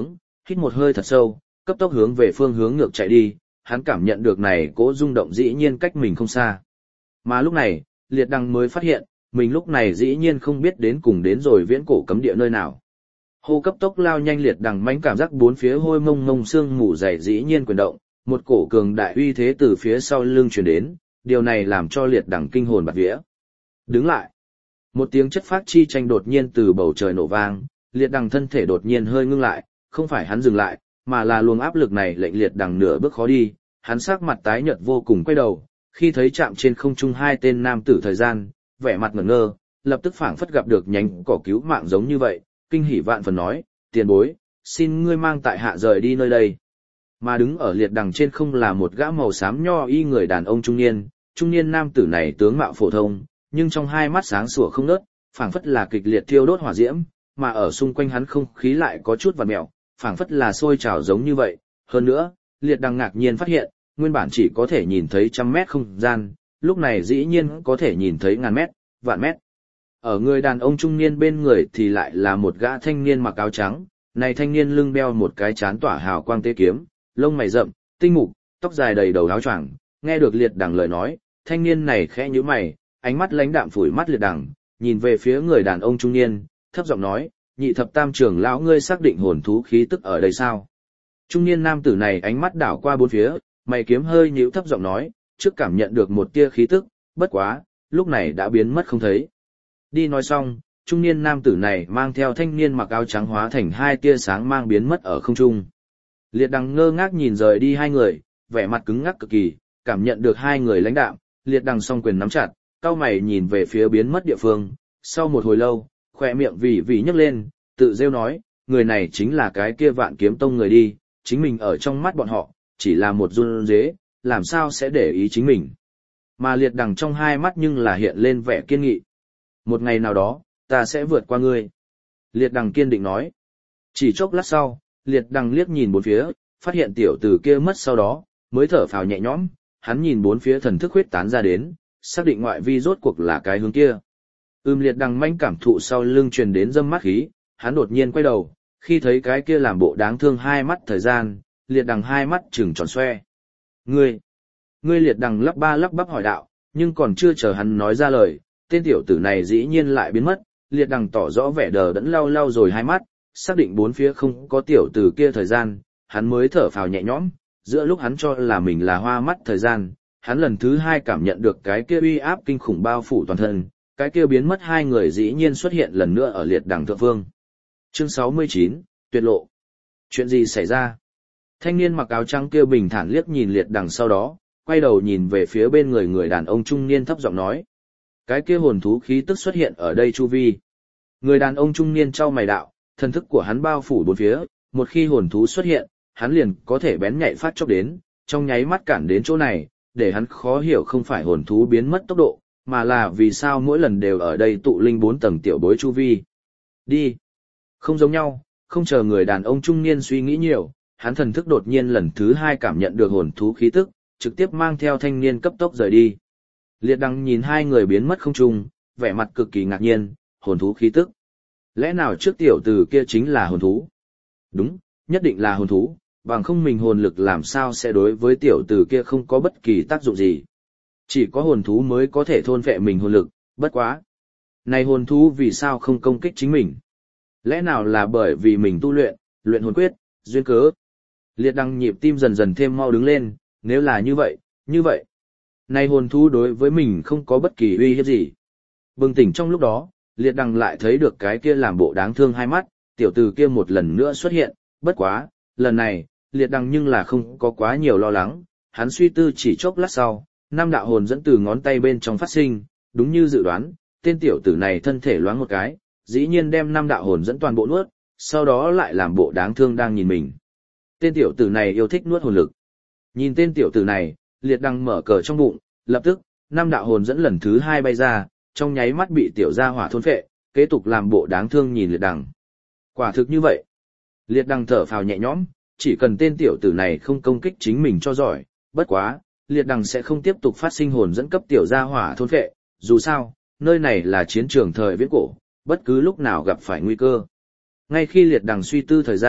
hít một hơi thật sâu, cấp tốc hướng về phương hướng ngược chạy đi, hắn cảm nhận được này cỗ rung động dĩ nhiên cách mình không xa. Mà lúc này, liệt đằng mới phát hiện, mình lúc này dĩ nhiên không biết đến cùng đến rồi viễn cổ cấm địa nơi nào. Hô cấp tốc lao nhanh liệt đằng mãnh cảm giác bốn phía hôi mông mông xương mù dày dĩ nhiên quyền động, một cổ cường đại uy thế từ phía sau lưng truyền đến, điều này làm cho liệt đằng kinh hồn bạt vía. Đứng lại. Một tiếng chất phát chi tranh đột nhiên từ bầu trời nổ vang, liệt đằng thân thể đột nhiên hơi ngưng lại, không phải hắn dừng lại, mà là luồng áp lực này lệnh liệt đằng nửa bước khó đi, hắn sắc mặt tái nhợt vô cùng quay đầu, khi thấy chạm trên không trung hai tên nam tử thời gian, vẻ mặt ngẩn ngơ, lập tức phảng phất gặp được nhánh cỏ cứu mạng giống như vậy, kinh hỉ vạn phần nói, tiền bối, xin ngươi mang tại hạ rời đi nơi đây. Mà đứng ở liệt đằng trên không là một gã màu xám nho y người đàn ông trung niên, trung niên nam tử này tướng mạo phổ thông, nhưng trong hai mắt sáng sủa không ngớt, phảng phất là kịch liệt thiêu đốt hỏa diễm, mà ở xung quanh hắn không khí lại có chút vặn mèo, phảng phất là sôi trào giống như vậy. Hơn nữa, liệt đằng ngạc nhiên phát hiện, nguyên bản chỉ có thể nhìn thấy trăm mét không gian, lúc này dĩ nhiên có thể nhìn thấy ngàn mét, vạn mét. Ở người đàn ông trung niên bên người thì lại là một gã thanh niên mặc áo trắng, này thanh niên lưng đeo một cái chán tỏa hào quang tế kiếm, lông mày rậm, tinh mục, tóc dài đầy đầu áo choàng, nghe được liệt đằng lời nói, thanh niên này khẽ nhíu mày, ánh mắt lãnh đạm phủi mắt liệt đằng, nhìn về phía người đàn ông trung niên, thấp giọng nói, nhị thập tam trưởng lão ngươi xác định hồn thú khí tức ở đây sao? Trung niên nam tử này ánh mắt đảo qua bốn phía, mày kiếm hơi nhíu thấp giọng nói, trước cảm nhận được một tia khí tức, bất quá, lúc này đã biến mất không thấy. Đi nói xong, trung niên nam tử này mang theo thanh niên mặc áo trắng hóa thành hai tia sáng mang biến mất ở không trung. Liệt đằng ngơ ngác nhìn rời đi hai người, vẻ mặt cứng ngắc cực kỳ, cảm nhận được hai người lãnh đạm, liệt đằng song quyền nắm chặt, cau mày nhìn về phía biến mất địa phương, sau một hồi lâu, khỏe miệng vì vì nhấc lên, tự rêu nói, người này chính là cái kia Vạn Kiếm Tông người đi, chính mình ở trong mắt bọn họ, chỉ là một run dế, làm sao sẽ để ý chính mình. Mà liệt đằng trong hai mắt nhưng là hiện lên vẻ kiên nghị. Một ngày nào đó, ta sẽ vượt qua ngươi. Liệt đằng kiên định nói. Chỉ chốc lát sau, liệt đằng liếc nhìn bốn phía, phát hiện tiểu tử kia mất sau đó, mới thở phào nhẹ nhõm, hắn nhìn bốn phía thần thức huyết tán ra đến, xác định ngoại vi rốt cuộc là cái hướng kia. Ưm liệt đằng manh cảm thụ sau lưng truyền đến dâm mắt khí, hắn đột nhiên quay đầu, khi thấy cái kia làm bộ đáng thương hai mắt thời gian, liệt đằng hai mắt trừng tròn xoe. Ngươi, ngươi liệt đằng lắp ba lắp bắp hỏi đạo, nhưng còn chưa chờ hắn nói ra lời, tên tiểu tử này dĩ nhiên lại biến mất, liệt đằng tỏ rõ vẻ đờ đẫn lau lau rồi hai mắt, xác định bốn phía không có tiểu tử kia thời gian, hắn mới thở phào nhẹ nhõm, giữa lúc hắn cho là mình là hoa mắt thời gian, hắn lần thứ hai cảm nhận được cái kia uy áp kinh khủng bao phủ toàn thân, cái kia biến mất hai người dĩ nhiên xuất hiện lần nữa ở liệt đằng thượng phương. Chương sáu mươi chín, tuyệt lộ. Chuyện gì xảy ra? Thanh niên mặc áo trắng kia bình thản liếc nhìn liệt đằng sau đó, quay đầu nhìn về phía bên người người đàn ông trung niên thấp giọng nói. Cái kia hồn thú khí tức xuất hiện ở đây chu vi. Người đàn ông trung niên trao mày đạo, thần thức của hắn bao phủ bốn phía, một khi hồn thú xuất hiện, hắn liền có thể bén nhạy phát chốc đến, trong nháy mắt cản đến chỗ này, để hắn khó hiểu không phải hồn thú biến mất tốc độ, mà là vì sao mỗi lần đều ở đây tụ linh bốn tầng tiểu bối chu vi. Đi. Không giống nhau, không chờ người đàn ông trung niên suy nghĩ nhiều, hắn thần thức đột nhiên lần thứ hai cảm nhận được hồn thú khí tức, trực tiếp mang theo thanh niên cấp tốc rời đi. Liệt đằng nhìn hai người biến mất không trung, vẻ mặt cực kỳ ngạc nhiên, hồn thú khí tức. Lẽ nào trước tiểu tử kia chính là hồn thú? Đúng, nhất định là hồn thú, bằng không mình hồn lực làm sao sẽ đối với tiểu tử kia không có bất kỳ tác dụng gì. Chỉ có hồn thú mới có thể thôn phệ mình hồn lực, bất quá. Này hồn thú vì sao không công kích chính mình? Lẽ nào là bởi vì mình tu luyện, luyện hồn quyết, duyên cớ? Liệt đằng nhịp tim dần dần thêm mau đứng lên, nếu là như vậy, như vậy. Này hồn thú đối với mình không có bất kỳ uy hiếp gì. Bừng tỉnh trong lúc đó, liệt đằng lại thấy được cái kia làm bộ đáng thương hai mắt, tiểu tử kia một lần nữa xuất hiện, bất quá, lần này, liệt đằng nhưng là không có quá nhiều lo lắng, hắn suy tư chỉ chốc lát sau, năm đạo hồn dẫn từ ngón tay bên trong phát sinh, đúng như dự đoán, tên tiểu tử này thân thể loáng một cái, dĩ nhiên đem năm đạo hồn dẫn toàn bộ nuốt, sau đó lại làm bộ đáng thương đang nhìn mình. Tên tiểu tử này yêu thích nuốt hồn lực. Nhìn tên tiểu tử này, liệt đằng mở cờ trong bụng, lập tức, năm đạo hồn dẫn lần thứ hai bay ra, trong nháy mắt bị tiểu gia hỏa thôn phệ, kế tục làm bộ đáng thương nhìn liệt đằng. Quả thực như vậy. Liệt đằng thở phào nhẹ nhõm, chỉ cần tên tiểu tử này không công kích chính mình cho giỏi, bất quá, liệt đằng sẽ không tiếp tục phát sinh hồn dẫn cấp tiểu gia hỏa thôn phệ, dù sao, nơi này là chiến trường thời viễn cổ, bất cứ lúc nào gặp phải nguy cơ. Ngay khi liệt đằng suy tư thời gian,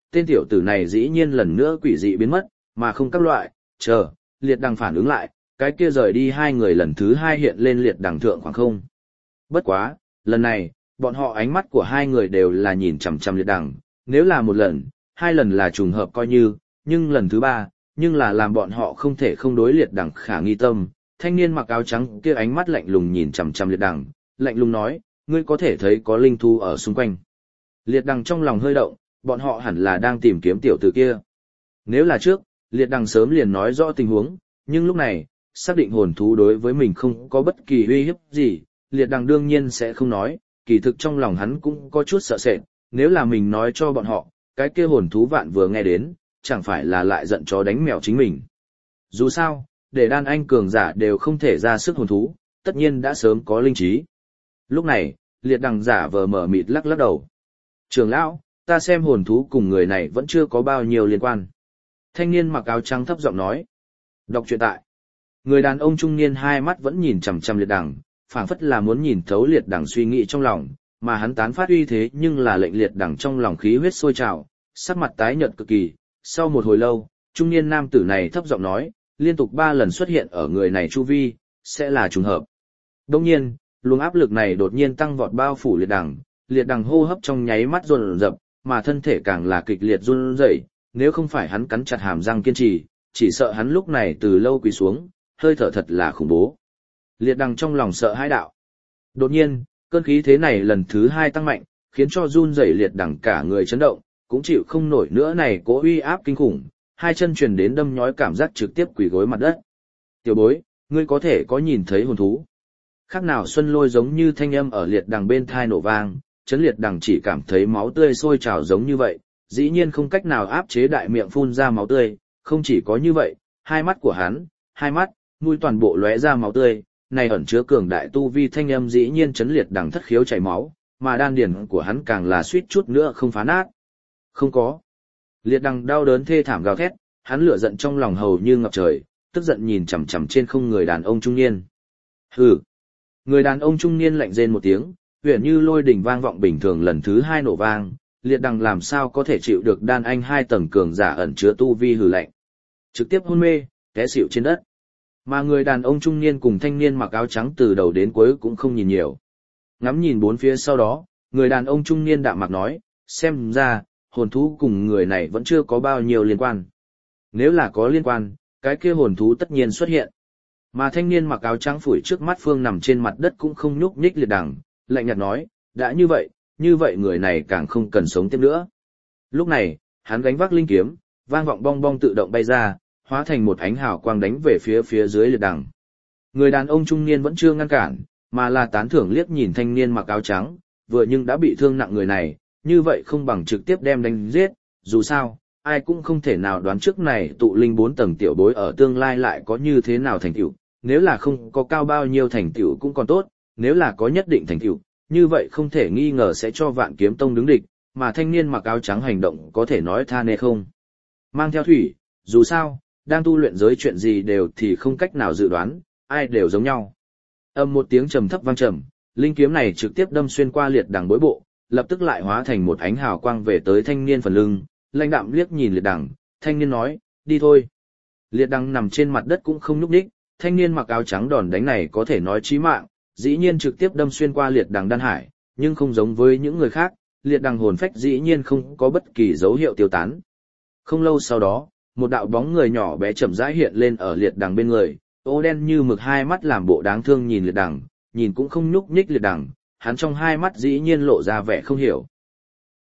tên tiểu tử này dĩ nhiên lần nữa quỷ dị biến mất, mà không các loại, chờ, liệt đằng phản ứng lại, cái kia rời đi hai người lần thứ hai hiện lên liệt đằng thượng khoảng không. Bất quá, lần này, bọn họ ánh mắt của hai người đều là nhìn chằm chằm liệt đằng, nếu là một lần, hai lần là trùng hợp coi như, nhưng lần thứ ba, nhưng là làm bọn họ không thể không đối liệt đằng khả nghi tâm. Thanh niên mặc áo trắng kia ánh mắt lạnh lùng nhìn chằm chằm liệt đằng, lạnh lùng nói, ngươi có thể thấy có linh thú ở xung quanh. Liệt đằng trong lòng hơi động, bọn họ hẳn là đang tìm kiếm tiểu tử kia. Nếu là trước, liệt đằng sớm liền nói rõ tình huống, nhưng lúc này, xác định hồn thú đối với mình không có bất kỳ uy hiếp gì, liệt đằng đương nhiên sẽ không nói, kỳ thực trong lòng hắn cũng có chút sợ sệt, nếu là mình nói cho bọn họ, cái kia hồn thú vạn vừa nghe đến, chẳng phải là lại giận chó đánh mèo chính mình. Dù sao, để đan anh cường giả đều không thể ra sức hồn thú, tất nhiên đã sớm có linh trí. Lúc này, liệt đằng giả vờ mở mịt lắc lắc đầu. Trường lão, ta xem hồn thú cùng người này vẫn chưa có bao nhiêu liên quan. Thanh niên mặc áo trắng thấp giọng nói. Đọc truyện tại. Người đàn ông trung niên hai mắt vẫn nhìn chằm chằm liệt đằng, phảng phất là muốn nhìn thấu liệt đằng suy nghĩ trong lòng, mà hắn tán phát uy thế nhưng là lệnh liệt đằng trong lòng khí huyết sôi trào, sắc mặt tái nhợt cực kỳ. Sau một hồi lâu, trung niên nam tử này thấp giọng nói, liên tục ba lần xuất hiện ở người này chu vi, sẽ là trùng hợp. Đồng nhiên, luồng áp lực này đột nhiên tăng vọt bao phủ liệt đằng, liệt đằng hô hấp trong nháy mắt run rập, mà thân thể càng là kịch liệt run rẩy, nếu không phải hắn cắn chặt hàm răng kiên trì, chỉ sợ hắn lúc này từ lâu quỳ xuống, hơi thở thật là khủng bố. Liệt đằng trong lòng sợ hãi đạo. Đột nhiên, cơn khí thế này lần thứ hai tăng mạnh, khiến cho run rẩy liệt đằng cả người chấn động, cũng chịu không nổi nữa này cố uy áp kinh khủng, hai chân truyền đến đâm nhói cảm giác trực tiếp quỳ gối mặt đất. Tiểu bối, ngươi có thể có nhìn thấy hồn thú. Khác nào xuân lôi giống như thanh âm ở liệt đằng bên thai nổ vang, chấn liệt đằng chỉ cảm thấy máu tươi sôi trào giống như vậy, dĩ nhiên không cách nào áp chế đại miệng phun ra máu tươi, không chỉ có như vậy, hai mắt của hắn, hai mắt, mũi toàn bộ lóe ra máu tươi, này ẩn chứa cường đại tu vi thanh âm dĩ nhiên chấn liệt đằng thất khiếu chảy máu, mà đan điền của hắn càng là suýt chút nữa không phá nát. Không có. Liệt đằng đau đớn thê thảm gào thét, hắn lửa giận trong lòng hầu như ngập trời, tức giận nhìn chằm chằm trên không người đàn ông trung niên. Hừ. Người đàn ông trung niên lạnh rên một tiếng, huyền như lôi đỉnh vang vọng bình thường lần thứ hai nổ vang, liệt đằng làm sao có thể chịu được đan anh hai tầng cường giả ẩn chứa tu vi hừ lạnh. Trực tiếp hôn mê, té xỉu trên đất. Mà người đàn ông trung niên cùng thanh niên mặc áo trắng từ đầu đến cuối cũng không nhìn nhiều. Ngắm nhìn bốn phía sau đó, người đàn ông trung niên đạm mạc nói, xem ra, hồn thú cùng người này vẫn chưa có bao nhiêu liên quan. Nếu là có liên quan, cái kia hồn thú tất nhiên xuất hiện. Mà thanh niên mặc áo trắng phủi trước mắt phương nằm trên mặt đất cũng không nhúc nhích liệt đằng, lạnh nhạt nói, đã như vậy, như vậy người này càng không cần sống tiếp nữa. Lúc này, hắn gánh vác linh kiếm, vang vọng bong bong tự động bay ra, hóa thành một ánh hào quang đánh về phía phía dưới liệt đằng. Người đàn ông trung niên vẫn chưa ngăn cản, mà là tán thưởng liếc nhìn thanh niên mặc áo trắng, vừa nhưng đã bị thương nặng người này, như vậy không bằng trực tiếp đem đánh giết, dù sao, ai cũng không thể nào đoán trước này tụ linh bốn tầng tiểu bối ở tương lai lại có như thế nào thành tựu, nếu là không có cao bao nhiêu thành tựu cũng còn tốt, nếu là có nhất định thành tựu, như vậy không thể nghi ngờ sẽ cho Vạn Kiếm Tông đứng địch, mà thanh niên mặc áo trắng hành động có thể nói tha nê không. Mang theo thủy, dù sao, đang tu luyện giới chuyện gì đều thì không cách nào dự đoán, ai đều giống nhau. Âm một tiếng trầm thấp vang trầm, linh kiếm này trực tiếp đâm xuyên qua liệt đằng bối bộ, lập tức lại hóa thành một ánh hào quang về tới thanh niên phần lưng, lãnh đạm liếc nhìn liệt đằng, thanh niên nói, đi thôi. Liệt đằng nằm trên mặt đất cũng không nhúc nhích, thanh niên mặc áo trắng đòn đánh này có thể nói chí mạng, dĩ nhiên trực tiếp đâm xuyên qua liệt đằng đan hải, nhưng không giống với những người khác, liệt đằng hồn phách dĩ nhiên không có bất kỳ dấu hiệu tiêu tán. Không lâu sau đó, một đạo bóng người nhỏ bé chậm rãi hiện lên ở liệt đằng bên người, ô đen như mực hai mắt làm bộ đáng thương nhìn liệt đằng, nhìn cũng không nhúc nhích liệt đằng, hắn trong hai mắt dĩ nhiên lộ ra vẻ không hiểu.